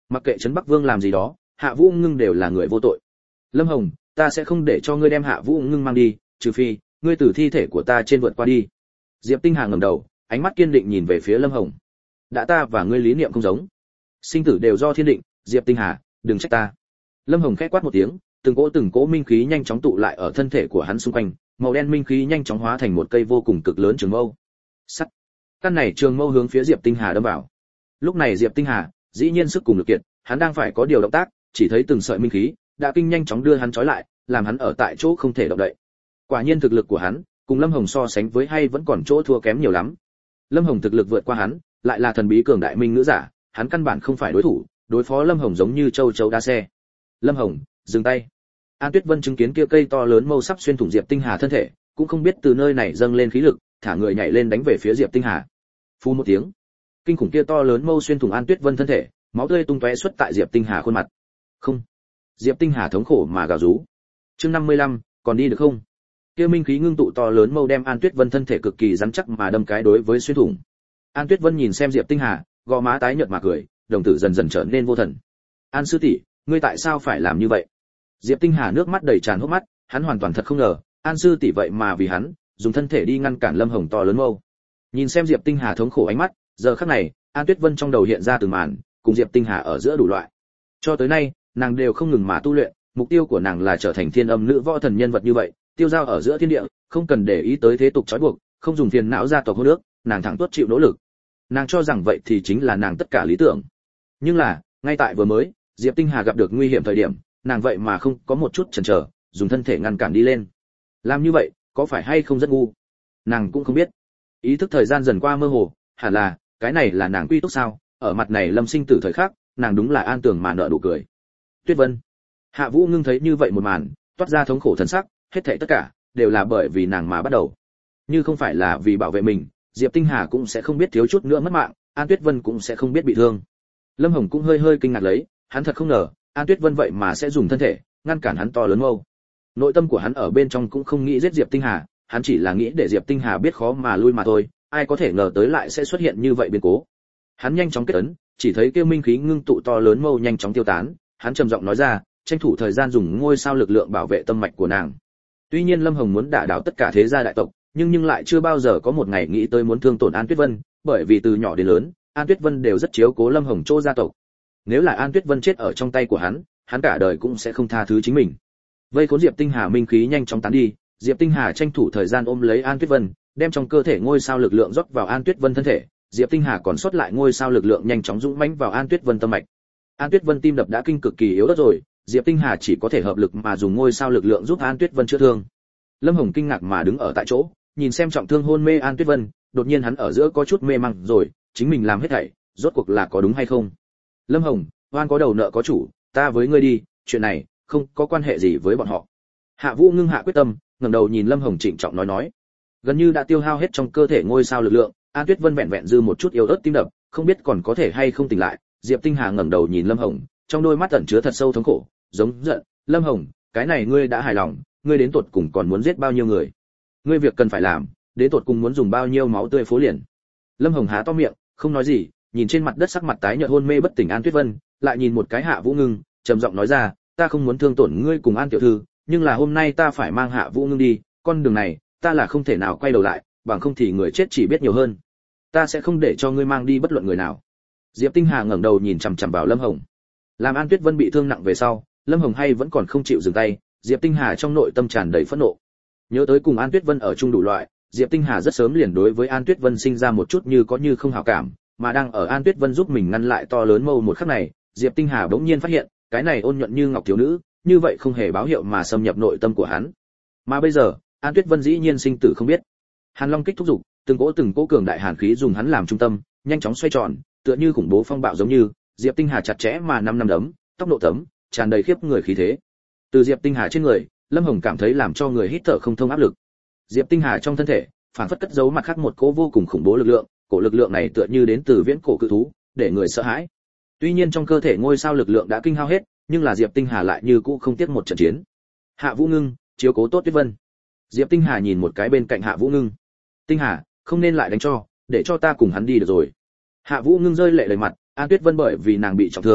Mặc kệ trấn Bắc Vương làm gì đó, Hạ Vũ Ngưng đều là người vô tội. Lâm Hồng, ta sẽ không để cho ngươi đem Hạ Vũ Ngưng mang đi, trừ phi ngươi từ thi thể của ta trên vượt qua đi. Diệp Tinh Hà ngẩng đầu, ánh mắt kiên định nhìn về phía Lâm Hồng. Đã ta và ngươi lý niệm không giống, sinh tử đều do thiên định, Diệp Tinh Hà, đừng trách ta. Lâm Hồng khẽ quát một tiếng, từng cỗ minh khí nhanh chóng tụ lại ở thân thể của hắn xung quanh, màu đen minh khí nhanh chóng hóa thành một cây vô cùng cực lớn trường mâu. Sắt. Căn này trường mâu hướng phía Diệp Tinh Hà đâm vào. Lúc này Diệp Tinh Hà, dĩ nhiên sức cùng lực kiệt, hắn đang phải có điều động tác, chỉ thấy từng sợi minh khí đã kinh nhanh chóng đưa hắn trói lại, làm hắn ở tại chỗ không thể động đậy. Quả nhiên thực lực của hắn, cùng Lâm Hồng so sánh với hay vẫn còn chỗ thua kém nhiều lắm. Lâm Hồng thực lực vượt qua hắn, lại là thần bí cường đại minh nữ giả, hắn căn bản không phải đối thủ, đối phó Lâm Hồng giống như châu chấu đá xe. Lâm Hồng, dừng tay. An Tuyết Vân chứng kiến kia cây to lớn mâu sắp xuyên thủng Diệp Tinh Hà thân thể, cũng không biết từ nơi này dâng lên khí lực, thả người nhảy lên đánh về phía Diệp Tinh Hà. Phù một tiếng, kinh khủng kia to lớn mâu xuyên thủng An Tuyết Vân thân thể, máu tươi tung tóe xuất tại Diệp Tinh Hà khuôn mặt. Không. Diệp Tinh Hà thống khổ mà gào rú. Chương 55, còn đi được không? Kia minh khí ngưng tụ to lớn mâu đem An Tuyết Vân thân thể cực kỳ rắn chắc mà đâm cái đối với xuyên thủng. An Tuyết Vân nhìn xem Diệp Tinh Hà, gò má tái nhợt mà cười, đồng tử dần dần trở nên vô thần. An sư tỷ, ngươi tại sao phải làm như vậy? Diệp Tinh Hà nước mắt đầy tràn hốc mắt, hắn hoàn toàn thật không ngờ, An sư tỷ vậy mà vì hắn, dùng thân thể đi ngăn cản Lâm Hồng to lớn mâu. Nhìn xem Diệp Tinh Hà thống khổ ánh mắt, giờ khắc này, An Tuyết Vân trong đầu hiện ra từng màn, cùng Diệp Tinh Hà ở giữa đủ loại. Cho tới nay, nàng đều không ngừng mà tu luyện, mục tiêu của nàng là trở thành thiên âm nữ võ thần nhân vật như vậy, tiêu dao ở giữa thiên địa, không cần để ý tới thế tục trói buộc, không dùng phiền não gia tộc hôn nước, nàng thẳng tuốt chịu nỗ lực. Nàng cho rằng vậy thì chính là nàng tất cả lý tưởng. Nhưng là, ngay tại vừa mới, Diệp Tinh Hà gặp được nguy hiểm thời điểm, nàng vậy mà không có một chút chần chờ, dùng thân thể ngăn cản đi lên. Làm như vậy, có phải hay không rất ngu? Nàng cũng không biết. Ý thức thời gian dần qua mơ hồ, hẳn là, cái này là nàng quy túc sao? Ở mặt này lâm sinh tử thời khắc, nàng đúng là an tường mà nở nụ cười. Tuyết Vân. Hạ Vũ Ngưng thấy như vậy một màn, toát ra thống khổ thần sắc, hết thảy tất cả đều là bởi vì nàng mà bắt đầu. Như không phải là vì bảo vệ mình, Diệp Tinh Hà cũng sẽ không biết thiếu chút nữa mất mạng, An Tuyết Vân cũng sẽ không biết bị thương. Lâm Hồng cũng hơi kinh ngạc lấy, hắn thật không ngờ, An Tuyết Vân vậy mà sẽ dùng thân thể ngăn cản hắn to lớn mâu. Nội tâm của hắn ở bên trong cũng không nghĩ giết Diệp Tinh Hà, hắn chỉ là nghĩ để Diệp Tinh Hà biết khó mà lui mà thôi, ai có thể ngờ tới lại sẽ xuất hiện như vậy biến cố. Hắn nhanh chóng kết ấn, chỉ thấy kia minh khí ngưng tụ to lớn mâu nhanh chóng tiêu tán, hắn trầm giọng nói ra, tranh thủ thời gian dùng ngôi sao lực lượng bảo vệ tâm mạch của nàng. Tuy nhiên Lâm Hồng muốn đả đảo tất cả thế gia đại tộc, nhưng lại chưa bao giờ có một ngày nghĩ tới muốn thương tổn An Tuyết Vân, bởi vì từ nhỏ đến lớn, An Tuyết Vân đều rất chiếu cố Lâm Hồng Trô gia tộc. Nếu là An Tuyết Vân chết ở trong tay của hắn cả đời cũng sẽ không tha thứ chính mình. Vây khốn Diệp Tinh Hà minh khí nhanh chóng tán đi, Diệp Tinh Hà tranh thủ thời gian ôm lấy An Tuyết Vân, đem trong cơ thể ngôi sao lực lượng rót vào An Tuyết Vân thân thể, Diệp Tinh Hà còn sót lại ngôi sao lực lượng nhanh chóng dũng mãnh vào An Tuyết Vân tâm mạch. An Tuyết Vân tim đập đã kinh cực kỳ yếu ớt rồi, Diệp Tinh Hà chỉ có thể hợp lực mà dùng ngôi sao lực lượng giúp An Tuyết Vân chữa thương. Lâm Hồng kinh ngạc mà đứng ở tại chỗ, nhìn xem trọng thương hôn mê An Tuyết Vân, đột nhiên hắn ở giữa có chút mê màng rồi, chính mình làm hết thảy, rốt cuộc là có đúng hay không? Lâm Hồng, oan có đầu nợ có chủ, ta với ngươi đi, chuyện này không có quan hệ gì với bọn họ. Hạ Vũ Ngưng hạ quyết tâm, ngẩng đầu nhìn Lâm Hồng trịnh trọng nói, gần như đã tiêu hao hết trong cơ thể ngôi sao lực lượng, An Tuyết Vân vẹn vẹn dư một chút yếu ớt tim đập, không biết còn có thể hay không tỉnh lại. Diệp Tinh Hà ngẩng đầu nhìn Lâm Hồng, trong đôi mắt ẩn chứa thật sâu thống khổ, giống giận, Lâm Hồng, cái này ngươi đã hài lòng, ngươi đến tột cùng còn muốn giết bao nhiêu người? Ngươi việc cần phải làm, đến tột cùng muốn dùng bao nhiêu máu tươi phố liền? Lâm Hồng há to miệng, không nói gì, nhìn trên mặt đất sắc mặt tái nhợt hôn mê bất tỉnh An Tuyết Vân, lại nhìn một cái Hạ Vũ Ngưng, trầm giọng nói ra, ta không muốn thương tổn ngươi cùng An tiểu thư, nhưng là hôm nay ta phải mang Hạ Vũ Ngưng đi, con đường này, ta là không thể nào quay đầu lại, bằng không thì người chết chỉ biết nhiều hơn. Ta sẽ không để cho ngươi mang đi bất luận người nào. Diệp Tinh Hà ngẩng đầu nhìn chằm chằm vào Lâm Hồng. Làm An Tuyết Vân bị thương nặng về sau, Lâm Hồng hay vẫn còn không chịu dừng tay, Diệp Tinh Hà trong nội tâm tràn đầy phẫn nộ. Nhớ tới cùng An Tuyết Vân ở chung đủ loại, Diệp Tinh Hà rất sớm liền đối với An Tuyết Vân sinh ra một chút như có như không hảo cảm, mà đang ở An Tuyết Vân giúp mình ngăn lại to lớn mâu một khắc này, Diệp Tinh Hà bỗng nhiên phát hiện, cái này ôn nhuận như ngọc thiếu nữ, như vậy không hề báo hiệu mà xâm nhập nội tâm của hắn. Mà bây giờ, An Tuyết Vân dĩ nhiên sinh tử không biết. Hàn Long kích thúc dục, từng cỗ cường đại hàn khí dùng hắn làm trung tâm, nhanh chóng xoay tròn, tựa như khủng bố phong bạo giống như, Diệp Tinh Hà chặt chẽ mà năm đấm, tốc độ tấm, tràn đầy khiếp người khí thế. Từ Diệp Tinh Hà trên người, Lâm Hồng cảm thấy làm cho người hít thở không thông áp lực. Diệp Tinh Hà trong thân thể, phản phất cất giấu mặt khác một cỗ vô cùng khủng bố lực lượng, cổ lực lượng này tựa như đến từ viễn cổ cự thú, để người sợ hãi. Tuy nhiên trong cơ thể ngôi sao lực lượng đã kinh hao hết, nhưng là Diệp Tinh Hà lại như cũ không tiếc một trận chiến. Hạ Vũ Ngưng, chiếu cố tốt Tuyết Vân. Diệp Tinh Hà nhìn một cái bên cạnh Hạ Vũ Ngưng. Tinh Hà, không nên lại đánh cho, để cho ta cùng hắn đi được rồi. Hạ Vũ Ngưng rơi lệ đầy mặt, An Tuyết Vân bởi vì nàng bị trọng thương,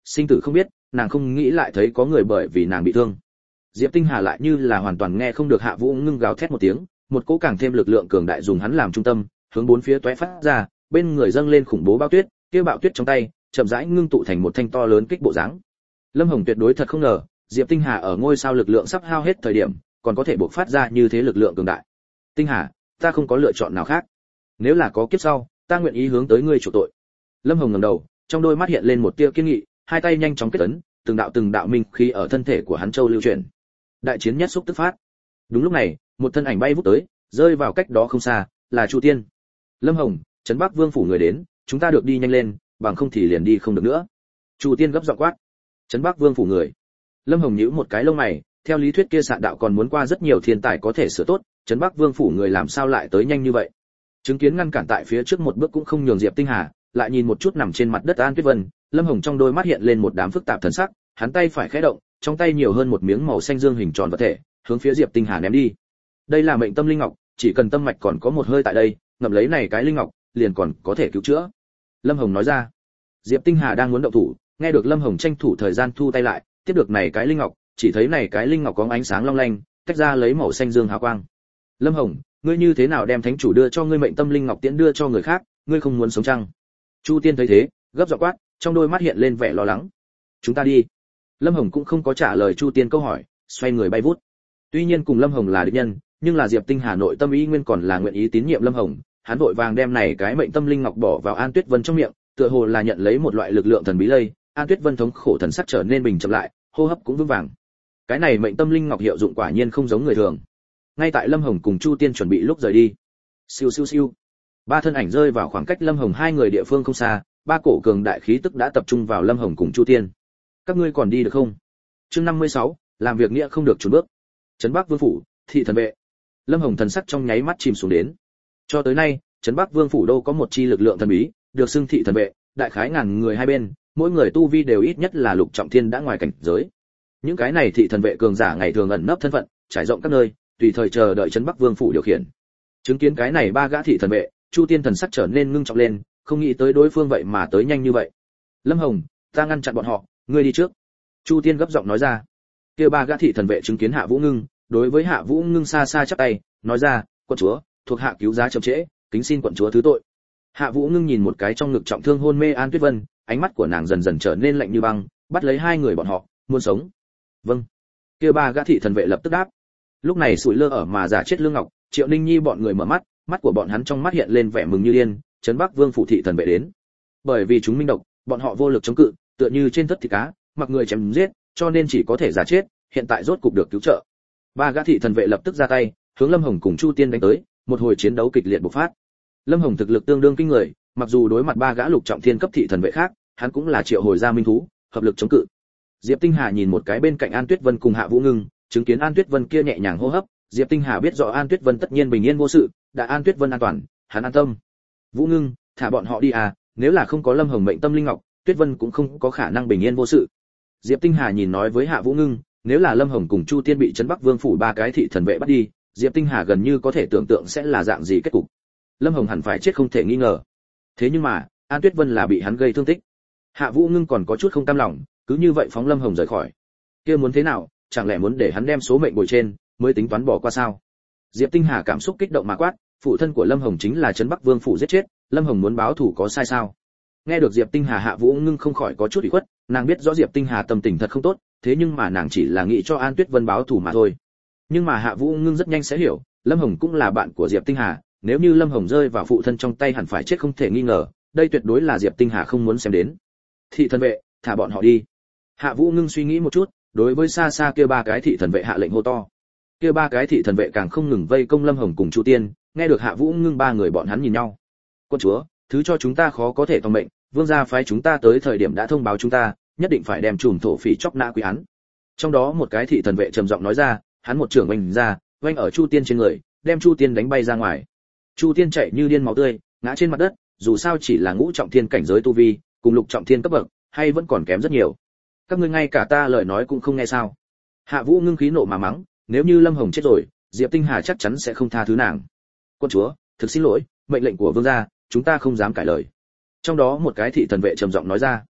sinh tử không biết, nàng không nghĩ lại thấy có người bởi vì nàng bị thương. Diệp Tinh Hà lại như là hoàn toàn nghe không được Hạ Vũ Ngưng gào thét một tiếng, một cỗ càng thêm lực lượng cường đại dùng hắn làm trung tâm, hướng bốn phía tóe phát ra, bên người dâng lên khủng bố bão tuyết, kia bão tuyết trong tay chậm rãi ngưng tụ thành một thanh to lớn kích bộ dáng. Lâm Hồng tuyệt đối thật không ngờ, Diệp Tinh Hà ở ngôi sao lực lượng sắp hao hết thời điểm, còn có thể bộc phát ra như thế lực lượng cường đại. Tinh Hà, ta không có lựa chọn nào khác. Nếu là có kiếp sau, ta nguyện ý hướng tới ngươi chủ tội. Lâm Hồng ngẩng đầu, trong đôi mắt hiện lên một tia kiên nghị, hai tay nhanh chóng kết ấn, từng đạo minh khí ở thân thể của hắn châu lưu chuyển. Đại chiến nhất xúc tức phát. Đúng lúc này, một thân ảnh bay vút tới, rơi vào cách đó không xa, là Chu Tiên. Lâm Hồng, Trấn Bắc Vương phủ người đến, chúng ta được đi nhanh lên, bằng không thì liền đi không được nữa. Chu Tiên gấp giọng quát. Trấn Bắc Vương phủ người. Lâm Hồng nhíu một cái lông mày, theo lý thuyết kia Sạn đạo còn muốn qua rất nhiều thiên tài có thể sửa tốt, Trấn Bắc Vương phủ người làm sao lại tới nhanh như vậy? Chứng kiến ngăn cản tại phía trước một bước cũng không nhường Diệp Tinh Hà, lại nhìn một chút nằm trên mặt đất An Tuyết Vân, Lâm Hồng trong đôi mắt hiện lên một đám phức tạp thần sắc, hắn tay phải khẽ động, trong tay nhiều hơn một miếng màu xanh dương hình tròn vật thể, hướng phía Diệp Tinh Hà ném đi. Đây là mệnh tâm linh ngọc, chỉ cần tâm mạch còn có một hơi tại đây, ngậm lấy này cái linh ngọc, liền còn có thể cứu chữa. Lâm Hồng nói ra. Diệp Tinh Hà đang muốn động thủ, nghe được Lâm Hồng tranh thủ thời gian thu tay lại, tiếp được này cái linh ngọc, chỉ thấy này cái linh ngọc có ánh sáng long lanh, tách ra lấy màu xanh dương hào quang. Lâm Hồng, ngươi như thế nào đem thánh chủ đưa cho ngươi mệnh tâm linh ngọc tiễn đưa cho người khác, ngươi không muốn sống chăng? Chu Tiên thấy thế, gấp giọng quát, trong đôi mắt hiện lên vẻ lo lắng. Chúng ta đi. Lâm Hồng cũng không có trả lời Chu Tiên câu hỏi, xoay người bay vút. Tuy nhiên cùng Lâm Hồng là địch nhân, nhưng là Diệp Tinh Hà nội tâm ý nguyên còn là nguyện ý tín nhiệm Lâm Hồng, hắn vội vàng đem này cái mệnh tâm linh ngọc bỏ vào An Tuyết Vân trong miệng, tựa hồ là nhận lấy một loại lực lượng thần bí lây, An Tuyết Vân thống khổ thần sắc trở nên bình chậm lại, hô hấp cũng vững vàng. Cái này mệnh tâm linh ngọc hiệu dụng quả nhiên không giống người thường. Ngay tại Lâm Hồng cùng Chu Tiên chuẩn bị lúc rời đi, siêu siêu siêu, ba thân ảnh rơi vào khoảng cách Lâm Hồng hai người địa phương không xa, ba cổ cường đại khí tức đã tập trung vào Lâm Hồng cùng Chu Tiên. Các ngươi còn đi được không? Chương 56, làm việc nghĩa không được chùn bước. Trấn Bắc Vương phủ, thị thần vệ. Lâm Hồng thần sắc trong nháy mắt chìm xuống đến. Cho tới nay, Trấn Bắc Vương phủ đô có một chi lực lượng thần bí, được xưng thị thần vệ, đại khái ngàn người hai bên, mỗi người tu vi đều ít nhất là lục trọng thiên đã ngoài cảnh giới. Những cái này thị thần vệ cường giả ngày thường ẩn nấp thân phận, trải rộng các nơi, tùy thời chờ đợi Trấn Bắc Vương phủ điều khiển. Chứng kiến cái này ba gã thị thần vệ, Chu Tiên thần sắc trở nên ngưng trọng lên, không nghĩ tới đối phương vậy mà tới nhanh như vậy. Lâm Hồng, ta ngăn chặn bọn họ, ngươi đi trước. Chu Tiên gấp giọng nói ra. Kia ba gã thị thần vệ chứng kiến Hạ Vũ Ngưng, đối với Hạ Vũ Ngưng xa xa chắp tay, nói ra, quận chúa, thuộc hạ cứu giá chậm trễ, kính xin quận chúa thứ tội. Hạ Vũ Ngưng nhìn một cái trong ngực trọng thương hôn mê An Tuyết Vân, ánh mắt của nàng dần dần trở nên lạnh như băng, bắt lấy hai người bọn họ, muốn sống. Vâng. Kia ba gã thị thần vệ lập tức đáp. Lúc này sủi lơ ở mà giả chết Lương Ngọc, Triệu Ninh Nhi bọn người mở mắt, mắt của bọn hắn trong mắt hiện lên vẻ mừng như điên, Trấn Bắc Vương phủ thị thần vệ đến. Bởi vì chúng minh độc, bọn họ vô lực chống cự, tựa như trên thất thịt cá, mặc người chém giết, cho nên chỉ có thể giả chết, hiện tại rốt cục được cứu trợ. Ba gã thị thần vệ lập tức ra tay, hướng Lâm Hồng cùng Chu Tiên đánh tới, một hồi chiến đấu kịch liệt bộc phát. Lâm Hồng thực lực tương đương kinh người, mặc dù đối mặt ba gã lục trọng thiên cấp thị thần vệ khác, hắn cũng là triệu hồi ra minh thú, hợp lực chống cự. Diệp Tinh Hà nhìn một cái bên cạnh An Tuyết Vân cùng Hạ Vũ Ngưng, chứng kiến An Tuyết Vân kia nhẹ nhàng hô hấp, Diệp Tinh Hà biết rõ An Tuyết Vân tất nhiên bình yên vô sự, đã An Tuyết Vân an toàn, hắn an tâm. Vũ Ngưng, thả bọn họ đi à, nếu là không có Lâm Hồng mệnh tâm linh ngọc, Tuyết Vân cũng không có khả năng bình yên vô sự. Diệp Tinh Hà nhìn nói với Hạ Vũ Ngưng, nếu là Lâm Hồng cùng Chu Tiên bị Trấn Bắc Vương phủ ba cái thị thần vệ bắt đi, Diệp Tinh Hà gần như có thể tưởng tượng sẽ là dạng gì kết cục. Lâm Hồng hẳn phải chết không thể nghi ngờ. Thế nhưng mà, An Tuyết Vân là bị hắn gây thương tích. Hạ Vũ Ngưng còn có chút không cam lòng, cứ như vậy phóng Lâm Hồng rời khỏi. Kia muốn thế nào, chẳng lẽ muốn để hắn đem số mệnh bồi trên, mới tính toán bỏ qua sao? Diệp Tinh Hà cảm xúc kích động mà quát, phụ thân của Lâm Hồng chính là Trấn Bắc Vương phủ giết chết, Lâm Hồng muốn báo thù có sai sao? Nghe được Diệp Tinh Hà, Hạ Vũ Ngưng không khỏi có chút ủy khuất, nàng biết rõ Diệp Tinh Hà tâm tình thật không tốt, thế nhưng mà nàng chỉ là nghĩ cho An Tuyết Vân báo thù mà thôi. Nhưng mà Hạ Vũ Ngưng rất nhanh sẽ hiểu, Lâm Hồng cũng là bạn của Diệp Tinh Hà, nếu như Lâm Hồng rơi vào phụ thân trong tay hẳn phải chết không thể nghi ngờ, đây tuyệt đối là Diệp Tinh Hà không muốn xem đến. Thị thần vệ, thả bọn họ đi. Hạ Vũ Ngưng suy nghĩ một chút, đối với xa xa kia ba cái thị thần vệ hạ lệnh hô to. Kia ba cái thị thần vệ càng không ngừng vây công Lâm Hồng cùng Chu Tiên, nghe được Hạ Vũ Ngưng ba người bọn hắn nhìn nhau. Quân chúa, thứ cho chúng ta khó có thể tòng mệnh, vương gia phái chúng ta tới thời điểm đã thông báo chúng ta, nhất định phải đem trùm thổ phỉ chóc nã quy án. Trong đó một cái thị thần vệ trầm giọng nói ra, hắn một trưởng oanh ra, oanh ở Chu Tiên trên người, đem Chu Tiên đánh bay ra ngoài. Chu Tiên chạy như điên máu tươi, ngã trên mặt đất, dù sao chỉ là ngũ trọng thiên cảnh giới tu vi, cùng lục trọng thiên cấp bậc, hay vẫn còn kém rất nhiều. Các ngươi ngay cả ta lời nói cũng không nghe sao? Hạ Vũ Ngưng khí nộ mà mắng, nếu như Lâm Hồng chết rồi, Diệp Tinh Hà chắc chắn sẽ không tha thứ nàng. Quân chúa, thực xin lỗi, mệnh lệnh của vương gia, chúng ta không dám cãi lời. Trong đó một cái thị thần vệ trầm giọng nói ra.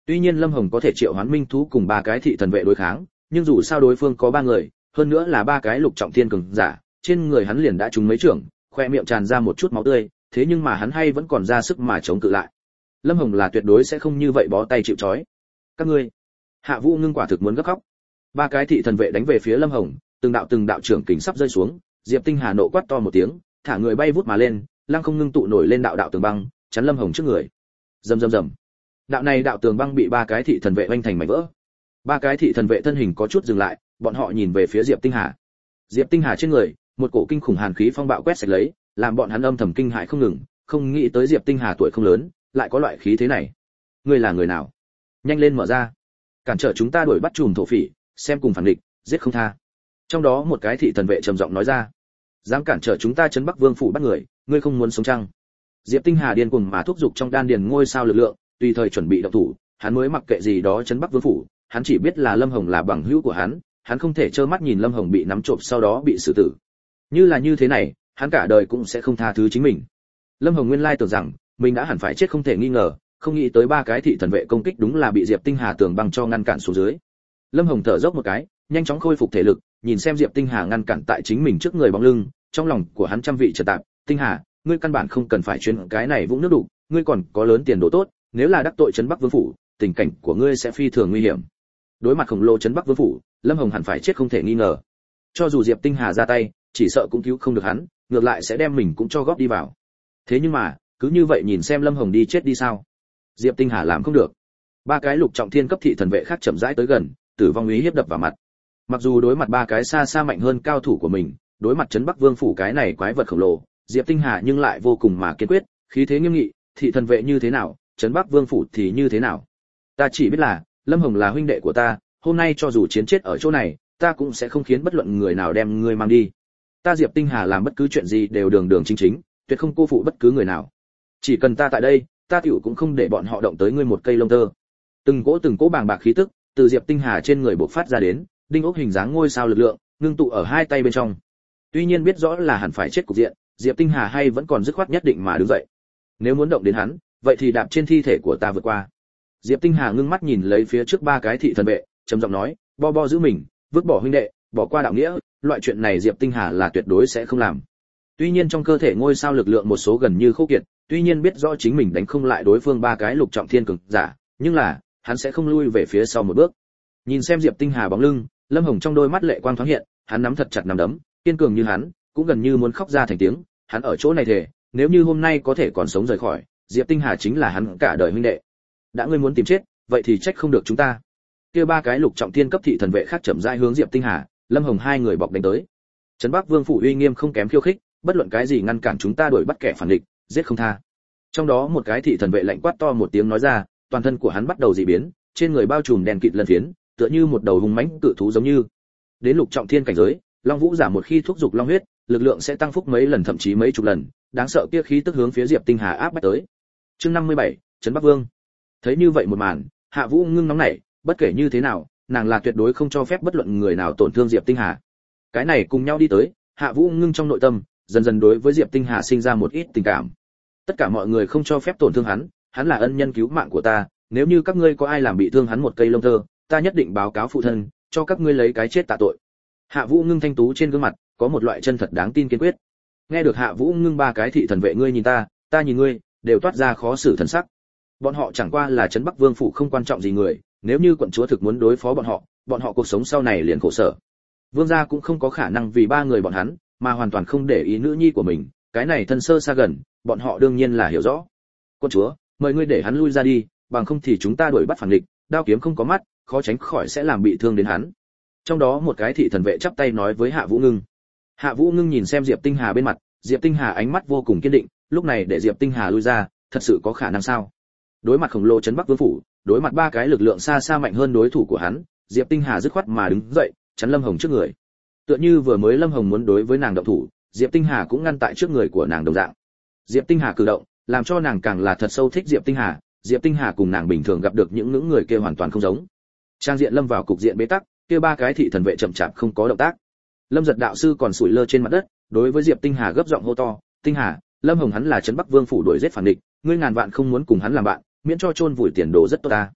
Tuy nhiên Lâm Hồng có thể triệu hoán minh thú cùng ba cái thị thần vệ đối kháng, nhưng dù sao đối phương có ba người, hơn nữa là ba cái lục trọng thiên cường giả, trên người hắn liền đã trúng mấy trưởng, khoe miệng tràn ra một chút máu tươi, thế nhưng mà hắn hay vẫn còn ra sức mà chống cự lại. Lâm Hồng là tuyệt đối sẽ không như vậy bó tay chịu trói. Các ngươi, Hạ Vũ Ngưng quả thực muốn gấp khóc. Ba cái thị thần vệ đánh về phía Lâm Hồng, từng đạo trưởng kình sắp rơi xuống, Diệp Tinh Hà nộ quát to một tiếng, thả người bay vút mà lên, lăng không ngưng tụ nổi lên đạo tường băng, chắn Lâm Hồng trước người. Rầm rầm rầm. Đạo tường băng bị ba cái thị thần vệ vênh thành mảnh vỡ. Ba cái thị thần vệ thân hình có chút dừng lại, bọn họ nhìn về phía Diệp Tinh Hà. Diệp Tinh Hà trên người, một cổ kinh khủng hàn khí phong bạo quét sạch lấy, làm bọn hắn âm thầm kinh hãi không ngừng, không nghĩ tới Diệp Tinh Hà tuổi không lớn, lại có loại khí thế này. Ngươi là người nào? Nhanh lên mở ra, cản trở chúng ta đuổi bắt trùm thổ phỉ, xem cùng phản địch, giết không tha. Trong đó một cái thị thần vệ trầm giọng nói ra, dám cản trở chúng ta trấn Bắc Vương phủ bắt người, ngươi không muốn sống chăng? Diệp Tinh Hà điên cuồng mà thúc giục trong đan điền ngôi sao lực lượng, tùy thời chuẩn bị động thủ, hắn mới mặc kệ gì đó trấn Bắc Vương phủ, hắn chỉ biết là Lâm Hồng là bằng hữu của hắn không thể trơ mắt nhìn Lâm Hồng bị nắm trộm sau đó bị xử tử. Như là như thế này, hắn cả đời cũng sẽ không tha thứ chính mình. Lâm Hồng nguyên lai tưởng rằng mình đã hẳn phải chết không thể nghi ngờ, không nghĩ tới ba cái thị thần vệ công kích đúng là bị Diệp Tinh Hà tường băng cho ngăn cản xuống dưới. Lâm Hồng thở dốc một cái, nhanh chóng khôi phục thể lực, nhìn xem Diệp Tinh Hà ngăn cản tại chính mình trước người bóng lưng, trong lòng của hắn trăm vị chợt tạp. Tinh Hà, ngươi căn bản không cần phải chuyến cái này vũng nước đủ, ngươi còn có lớn tiền đồ tốt, nếu là đắc tội trấn Bắc Vương phủ, tình cảnh của ngươi sẽ phi thường nguy hiểm. Đối mặt khổng lồ trấn Bắc Vương phủ, Lâm Hồng hẳn phải chết không thể nghi ngờ. Cho dù Diệp Tinh Hà ra tay, chỉ sợ cũng cứu không được hắn, ngược lại sẽ đem mình cũng cho góp đi vào. Thế nhưng mà, cứ như vậy nhìn xem Lâm Hồng đi chết đi sao? Diệp Tinh Hà làm không được. Ba cái lục trọng thiên cấp thị thần vệ khác chậm rãi tới gần, tử vong uy hiếp đập vào mặt. Mặc dù đối mặt ba cái xa xa mạnh hơn cao thủ của mình, đối mặt trấn Bắc Vương phủ cái này quái vật khổng lồ, Diệp Tinh Hà nhưng lại vô cùng mà kiên quyết, khí thế nghiêm nghị, thị thần vệ như thế nào, trấn Bắc Vương phủ thì như thế nào. Ta chỉ biết là, Lâm Hồng là huynh đệ của ta, hôm nay cho dù chiến chết ở chỗ này, ta cũng sẽ không khiến bất luận người nào đem ngươi mang đi. Ta Diệp Tinh Hà làm bất cứ chuyện gì đều đường đường chính chính, tuyệt không cô phụ bất cứ người nào. Chỉ cần ta tại đây, ta tiểu cũng không để bọn họ động tới ngươi một cây lông tơ. Từng cỗ bàng bạc khí tức từ Diệp Tinh Hà trên người bộc phát ra đến, đinh ốc hình dáng ngôi sao lực lượng ngưng tụ ở hai tay bên trong. Tuy nhiên biết rõ là hẳn phải chết cục diện, Diệp Tinh Hà hay vẫn còn dứt khoát nhất định mà đứng dậy. Nếu muốn động đến hắn, vậy thì đạp trên thi thể của ta vượt qua. Diệp Tinh Hà ngưng mắt nhìn lấy phía trước ba cái thị thần vệ, trầm giọng nói, bo giữ mình, vứt bỏ huynh đệ, bỏ qua đạo nghĩa, loại chuyện này Diệp Tinh Hà là tuyệt đối sẽ không làm. Tuy nhiên trong cơ thể ngôi sao lực lượng một số gần như khô kiệt, tuy nhiên biết rõ chính mình đánh không lại đối phương ba cái lục trọng thiên cường giả, nhưng là hắn sẽ không lui về phía sau một bước. Nhìn xem Diệp Tinh Hà bóng lưng, Lâm Hồng trong đôi mắt lệ quang thoáng hiện, hắn nắm thật chặt nắm đấm, kiên cường như hắn, cũng gần như muốn khóc ra thành tiếng. Hắn ở chỗ này thề, nếu như hôm nay có thể còn sống rời khỏi, Diệp Tinh Hà chính là hắn cả đời huynh đệ. Đã ngươi muốn tìm chết, vậy thì trách không được chúng ta. Kia ba cái lục trọng thiên cấp thị thần vệ khác chậm rãi hướng Diệp Tinh Hà, Lâm Hồng hai người bọc đánh tới. Trấn Bắc Vương phủ uy nghiêm không kém khiêu khích, bất luận cái gì ngăn cản chúng ta đuổi bắt kẻ phản địch, giết không tha. Trong đó một cái thị thần vệ lạnh quát to một tiếng nói ra, toàn thân của hắn bắt đầu dị biến, trên người bao trùm đèn kịt lân phiến, tựa như một đầu hung mãnh cự thú giống như. Đến lục trọng thiên cảnh giới, Long Vũ giả một khi thúc dục long huyết, lực lượng sẽ tăng phúc mấy lần thậm chí mấy chục lần, đáng sợ kia khí tức hướng phía Diệp Tinh Hà áp bách tới. Chương 57, Trấn Bắc Vương. Thấy như vậy một màn, Hạ Vũ Ngưng nóng nảy, bất kể như thế nào, nàng là tuyệt đối không cho phép bất luận người nào tổn thương Diệp Tinh Hà. Cái này cùng nhau đi tới, Hạ Vũ Ngưng trong nội tâm dần dần đối với Diệp Tinh Hà sinh ra một ít tình cảm. Tất cả mọi người không cho phép tổn thương hắn là ân nhân cứu mạng của ta, nếu như các ngươi có ai làm bị thương hắn một cây lông tơ, ta nhất định báo cáo phụ thân, cho các ngươi lấy cái chết tạ tội. Hạ Vũ Ngưng thanh tú trên gương mặt có một loại chân thật đáng tin kiên quyết. Nghe được Hạ Vũ Ngưng ba cái thị thần vệ ngươi nhìn ta nhìn ngươi, đều toát ra khó xử thần sắc. Bọn họ chẳng qua là trấn Bắc Vương phủ không quan trọng gì người, nếu như quận chúa thực muốn đối phó bọn họ cuộc sống sau này liền khổ sở. Vương gia cũng không có khả năng vì ba người bọn hắn mà hoàn toàn không để ý nữ nhi của mình, cái này thân sơ xa gần, bọn họ đương nhiên là hiểu rõ. Quận chúa, mời ngươi để hắn lui ra đi, bằng không thì chúng ta đuổi bắt phản địch, đao kiếm không có mắt, khó tránh khỏi sẽ làm bị thương đến hắn. Trong đó một cái thị thần vệ chắp tay nói với Hạ Vũ Ngưng. Hạ Vũ Ngưng nhìn xem Diệp Tinh Hà bên mặt, Diệp Tinh Hà ánh mắt vô cùng kiên định, lúc này để Diệp Tinh Hà lui ra, thật sự có khả năng sao? Đối mặt khổng lồ trấn Bắc Vương phủ, đối mặt ba cái lực lượng xa xa mạnh hơn đối thủ của hắn, Diệp Tinh Hà dứt khoát mà đứng dậy, chắn Lâm Hồng trước người. Tựa như vừa mới Lâm Hồng muốn đối với nàng động thủ, Diệp Tinh Hà cũng ngăn tại trước người của nàng đồng dạng. Diệp Tinh Hà cử động, làm cho nàng càng là thật sâu thích Diệp Tinh Hà, Diệp Tinh Hà cùng nàng bình thường gặp được những người kia hoàn toàn không giống. Trang diện lâm vào cục diện bế tắc, kia ba cái thị thần vệ chậm chạp không có động tác. Lâm Giật đạo sư còn sủi lơ trên mặt đất, đối với Diệp Tinh Hà gấp giọng hô to, "Tinh Hà, Lâm Hồng hắn là trấn Bắc Vương phủ đuổi giết phản địch, ngươi ngàn vạn không muốn cùng hắn làm bạn, miễn cho chôn vùi tiền đồ rất tốt ta."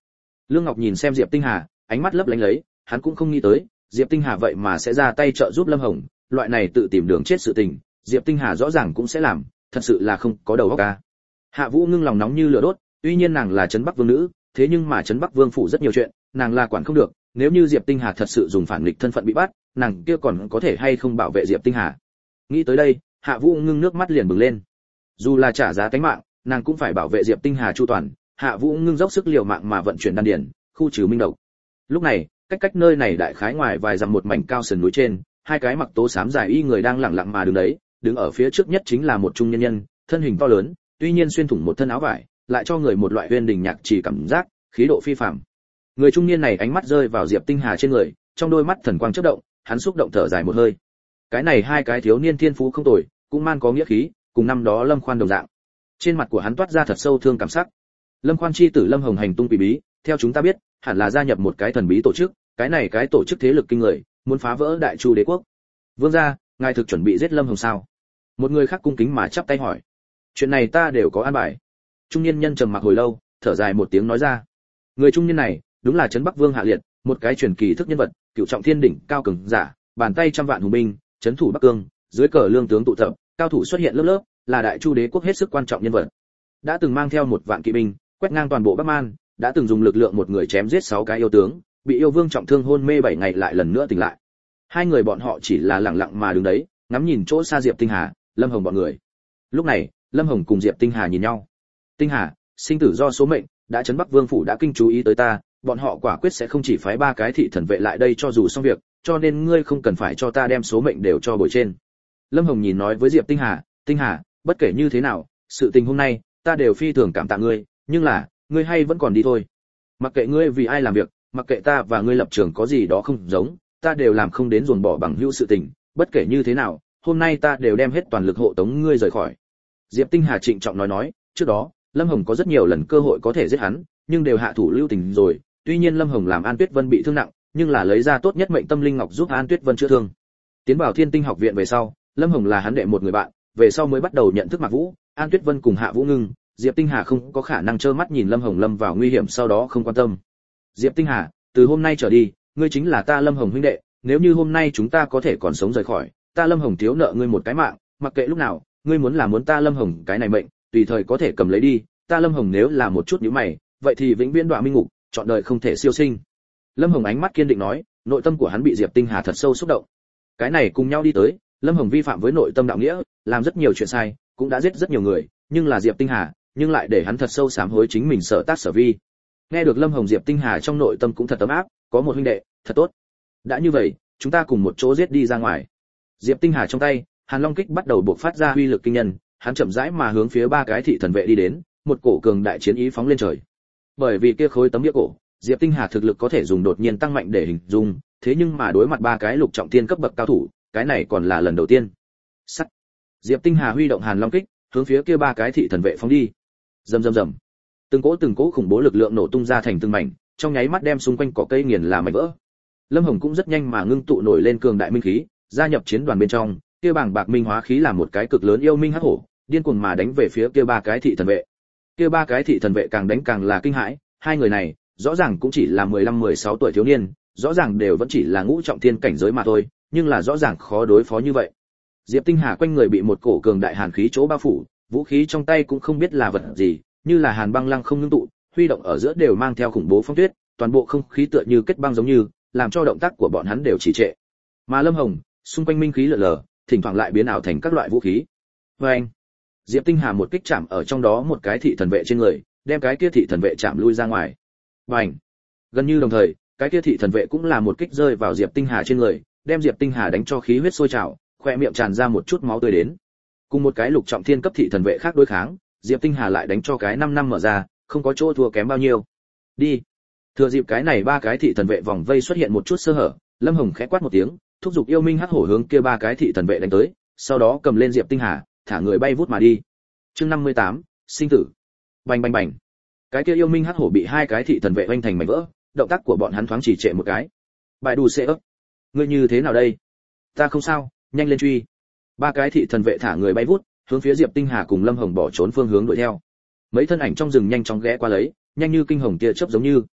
Lương Ngọc nhìn xem Diệp Tinh Hà, ánh mắt lấp lánh lấy, hắn cũng không nghĩ tới, Diệp Tinh Hà vậy mà sẽ ra tay trợ giúp Lâm Hồng, loại này tự tìm đường chết sự tình, Diệp Tinh Hà rõ ràng cũng sẽ làm, thật sự là không có đầu óc a. Hạ Vũ Ngưng lòng nóng như lửa đốt, tuy nhiên nàng là trấn Bắc Vương nữ, thế nhưng mà trấn Bắc Vương phủ rất nhiều chuyện, nàng là quản không được, nếu như Diệp Tinh Hà thật sự dùng phản nghịch thân phận bị bắt, nàng kia còn có thể hay không bảo vệ Diệp Tinh Hà. Nghĩ tới đây, Hạ Vũ Ngưng nước mắt liền bừng lên. Dù là trả giá tính mạng, nàng cũng phải bảo vệ Diệp Tinh Hà chu toàn. Hạ Vũ Ngưng dốc sức liều mạng mà vận chuyển đan điền, khu trừ minh độc. Lúc này, cách nơi này đại khái ngoài vài dặm một mảnh cao sườn núi trên, hai cái mặc tố xám dài y người đang lặng lặng mà đứng đấy, đứng ở phía trước nhất chính là một trung nhân nhân, thân hình to lớn, tuy nhiên xuyên thủng một thân áo vải, lại cho người một loại uyên đình nhạc chỉ cảm giác, khí độ phi phàm. Người trung niên này ánh mắt rơi vào Diệp Tinh Hà trên người, trong đôi mắt thần quang chớp động, hắn xúc động thở dài một hơi. Cái này hai cái thiếu niên thiên phú không tồi, cũng man có nghĩa khí, cùng năm đó Lâm Khoan đồng dạng. Trên mặt của hắn toát ra thật sâu thương cảm sắc. Lâm Khoan chi tử Lâm Hồng hành tung quỷ bí, theo chúng ta biết, hẳn là gia nhập một cái thần bí tổ chức, cái này cái tổ chức thế lực kinh người, muốn phá vỡ Đại Chu đế quốc. Vương gia, ngài thực chuẩn bị giết Lâm Hồng sao? Một người khác cung kính mà chắp tay hỏi. Chuyện này ta đều có an bài. Trung niên nhân trầm mặc hồi lâu, thở dài một tiếng nói ra. Người trung niên này, đúng là trấn Bắc Vương Hạ Liệt, một cái truyền kỳ thức nhân vật, cựu trọng thiên đỉnh, cao cường giả, bàn tay trăm vạn hùng binh, trấn thủ Bắc Cương, dưới cờ lương tướng tụ tập, cao thủ xuất hiện lớp lớp, là Đại Chu đế quốc hết sức quan trọng nhân vật. Đã từng mang theo một vạn kỵ binh, quét ngang toàn bộ Bắc Man, đã từng dùng lực lượng một người chém giết 6 cái yêu tướng, bị yêu vương trọng thương hôn mê 7 ngày lại lần nữa tỉnh lại. Hai người bọn họ chỉ là lặng lặng mà đứng đấy, ngắm nhìn chỗ xa Diệp Tinh Hà, Lâm Hồng bọn người. Lúc này, Lâm Hồng cùng Diệp Tinh Hà nhìn nhau. Tinh Hà, sinh tử do số mệnh, đã trấn Bắc Vương phủ đã kinh chú ý tới ta, bọn họ quả quyết sẽ không chỉ phái 3 cái thị thần vệ lại đây cho dù xong việc, cho nên ngươi không cần phải cho ta đem số mệnh đều cho bồi trên. Lâm Hồng nhìn nói với Diệp Tinh Hà, Tinh Hà, bất kể như thế nào, sự tình hôm nay, ta đều phi thường cảm tạ ngươi, nhưng là, ngươi hay vẫn còn đi thôi. Mặc kệ ngươi vì ai làm việc, mặc kệ ta và ngươi lập trường có gì đó không giống, ta đều làm không đến ruồng bỏ bằng hữu sự tình, bất kể như thế nào, hôm nay ta đều đem hết toàn lực hộ tống ngươi rời khỏi. Diệp Tinh Hà trịnh trọng nói, trước đó, Lâm Hồng có rất nhiều lần cơ hội có thể giết hắn, nhưng đều hạ thủ lưu tình rồi, tuy nhiên Lâm Hồng làm An Tuyết Vân bị thương nặng, nhưng là lấy ra tốt nhất mệnh tâm linh ngọc giúp An Tuyết Vân chữa thương. Tiến vào Thiên Tinh học viện về sau, Lâm Hồng là hắn đệ một người bạn, về sau mới bắt đầu nhận thức Mạc Vũ, An Tuyết Vân cùng Hạ Vũ Ngưng, Diệp Tinh Hà không có khả năng trơ mắt nhìn Lâm Hồng lâm vào nguy hiểm sau đó không quan tâm. Diệp Tinh Hà, từ hôm nay trở đi, ngươi chính là ta Lâm Hồng huynh đệ, nếu như hôm nay chúng ta có thể còn sống rời khỏi, ta Lâm Hồng thiếu nợ ngươi một cái mạng, mặc kệ lúc nào, ngươi muốn ta Lâm Hồng cái này mệnh, tùy thời có thể cầm lấy đi, ta Lâm Hồng nếu là một chút nhíu mày, vậy thì vĩnh viễn đọa minh ngục, chọn đời không thể siêu sinh. Lâm Hồng ánh mắt kiên định nói, nội tâm của hắn bị Diệp Tinh Hà thật sâu xúc động. Cái này cùng nhau đi tới, Lâm Hồng vi phạm với nội tâm đạo nghĩa, làm rất nhiều chuyện sai, cũng đã giết rất nhiều người, nhưng là Diệp Tinh Hà, nhưng lại để hắn thật sâu sám hối chính mình sở tác sở vi. Nghe được Lâm Hồng, Diệp Tinh Hà trong nội tâm cũng thật ấm áp, có một huynh đệ, thật tốt. Đã như vậy, chúng ta cùng một chỗ giết đi ra ngoài. Diệp Tinh Hà trong tay, Hàn Long kích bắt đầu bộc phát ra uy lực kinh nhân, hắn chậm rãi mà hướng phía 3 cái thị thần vệ đi đến, một cổ cường đại chiến ý phóng lên trời. Bởi vì kia khối tấm bia cổ, Diệp Tinh Hà thực lực có thể dùng đột nhiên tăng mạnh để hình dung, thế nhưng mà đối mặt 3 cái lục trọng thiên cấp bậc cao thủ, cái này còn là lần đầu tiên. Sắt. Diệp Tinh Hà huy động Hàn Long kích, hướng phía kia 3 cái thị thần vệ phóng đi. Rầm rầm rầm. Từng cỗ khủng bố lực lượng nổ tung ra thành từng mảnh, trong nháy mắt đem xung quanh cỏ cây nghiền làm mảnh vỡ. Lâm Hồng cũng rất nhanh mà ngưng tụ nổi lên cường đại minh khí, gia nhập chiến đoàn bên trong, kia bảng bạc minh hóa khí làm một cái cực lớn yêu minh hắc hổ, điên cuồng mà đánh về phía kia 3 cái thị thần vệ. Kia 3 cái thị thần vệ càng đánh càng là kinh hãi, hai người này, rõ ràng cũng chỉ là 15-16 tuổi thiếu niên, rõ ràng đều vẫn chỉ là ngũ trọng thiên cảnh giới mà thôi, nhưng là rõ ràng khó đối phó như vậy. Diệp Tinh Hà quanh người bị một cổ cường đại hàn khí chỗ bao phủ, vũ khí trong tay cũng không biết là vật gì, như là hàn băng lăng không ngưng tụ, huy động ở giữa đều mang theo khủng bố phong tuyết, toàn bộ không khí tựa như kết băng giống như, làm cho động tác của bọn hắn đều trì trệ. Mà Lâm Hồng, xung quanh minh khí lờ lờ, thỉnh thoảng lại biến ảo thành các loại vũ khí. Oeng! Diệp Tinh Hà một kích chạm ở trong đó một cái thị thần vệ trên người, đem cái kia thị thần vệ chạm lui ra ngoài. Bành! Gần như đồng thời, cái kia thị thần vệ cũng là một kích rơi vào Diệp Tinh Hà trên người, đem Diệp Tinh Hà đánh cho khí huyết sôi trào, khóe miệng tràn ra một chút máu tươi đến. Cùng một cái lục trọng thiên cấp thị thần vệ khác đối kháng, Diệp Tinh Hà lại đánh cho cái 5 năm mở ra, không có chỗ thua kém bao nhiêu. Đi. Thừa dịp cái này 3 cái thị thần vệ vòng vây xuất hiện một chút sơ hở, Lâm Hồng khẽ quát một tiếng, thúc giục yêu minh hắc hổ hướng kia 3 cái thị thần vệ đánh tới, sau đó cầm lên Diệp Tinh Hà, thả người bay vút mà đi. Chương 58, sinh tử. Bành bành bành. Cái kia yêu minh hắc hổ bị 2 cái thị thần vệ vênh thành mảnh vỡ, động tác của bọn hắn thoáng chỉ trệ một cái. Bài đù xệ ấp. Ngươi như thế nào đây? Ta không sao, nhanh lên truy. 3 cái thị thần vệ thả người bay vút, hướng phía Diệp Tinh Hà cùng Lâm Hồng bỏ trốn phương hướng đuổi theo. Mấy thân ảnh trong rừng nhanh chóng ghé qua lấy, nhanh như kinh hồng tia chớp giống như.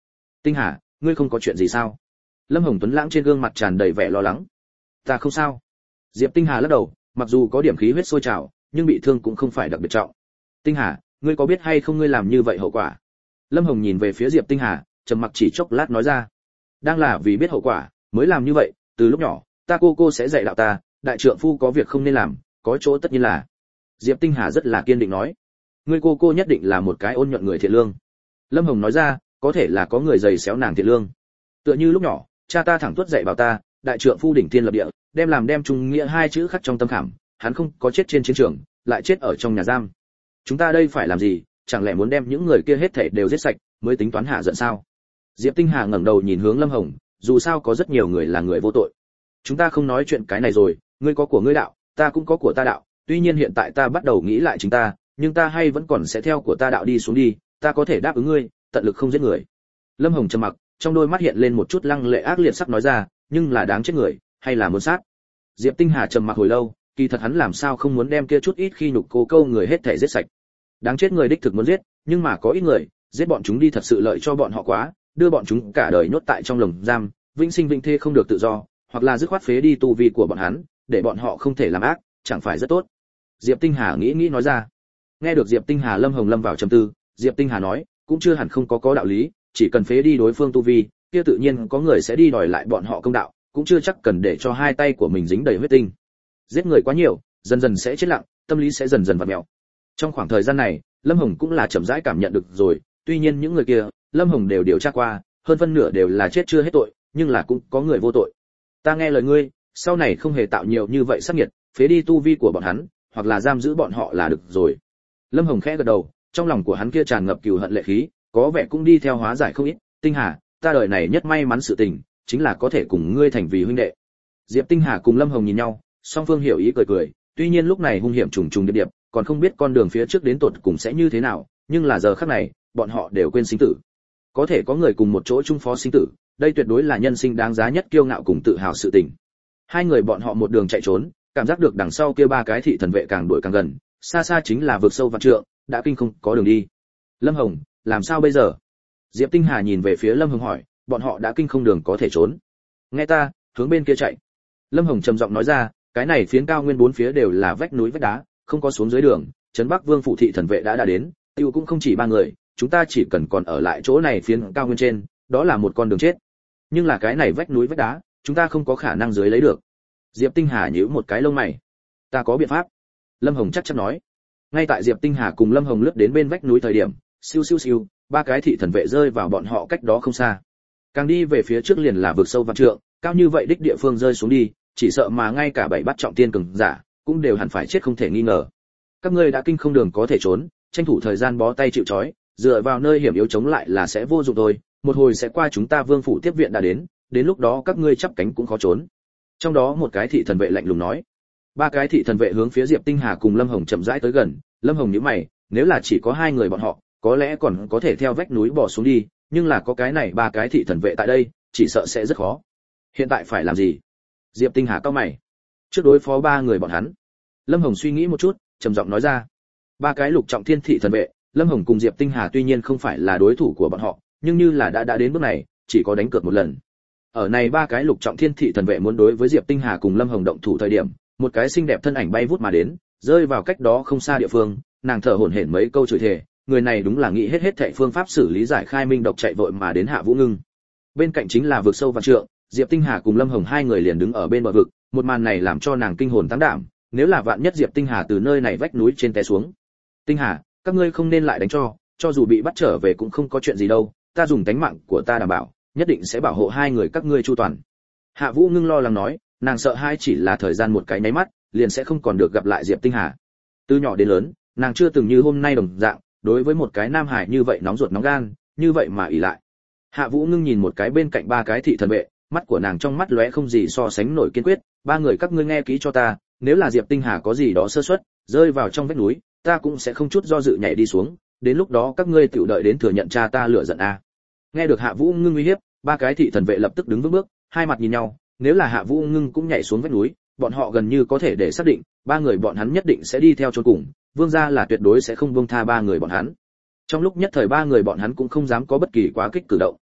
Tinh Hà, ngươi không có chuyện gì sao? Lâm Hồng Tuấn lãng trên gương mặt tràn đầy vẻ lo lắng. Ta không sao. Diệp Tinh Hà lắc đầu, mặc dù có điểm khí huyết sôi trào, nhưng bị thương cũng không phải đặc biệt trọng. Tinh Hà, ngươi có biết hay không ngươi làm như vậy hậu quả? Lâm Hồng nhìn về phía Diệp Tinh Hà, trầm mặc chỉ chốc lát nói ra. Đang là vì biết hậu quả, mới làm như vậy, từ lúc nhỏ, ta cô sẽ dạy đạo ta, đại trượng phu có việc không nên làm, có chỗ tất nhiên là. Diệp Tinh Hà rất là kiên định nói. Ngươi cô nhất định là một cái ôn nhuận người thiện lương. Lâm Hồng nói ra, có thể là có người giày xéo nàng thiện lương. Tựa như lúc nhỏ, cha ta thẳng tuất dạy bảo ta, đại trượng phu đỉnh thiên lập địa, đem trung nghĩa hai chữ khắc trong tâm khảm, hắn không có chết trên chiến trường, lại chết ở trong nhà giam. Chúng ta đây phải làm gì, chẳng lẽ muốn đem những người kia hết thảy đều giết sạch, mới tính toán hạ giận sao? Diệp Tinh Hà ngẩng đầu nhìn hướng Lâm Hồng, dù sao có rất nhiều người là người vô tội. Chúng ta không nói chuyện cái này rồi, ngươi có của ngươi đạo, ta cũng có của ta đạo, tuy nhiên hiện tại ta bắt đầu nghĩ lại chính ta, nhưng ta hay vẫn còn sẽ theo của ta đạo đi xuống đi, ta có thể đáp ứng ngươi, tận lực không giết người. Lâm Hồng trầm mặc, trong đôi mắt hiện lên một chút lăng lệ ác liệt sắc nói ra, nhưng là đáng chết người, hay là muốn sát? Diệp Tinh Hà trầm mặc hồi lâu, kỳ thật hắn làm sao không muốn đem kia chút ít khi nhục cô câu người hết thảy giết sạch. Đáng chết người đích thực muốn giết, nhưng mà có ít người, giết bọn chúng đi thật sự lợi cho bọn họ quá, đưa bọn chúng cả đời nhốt tại trong lồng giam, vĩnh sinh vĩnh thê không được tự do, hoặc là dứt khoát phế đi tu vi của bọn hắn, để bọn họ không thể làm ác, chẳng phải rất tốt. Diệp Tinh Hà nghĩ nói ra. Nghe được Diệp Tinh Hà, Lâm Hồng lâm vào trầm tư, Diệp Tinh Hà nói, cũng chưa hẳn không có đạo lý, chỉ cần phế đi đối phương tu vi, kia tự nhiên có người sẽ đi đòi lại bọn họ công đạo, cũng chưa chắc cần để cho hai tay của mình dính đầy huyết tinh. Giết người quá nhiều, dần dần sẽ chết lặng, tâm lý sẽ dần dần vặn mèo. Trong khoảng thời gian này, Lâm Hồng cũng là chậm rãi cảm nhận được rồi, tuy nhiên những người kia, Lâm Hồng đều điều tra qua, hơn phân nửa đều là chết chưa hết tội, nhưng là cũng có người vô tội. Ta nghe lời ngươi, sau này không hề tạo nhiều như vậy sát nghiệt, phế đi tu vi của bọn hắn, hoặc là giam giữ bọn họ là được rồi. Lâm Hồng khẽ gật đầu, trong lòng của hắn kia tràn ngập cừu hận lệ khí, có vẻ cũng đi theo hóa giải không ít. Tinh Hà, ta đời này nhất may mắn sự tình, chính là có thể cùng ngươi thành vì huynh đệ. Diệp Tinh Hà cùng Lâm Hồng nhìn nhau, song phương hiểu ý cười, tuy nhiên lúc này hung hiểm trùng trùng điệp điệp, còn không biết con đường phía trước đến tột cùng sẽ như thế nào, nhưng là giờ khắc này, bọn họ đều quên sinh tử. Có thể có người cùng một chỗ chung phó sinh tử, đây tuyệt đối là nhân sinh đáng giá nhất kiêu ngạo cùng tự hào sự tình. Hai người bọn họ một đường chạy trốn, cảm giác được đằng sau kia ba cái thị thần vệ càng đuổi càng gần, xa xa chính là vực sâu vạn trượng, đã kinh không có đường đi. Lâm Hồng, làm sao bây giờ? Diệp Tinh Hà nhìn về phía Lâm Hồng hỏi, bọn họ đã kinh không đường có thể trốn. Nghe ta, hướng bên kia chạy. Lâm Hồng trầm giọng nói ra, cái này phiến cao nguyên bốn phía đều là vách núi vách đá, không có xuống dưới đường, trấn Bắc Vương phụ thị thần vệ đã đến, tiêu cũng không chỉ ba người, chúng ta chỉ cần còn ở lại chỗ này phiến cao nguyên trên, đó là một con đường chết. Nhưng là cái này vách núi vách đá, chúng ta không có khả năng dưới lấy được. Diệp Tinh Hà nhíu một cái lông mày. Ta có biện pháp. Lâm Hồng chắc chắn nói. Ngay tại Diệp Tinh Hà cùng Lâm Hồng lướt đến bên vách núi thời điểm, siêu siêu siêu, ba cái thị thần vệ rơi vào bọn họ cách đó không xa. Càng đi về phía trước liền là vực sâu vạn trượng, cao như vậy đích địa phương rơi xuống đi, chỉ sợ mà ngay cả bảy bát trọng tiên cường giả cũng đều hẳn phải chết không thể nghi ngờ. Các ngươi đã kinh không đường có thể trốn, tranh thủ thời gian bó tay chịu trói, dựa vào nơi hiểm yếu chống lại là sẽ vô dụng thôi, một hồi sẽ qua chúng ta Vương phủ tiếp viện đã đến lúc đó các ngươi chắp cánh cũng khó trốn. Trong đó một cái thị thần vệ lạnh lùng nói. Ba cái thị thần vệ hướng phía Diệp Tinh Hà cùng Lâm Hồng chậm rãi tới gần. Lâm Hồng nhíu mày, nếu là chỉ có hai người bọn họ, có lẽ còn có thể theo vách núi bò xuống đi, nhưng là có cái này ba cái thị thần vệ tại đây, chỉ sợ sẽ rất khó. Hiện tại phải làm gì? Diệp Tinh Hà cau mày. Trước đối phó ba người bọn hắn. Lâm Hồng suy nghĩ một chút, trầm giọng nói ra. Ba cái lục trọng thiên thị thần vệ, Lâm Hồng cùng Diệp Tinh Hà tuy nhiên không phải là đối thủ của bọn họ, nhưng như là đã đến bước này, chỉ có đánh cược một lần. Ở này ba cái lục trọng thiên thị thần vệ muốn đối với Diệp Tinh Hà cùng Lâm Hồng động thủ thời điểm, một cái xinh đẹp thân ảnh bay vút mà đến, rơi vào cách đó không xa địa phương, nàng thở hổn hển mấy câu chửi thề, người này đúng là nghĩ hết thảy phương pháp xử lý giải khai minh độc chạy vội mà đến Hạ Vũ Ngưng. Bên cạnh chính là vực sâu vạn trượng, Diệp Tinh Hà cùng Lâm Hồng hai người liền đứng ở bên bờ vực, một màn này làm cho nàng kinh hồn táng đảm, nếu là vạn nhất Diệp Tinh Hà từ nơi này vách núi trên té xuống. Tinh Hà, các ngươi không nên lại đánh cho dù bị bắt trở về cũng không có chuyện gì đâu, ta dùng tánh mạng của ta đảm bảo, nhất định sẽ bảo hộ hai người các ngươi chu toàn. Hạ Vũ Ngưng lo lắng nói, nàng sợ hai chỉ là thời gian một cái nháy mắt, liền sẽ không còn được gặp lại Diệp Tinh Hà. Từ nhỏ đến lớn, nàng chưa từng như hôm nay đồng dạng, đối với một cái nam hải như vậy nóng ruột nóng gan, như vậy mà ỷ lại. Hạ Vũ Ngưng nhìn một cái bên cạnh ba cái thị thần vệ, mắt của nàng trong mắt lóe không gì so sánh nổi kiên quyết, ba người các ngươi nghe kỹ cho ta, nếu là Diệp Tinh Hà có gì đó sơ suất, rơi vào trong vách núi, ta cũng sẽ không chút do dự nhảy đi xuống, đến lúc đó các ngươi tiểu đợi đến thừa nhận cha ta lửa giận a. Nghe được Hạ Vũ Ngưng uy hiếp, ba cái thị thần vệ lập tức đứng vững bước, hai mặt nhìn nhau, nếu là Hạ Vũ Ngưng cũng nhảy xuống vách núi, bọn họ gần như có thể để xác định, ba người bọn hắn nhất định sẽ đi theo chôn cùng, Vương gia là tuyệt đối sẽ không buông tha ba người bọn hắn. Trong lúc nhất thời ba người bọn hắn cũng không dám có bất kỳ quá kích cử động.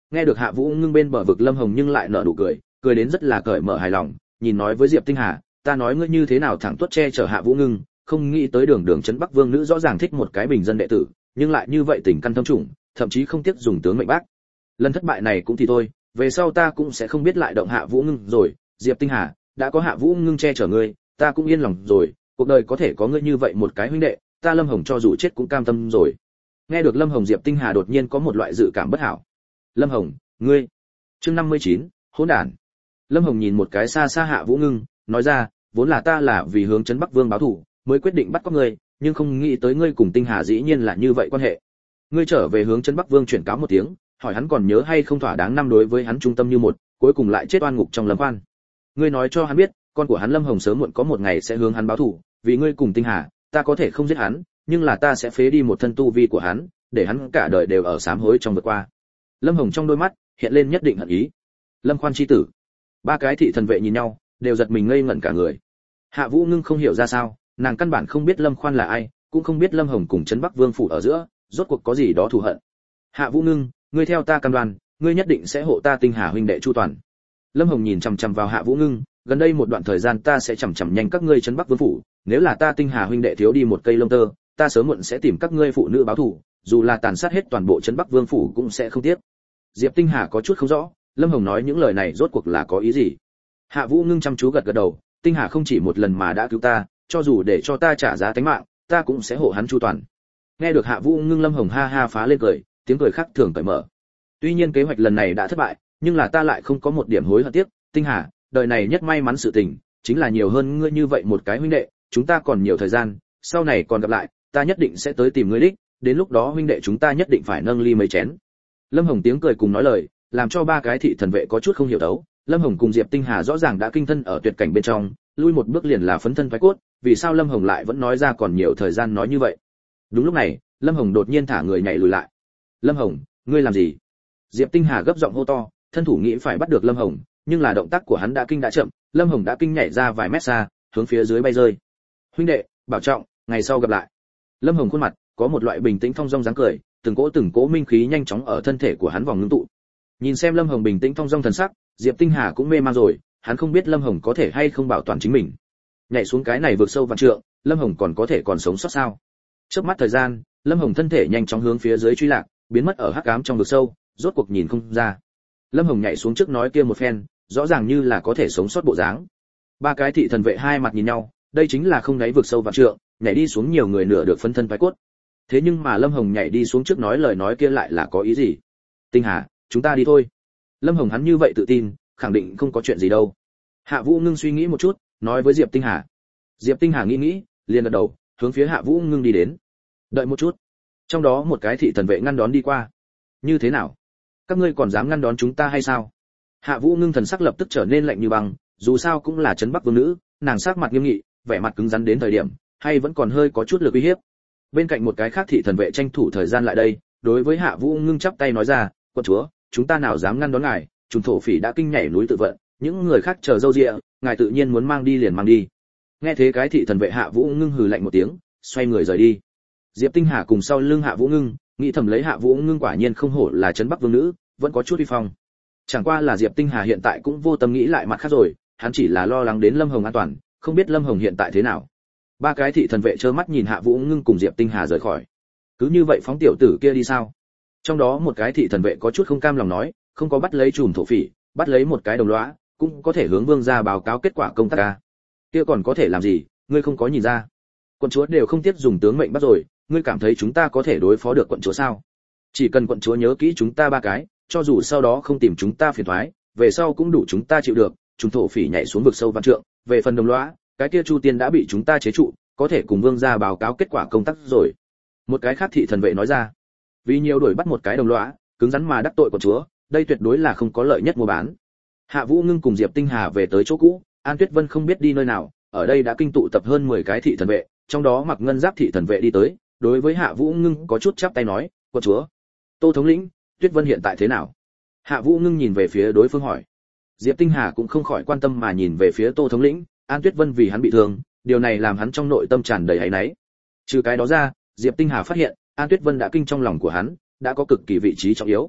Nghe được Hạ Vũ Ngưng bên bờ vực Lâm Hồng nhưng lại nở nụ cười, cười đến rất là cởi mở hài lòng, nhìn nói với Diệp Tinh Hà, ta nói ngươi như thế nào thẳng tuốt che chở Hạ Vũ Ngưng, không nghĩ tới đường đường trấn Bắc Vương nữ rõ ràng thích một cái bình dân đệ tử, nhưng lại như vậy tình căn thâm trùng, thậm chí không tiếc dùng tướng mệnh bác. Lần thất bại này cũng thì thôi, về sau ta cũng sẽ không biết lại động Hạ Vũ Ngưng rồi. Diệp Tinh Hà, đã có Hạ Vũ Ngưng che chở ngươi, ta cũng yên lòng rồi, cuộc đời có thể có ngươi như vậy một cái huynh đệ, ta Lâm Hồng cho dù chết cũng cam tâm rồi. Nghe được Lâm Hồng, Diệp Tinh Hà đột nhiên có một loại dự cảm bất hảo. Lâm Hồng, ngươi. Chương 59, hỗn đản. Lâm Hồng nhìn một cái xa xa Hạ Vũ Ngưng, nói ra, vốn là ta là vì hướng trấn Bắc Vương báo thù, mới quyết định bắt cóc ngươi, nhưng không nghĩ tới ngươi cùng Tinh Hà dĩ nhiên là như vậy quan hệ. Ngươi trở về hướng trấn Bắc Vương chuyển cáo một tiếng, hỏi hắn còn nhớ hay không thỏa đáng năm đối với hắn trung tâm như một, cuối cùng lại chết oan ngục trong lâm quan. Ngươi nói cho hắn biết, con của hắn Lâm Hồng sớm muộn có một ngày sẽ hướng hắn báo thù, vì ngươi cùng Tinh Hà, ta có thể không giết hắn, nhưng là ta sẽ phế đi một thân tu vi của hắn, để hắn cả đời đều ở sám hối trong vượt qua. Lâm Hồng trong đôi mắt hiện lên nhất định hận ý. Lâm Khoan chi tử. Ba cái thị thần vệ nhìn nhau, đều giật mình ngây ngẩn cả người. Hạ Vũ Ngưng không hiểu ra sao, nàng căn bản không biết Lâm Khoan là ai, cũng không biết Lâm Hồng cùng trấn Bắc Vương phủ ở giữa rốt cuộc có gì đó thù hận. Hạ Vũ Ngưng, ngươi theo ta cam đoan, ngươi nhất định sẽ hộ ta Tinh Hà huynh đệ chu toàn. Lâm Hồng nhìn chằm chằm vào Hạ Vũ Ngưng, gần đây một đoạn thời gian ta sẽ chằm chằm nhanh các ngươi trấn Bắc Vương phủ, nếu là ta Tinh Hà huynh đệ thiếu đi một cây lông tơ, ta sớm muộn sẽ tìm các ngươi phụ nữ báo thù, dù là tàn sát hết toàn bộ trấn Bắc Vương phủ cũng sẽ không tiếc. Diệp Tinh Hà có chút không rõ, Lâm Hồng nói những lời này rốt cuộc là có ý gì. Hạ Vũ Ngưng chăm chú gật gật đầu, Tinh Hà không chỉ một lần mà đã cứu ta, cho dù để cho ta trả giá tính mạng, ta cũng sẽ hộ hắn chu toàn. Nghe được Hạ Vũ Ngưng, Lâm Hồng ha ha phá lên cười, tiếng cười khác thường cởi mở. Tuy nhiên kế hoạch lần này đã thất bại, nhưng là ta lại không có một điểm hối hận tiếc. Tinh Hà, đời này nhất may mắn sự tình chính là nhiều hơn ngươi như vậy một cái huynh đệ, chúng ta còn nhiều thời gian, sau này còn gặp lại, ta nhất định sẽ tới tìm ngươi đích, đến lúc đó huynh đệ chúng ta nhất định phải nâng ly mấy chén. Lâm Hồng tiếng cười cùng nói lời, làm cho ba cái thị thần vệ có chút không hiểu đấu. Lâm Hồng cùng Diệp Tinh Hà rõ ràng đã kinh thân ở tuyệt cảnh bên trong, lui một bước liền là phấn thân phái cốt, vì sao Lâm Hồng lại vẫn nói ra còn nhiều thời gian nói như vậy? Đúng lúc này, Lâm Hồng đột nhiên thả người nhảy lùi lại. Lâm Hồng, ngươi làm gì? Diệp Tinh Hà gấp giọng hô to, thân thủ nghĩ phải bắt được Lâm Hồng, nhưng là động tác của hắn đã kinh đã chậm, Lâm Hồng đã kinh nhảy ra vài mét xa, hướng phía dưới bay rơi. Huynh đệ, bảo trọng, ngày sau gặp lại. Lâm Hồng khuôn mặt có một loại bình tĩnh thong dong dáng cười, từng cỗ minh khí nhanh chóng ở thân thể của hắn vòng ngưng tụ. Nhìn xem Lâm Hồng bình tĩnh thong dong thần sắc, Diệp Tinh Hà cũng mê man rồi, hắn không biết Lâm Hồng có thể hay không bảo toàn chính mình. Nhảy xuống cái này vượt sâu vạn trượng, Lâm Hồng còn có thể còn sống sót sao? Chớp mắt thời gian, Lâm Hồng thân thể nhanh chóng hướng phía dưới truy lạc, biến mất ở hắc ám trong vực sâu, rốt cuộc nhìn không ra. Lâm Hồng nhảy xuống trước nói kia một phen, rõ ràng như là có thể sống sót bộ dáng. Ba cái thị thần vệ hai mặt nhìn nhau, đây chính là không đáy vực sâu vạn trượng, nhảy đi xuống nhiều người nửa được phân thân phái cốt. Thế nhưng mà Lâm Hồng nhảy đi xuống trước nói lời nói kia lại là có ý gì? Tinh Hà, chúng ta đi thôi. Lâm Hồng hắn như vậy tự tin, khẳng định không có chuyện gì đâu. Hạ Vũ Ngưng suy nghĩ một chút, nói với Diệp Tinh Hà. Diệp Tinh Hà nghĩ, liền gật đầu, hướng phía Hạ Vũ Ngưng đi đến. Đợi một chút. Trong đó một cái thị thần vệ ngăn đón đi qua. Như thế nào? Các ngươi còn dám ngăn đón chúng ta hay sao? Hạ Vũ Ngưng thần sắc lập tức trở nên lạnh như băng, dù sao cũng là trấn Bắc Vương nữ, nàng sắc mặt nghiêm nghị, vẻ mặt cứng rắn đến thời điểm, hay vẫn còn hơi có chút lực uy hiếp. Bên cạnh một cái khác thị thần vệ tranh thủ thời gian lại đây, đối với Hạ Vũ Ngưng chắp tay nói ra, "Quân chúa, chúng ta nào dám ngăn đón ngài, trùng thổ phỉ đã kinh nhảy núi tự vận, những người khác chờ dâu dịa, ngài tự nhiên muốn mang đi liền mang đi." Nghe thế cái thị thần vệ Hạ Vũ Ngưng hừ lạnh một tiếng, xoay người rời đi. Diệp Tinh Hà cùng sau lưng Hạ Vũ Ngưng, nghĩ thầm lấy Hạ Vũ Ngưng quả nhiên không hổ là trấn Bắc Vương nữ, vẫn có chút uy phong. Chẳng qua là Diệp Tinh Hà hiện tại cũng vô tâm nghĩ lại mặt khác rồi, hắn chỉ là lo lắng đến Lâm Hồng an toàn, không biết Lâm Hồng hiện tại thế nào. Ba cái thị thần vệ trơ mắt nhìn Hạ Vũ Ngưng cùng Diệp Tinh Hà rời khỏi. Cứ như vậy phóng tiểu tử kia đi sao? Trong đó một cái thị thần vệ có chút không cam lòng nói, không có bắt lấy trùm thổ phỉ, bắt lấy một cái đồng lõa, cũng có thể hướng vương gia báo cáo kết quả công tác ca. Kia còn có thể làm gì, ngươi không có nhìn ra? Quận chúa đều không tiếc dùng tướng mệnh bắt rồi, ngươi cảm thấy chúng ta có thể đối phó được quận chúa sao? Chỉ cần quận chúa nhớ kỹ chúng ta ba cái, cho dù sau đó không tìm chúng ta phiền toái, về sau cũng đủ chúng ta chịu được. Trùng thổ phỉ nhảy xuống vực sâu vạn trượng, về phần đồng lõa, cái kia Chu Tiên đã bị chúng ta chế trụ, có thể cùng vương gia báo cáo kết quả công tác rồi. Một cái khác thị thần vệ nói ra, vì nhiều đuổi bắt một cái đồng lõa, cứng rắn mà đắc tội quận chúa, đây tuyệt đối là không có lợi nhất mua bán. Hạ Vũ Ngưng cùng Diệp Tinh Hà về tới chỗ cũ, An Tuyết Vân không biết đi nơi nào, ở đây đã kinh tụ tập hơn 10 cái thị thần vệ, trong đó mặc ngân giáp thị thần vệ đi tới, đối với Hạ Vũ Ngưng có chút chắp tay nói, quận chúa, Tô thống lĩnh, Tuyết Vân hiện tại thế nào? Hạ Vũ Ngưng nhìn về phía đối phương hỏi. Diệp Tinh Hà cũng không khỏi quan tâm mà nhìn về phía Tô thống lĩnh, An Tuyết Vân vì hắn bị thương, điều này làm hắn trong nội tâm tràn đầy áy náy. Trừ cái đó ra, Diệp Tinh Hà phát hiện, An Tuyết Vân đã kinh trong lòng của hắn, đã có cực kỳ vị trí trọng yếu.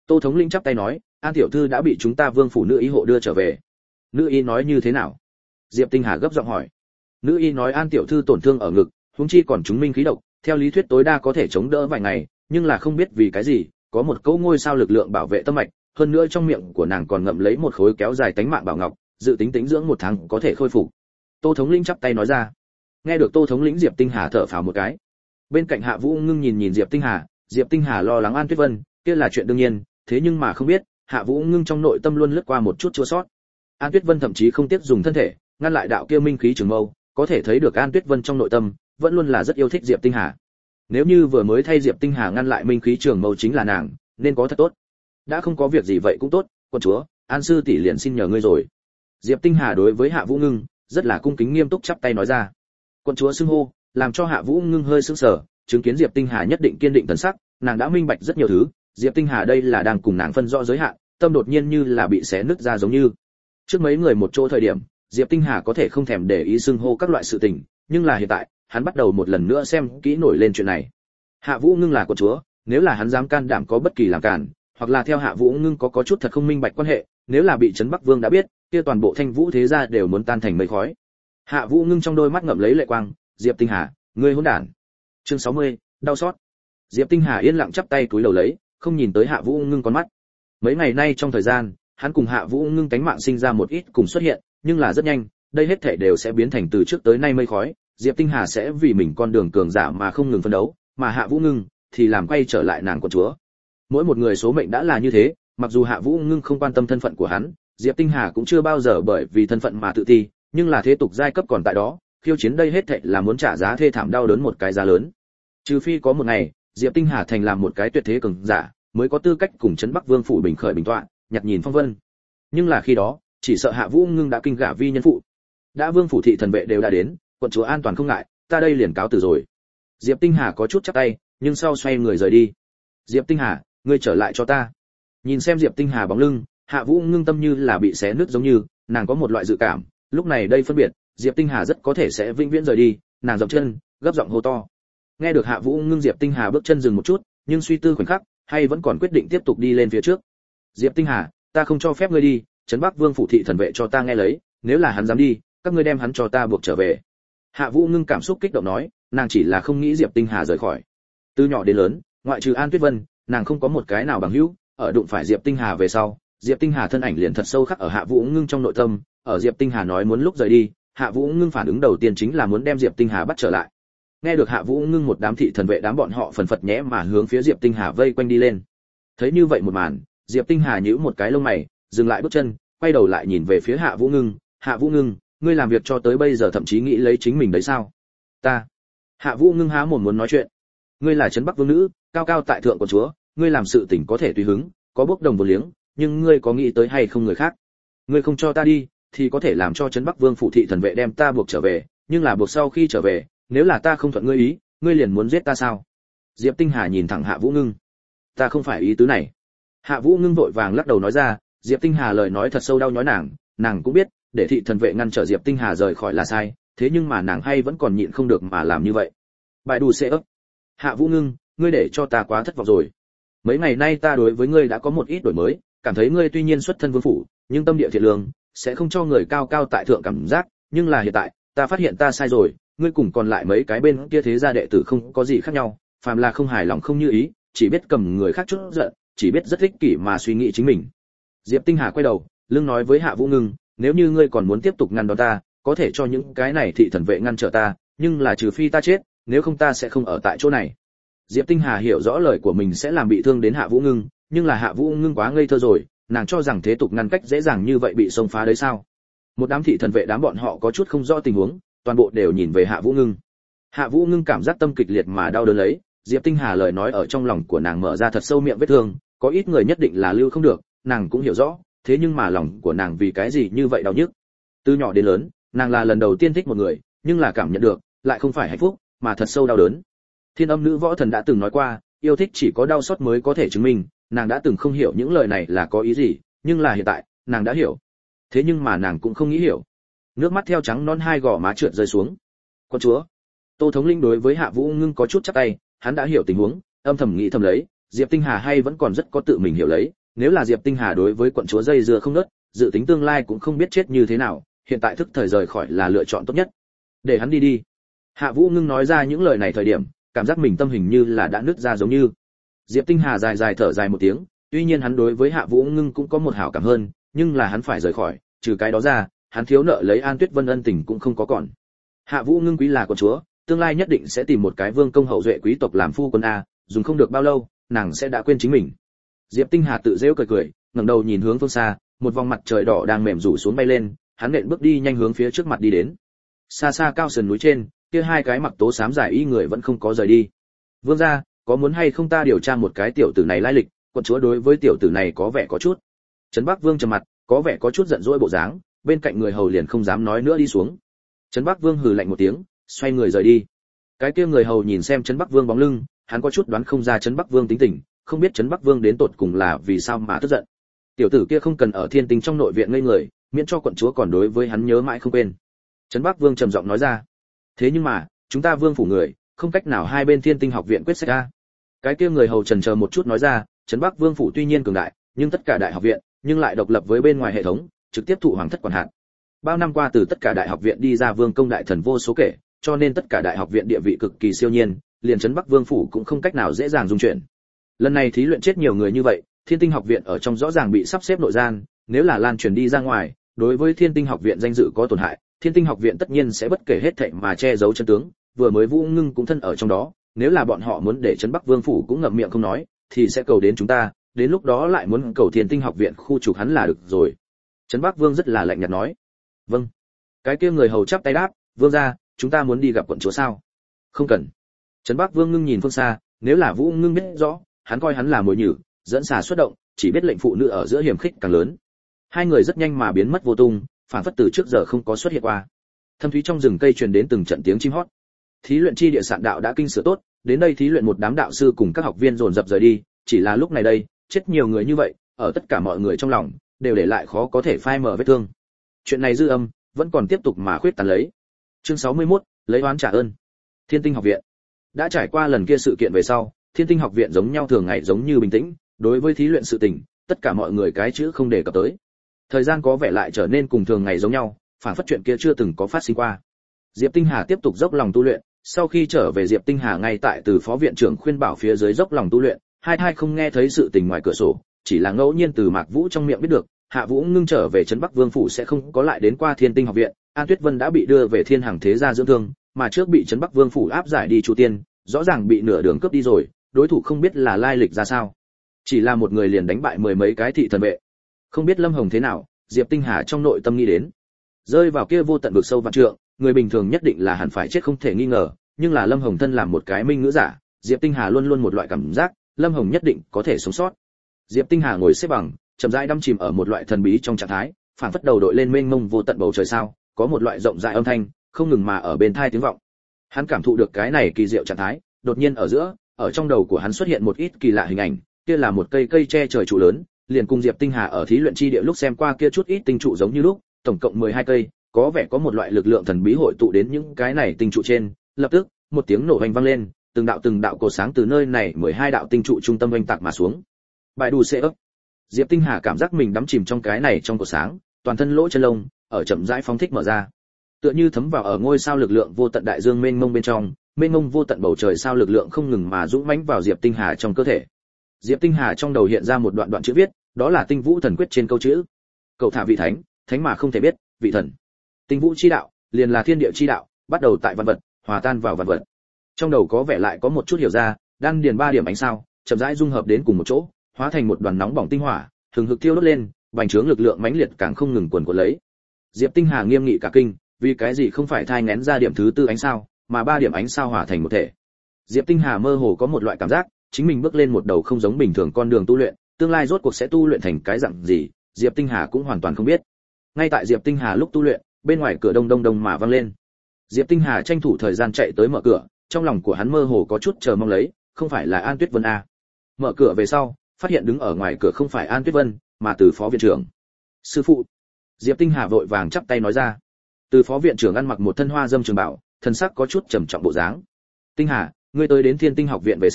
Tô thống lĩnh chắp tay nói, An tiểu thư đã bị chúng ta Vương phủ nữ y hộ đưa trở về. Nữ y nói như thế nào? Diệp Tinh Hà gấp giọng hỏi. Nữ y nói An tiểu thư tổn thương ở ngực, huống chi còn chúng minh khí độc, theo lý thuyết tối đa có thể chống đỡ vài ngày, nhưng là không biết vì cái gì, có một cỗ ngôi sao lực lượng bảo vệ tâm mạch, hơn nữa trong miệng của nàng còn ngậm lấy một khối kéo dài tánh mạng bảo ngọc, dự tính tĩnh dưỡng 1 tháng có thể khôi phục. Tô thống lĩnh chắp tay nói ra. Nghe được Tô thống lĩnh, Diệp Tinh Hà thở phào một cái. Bên cạnh Hạ Vũ Ngưng nhìn Diệp Tinh Hà, Diệp Tinh Hà lo lắng An Tuyết Vân, kia là chuyện đương nhiên, thế nhưng mà không biết, Hạ Vũ Ngưng trong nội tâm luôn lướt qua một chút chua xót. An Tuyết Vân thậm chí không tiếc dùng thân thể ngăn lại đạo kia minh khí trường mâu, có thể thấy được An Tuyết Vân trong nội tâm vẫn luôn là rất yêu thích Diệp Tinh Hà. Nếu như vừa mới thay Diệp Tinh Hà ngăn lại minh khí trường mâu chính là nàng, nên có thật tốt. Đã không có việc gì vậy cũng tốt, quân chúa, An sư tỷ liền xin nhờ ngươi rồi. Diệp Tinh Hà đối với Hạ Vũ Ngưng rất là cung kính nghiêm túc chắp tay nói ra. Quân chúa xưng hô, làm cho Hạ Vũ Ngưng hơi sững sờ, chứng kiến Diệp Tinh Hà nhất định kiên định thần sắc, nàng đã minh bạch rất nhiều thứ, Diệp Tinh Hà đây là đang cùng nàng phân rõ giới hạn, tâm đột nhiên như là bị xé nứt ra giống như. Trước mấy người một chỗ thời điểm, Diệp Tinh Hà có thể không thèm để ý xưng hô các loại sự tình, nhưng là hiện tại, hắn bắt đầu một lần nữa xem kỹ nổi lên chuyện này. Hạ Vũ Ngưng là quân chúa, nếu là hắn dám can đảm có bất kỳ làm cản, hoặc là theo Hạ Vũ Ngưng có chút thật không minh bạch quan hệ, nếu là bị Trấn Bắc Vương đã biết, kia toàn bộ Thanh Vũ thế gia đều muốn tan thành mây khói. Hạ Vũ Ngưng trong đôi mắt ngậm lấy lệ quang, Diệp Tinh Hà, ngươi hỗn đản. Chương 60, đau xót. Diệp Tinh Hà yên lặng chắp tay cúi đầu lấy, không nhìn tới Hạ Vũ Ngưng con mắt. Mấy ngày nay trong thời gian, hắn cùng Hạ Vũ Ngưng tánh mạng sinh ra một ít cùng xuất hiện, nhưng là rất nhanh, đây hết thảy đều sẽ biến thành từ trước tới nay mây khói, Diệp Tinh Hà sẽ vì mình con đường cường giả mà không ngừng phấn đấu, mà Hạ Vũ Ngưng thì làm quay trở lại nàng con chúa. Mỗi một người số mệnh đã là như thế, mặc dù Hạ Vũ Ngưng không quan tâm thân phận của hắn, Diệp Tinh Hà cũng chưa bao giờ bởi vì thân phận mà tự ti, nhưng là thế tục giai cấp còn tại đó, khiêu chiến đây hết thảy là muốn trả giá thê thảm đau đớn một cái giá lớn. Trừ phi có một ngày, Diệp Tinh Hà thành làm một cái tuyệt thế cường giả, mới có tư cách cùng Trấn Bắc Vương phủ bình khởi bình tọa, nhặt nhìn phong vân. Nhưng là khi đó, chỉ sợ Hạ Vũ Ngưng đã kinh gả vi nhân phụ. Đã Vương phủ thị thần vệ đều đã đến, quận chúa an toàn không ngại, ta đây liền cáo từ rồi. Diệp Tinh Hà có chút chắp tay, nhưng sau xoay người rời đi. Diệp Tinh Hà, ngươi trở lại cho ta. Nhìn xem Diệp Tinh Hà bóng lưng, Hạ Vũ Ngưng tâm như là bị xé nứt giống như, nàng có một loại dự cảm, lúc này đây phân biệt, Diệp Tinh Hà rất có thể sẽ vĩnh viễn rời đi, nàng dậm chân, gấp giọng hô to. Nghe được Hạ Vũ Ngưng, Diệp Tinh Hà bước chân dừng một chút, nhưng suy tư khoảnh khắc, hay vẫn còn quyết định tiếp tục đi lên phía trước. Diệp Tinh Hà, ta không cho phép ngươi đi, Trấn Bắc Vương phủ thị thần vệ cho ta nghe lấy, nếu là hắn dám đi, các ngươi đem hắn cho ta buộc trở về. Hạ Vũ Ngưng cảm xúc kích động nói, nàng chỉ là không nghĩ Diệp Tinh Hà rời khỏi. Từ nhỏ đến lớn, ngoại trừ An Tuyết Vân, nàng không có một cái nào bằng hữu, ở đụng phải Diệp Tinh Hà về sau, Diệp Tinh Hà thân ảnh liền thật sâu khắc ở Hạ Vũ Ngưng trong nội tâm, ở Diệp Tinh Hà nói muốn lúc rời đi, Hạ Vũ Ngưng phản ứng đầu tiên chính là muốn đem Diệp Tinh Hà bắt trở lại. Nghe được Hạ Vũ Ngưng, một đám thị thần vệ đám bọn họ phần phật nhẽ mà hướng phía Diệp Tinh Hà vây quanh đi lên. Thấy như vậy một màn, Diệp Tinh Hà nhíu một cái lông mày, dừng lại bước chân, quay đầu lại nhìn về phía Hạ Vũ Ngưng, Hạ Vũ Ngưng, ngươi làm việc cho tới bây giờ thậm chí nghĩ lấy chính mình đấy sao? Ta. Hạ Vũ Ngưng há mồm muốn nói chuyện. Ngươi là Trấn Bắc Vương nữ, cao cao tại thượng của chúa, ngươi làm sự tình có thể tùy hứng, có bốc đồng vô liếng, nhưng ngươi có nghĩ tới hay không người khác? Ngươi không cho ta đi, thì có thể làm cho Trấn Bắc Vương phủ thị thần vệ đem ta buộc trở về, nhưng là buộc sau khi trở về, nếu là ta không thuận ngươi ý, ngươi liền muốn giết ta sao? Diệp Tinh Hà nhìn thẳng Hạ Vũ Ngưng. Ta không phải ý tứ này. Hạ Vũ Ngưng vội vàng lắc đầu nói ra, Diệp Tinh Hà lời nói thật sâu đau nhói nàng cũng biết, để thị thần vệ ngăn trở Diệp Tinh Hà rời khỏi là sai, thế nhưng mà nàng hay vẫn còn nhịn không được mà làm như vậy. Bài đù sẽ ấp. Hạ Vũ Ngưng, ngươi để cho ta quá thất vọng rồi. Mấy ngày nay ta đối với ngươi đã có một ít đổi mới, cảm thấy ngươi tuy nhiên xuất thân vương phủ, nhưng tâm địa thiện lương, sẽ không cho người cao cao tại thượng cảm giác, nhưng là hiện tại, ta phát hiện ta sai rồi, ngươi cùng còn lại mấy cái bên kia thế gia đệ tử không có gì khác nhau, phàm là không hài lòng không như ý, chỉ biết cầm người khác chút giận, chỉ biết rất ích kỷ mà suy nghĩ chính mình. Diệp Tinh Hà quay đầu, lưng nói với Hạ Vũ Ngưng, nếu như ngươi còn muốn tiếp tục ngăn đón ta, có thể cho những cái này thị thần vệ ngăn trở ta, nhưng là trừ phi ta chết, nếu không ta sẽ không ở tại chỗ này. Diệp Tinh Hà hiểu rõ lời của mình sẽ làm bị thương đến Hạ Vũ Ngưng, nhưng là Hạ Vũ Ngưng quá ngây thơ rồi, nàng cho rằng thế tục ngăn cách dễ dàng như vậy bị xông phá đấy sao? Một đám thị thần vệ đám bọn họ có chút không rõ tình huống, toàn bộ đều nhìn về Hạ Vũ Ngưng. Hạ Vũ Ngưng cảm giác tâm kịch liệt mà đau đớn lấy, Diệp Tinh Hà lời nói ở trong lòng của nàng mở ra thật sâu miệng vết thương, có ít người nhất định là lưu không được, nàng cũng hiểu rõ, thế nhưng mà lòng của nàng vì cái gì như vậy đau nhức. Từ nhỏ đến lớn, nàng là lần đầu tiên thích một người, nhưng là cảm nhận được, lại không phải hạnh phúc, mà thật sâu đau đớn. Thiên Âm Nữ Võ Thần đã từng nói qua, yêu thích chỉ có đau xót mới có thể chứng minh, nàng đã từng không hiểu những lời này là có ý gì, nhưng là hiện tại, nàng đã hiểu. Thế nhưng mà nàng cũng không nghĩ hiểu. Nước mắt theo trắng non hai gò má trượt rơi xuống. Con chúa. Tô thống linh đối với Hạ Vũ Ngưng có chút chắp tay, hắn đã hiểu tình huống, âm thầm nghĩ thầm lấy, Diệp Tinh Hà hay vẫn còn rất có tự mình hiểu lấy, nếu là Diệp Tinh Hà đối với quận chúa dây dưa không ngớt, dự tính tương lai cũng không biết chết như thế nào, hiện tại thức thời rời khỏi là lựa chọn tốt nhất. Để hắn đi đi. Hạ Vũ Ngưng nói ra những lời này thời điểm, cảm giác mình tâm hình như là đã nứt ra giống như. Diệp Tinh Hà dài dài thở dài một tiếng, tuy nhiên hắn đối với Hạ Vũ Ngưng cũng có một hảo cảm hơn, nhưng là hắn phải rời khỏi, trừ cái đó ra, hắn thiếu nợ lấy An Tuyết Vân ân tình cũng không có còn. Hạ Vũ Ngưng quý là quận chúa, tương lai nhất định sẽ tìm một cái vương công hậu duệ quý tộc làm phu quân a, dùng không được bao lâu, nàng sẽ đã quên chính mình. Diệp Tinh Hà tự giễu cười cười, ngẩng đầu nhìn hướng phương xa, một vòng mặt trời đỏ đang mềm rủ xuống bay lên, hắn nện bước đi nhanh hướng phía trước mặt đi đến. Xa xa cao sườn núi trên, kia hai cái mặc tố xám dài y người vẫn không có rời đi. Vương gia, có muốn hay không ta điều tra một cái tiểu tử này lai lịch, quận chúa đối với tiểu tử này có vẻ có chút. Trấn Bắc Vương trầm mặt, có vẻ có chút giận dỗi bộ dáng, bên cạnh người hầu liền không dám nói nữa đi xuống. Trấn Bắc Vương hừ lạnh một tiếng, xoay người rời đi. Cái kia người hầu nhìn xem Trấn Bắc Vương bóng lưng, hắn có chút đoán không ra Trấn Bắc Vương tính tình, không biết Trấn Bắc Vương đến tột cùng là vì sao mà tức giận. Tiểu tử kia không cần ở Thiên Tinh trong nội viện ngây người, miễn cho quận chúa còn đối với hắn nhớ mãi không quên. Trấn Bắc Vương trầm giọng nói ra. Thế nhưng mà, chúng ta Vương phủ người, không cách nào hai bên Thiên Tinh học viện quyết sách ra. Cái kia người hầu chần chờ một chút nói ra, Trấn Bắc Vương phủ tuy nhiên cường đại, nhưng tất cả đại học viện, nhưng lại độc lập với bên ngoài hệ thống, trực tiếp thụ hoàng thất quản hạt. Bao năm qua từ tất cả đại học viện đi ra vương công đại thần vô số kể, cho nên tất cả đại học viện địa vị cực kỳ siêu nhiên, liền Trấn Bắc Vương phủ cũng không cách nào dễ dàng dung chuyển. Lần này thí luyện chết nhiều người như vậy, Thiên Tinh học viện ở trong rõ ràng bị sắp xếp nội gian, nếu là lan truyền đi ra ngoài, đối với Thiên Tinh học viện danh dự có tổn hại, Thiên Tinh học viện tất nhiên sẽ bất kể hết thảy mà che giấu chân tướng, vừa mới Vũ Ngưng cũng thân ở trong đó, nếu là bọn họ muốn để Trấn Bắc Vương phủ cũng ngậm miệng không nói, thì sẽ cầu đến chúng ta, đến lúc đó lại muốn cầu Thiên Tinh học viện khu trục hắn là được rồi. Trấn Bắc Vương rất là lạnh nhạt nói. Vâng. Cái kia người hầu chắp tay đáp, vương gia, chúng ta muốn đi gặp quận chúa sao? Không cần. Trấn Bắc Vương ngưng nhìn phương xa, nếu là Vũ Ngưng biết rõ, hắn coi hắn là mồi nhử, dẫn xà xuất động, chỉ biết lệnh phụ nữ ở giữa hiểm khích càng lớn. Hai người rất nhanh mà biến mất vô tung, phản phất từ trước giờ không có xuất hiện qua. Thâm thúy trong rừng cây truyền đến từng trận tiếng chim hót. Thí luyện chi địa sạn đạo đã kinh sửa tốt, đến đây thí luyện một đám đạo sư cùng các học viên dồn dập rời đi, chỉ là lúc này đây, chết nhiều người như vậy, ở tất cả mọi người trong lòng đều để lại khó có thể phai mở vết thương. Chuyện này dư âm vẫn còn tiếp tục mà khuyết tán lấy. Chương 61, lấy oán trả ơn. Thiên Tinh học viện. Đã trải qua lần kia sự kiện về sau, Thiên Tinh học viện giống nhau thường ngày giống như bình tĩnh, đối với thí luyện sự tình, tất cả mọi người cái chữ không đề cập tới. Thời gian có vẻ lại trở nên cùng thường ngày giống nhau, phản phất chuyện kia chưa từng có phát sinh qua. Diệp Tinh Hà tiếp tục dốc lòng tu luyện, sau khi trở về Diệp Tinh Hà ngay tại từ phó viện trưởng khuyên bảo phía dưới dốc lòng tu luyện, hai không nghe thấy sự tình ngoài cửa sổ, chỉ là ngẫu nhiên từ Mạc Vũ trong miệng biết được, Hạ Vũ Ngưng trở về trấn Bắc Vương phủ sẽ không có lại đến qua Thiên Tinh học viện, An Tuyết Vân đã bị đưa về Thiên Hằng thế gia dưỡng thương, mà trước bị trấn Bắc Vương phủ áp giải đi Chu Tiên, rõ ràng bị nửa đường cướp đi rồi, đối thủ không biết là lai lịch ra sao. Chỉ là một người liền đánh bại mười mấy cái thị thần vệ. Không biết Lâm Hồng thế nào, Diệp Tinh Hà trong nội tâm nghĩ đến. Rơi vào kia vô tận vực sâu vạn trượng, người bình thường nhất định là hẳn phải chết không thể nghi ngờ, nhưng là Lâm Hồng thân làm một cái minh ngữ giả, Diệp Tinh Hà luôn luôn một loại cảm giác, Lâm Hồng nhất định có thể sống sót. Diệp Tinh Hà ngồi xếp bằng, chậm rãi đắm chìm ở một loại thần bí trong trạng thái, phảng phất đầu đội lên mênh mông vô tận bầu trời sao, có một loại rộng rãi âm thanh, không ngừng mà ở bên tai tiếng vọng. Hắn cảm thụ được cái này kỳ diệu trạng thái, đột nhiên ở giữa, ở trong đầu của hắn xuất hiện một ít kỳ lạ hình ảnh, kia là một cây che trời trụ lớn, liền cùng Diệp Tinh Hà ở thí luyện chi địa lúc xem qua kia chút ít tinh trụ giống như lúc, tổng cộng 12 cây, có vẻ có một loại lực lượng thần bí hội tụ đến những cái này tinh trụ trên, lập tức, một tiếng nổ vang vang lên, từng đạo cột sáng từ nơi này 12 đạo tinh trụ trung tâm vành tạc mà xuống. Bài đù xệ ấp. Diệp Tinh Hà cảm giác mình đắm chìm trong cái này trong cột sáng, toàn thân lỗ chân lông ở chậm rãi phóng thích mở ra. Tựa như thấm vào ở ngôi sao lực lượng vô tận đại dương mênh mông bên trong, mênh mông vô tận bầu trời sao lực lượng không ngừng mà dũng mãnh vào Diệp Tinh Hà trong cơ thể. Diệp Tinh Hà trong đầu hiện ra một đoạn chữ viết, đó là Tinh Vũ Thần Quyết trên câu chữ. Cậu thả vị thánh, thánh mà không thể biết, vị thần. Tinh Vũ chi đạo, liền là thiên địa chi đạo, bắt đầu tại vạn vật, hòa tan vào vạn vật. Trong đầu có vẻ lại có một chút hiểu ra, đan điền 3 điểm ánh sao, chậm rãi dung hợp đến cùng một chỗ, hóa thành một đoàn nóng bỏng tinh hỏa, hừng hực thiêu đốt lên, bành trướng lực lượng mãnh liệt càng không ngừng cuồn cuộn lấy. Diệp Tinh Hà nghiêm nghị cả kinh, vì cái gì không phải thai nghén ra điểm thứ 4 ánh sao, mà 3 điểm ánh sao hòa thành một thể. Diệp Tinh Hà mơ hồ có một loại cảm giác, chính mình bước lên một đầu không giống bình thường con đường tu luyện, tương lai rốt cuộc sẽ tu luyện thành cái dạng gì, Diệp Tinh Hà cũng hoàn toàn không biết. Ngay tại Diệp Tinh Hà lúc tu luyện, bên ngoài cửa đông đông đông mà vang lên. Diệp Tinh Hà tranh thủ thời gian chạy tới mở cửa, trong lòng của hắn mơ hồ có chút chờ mong lấy, không phải là An Tuyết Vân à. Mở cửa về sau, phát hiện đứng ở ngoài cửa không phải An Tuyết Vân, mà Từ phó viện trưởng. Sư phụ. Diệp Tinh Hà vội vàng chắp tay nói ra. Từ phó viện trưởng ăn mặc một thân hoa dâm trường bảo, thân sắc có chút trầm trọng bộ dáng. Tinh Hà, ngươi tới đến Thiên Tinh học viện về sau,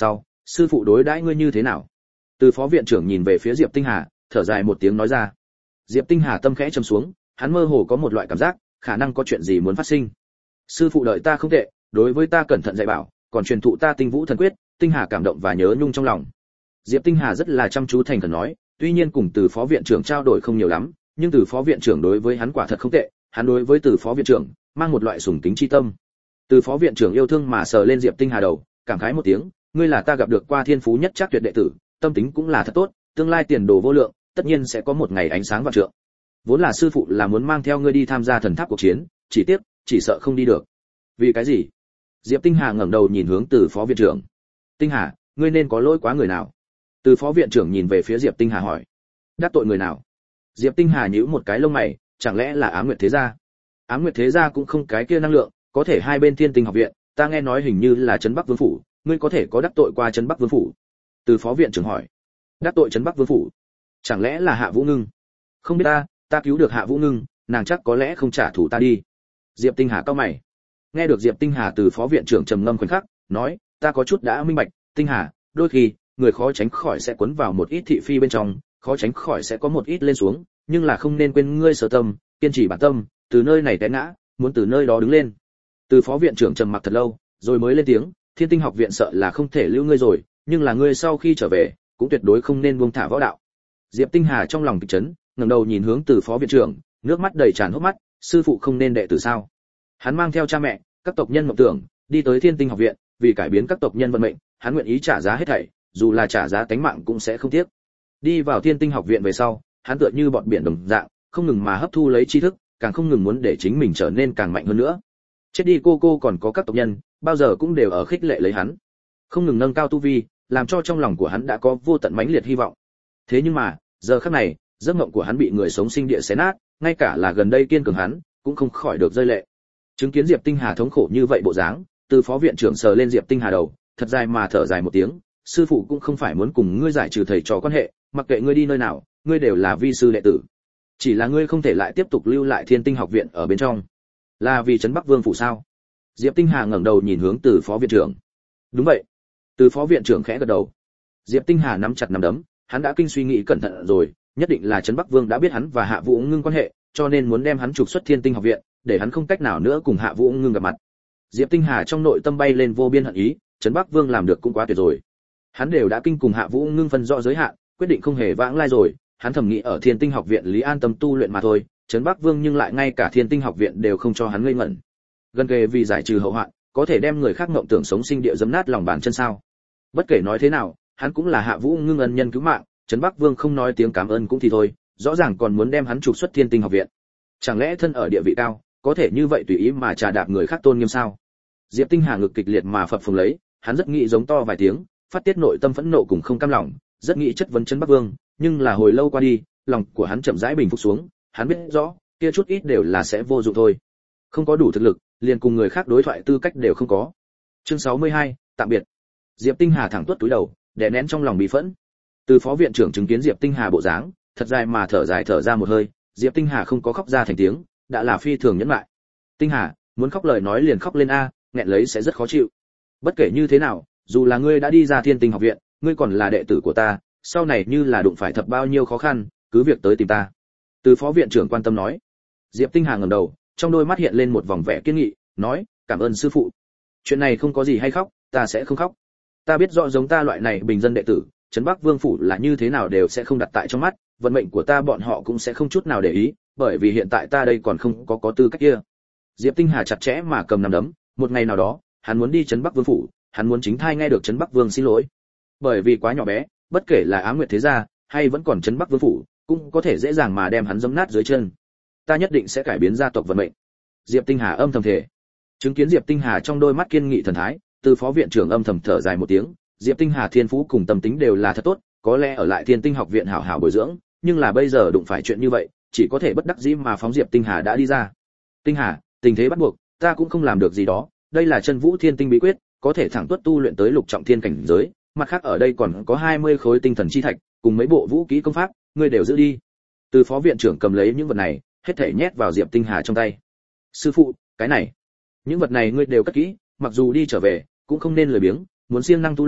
sư phụ đối đãi ngươi như thế nào? Từ phó viện trưởng nhìn về phía Diệp Tinh Hà, thở dài một tiếng nói ra. Diệp Tinh Hà tâm khẽ trầm xuống, hắn mơ hồ có một loại cảm giác, khả năng có chuyện gì muốn phát sinh. Sư phụ đợi ta không tệ, đối với ta cẩn thận dạy bảo, còn truyền thụ ta Tinh Vũ Thần Quyết. Tinh Hà cảm động và nhớ nhung trong lòng. Diệp Tinh Hà rất là chăm chú thành khẩn nói, tuy nhiên cùng Từ phó viện trưởng trao đổi không nhiều lắm, nhưng Từ phó viện trưởng đối với hắn quả thật không tệ, hắn đối với Từ phó viện trưởng mang một loại sùng kính chi tâm. Từ phó viện trưởng yêu thương mà sờ lên Diệp Tinh Hà đầu, cảm khái một tiếng, ngươi là ta gặp được qua thiên phú nhất chắc tuyệt đệ tử, tâm tính cũng là thật tốt, tương lai tiền đồ vô lượng, tất nhiên sẽ có một ngày ánh sáng vạn trượng. Vốn là sư phụ là muốn mang theo ngươi đi tham gia thần tháp cuộc chiến, chỉ tiếc, chỉ sợ không đi được. Vì cái gì? Diệp Tinh Hà ngẩng đầu nhìn hướng Từ phó viện trưởng. Tinh Hà, ngươi nên có lỗi quá người nào? Từ phó viện trưởng nhìn về phía Diệp Tinh Hà hỏi. Đắc tội người nào? Diệp Tinh Hà nhíu một cái lông mày, chẳng lẽ là Ám Nguyệt Thế gia? Ám Nguyệt Thế gia cũng không cái kia năng lượng, có thể hai bên Thiên Tinh học viện, ta nghe nói hình như là trấn Bắc Vương phủ, ngươi có thể có đắc tội qua trấn Bắc Vương phủ? Từ phó viện trưởng hỏi. Đắc tội trấn Bắc Vương phủ? Chẳng lẽ là Hạ Vũ Ngưng? Không biết ta cứu được Hạ Vũ Ngưng, nàng chắc có lẽ không trả thù ta đi. Diệp Tinh Hà cau mày. Nghe được Diệp Tinh Hà từ phó viện trưởng trầm ngâm khoảnh khắc, nói, ta có chút đã minh bạch, Tinh Hà, đôi khi người khó tránh khỏi sẽ cuốn vào một ít thị phi bên trong, khó tránh khỏi sẽ có một ít lên xuống, nhưng là không nên quên ngươi sở tâm, kiên trì bản tâm, từ nơi này té ngã, muốn từ nơi đó đứng lên. Từ phó viện trưởng trầm mặc thật lâu, rồi mới lên tiếng, Thiên Tinh học viện sợ là không thể lưu ngươi rồi, nhưng là ngươi sau khi trở về, cũng tuyệt đối không nên buông thả võ đạo. Diệp Tinh Hà trong lòng kịch chấn, ngẩng đầu nhìn hướng Từ phó viện trưởng, nước mắt đầy tràn hốc mắt, sư phụ không nên đệ tử sao? Hắn mang theo cha mẹ, các tộc nhân mộng tưởng, đi tới Thiên Tinh học viện, vì cải biến các tộc nhân vận mệnh, hắn nguyện ý trả giá hết thảy, dù là trả giá tánh mạng cũng sẽ không tiếc. Đi vào Thiên Tinh học viện về sau, hắn tựa như bọt biển đồng dạng, không ngừng mà hấp thu lấy tri thức, càng không ngừng muốn để chính mình trở nên càng mạnh hơn nữa. Chết đi cô còn có các tộc nhân, bao giờ cũng đều ở khích lệ lấy hắn, không ngừng nâng cao tu vi, làm cho trong lòng của hắn đã có vô tận mãnh liệt hy vọng. Thế nhưng mà, giờ khắc này, giấc mộng của hắn bị người sống sinh địa xé nát, ngay cả là gần đây kiên cường hắn, cũng không khỏi được rơi lệ. Chứng kiến Diệp Tinh Hà thống khổ như vậy bộ dáng, Từ phó viện trưởng sờ lên Diệp Tinh Hà đầu, thật dài mà thở dài một tiếng, sư phụ cũng không phải muốn cùng ngươi giải trừ thầy trò quan hệ, mặc kệ ngươi đi nơi nào, ngươi đều là vi sư đệ tử. Chỉ là ngươi không thể lại tiếp tục lưu lại Thiên Tinh học viện ở bên trong. Là vì trấn Bắc Vương phủ sao? Diệp Tinh Hà ngẩng đầu nhìn hướng Từ phó viện trưởng. Đúng vậy. Từ phó viện trưởng khẽ gật đầu. Diệp Tinh Hà nắm chặt nắm đấm, hắn đã kinh suy nghĩ cẩn thận rồi, nhất định là trấn Bắc Vương đã biết hắn và Hạ Vũ Ngưng quan hệ, cho nên muốn đem hắn trục xuất Thiên Tinh học viện, để hắn không cách nào nữa cùng Hạ Vũ Ngưng gặp mặt. Diệp Tinh Hà trong nội tâm bay lên vô biên hận ý, trấn Bắc Vương làm được cũng quá tuyệt rồi. Hắn đều đã kinh cùng Hạ Vũ Ngưng phân rõ giới hạn, quyết định không hề vãng lai rồi, hắn thầm nghĩ ở Thiên Tinh học viện lý an tâm tu luyện mà thôi, trấn Bắc Vương nhưng lại ngay cả Thiên Tinh học viện đều không cho hắn ngây ngẩn. Gần kề vì giải trừ hậu hoạn, có thể đem người khác mộng tưởng sống sinh địa giẫm nát lòng bàn chân sao? Bất kể nói thế nào, hắn cũng là Hạ Vũ Ngưng ân nhân cứu mạng, trấn Bắc Vương không nói tiếng cảm ơn cũng thì thôi, rõ ràng còn muốn đem hắn trục xuất Thiên Tinh học viện. Chẳng lẽ thân ở địa vị cao, có thể như vậy tùy ý mà trà đạp người khác tôn nghiêm sao? Diệp Tinh Hà ngực kịch liệt mà phập phồng lấy, hắn rất nghĩ giống to vài tiếng, phát tiết nội tâm phẫn nộ cùng không cam lòng, rất nghĩ chất vấn trấn Bắc Vương, nhưng là hồi lâu qua đi, lòng của hắn chậm rãi bình phục xuống, hắn biết rõ, kia chút ít đều là sẽ vô dụng thôi. Không có đủ thực lực, liền cùng người khác đối thoại tư cách đều không có. Chương 62, tạm biệt. Diệp Tinh Hà thẳng tuốt túi đầu, đè nén trong lòng bị phẫn. Từ phó viện trưởng chứng kiến Diệp Tinh Hà bộ dáng, thật dài mà thở ra một hơi, Diệp Tinh Hà không có khóc ra thành tiếng, đã là phi thường nhẫn nại. Tinh Hà, muốn khóc lời nói liền khóc lên a, nghẹn lấy sẽ rất khó chịu. Bất kể như thế nào, dù là ngươi đã đi ra Thiên Tinh học viện, ngươi còn là đệ tử của ta, sau này như là đụng phải thập bao nhiêu khó khăn, cứ việc tới tìm ta. Từ phó viện trưởng quan tâm nói. Diệp Tinh Hà ngẩng đầu, trong đôi mắt hiện lên một vòng vẻ kiên nghị, nói, cảm ơn sư phụ. Chuyện này không có gì hay khóc, ta sẽ không khóc. Ta biết rõ giống ta loại này bình dân đệ tử, trấn Bắc Vương phủ là như thế nào đều sẽ không đặt tại trong mắt, vận mệnh của ta bọn họ cũng sẽ không chút nào để ý, bởi vì hiện tại ta đây còn không có tư cách kia. Diệp Tinh Hà chặt chẽ mà cầm nắm đấm, một ngày nào đó, hắn muốn đi trấn Bắc Vương phủ, hắn muốn chính thai nghe được trấn Bắc Vương xin lỗi. Bởi vì quá nhỏ bé, bất kể là Ám Nguyệt Thế gia hay vẫn còn trấn Bắc Vương phủ, cũng có thể dễ dàng mà đem hắn giẫm nát dưới chân. Ta nhất định sẽ cải biến gia tộc vận mệnh. Diệp Tinh Hà âm thầm thề. Chứng kiến Diệp Tinh Hà trong đôi mắt kiên nghị thần thái, Từ phó viện trưởng âm thầm thở dài một tiếng, Diệp Tinh Hà thiên phú cùng tâm tính đều là thật tốt, có lẽ ở lại Thiên Tinh học viện hảo hảo bồi dưỡng, nhưng là bây giờ đụng phải chuyện như vậy, chỉ có thể bất đắc dĩ mà phóng Diệp Tinh Hà đã đi ra. Tinh Hà, tình thế bắt buộc, ta cũng không làm được gì đó, đây là Chân Vũ Thiên Tinh bí quyết, có thể thẳng tuất tu luyện tới lục trọng thiên cảnh giới, mặt khác ở đây còn có 20 khối tinh thần chi thạch, cùng mấy bộ vũ khí công pháp, ngươi đều giữ đi. Từ phó viện trưởng cầm lấy những vật này, hết thảy nhét vào Diệp Tinh Hà trong tay. Sư phụ, cái này, những vật này ngươi đều cất kỹ, mặc dù đi trở về, cũng không nên lười biếng, muốn siêng năng tu luyện,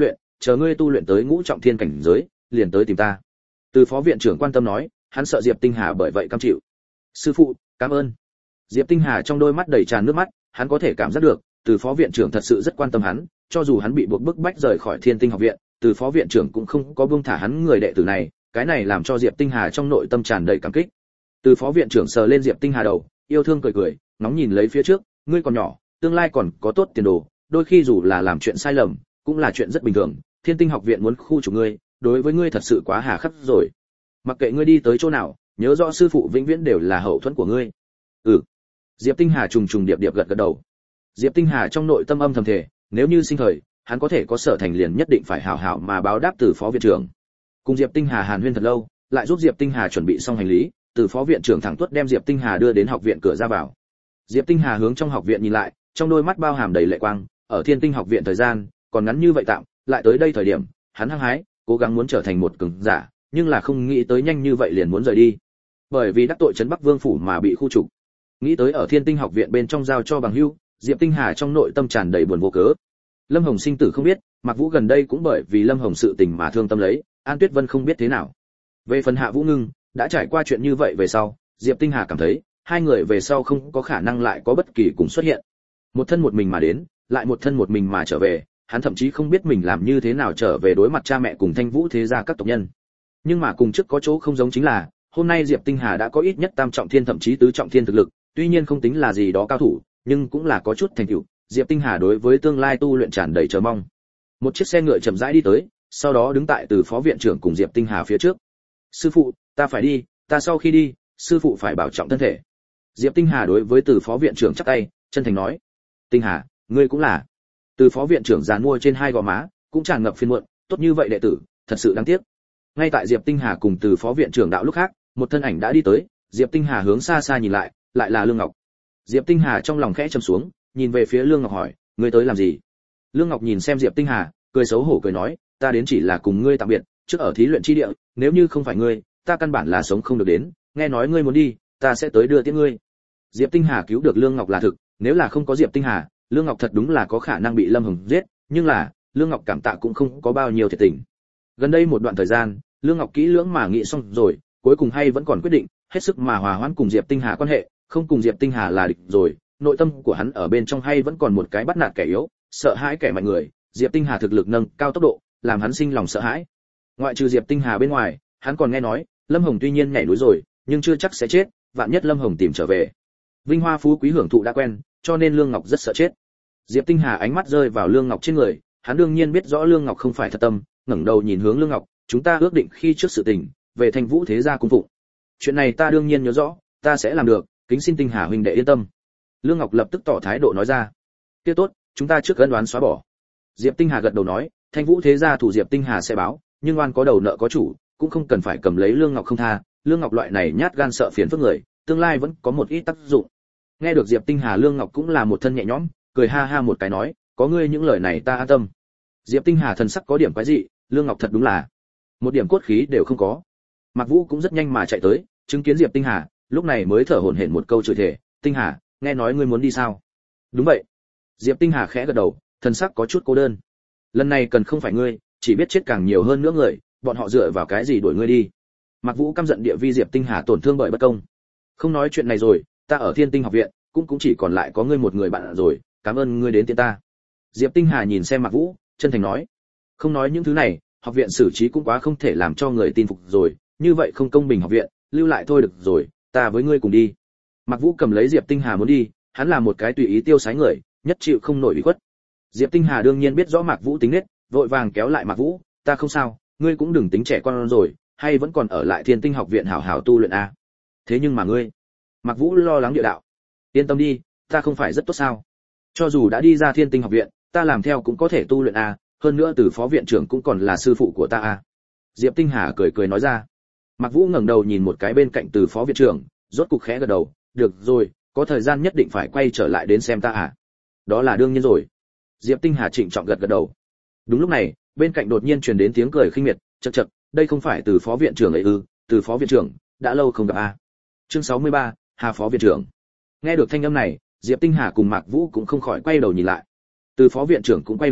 chờ ngươi tu luyện tới ngũ trọng thiên cảnh giới, liền tới tìm ta. Từ phó viện trưởng quan tâm nói, hắn sợ Diệp Tinh Hà bởi vậy cam chịu. Sư phụ, cảm ơn. Diệp Tinh Hà trong đôi mắt đầy tràn nước mắt, hắn có thể cảm giác được, từ phó viện trưởng thật sự rất quan tâm hắn, cho dù hắn bị buộc bức bách rời khỏi Thiên Tinh học viện, từ phó viện trưởng cũng không có buông thả hắn người đệ tử này, cái này làm cho Diệp Tinh Hà trong nội tâm tràn đầy cảm kích. Từ phó viện trưởng sờ lên Diệp Tinh Hà đầu, yêu thương cười cười, ngóng nhìn lấy phía trước, ngươi còn nhỏ, tương lai còn có tốt tiền đồ, đôi khi dù là làm chuyện sai lầm, cũng là chuyện rất bình thường, Thiên Tinh học viện muốn khu trục ngươi, đối với ngươi thật sự quá hà khắc rồi. Mặc kệ ngươi đi tới chỗ nào, nhớ rõ sư phụ vĩnh viễn đều là hậu thuẫn của ngươi. Ừ. Diệp Tinh Hà trùng trùng điệp điệp gật gật đầu. Diệp Tinh Hà trong nội tâm âm thầm thề, nếu như sinh thời, hắn có thể có sở thành liền nhất định phải hảo hảo mà báo đáp từ phó viện trưởng. Cùng Diệp Tinh Hà hàn huyên thật lâu, lại giúp Diệp Tinh Hà chuẩn bị xong hành lý, từ phó viện trưởng thẳng tuốt đem Diệp Tinh Hà đưa đến học viện cửa ra vào. Diệp Tinh Hà hướng trong học viện nhìn lại, trong đôi mắt bao hàm đầy lệ quang, ở Thiên Tinh học viện thời gian còn ngắn như vậy tạm, lại tới đây thời điểm, hắn hăng hái, cố gắng muốn trở thành một cường giả, nhưng là không nghĩ tới nhanh như vậy liền muốn rời đi. Bởi vì đắc tội trấn Bắc Vương phủ mà bị khu trục. Nghĩ tới ở Thiên Tinh học viện bên trong giao cho bằng hữu, Diệp Tinh Hà trong nội tâm tràn đầy buồn vô cớ. Lâm Hồng sinh tử không biết, Mạc Vũ gần đây cũng bởi vì Lâm Hồng sự tình mà thương tâm lấy, An Tuyết Vân không biết thế nào. Về phần Hạ Vũ Ngưng, đã trải qua chuyện như vậy về sau, Diệp Tinh Hà cảm thấy, hai người về sau không có khả năng lại có bất kỳ cùng xuất hiện. Một thân một mình mà đến, lại một thân một mình mà trở về, hắn thậm chí không biết mình làm như thế nào trở về đối mặt cha mẹ cùng Thanh Vũ thế gia các tộc nhân. Nhưng mà cùng trước có chỗ không giống chính là, hôm nay Diệp Tinh Hà đã có ít nhất tam trọng thiên thậm chí tứ trọng thiên thực lực, tuy nhiên không tính là gì đó cao thủ, nhưng cũng là có chút thành tựu. Diệp Tinh Hà đối với tương lai tu luyện tràn đầy chờ mong. Một chiếc xe ngựa chậm rãi đi tới, sau đó đứng tại từ phó viện trưởng cùng Diệp Tinh Hà phía trước. Sư phụ, ta phải đi, ta sau khi đi, sư phụ phải bảo trọng thân thể. Diệp Tinh Hà đối với từ phó viện trưởng chắp tay, chân thành nói. Tinh Hà, ngươi cũng là. Từ phó viện trưởng giàn mua trên hai gò má, cũng tràn ngập phiền muộn, tốt như vậy đệ tử, thật sự đáng tiếc. Ngay tại Diệp Tinh Hà cùng từ phó viện trưởng đạo lúc khác, một thân ảnh đã đi tới, Diệp Tinh Hà hướng xa xa nhìn lại, lại là Lương Ngọc. Diệp Tinh Hà trong lòng khẽ trầm xuống, nhìn về phía Lương Ngọc hỏi, ngươi tới làm gì? Lương Ngọc nhìn xem Diệp Tinh Hà, cười xấu hổ cười nói, ta đến chỉ là cùng ngươi tạm biệt, trước ở thí luyện chi địa, nếu như không phải ngươi, ta căn bản là sống không được đến, nghe nói ngươi muốn đi, ta sẽ tới đưa tiễn ngươi. Diệp Tinh Hà cứu được Lương Ngọc là thực, nếu là không có Diệp Tinh Hà, Lương Ngọc thật đúng là có khả năng bị Lâm Hồng giết, nhưng là, Lương Ngọc cảm tạ cũng không có bao nhiêu thiệt tình. Gần đây một đoạn thời gian, Lương Ngọc kỹ lưỡng mà nghĩ xong rồi, cuối cùng hay vẫn còn quyết định, hết sức mà hòa hoãn cùng Diệp Tinh Hà quan hệ, không cùng Diệp Tinh Hà là địch rồi, nội tâm của hắn ở bên trong hay vẫn còn một cái bắt nạt kẻ yếu, sợ hãi kẻ mạnh người, Diệp Tinh Hà thực lực nâng cao tốc độ, làm hắn sinh lòng sợ hãi. Ngoại trừ Diệp Tinh Hà bên ngoài, hắn còn nghe nói, Lâm Hồng tuy nhiên nhảy núi rồi, nhưng chưa chắc sẽ chết, vạn nhất Lâm Hồng tìm trở về. Vinh hoa phú quý hưởng thụ đã quen, cho nên Lương Ngọc rất sợ chết. Diệp Tinh Hà ánh mắt rơi vào Lương Ngọc trên người, hắn đương nhiên biết rõ Lương Ngọc không phải thật tâm, ngẩng đầu nhìn hướng Lương Ngọc, chúng ta ước định khi trước sự tình, về Thanh Vũ thế gia cung phụng. Chuyện này ta đương nhiên nhớ rõ, ta sẽ làm được, kính xin Tinh Hà huynh đệ yên tâm. Lương Ngọc lập tức tỏ thái độ nói ra. Kia tốt, chúng ta trước ân đoán xóa bỏ. Diệp Tinh Hà gật đầu nói, Thanh Vũ thế gia thủ Diệp Tinh Hà sẽ báo, nhưng oan có đầu nợ có chủ, cũng không cần phải cầm lấy Lương Ngọc không tha, Lương Ngọc loại này nhát gan sợ phiền phức người, tương lai vẫn có một ít tác dụng. Nghe được Diệp Tinh Hà, Lương Ngọc cũng là một thân nhẹ nhõm, cười ha ha một cái nói, có ngươi những lời này ta an tâm. Diệp Tinh Hà thần sắc có điểm quái dị, Lương Ngọc thật đúng là một điểm cốt khí đều không có. Mạc Vũ cũng rất nhanh mà chạy tới, chứng kiến Diệp Tinh Hà, lúc này mới thở hổn hển một câu chửi thề, Tinh Hà, nghe nói ngươi muốn đi sao? Đúng vậy. Diệp Tinh Hà khẽ gật đầu, thần sắc có chút cô đơn. Lần này cần không phải ngươi, chỉ biết chết càng nhiều hơn nữa người, bọn họ dựa vào cái gì đuổi ngươi đi? Mạc Vũ căm giận địa vi Diệp Tinh Hà tổn thương bởi bất công. Không nói chuyện này rồi, ta ở Thiên Tinh học viện, cũng chỉ còn lại có ngươi một người bạn rồi, cảm ơn ngươi đến tiễn ta. Diệp Tinh Hà nhìn xem Mạc Vũ, chân thành nói, không nói những thứ này, học viện xử trí cũng quá không thể làm cho người tin phục rồi, như vậy không công bình học viện, lưu lại thôi được rồi, ta với ngươi cùng đi. Mạc Vũ cầm lấy Diệp Tinh Hà muốn đi, hắn là một cái tùy ý tiêu sái người, nhất chịu không nổi ủy khuất. Diệp Tinh Hà đương nhiên biết rõ Mạc Vũ tính nết, vội vàng kéo lại Mạc Vũ, ta không sao, ngươi cũng đừng tính trẻ con rồi, hay vẫn còn ở lại Thiên Tinh học viện hảo hảo tu luyện a. Thế nhưng mà ngươi, Mạc Vũ lo lắng địa đạo. Yên tâm đi, ta không phải rất tốt sao? Cho dù đã đi ra Thiên Tinh học viện, ta làm theo cũng có thể tu luyện a, hơn nữa từ phó viện trưởng cũng còn là sư phụ của ta a. Diệp Tinh Hà cười cười nói ra. Mạc Vũ ngẩng đầu nhìn một cái bên cạnh từ phó viện trưởng, rốt cục khẽ gật đầu, được rồi, có thời gian nhất định phải quay trở lại đến xem ta à? Đó là đương nhiên rồi. Diệp Tinh Hà trịnh trọng gật gật đầu. Đúng lúc này, bên cạnh đột nhiên truyền đến tiếng cười khinh miệt, chậc chậc, đây không phải từ phó viện trưởng ấy ư? Từ phó viện trưởng, đã lâu không gặp a. Chương 63, Hà phó viện trưởng. Nghe được thanh âm này, Diệp Tinh Hà cùng Mạc Vũ cũng không khỏi quay đầu nhìn lại. Từ phó viện trưởng cũng quay đầu lại,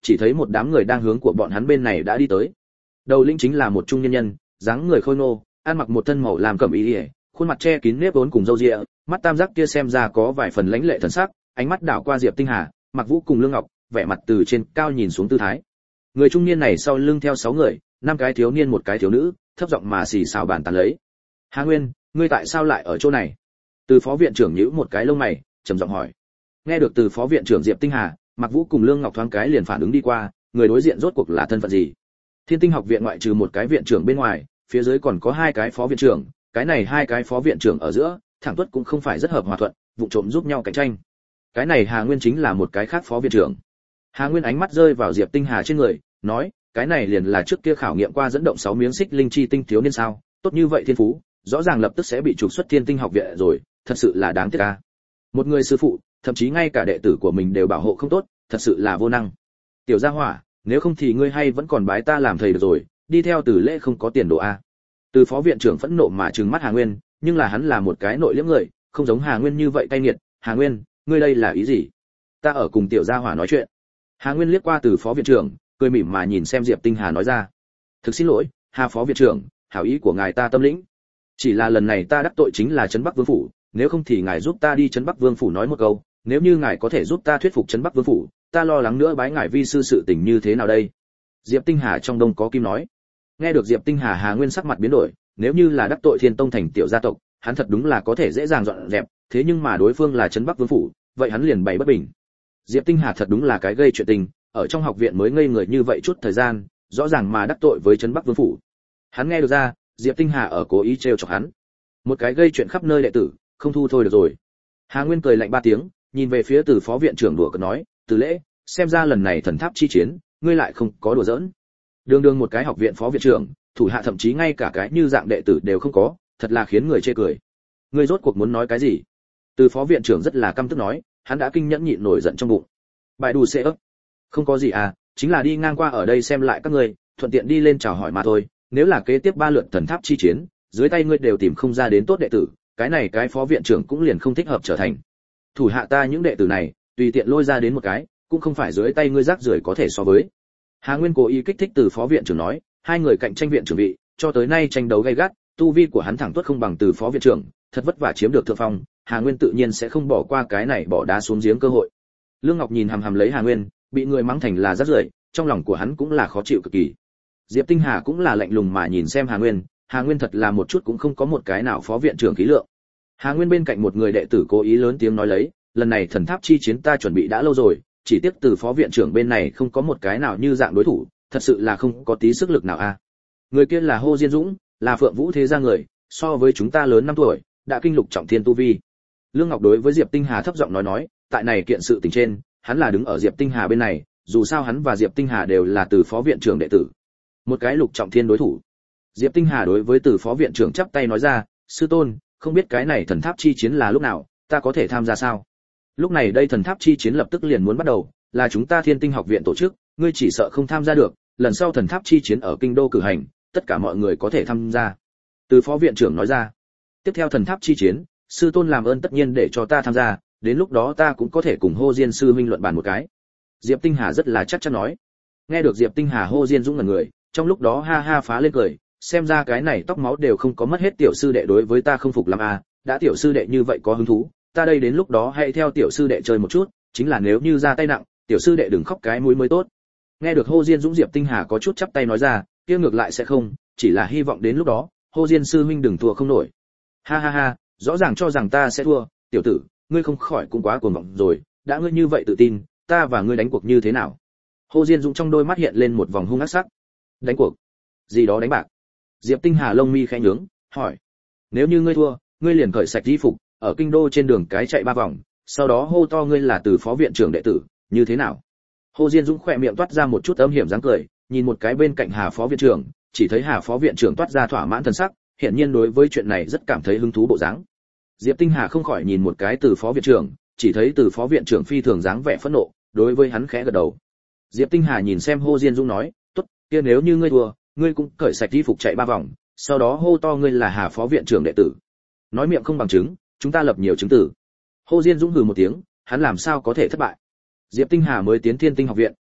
chỉ thấy một đám người đang hướng của bọn hắn bên này đã đi tới. Đầu lĩnh chính là một trung nhân nhân, dáng người khôi ngô, ăn mặc một thân màu làm cẩm y, khuôn mặt che kín nếp vốn cùng râu ria, mắt tam giác kia xem ra có vài phần lãnh lệ thần sắc, ánh mắt đảo qua Diệp Tinh Hà, Mặc Vũ cùng Lương Ngọc, vẻ mặt từ trên cao nhìn xuống tư thái. Người trung niên này sau lưng theo 6 người, 5 cái thiếu niên một cái thiếu nữ, thấp giọng mà xì xào bàn tán lấy. Hà Nguyên, ngươi tại sao lại ở chỗ này? Từ phó viện trưởng nhíu một cái lông mày, trầm giọng hỏi. Nghe được từ phó viện trưởng Diệp Tinh Hà, Mặc Vũ cùng Lương Ngọc thoáng cái liền phản ứng đi qua, người đối diện rốt cuộc là thân phận gì? Thiên Tinh học viện ngoại trừ một cái viện trưởng bên ngoài, phía dưới còn có 2 cái phó viện trưởng, cái này 2 cái phó viện trưởng ở giữa, thẳng tuất cũng không phải rất hợp hòa thuận, vụ trộm giúp nhau cạnh tranh. Cái này Hà Nguyên chính là một cái khác phó viện trưởng. Hà Nguyên ánh mắt rơi vào Diệp Tinh Hà trên người, nói, cái này liền là trước kia khảo nghiệm qua dẫn động 6 miếng xích linh chi tinh thiếu niên sao? Tốt như vậy thiên phú, rõ ràng lập tức sẽ bị trục xuất Thiên Tinh học viện rồi, thật sự là đáng tiếc a. Một người sư phụ, thậm chí ngay cả đệ tử của mình đều bảo hộ không tốt, thật sự là vô năng. Tiểu Gia Hỏa, nếu không thì ngươi hay vẫn còn bái ta làm thầy được rồi, đi theo Từ Lễ không có tiền đồ a. Từ phó viện trưởng phẫn nộ mà trừng mắt Hà Nguyên, nhưng là hắn là một cái nội liễm người, không giống Hà Nguyên như vậy cay nghiệt. Hà Nguyên, ngươi đây là ý gì? Ta ở cùng Tiểu Gia Hỏa nói chuyện. Hà Nguyên liếc qua từ phó viện trưởng, cười mỉm mà nhìn xem Diệp Tinh Hà nói ra. Thực xin lỗi, Hà phó viện trưởng, hảo ý của ngài ta tâm lĩnh. Chỉ là lần này ta đắc tội chính là Trấn Bắc Vương phủ, nếu không thì ngài giúp ta đi Trấn Bắc Vương phủ nói một câu, nếu như ngài có thể giúp ta thuyết phục Trấn Bắc Vương phủ, ta lo lắng nữa bái ngài vi sư sự tình như thế nào đây? Diệp Tinh Hà trong đông có kim nói. Nghe được Diệp Tinh Hà, Hà Nguyên sắc mặt biến đổi, nếu như là đắc tội Thiên Tông thành tiểu gia tộc, hắn thật đúng là có thể dễ dàng dọn dẹp, thế nhưng mà đối phương là Trấn Bắc Vương phủ, vậy hắn liền bày bất bình. Diệp Tinh Hà thật đúng là cái gây chuyện tình, ở trong học viện mới ngây người như vậy chút thời gian, rõ ràng mà đắc tội với Trấn Bắc Vương phủ. Hắn nghe được ra, Diệp Tinh Hà ở cố ý trêu chọc hắn. Một cái gây chuyện khắp nơi đệ tử, không thu thôi được rồi. Hà Nguyên cười lạnh 3 tiếng, nhìn về phía Từ phó viện trưởng đùa cợt nói, Từ Lễ, xem ra lần này thần tháp chi chiến, ngươi lại không có đùa giỡn. Đường đường một cái học viện phó viện trưởng, thủ hạ thậm chí ngay cả cái như dạng đệ tử đều không có, thật là khiến người chê cười. Ngươi rốt cuộc muốn nói cái gì? Từ phó viện trưởng rất là căm tức nói, hắn đã kinh nhẫn nhịn nổi giận trong bụng. Bài đù xệ ấp. Không có gì à, chính là đi ngang qua ở đây xem lại các ngươi, thuận tiện đi lên chào hỏi mà thôi, nếu là kế tiếp 3 lượt thần tháp chi chiến, dưới tay ngươi đều tìm không ra đến tốt đệ tử, cái này cái phó viện trưởng cũng liền không thích hợp trở thành. Thủ hạ ta những đệ tử này, tùy tiện lôi ra đến một cái, cũng không phải dưới tay ngươi rác rưởi có thể so với. Hà Nguyên cố ý kích thích Từ phó viện trưởng nói, 2 người cạnh tranh viện trưởng vị, cho tới nay tranh đấu gay gắt, tu vi của hắn thẳng tuất không bằng Từ phó viện trưởng, thật vất vả chiếm được thượng phong, Hà Nguyên tự nhiên sẽ không bỏ qua cái này bỏ đá xuống giếng cơ hội. Lương Ngọc nhìn hằm hằm lấy Hà Nguyên, bị người mắng thành là rác rưởi, trong lòng của hắn cũng là khó chịu cực kỳ. Diệp Tinh Hà cũng là lạnh lùng mà nhìn xem Hà Nguyên thật là một chút cũng không có một cái nào phó viện trưởng khí lượng. Hà Nguyên bên cạnh một người đệ tử cố ý lớn tiếng nói lấy, lần này thần tháp chi chiến ta chuẩn bị đã lâu rồi, chỉ tiếc Từ phó viện trưởng bên này không có một cái nào như dạng đối thủ, thật sự là không có tí sức lực nào a. Người kia là Hồ Diên Dũng, là Phượng Vũ thế gia người, so với chúng ta lớn 5 tuổi, đã kinh lục trọng thiên tu vi. Lương Ngọc đối với Diệp Tinh Hà thấp giọng nói, tại này kiện sự tình trên, hắn là đứng ở Diệp Tinh Hà bên này, dù sao hắn và Diệp Tinh Hà đều là Từ phó viện trưởng đệ tử. Một cái lục trọng thiên đối thủ. Diệp Tinh Hà đối với Từ phó viện trưởng chắp tay nói ra, sư tôn, không biết cái này thần tháp chi chiến là lúc nào, ta có thể tham gia sao? Lúc này đây thần tháp chi chiến lập tức liền muốn bắt đầu, là chúng ta Thiên Tinh học viện tổ chức, ngươi chỉ sợ không tham gia được, lần sau thần tháp chi chiến ở kinh đô cử hành, tất cả mọi người có thể tham gia. Từ phó viện trưởng nói ra. Tiếp theo thần tháp chi chiến, sư tôn làm ơn tất nhiên để cho ta tham gia, đến lúc đó ta cũng có thể cùng Hồ Diên sư huynh luận bàn một cái. Diệp Tinh Hà rất là chắc chắn nói. Nghe được Diệp Tinh Hà, Hồ Diên Dũng ngẩn người, trong lúc đó ha ha phá lên cười, xem ra cái này tóc máu đều không có mất hết, tiểu sư đệ đối với ta không phục lắm à, đã tiểu sư đệ như vậy có hứng thú, ta đây đến lúc đó hãy theo tiểu sư đệ chơi một chút, chính là nếu như ra tay nặng, tiểu sư đệ đừng khóc cái mũi mới tốt. Nghe được Hồ Diên Dũng, Diệp Tinh Hà có chút chắp tay nói ra, kia ngược lại sẽ không, chỉ là hy vọng đến lúc đó, Hồ Diên sư huynh đừng thua không nổi. Ha ha ha, rõ ràng cho rằng ta sẽ thua, tiểu tử, ngươi không khỏi cũng quá cuồng vọng rồi, đã ngươi như vậy tự tin, ta và ngươi đánh cuộc như thế nào? Hồ Diên Dũng trong đôi mắt hiện lên một vòng hung ác sắc. Đánh cuộc? Gì đó đánh bạc? Diệp Tinh Hà lông mi khẽ nhướng, hỏi. Nếu như ngươi thua, ngươi liền cởi sạch y phục, ở kinh đô trên đường cái chạy 3 vòng, sau đó hô to ngươi là Từ phó viện trưởng đệ tử, như thế nào? Hồ Diên Dũng khỏe miệng toát ra một chút âm hiểm dáng cười, nhìn một cái bên cạnh Hà phó viện trưởng, chỉ thấy Hà phó viện trưởng toát ra thỏa mãn thần sắc, hiển nhiên đối với chuyện này rất cảm thấy hứng thú bộ dáng. Diệp Tinh Hà không khỏi nhìn một cái Từ phó viện trưởng, chỉ thấy Từ phó viện trưởng phi thường dáng vẻ phẫn nộ, đối với hắn khẽ gật đầu. Diệp Tinh Hà nhìn xem Hồ Diên Dũng nói, tốt, kia nếu như ngươi thua, ngươi cũng cởi sạch y phục chạy 3 vòng, sau đó hô to ngươi là Hà phó viện trưởng đệ tử. Nói miệng không bằng chứng, chúng ta lập nhiều chứng từ. Hồ Diên Dũng hừ một tiếng, hắn làm sao có thể thất bại? Diệp Tinh Hà mới tiến Thiên Tinh học viện,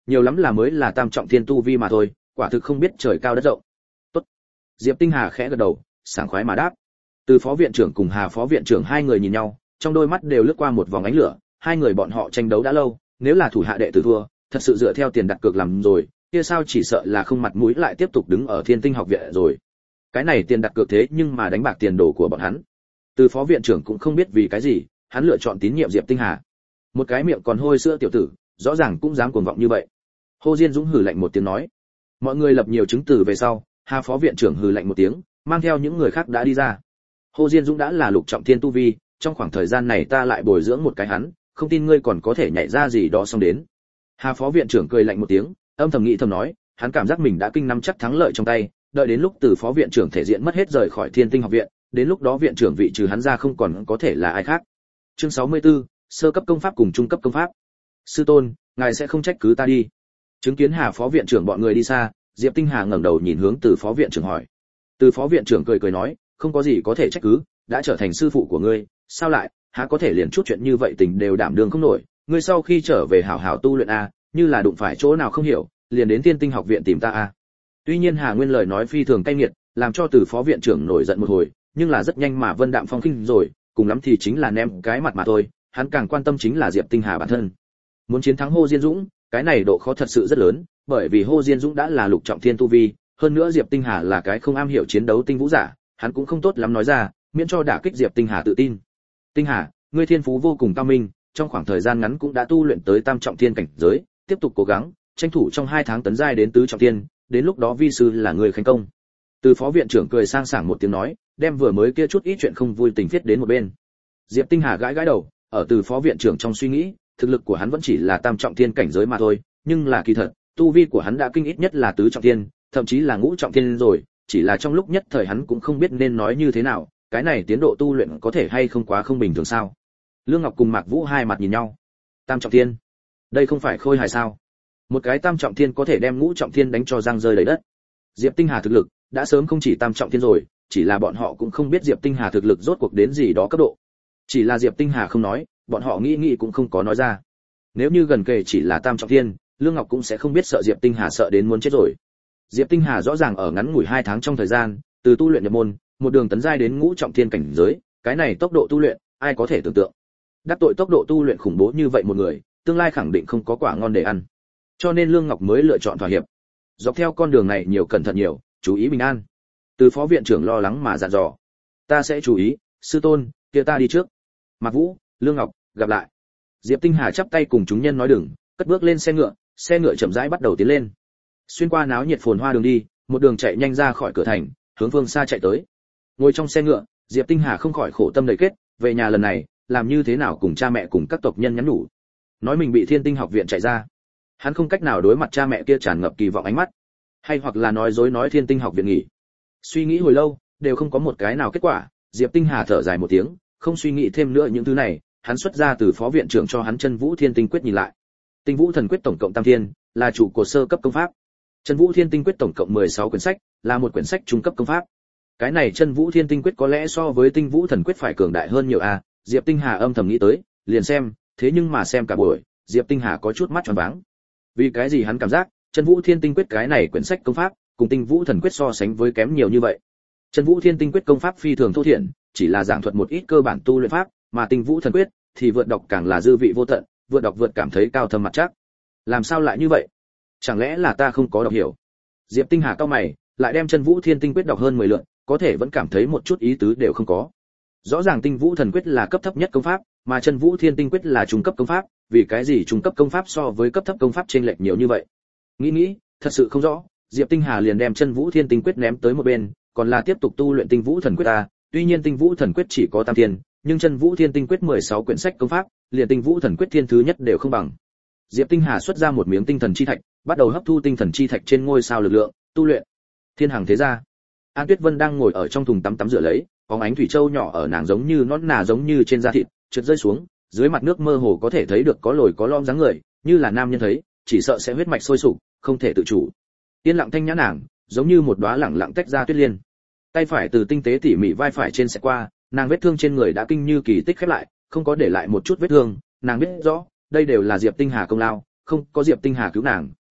nhiều lắm là mới là tam trọng thiên tu vi mà thôi, quả thực không biết trời cao đất rộng. Tốt. Diệp Tinh Hà khẽ gật đầu, sảng khoái mà đáp. Từ phó viện trưởng cùng Hà phó viện trưởng hai người nhìn nhau, trong đôi mắt đều lướt qua một vòng ánh lửa, hai người bọn họ tranh đấu đã lâu, nếu là thủ hạ đệ tử thua, thật sự dựa theo tiền đặt cược làm rồi, kia sao chỉ sợ là không mặt mũi lại tiếp tục đứng ở Thiên Tinh học viện rồi. Cái này tiền đặt cược thế nhưng mà đánh bạc tiền đồ của bọn hắn. Từ phó viện trưởng cũng không biết vì cái gì, hắn lựa chọn tín nhiệm Diệp Tinh Hà. Một cái miệng còn hôi sữa tiểu tử, rõ ràng cũng dám cuồng vọng như vậy. Hồ Diên Dũng hừ lạnh một tiếng nói. Mọi người lập nhiều chứng từ về sau, Hà phó viện trưởng hừ lạnh một tiếng, mang theo những người khác đã đi ra. Hồ Diên Dũng đã là lục trọng thiên tu vi, trong khoảng thời gian này ta lại bồi dưỡng một cái hắn, không tin ngươi còn có thể nhảy ra gì đó xong đến. Hà phó viện trưởng cười lạnh một tiếng, âm thầm nghĩ thầm nói, hắn cảm giác mình đã kinh nắm chắc thắng lợi trong tay, đợi đến lúc từ phó viện trưởng thể diện mất hết rời khỏi Thiên Tinh học viện, đến lúc đó viện trưởng vị trừ hắn ra không còn có thể là ai khác. Chương 64, sơ cấp công pháp cùng trung cấp công pháp. Sư tôn, ngài sẽ không trách cứ ta đi. Chứng kiến Hà phó viện trưởng bọn người đi xa, Diệp Tinh Hà ngẩng đầu nhìn hướng từ phó viện trưởng hỏi. Từ phó viện trưởng cười cười nói, không có gì có thể trách cứ, đã trở thành sư phụ của ngươi, sao lại há có thể liền chút chuyện như vậy tình đều đảm đương không nổi. Ngươi sau khi trở về hảo hảo tu luyện a, như là đụng phải chỗ nào không hiểu, liền đến Thiên Tinh học viện tìm ta a. Tuy nhiên Hà Nguyên lời nói phi thường cay nghiệt, làm cho từ phó viện trưởng nổi giận một hồi, nhưng là rất nhanh mà Vân Đạm Phong khinh rồi, cùng lắm thì chính là ném cái mặt mà thôi, hắn càng quan tâm chính là Diệp Tinh Hà bản thân. Muốn chiến thắng Hồ Diên Dũng, cái này độ khó thật sự rất lớn, bởi vì Hồ Diên Dũng đã là lục trọng thiên tu vi, hơn nữa Diệp Tinh Hà là cái không am hiểu chiến đấu tinh vũ giả, hắn cũng không tốt lắm nói ra, miễn cho đả kích Diệp Tinh Hà tự tin. Tinh Hà, ngươi thiên phú vô cùng cao minh, trong khoảng thời gian ngắn cũng đã tu luyện tới tam trọng thiên cảnh giới, tiếp tục cố gắng, tranh thủ trong 2 tháng tấn giai đến tứ trọng thiên, đến lúc đó vi sư là người thành công. Từ phó viện trưởng cười sang sảng một tiếng nói, đem vừa mới kia chút ít chuyện không vui tình viết đến một bên. Diệp Tinh Hà gãi gãi đầu, ở từ phó viện trưởng trong suy nghĩ, thực lực của hắn vẫn chỉ là tam trọng thiên cảnh giới mà thôi, nhưng là kỳ thật, tu vi của hắn đã kinh ít nhất là tứ trọng thiên, thậm chí là ngũ trọng thiên rồi, chỉ là trong lúc nhất thời hắn cũng không biết nên nói như thế nào, cái này tiến độ tu luyện có thể hay không quá không bình thường sao? Lương Ngọc cùng Mạc Vũ hai mặt nhìn nhau. Tam trọng thiên, đây không phải khôi hài sao? Một cái tam trọng thiên có thể đem ngũ trọng thiên đánh cho răng rơi đầy đất. Diệp Tinh Hà thực lực đã sớm không chỉ tam trọng thiên rồi, chỉ là bọn họ cũng không biết Diệp Tinh Hà thực lực rốt cuộc đến gì đó cấp độ. Chỉ là Diệp Tinh Hà không nói, bọn họ nghĩ cũng không có nói ra. Nếu như gần kề chỉ là tam trọng thiên, Lương Ngọc cũng sẽ không biết sợ Diệp Tinh Hà sợ đến muốn chết rồi. Diệp Tinh Hà rõ ràng ở ngắn ngủi 2 tháng trong thời gian, từ tu luyện nhập môn, một đường tấn giai đến ngũ trọng thiên cảnh giới, cái này tốc độ tu luyện, ai có thể tưởng tượng. Đắc tội tốc độ tu luyện khủng bố như vậy một người, tương lai khẳng định không có quả ngon để ăn. Cho nên Lương Ngọc mới lựa chọn thỏa hiệp. Dọc theo con đường này nhiều cẩn thận nhiều, chú ý bình an. Từ phó viện trưởng lo lắng mà dặn dò. Ta sẽ chú ý, sư tôn, kia ta đi trước. Mạc Vũ, Lương Ngọc, gặp lại. Diệp Tinh Hà chắp tay cùng chúng nhân nói đừng, cất bước lên xe ngựa chậm rãi bắt đầu tiến lên. Xuyên qua náo nhiệt phồn hoa đường đi, một đường chạy nhanh ra khỏi cửa thành, hướng phương xa chạy tới. Ngồi trong xe ngựa, Diệp Tinh Hà không khỏi khổ tâm đầy kết, về nhà lần này, làm như thế nào cùng cha mẹ cùng các tộc nhân nhắn nhủ. Nói mình bị Thiên Tinh học viện chạy ra. Hắn không cách nào đối mặt cha mẹ kia tràn ngập kỳ vọng ánh mắt, hay hoặc là nói dối nói Thiên Tinh học viện nghỉ. Suy nghĩ hồi lâu, đều không có một cái nào kết quả, Diệp Tinh Hà thở dài một tiếng, không suy nghĩ thêm nữa những thứ này, hắn xuất ra từ phó viện trưởng cho hắn Chân Vũ Thiên Tinh quyết nhìn lại. Tinh Vũ Thần Quyết tổng cộng tam thiên, là chủ của sơ cấp công pháp. Chân Vũ Thiên Tinh Quyết tổng cộng 16 quyển sách, là một quyển sách trung cấp công pháp. Cái này Chân Vũ Thiên Tinh Quyết có lẽ so với Tinh Vũ Thần Quyết phải cường đại hơn nhiều a, Diệp Tinh Hà âm thầm nghĩ tới, liền xem, thế nhưng mà xem cả buổi, Diệp Tinh Hà có chút mắt tròn váng. Vì cái gì hắn cảm giác, Chân Vũ Thiên Tinh Quyết cái này quyển sách công pháp, cùng Tinh Vũ Thần Quyết so sánh với kém nhiều như vậy. Chân Vũ Thiên Tinh Quyết công pháp phi thường thô thiển, chỉ là giảng thuật một ít cơ bản tu luyện pháp, mà Tinh Vũ Thần Quyết thì vượt đọc càng là dư vị vô tận, vượt đọc vượt cảm thấy cao thâm mặt chắc. Làm sao lại như vậy? Chẳng lẽ là ta không có đọc hiểu? Diệp Tinh Hà cau mày, lại đem Chân Vũ Thiên Tinh Quyết đọc hơn 10 lượt, có thể vẫn cảm thấy một chút ý tứ đều không có. Rõ ràng Tinh Vũ Thần Quyết là cấp thấp nhất công pháp, mà Chân Vũ Thiên Tinh Quyết là trung cấp công pháp, vì cái gì trung cấp công pháp so với cấp thấp công pháp chênh lệch nhiều như vậy? Nghĩ, thật sự không rõ, Diệp Tinh Hà liền đem Chân Vũ Thiên Tinh Quyết ném tới một bên, còn là tiếp tục tu luyện Tinh Vũ Thần Quyết ta, tuy nhiên Tinh Vũ Thần Quyết chỉ có tam thiên, nhưng Chân Vũ Thiên Tinh Quyết 16 quyển sách công pháp, liền Tinh Vũ Thần Quyết thiên thứ nhất đều không bằng. Diệp Tinh Hà xuất ra một miếng tinh thần chi thạch, bắt đầu hấp thu tinh thần chi thạch trên ngôi sao lực lượng, tu luyện. Thiên Hằng thế gia. An Tuyết Vân đang ngồi ở trong thùng tắm rửa lấy, bóng ánh thủy châu nhỏ ở nàng giống như nón nà giống như trên da thịt, trượt rơi xuống, dưới mặt nước mơ hồ có thể thấy được có lồi có lõm dáng người, như là nam nhân thấy, chỉ sợ sẽ huyết mạch sôi sục, không thể tự chủ. Yên lặng thanh nhã nàng, giống như một đóa lẳng lặng tách ra tuyết liên. Tay phải từ tinh tế tỉ mỉ vai phải trên sẽ qua, nàng vết thương trên người đã kinh như kỳ tích khép lại, không có để lại một chút vết thương, nàng biết rõ, đây đều là Diệp Tinh Hà công lao, không có Diệp Tinh Hà cứu nàng,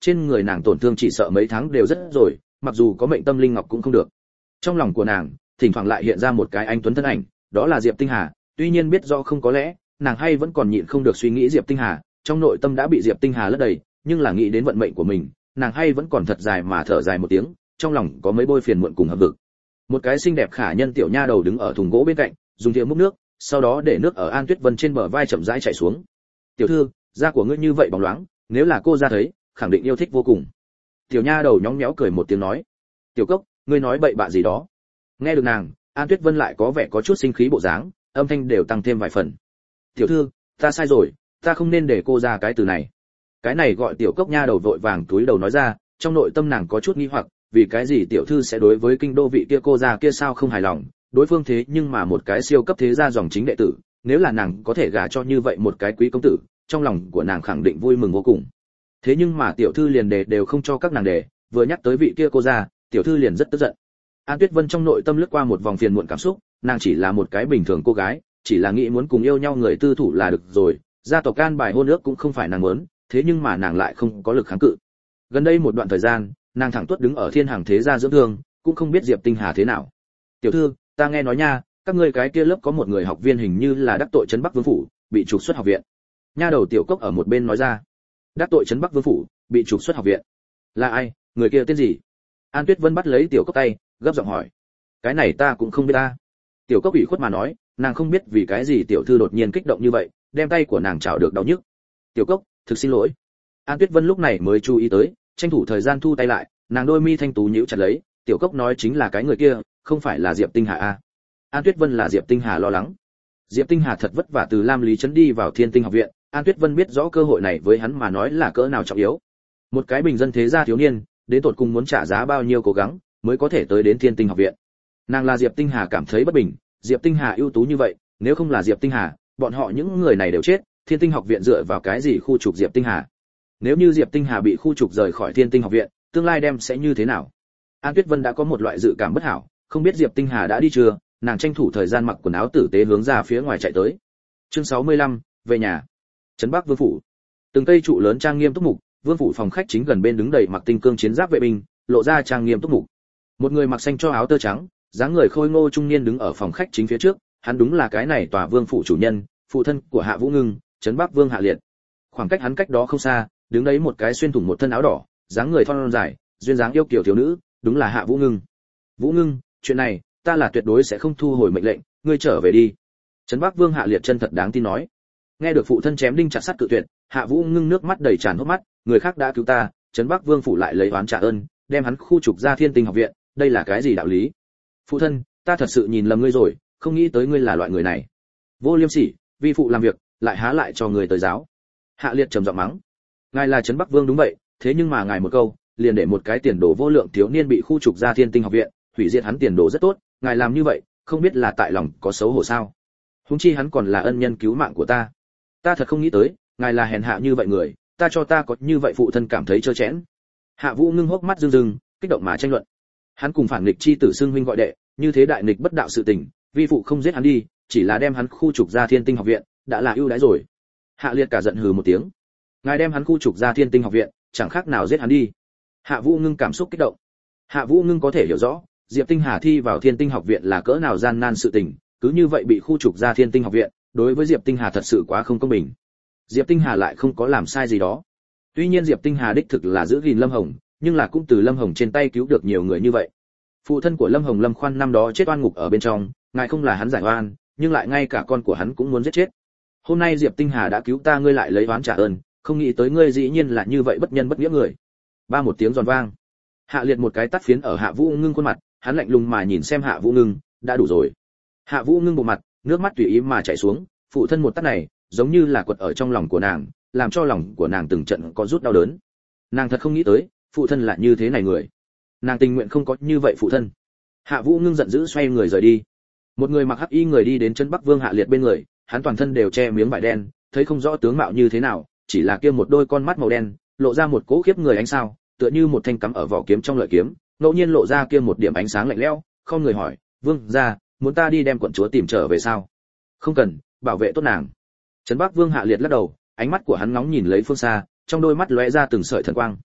trên người nàng tổn thương chỉ sợ mấy tháng đều rất rồi, mặc dù có mệnh tâm linh ngọc cũng không được. Trong lòng của nàng thỉnh thoảng lại hiện ra một cái anh tuấn thân ảnh, đó là Diệp Tinh Hà. Tuy nhiên biết do không có lẽ, nàng hay vẫn còn nhịn không được suy nghĩ Diệp Tinh Hà, trong nội tâm đã bị Diệp Tinh Hà lấp đầy, nhưng là nghĩ đến vận mệnh của mình, nàng hay vẫn còn thật dài mà thở dài một tiếng, trong lòng có mấy bôi phiền muộn cùng hậm hực. Một cái xinh đẹp khả nhân tiểu nha đầu đứng ở thùng gỗ bên cạnh, dùng thìa múc nước, sau đó để nước ở An Tuyết Vân trên bờ vai chậm rãi chảy xuống. "Tiểu thư, da của ngươi như vậy bóng loáng, nếu là cô ra thấy, khẳng định yêu thích vô cùng." Tiểu nha đầu nhõng nhẽo cười một tiếng nói. "Tiểu Cốc, ngươi nói bậy bạ gì đó?" Nghe được nàng, An Tuyết Vân lại có vẻ có chút sinh khí bộ dáng, âm thanh đều tăng thêm vài phần. "Tiểu thư, ta sai rồi, ta không nên để cô ra cái từ này." Cái này gọi Tiểu Cốc nha đầu vội vàng túi đầu nói ra, trong nội tâm nàng có chút nghi hoặc, vì cái gì tiểu thư sẽ đối với kinh đô vị kia cô gia kia sao không hài lòng, đối phương thế nhưng mà một cái siêu cấp thế gia dòng chính đệ tử, nếu là nàng có thể gả cho như vậy một cái quý công tử, trong lòng của nàng khẳng định vui mừng vô cùng. Thế nhưng mà tiểu thư liền đề đều không cho các nàng đề, vừa nhắc tới vị kia cô gia, tiểu thư liền rất tức giận. An Tuyết Vân trong nội tâm lướt qua một vòng phiền muộn cảm xúc, nàng chỉ là một cái bình thường cô gái, chỉ là nghĩ muốn cùng yêu nhau người tư thủ là được rồi, gia tộc can bài hôn ước cũng không phải nàng muốn, thế nhưng mà nàng lại không có lực kháng cự. Gần đây một đoạn thời gian, nàng thẳng tuốt đứng ở Thiên Hàng thế gia dưỡng thương, cũng không biết Diệp Tinh Hà thế nào. "Tiểu thư, ta nghe nói nha, các ngươi cái kia lớp có một người học viên hình như là đắc tội trấn Bắc Vương phủ, bị trục xuất học viện." Nha đầu Tiểu Cốc ở một bên nói ra. "Đắc tội trấn Bắc Vương phủ, bị trục xuất học viện? Là ai, người kia tên gì?" An Tuyết Vân bắt lấy Tiểu Cốc tay, gấp giọng hỏi. "Cái này ta cũng không biết ta." Tiểu Cốc ủy khuất mà nói, nàng không biết vì cái gì tiểu thư đột nhiên kích động như vậy, đem tay của nàng chảo được đau nhức. "Tiểu Cốc, thực xin lỗi." An Tuyết Vân lúc này mới chú ý tới, tranh thủ thời gian thu tay lại, nàng đôi mi thanh tú nhíu chặt lấy, Tiểu Cốc nói chính là cái người kia, không phải là Diệp Tinh Hà a? An Tuyết Vân là Diệp Tinh Hà lo lắng. Diệp Tinh Hà thật vất vả từ Lam Lý trấn đi vào Thiên Tinh học viện, An Tuyết Vân biết rõ cơ hội này với hắn mà nói là cỡ nào trọng yếu. Một cái bình dân thế gia thiếu niên, đến tột cùng muốn trả giá bao nhiêu cố gắng mới có thể tới đến Thiên Tinh học viện. Nàng là Diệp Tinh Hà cảm thấy bất bình, Diệp Tinh Hà ưu tú như vậy, nếu không là Diệp Tinh Hà, bọn họ những người này đều chết, Thiên Tinh học viện dựa vào cái gì khu trục Diệp Tinh Hà? Nếu như Diệp Tinh Hà bị khu trục rời khỏi Thiên Tinh học viện, tương lai đem sẽ như thế nào? An Tuyết Vân đã có một loại dự cảm bất hảo, không biết Diệp Tinh Hà đã đi chưa, nàng tranh thủ thời gian mặc quần áo tử tế hướng ra phía ngoài chạy tới. Chương 65, về nhà. Trấn Bắc Vương phủ. Từng cây trụ lớn trang nghiêm túc mục, vương phủ phòng khách chính gần bên đứng đầy mặc tinh cương chiến giáp vệ binh, lộ ra trang nghiêm túc mục. Một người mặc xanh cho áo tơ trắng, dáng người khôi ngô trung niên đứng ở phòng khách chính phía trước, hắn đúng là cái này tòa vương phủ chủ nhân, phụ thân của Hạ Vũ Ngưng, Trấn Bắc Vương Hạ Liệt. Khoảng cách hắn cách đó không xa, đứng đấy một cái xuyên thủng một thân áo đỏ, dáng người thon dài, duyên dáng yêu kiều thiếu nữ, đúng là Hạ Vũ Ngưng. "Vũ Ngưng, chuyện này, ta là tuyệt đối sẽ không thu hồi mệnh lệnh, ngươi trở về đi." Trấn Bắc Vương Hạ Liệt chân thật đáng tin nói. Nghe được phụ thân chém đinh chặt sắt cự tuyệt, Hạ Vũ Ngưng nước mắt đầy tràn hốc mắt, người khác đã cứu ta, Trấn Bắc Vương phủ lại lấy oán trả ơn, đem hắn khu trục ra Thiên Tinh học viện, đây là cái gì đạo lý? Phụ thân, ta thật sự nhìn lầm ngươi rồi, không nghĩ tới ngươi là loại người này. Vô liêm sỉ, vi phụ làm việc, lại há lại cho người tới giáo. Hạ Liệt trầm giọng mắng. Ngài là Trấn Bắc Vương đúng vậy, thế nhưng mà ngài một câu, liền để một cái tiền đồ vô lượng thiếu niên bị khu trục ra Thiên Tinh học viện, hủy diệt hắn tiền đồ rất tốt, ngài làm như vậy, không biết là tại lòng có xấu hổ sao? Huống chi hắn còn là ân nhân cứu mạng của ta. Ta thật không nghĩ tới, ngài là hèn hạ như vậy người, ta có như vậy phụ thân cảm thấy trơ chẽn. Hạ Vũ Ngưng hốc mắt rưng rưng, kích động mà tranh luận. Hắn cùng phản nghịch chi tử xưng huynh gọi đệ, như thế đại nghịch bất đạo sự tình, vi phụ không giết hắn đi, chỉ là đem hắn khu trục ra Thiên Tinh học viện, đã là ưu đãi rồi. Hạ Liệt cả giận hừ một tiếng. Ngài đem hắn khu trục ra Thiên Tinh học viện, chẳng khác nào giết hắn đi. Hạ Vũ Ngưng cảm xúc kích động. Hạ Vũ Ngưng có thể hiểu rõ, Diệp Tinh Hà thi vào Thiên Tinh học viện là cỡ nào gian nan sự tình, cứ như vậy bị khu trục ra Thiên Tinh học viện, đối với Diệp Tinh Hà thật sự quá không công bình. Diệp Tinh Hà lại không có làm sai gì đó. Tuy nhiên Diệp Tinh Hà đích thực là giữ gìn Lâm Hồng, nhưng là cũng từ Lâm Hồng trên tay cứu được nhiều người như vậy. Phụ thân của Lâm Hồng Lâm Khoan năm đó chết oan ngục ở bên trong, ngài không là hắn giải oan, nhưng lại ngay cả con của hắn cũng muốn giết chết. Hôm nay Diệp Tinh Hà đã cứu ta, ngươi lại lấy oán trả ơn, không nghĩ tới ngươi dĩ nhiên là như vậy bất nhân bất nghĩa người. Ba một tiếng giòn vang. Hạ Liệt một cái tát phiến ở Hạ Vũ Ngưng khuôn mặt, hắn lạnh lùng mà nhìn xem Hạ Vũ Ngưng, đã đủ rồi. Hạ Vũ Ngưng bộ mặt, nước mắt tùy ý mà chảy xuống, phụ thân một tát này, giống như là quật ở trong lòng của nàng, làm cho lòng của nàng từng trận có rút đau đớn. Nàng thật không nghĩ tới, phụ thân lại như thế này người. Nàng tình nguyện không có như vậy phụ thân. Hạ Vũ Ngưng giận dữ xoay người rời đi. Một người mặc hắc y người đi đến Trấn Bắc Vương Hạ Liệt bên người, hắn toàn thân đều che miếng vải đen, thấy không rõ tướng mạo như thế nào, chỉ là kia một đôi con mắt màu đen, lộ ra một cỗ khiếp người ánh sao, tựa như một thanh cắm ở vỏ kiếm trong lợi kiếm, ngẫu nhiên lộ ra kia một điểm ánh sáng lạnh lẽo, không người hỏi, "Vương gia, muốn ta đi đem quận chúa tìm trở về sao?" "Không cần, bảo vệ tốt nàng." Trấn Bắc Vương Hạ Liệt lắc đầu, ánh mắt của hắn ngóng nhìn lấy phương xa, trong đôi mắt lóe ra từng sợi thần quang.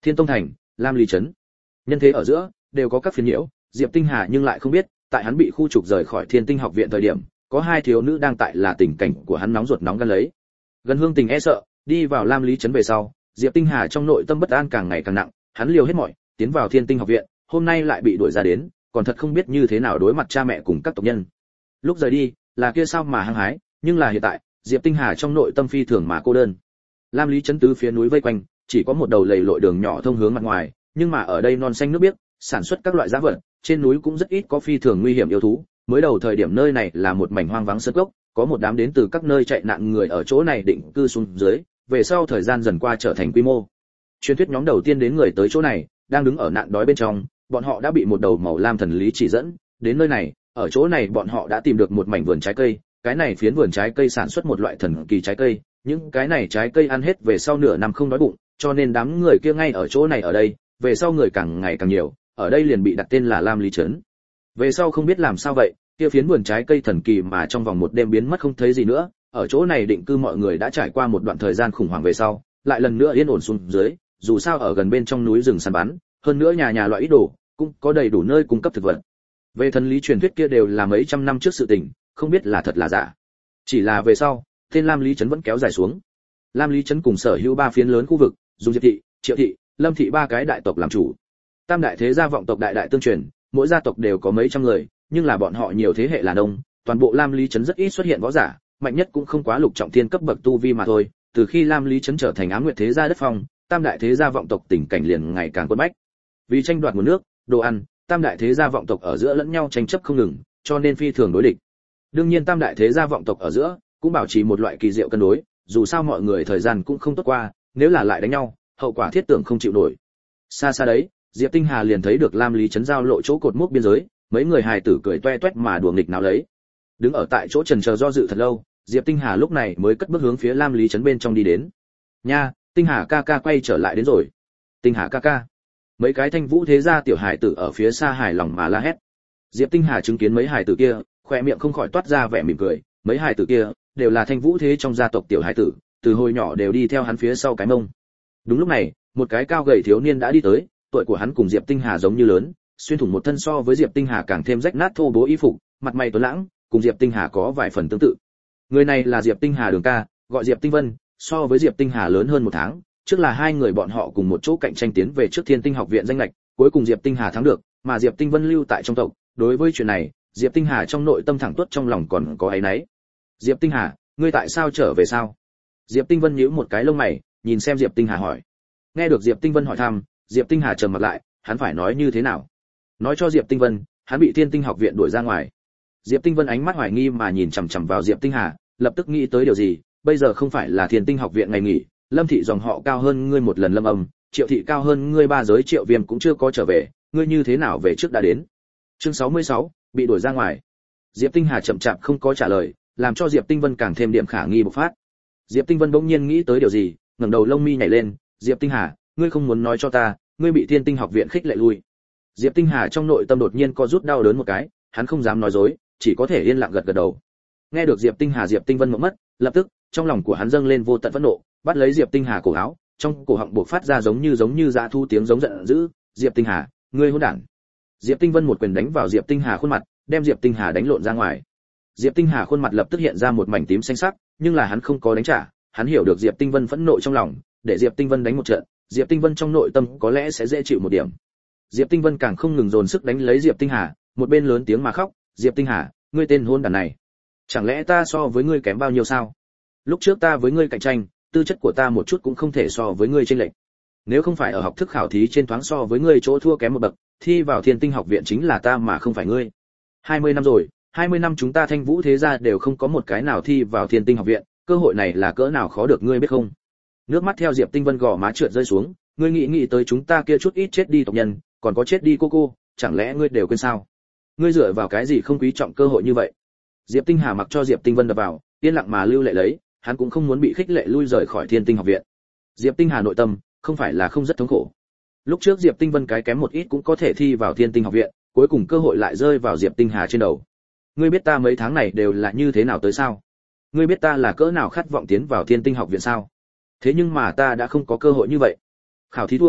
Thiên Tông thành, Lam Lý trấn. Nhân thế ở giữa đều có các phiền nhiễu, Diệp Tinh Hà nhưng lại không biết, tại hắn bị khu trục rời khỏi Thiên Tinh học viện thời điểm, có hai thiếu nữ đang tại là tình cảnh của hắn nóng ruột nóng gan lấy. Gần Hương Tình e sợ, đi vào Lam Lý trấn về sau, Diệp Tinh Hà trong nội tâm bất an càng ngày càng nặng, hắn liều hết mọi, tiến vào Thiên Tinh học viện, hôm nay lại bị đuổi ra đến, còn thật không biết như thế nào đối mặt cha mẹ cùng các tộc nhân. Lúc rời đi, là kia sao mà hăng hái, nhưng là hiện tại, Diệp Tinh Hà trong nội tâm phi thường mà cô đơn. Lam Lý trấn tứ phía núi vây quanh, chỉ có một đầu lầy lội đường nhỏ thông hướng mặt ngoài, nhưng mà ở đây non xanh nước biếc, sản xuất các loại giá vật, trên núi cũng rất ít có phi thường nguy hiểm yêu thú. Mới đầu thời điểm nơi này là một mảnh hoang vắng sơn cốc, có một đám đến từ các nơi chạy nạn người ở chỗ này định cư xuống dưới, về sau thời gian dần qua trở thành quy mô. Truyền thuyết nhóm đầu tiên đến người tới chỗ này, đang đứng ở nạn đói bên trong, bọn họ đã bị một đầu màu lam thần lý chỉ dẫn, đến nơi này, ở chỗ này bọn họ đã tìm được một mảnh vườn trái cây, cái này phiến vườn trái cây sản xuất một loại thần kỳ trái cây, những cái này trái cây ăn hết về sau nửa năm không đói bụng, cho nên đám người kia ngay ở chỗ này ở đây, về sau người càng ngày càng nhiều, ở đây liền bị đặt tên là Lam Lý trấn. Về sau không biết làm sao vậy, kia phiến vườn trái cây thần kỳ mà trong vòng một đêm biến mất không thấy gì nữa, ở chỗ này định cư mọi người đã trải qua một đoạn thời gian khủng hoảng về sau, lại lần nữa yên ổn xuống dưới, dù sao ở gần bên trong núi rừng săn bắn, hơn nữa nhà nhà loại ít đồ, cũng có đầy đủ nơi cung cấp thực vật. Về thần lý truyền thuyết kia đều là mấy trăm năm trước sự tình, không biết là thật là giả. Chỉ là về sau, tên Lam Lý trấn vẫn kéo dài xuống. Lam Lý trấn cùng sở hữu ba phiến lớn khu vực, dùng Diệp thị, Triệu thị, Lâm thị ba cái đại tộc làm chủ. Tam đại thế gia vọng tộc đại đại tương truyền, mỗi gia tộc đều có mấy trăm người, nhưng là bọn họ nhiều thế hệ là đông, toàn bộ Lam Lý trấn rất ít xuất hiện võ giả, mạnh nhất cũng không quá lục trọng thiên cấp bậc tu vi mà thôi. Từ khi Lam Lý trấn trở thành Ám Nguyệt thế gia đất phong, tam đại thế gia vọng tộc tình cảnh liền ngày càng quẫn bách. Vì tranh đoạt nguồn nước, đồ ăn, tam đại thế gia vọng tộc ở giữa lẫn nhau tranh chấp không ngừng, cho nên phi thường đối địch. Đương nhiên tam đại thế gia vọng tộc ở giữa cũng bảo trì một loại kỳ diệu cân đối, dù sao mọi người thời gian cũng không tốt qua, nếu là lại đánh nhau, hậu quả thiết tưởng không chịu nổi. Xa xa đấy, Diệp Tinh Hà liền thấy được Lam Lý trấn giao lộ chỗ cột mốc biên giới, mấy người hài tử cười toe toét mà đùa nghịch nào lấy. Đứng ở tại chỗ chần chờ do dự thật lâu, Diệp Tinh Hà lúc này mới cất bước hướng phía Lam Lý trấn bên trong đi đến. Nha, Tinh Hà ca ca quay trở lại đến rồi. Tinh Hà ca ca. Mấy cái Thanh Vũ thế gia tiểu hài tử ở phía xa hài lòng mà la hét. Diệp Tinh Hà chứng kiến mấy hài tử kia, khoe miệng không khỏi toát ra vẻ mỉm cười, mấy hài tử kia đều là Thanh Vũ thế trong gia tộc tiểu hài tử, từ hồi nhỏ đều đi theo hắn phía sau cái mông. Đúng lúc này, một cái cao gầy thiếu niên đã đi tới, tuổi của hắn cùng Diệp Tinh Hà giống như lớn, xuyên thủng một thân so với Diệp Tinh Hà càng thêm rách nát thô bố y phục, mặt mày tuấn lãng, cùng Diệp Tinh Hà có vài phần tương tự. Người này là Diệp Tinh Hà đường ca, gọi Diệp Tinh Vân, so với Diệp Tinh Hà lớn hơn một tháng, trước là hai người bọn họ cùng một chỗ cạnh tranh tiến về trước Thiên Tinh học viện danh lệch, cuối cùng Diệp Tinh Hà thắng được, mà Diệp Tinh Vân lưu tại trong tộc. Đối với chuyện này, Diệp Tinh Hà trong nội tâm thẳng tuất trong lòng còn có áy náy. Diệp Tinh Hà, ngươi tại sao trở về sao? Diệp Tinh Vân nhíu một cái lông mày, nhìn xem Diệp Tinh Hà hỏi. Nghe được Diệp Tinh Vân hỏi thăm, Diệp Tinh Hà trầm mặt lại, hắn phải nói như thế nào? Nói cho Diệp Tinh Vân, hắn bị Thiên Tinh học viện đuổi ra ngoài. Diệp Tinh Vân ánh mắt hoài nghi mà nhìn chằm chằm vào Diệp Tinh Hà, lập tức nghĩ tới điều gì, bây giờ không phải là Thiên Tinh học viện ngày nghỉ, Lâm thị dòng họ cao hơn ngươi một lần Lâm Âm, Triệu thị cao hơn ngươi ba giới Triệu Viêm cũng chưa có trở về, ngươi như thế nào về trước đã đến? Chương 66, bị đuổi ra ngoài. Diệp Tinh Hà chậm chạp không có trả lời, làm cho Diệp Tinh Vân càng thêm điểm khả nghi bộc phát. Diệp Tinh Vân bỗng nhiên nghĩ tới điều gì, ngẩng đầu lông mi nhảy lên, "Diệp Tinh Hà, ngươi không muốn nói cho ta, ngươi bị Thiên Tinh học viện khích lệ lui?" Diệp Tinh Hà trong nội tâm đột nhiên co rút đau đớn một cái, hắn không dám nói dối, chỉ có thể yên lặng gật gật đầu. Nghe được Diệp Tinh Hà, Diệp Tinh Vân ngậm mất, lập tức, trong lòng của hắn dâng lên vô tận phẫn nộ, bắt lấy Diệp Tinh Hà cổ áo, trong cổ họng bộc phát ra giống như dã thu tiếng giống giận dữ, "Diệp Tinh Hà, ngươi hỗn đản!" Diệp Tinh Vân một quyền đánh vào Diệp Tinh Hà khuôn mặt, đem Diệp Tinh Hà đánh lộn ra ngoài. Diệp Tinh Hà khuôn mặt lập tức hiện ra một mảnh tím xanh sắc, nhưng là hắn không có đánh trả, hắn hiểu được Diệp Tinh Vân phẫn nộ trong lòng, để Diệp Tinh Vân đánh một trận, Diệp Tinh Vân trong nội tâm có lẽ sẽ dễ chịu một điểm. Diệp Tinh Vân càng không ngừng dồn sức đánh lấy Diệp Tinh Hà, một bên lớn tiếng mà khóc, "Diệp Tinh Hà, ngươi tên hôn đản này, chẳng lẽ ta so với ngươi kém bao nhiêu sao? Lúc trước ta với ngươi cạnh tranh, tư chất của ta một chút cũng không thể so với ngươi chênh lệch. Nếu không phải ở học thức khảo thí trên thoáng so với ngươi chỗ thua kém một bậc, thi vào Thiên Tinh học viện chính là ta mà không phải ngươi. 20 năm rồi, 20 năm chúng ta Thanh Vũ thế gia đều không có một cái nào thi vào Thiên Tinh học viện, cơ hội này là cỡ nào khó được ngươi biết không?" Nước mắt theo Diệp Tinh Vân gò má trượt rơi xuống, "Ngươi nghĩ tới chúng ta kia chút ít chết đi tộc nhân, còn có chết đi cô, chẳng lẽ ngươi đều quên sao? Ngươi dựa vào cái gì không quý trọng cơ hội như vậy?" Diệp Tinh Hà mặc cho Diệp Tinh Vân đập vào, yên lặng mà lưu lệ lấy, hắn cũng không muốn bị khích lệ lui rời khỏi Thiên Tinh học viện. Diệp Tinh Hà nội tâm không phải là không rất thống khổ. Lúc trước Diệp Tinh Vân cái kém một ít cũng có thể thi vào Thiên Tinh học viện, cuối cùng cơ hội lại rơi vào Diệp Tinh Hà trên đầu. Ngươi biết ta mấy tháng này đều là như thế nào tới sao? Ngươi biết ta là cỡ nào khát vọng tiến vào Thiên Tinh học viện sao? Thế nhưng mà ta đã không có cơ hội như vậy. Khảo thí thua,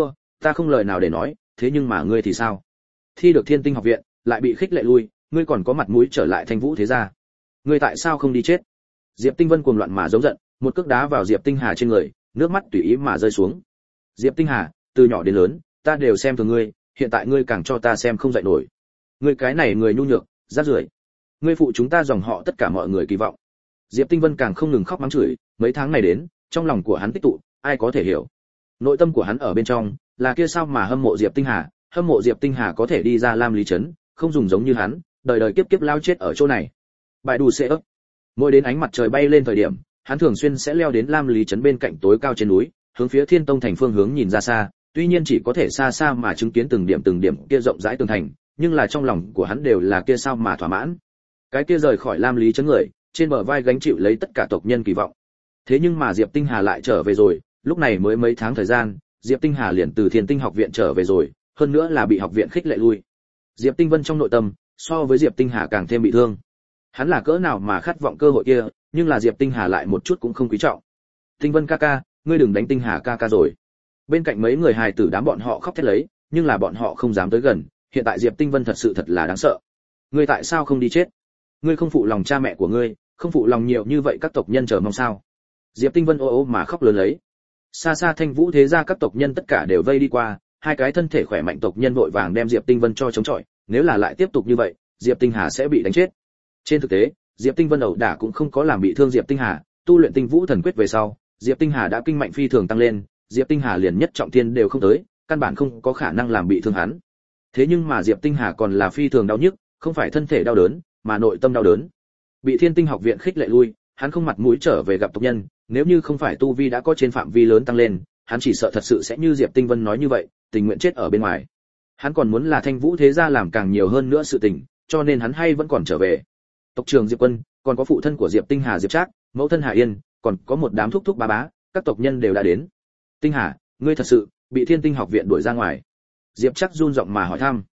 ta không lời nào để nói, thế nhưng mà ngươi thì sao? Thi được Thiên Tinh học viện, lại bị khích lệ lui, ngươi còn có mặt mũi trở lại Thanh Vũ thế gia? Ngươi tại sao không đi chết? Diệp Tinh Vân cuồng loạn mà giống giận, một cước đá vào Diệp Tinh Hà trên người, nước mắt tùy ý mà rơi xuống. Diệp Tinh Hà, từ nhỏ đến lớn, ta đều xem thường ngươi, hiện tại ngươi càng cho ta xem không dậy nổi. Ngươi cái này người nhu nhược, rác rưởi. Ngươi phụ chúng ta dòng họ tất cả mọi người kỳ vọng. Diệp Tinh Vân càng không ngừng khóc mắng chửi, mấy tháng này đến, trong lòng của hắn tích tụ, ai có thể hiểu. Nội tâm của hắn ở bên trong, là kia sao mà hâm mộ Diệp Tinh Hà, hâm mộ Diệp Tinh Hà có thể đi ra Lam Lý trấn, không dùng giống như hắn, đời đời kiếp kiếp lao chết ở chỗ này. Bài đủ sẽ ấp. Mỗi đến ánh mặt trời bay lên thời điểm, hắn thường xuyên sẽ leo đến Lam Lý trấn bên cạnh tối cao trên núi, hướng phía Thiên Tông thành phương hướng nhìn ra xa, tuy nhiên chỉ có thể xa xa mà chứng kiến từng điểm kia rộng rãi tường thành, nhưng là trong lòng của hắn đều là kia sao mà thỏa mãn. Cái kia rời khỏi Lam Lý trấn người, trên bờ vai gánh chịu lấy tất cả tộc nhân kỳ vọng. Thế nhưng mà Diệp Tinh Hà lại trở về rồi, lúc này mới mấy tháng thời gian, Diệp Tinh Hà liền từ Thiên Tinh học viện trở về rồi, hơn nữa là bị học viện khích lệ lui. Diệp Tinh Vân trong nội tâm, so với Diệp Tinh Hà càng thêm bị thương. Hắn là cỡ nào mà khát vọng cơ hội kia, nhưng là Diệp Tinh Hà lại một chút cũng không quý trọng. Tinh Vân ca ca, ngươi đừng đánh Tinh Hà ca ca rồi. Bên cạnh mấy người hài tử đám bọn họ khóc thét lấy, nhưng là bọn họ không dám tới gần, hiện tại Diệp Tinh Vân thật sự thật là đáng sợ. Ngươi tại sao không đi chết? Ngươi không phụ lòng cha mẹ của ngươi, không phụ lòng nhiều như vậy các tộc nhân chờ mong sao? Diệp Tinh Vân ô ô mà khóc lớn lấy. Xa xa Thanh Vũ thế gia các tộc nhân tất cả đều vây đi qua, hai cái thân thể khỏe mạnh tộc nhân vội vàng đem Diệp Tinh Vân cho chống chọi, nếu là lại tiếp tục như vậy, Diệp Tinh Hà sẽ bị đánh chết. Trên thực tế, Diệp Tinh Vân ẩu đả cũng không có làm bị thương Diệp Tinh Hà, tu luyện Tinh Vũ thần quyết về sau, Diệp Tinh Hà đã kinh mạnh phi thường tăng lên, Diệp Tinh Hà liền nhất trọng thiên đều không tới, căn bản không có khả năng làm bị thương hắn. Thế nhưng mà Diệp Tinh Hà còn là phi thường đau nhức, không phải thân thể đau đớn, mà nội tâm đau đớn. Bị Thiên Tinh học viện khích lệ lui, hắn không mặt mũi trở về gặp tộc nhân, nếu như không phải tu vi đã có trên phạm vi lớn tăng lên, hắn chỉ sợ thật sự sẽ như Diệp Tinh Vân nói như vậy, tình nguyện chết ở bên ngoài. Hắn còn muốn là Thanh Vũ thế gia làm càng nhiều hơn nữa sự tình, cho nên hắn hay vẫn còn trở về. Tộc trưởng Diệp Quân, còn có phụ thân của Diệp Tinh Hà Diệp Trác, mẫu thân Hà Yên, còn có một đám thúc thúc bá bá, các tộc nhân đều đã đến. Tinh Hà, ngươi thật sự bị Thiên Tinh học viện đuổi ra ngoài? Diệp Trác run giọng mà hỏi thăm.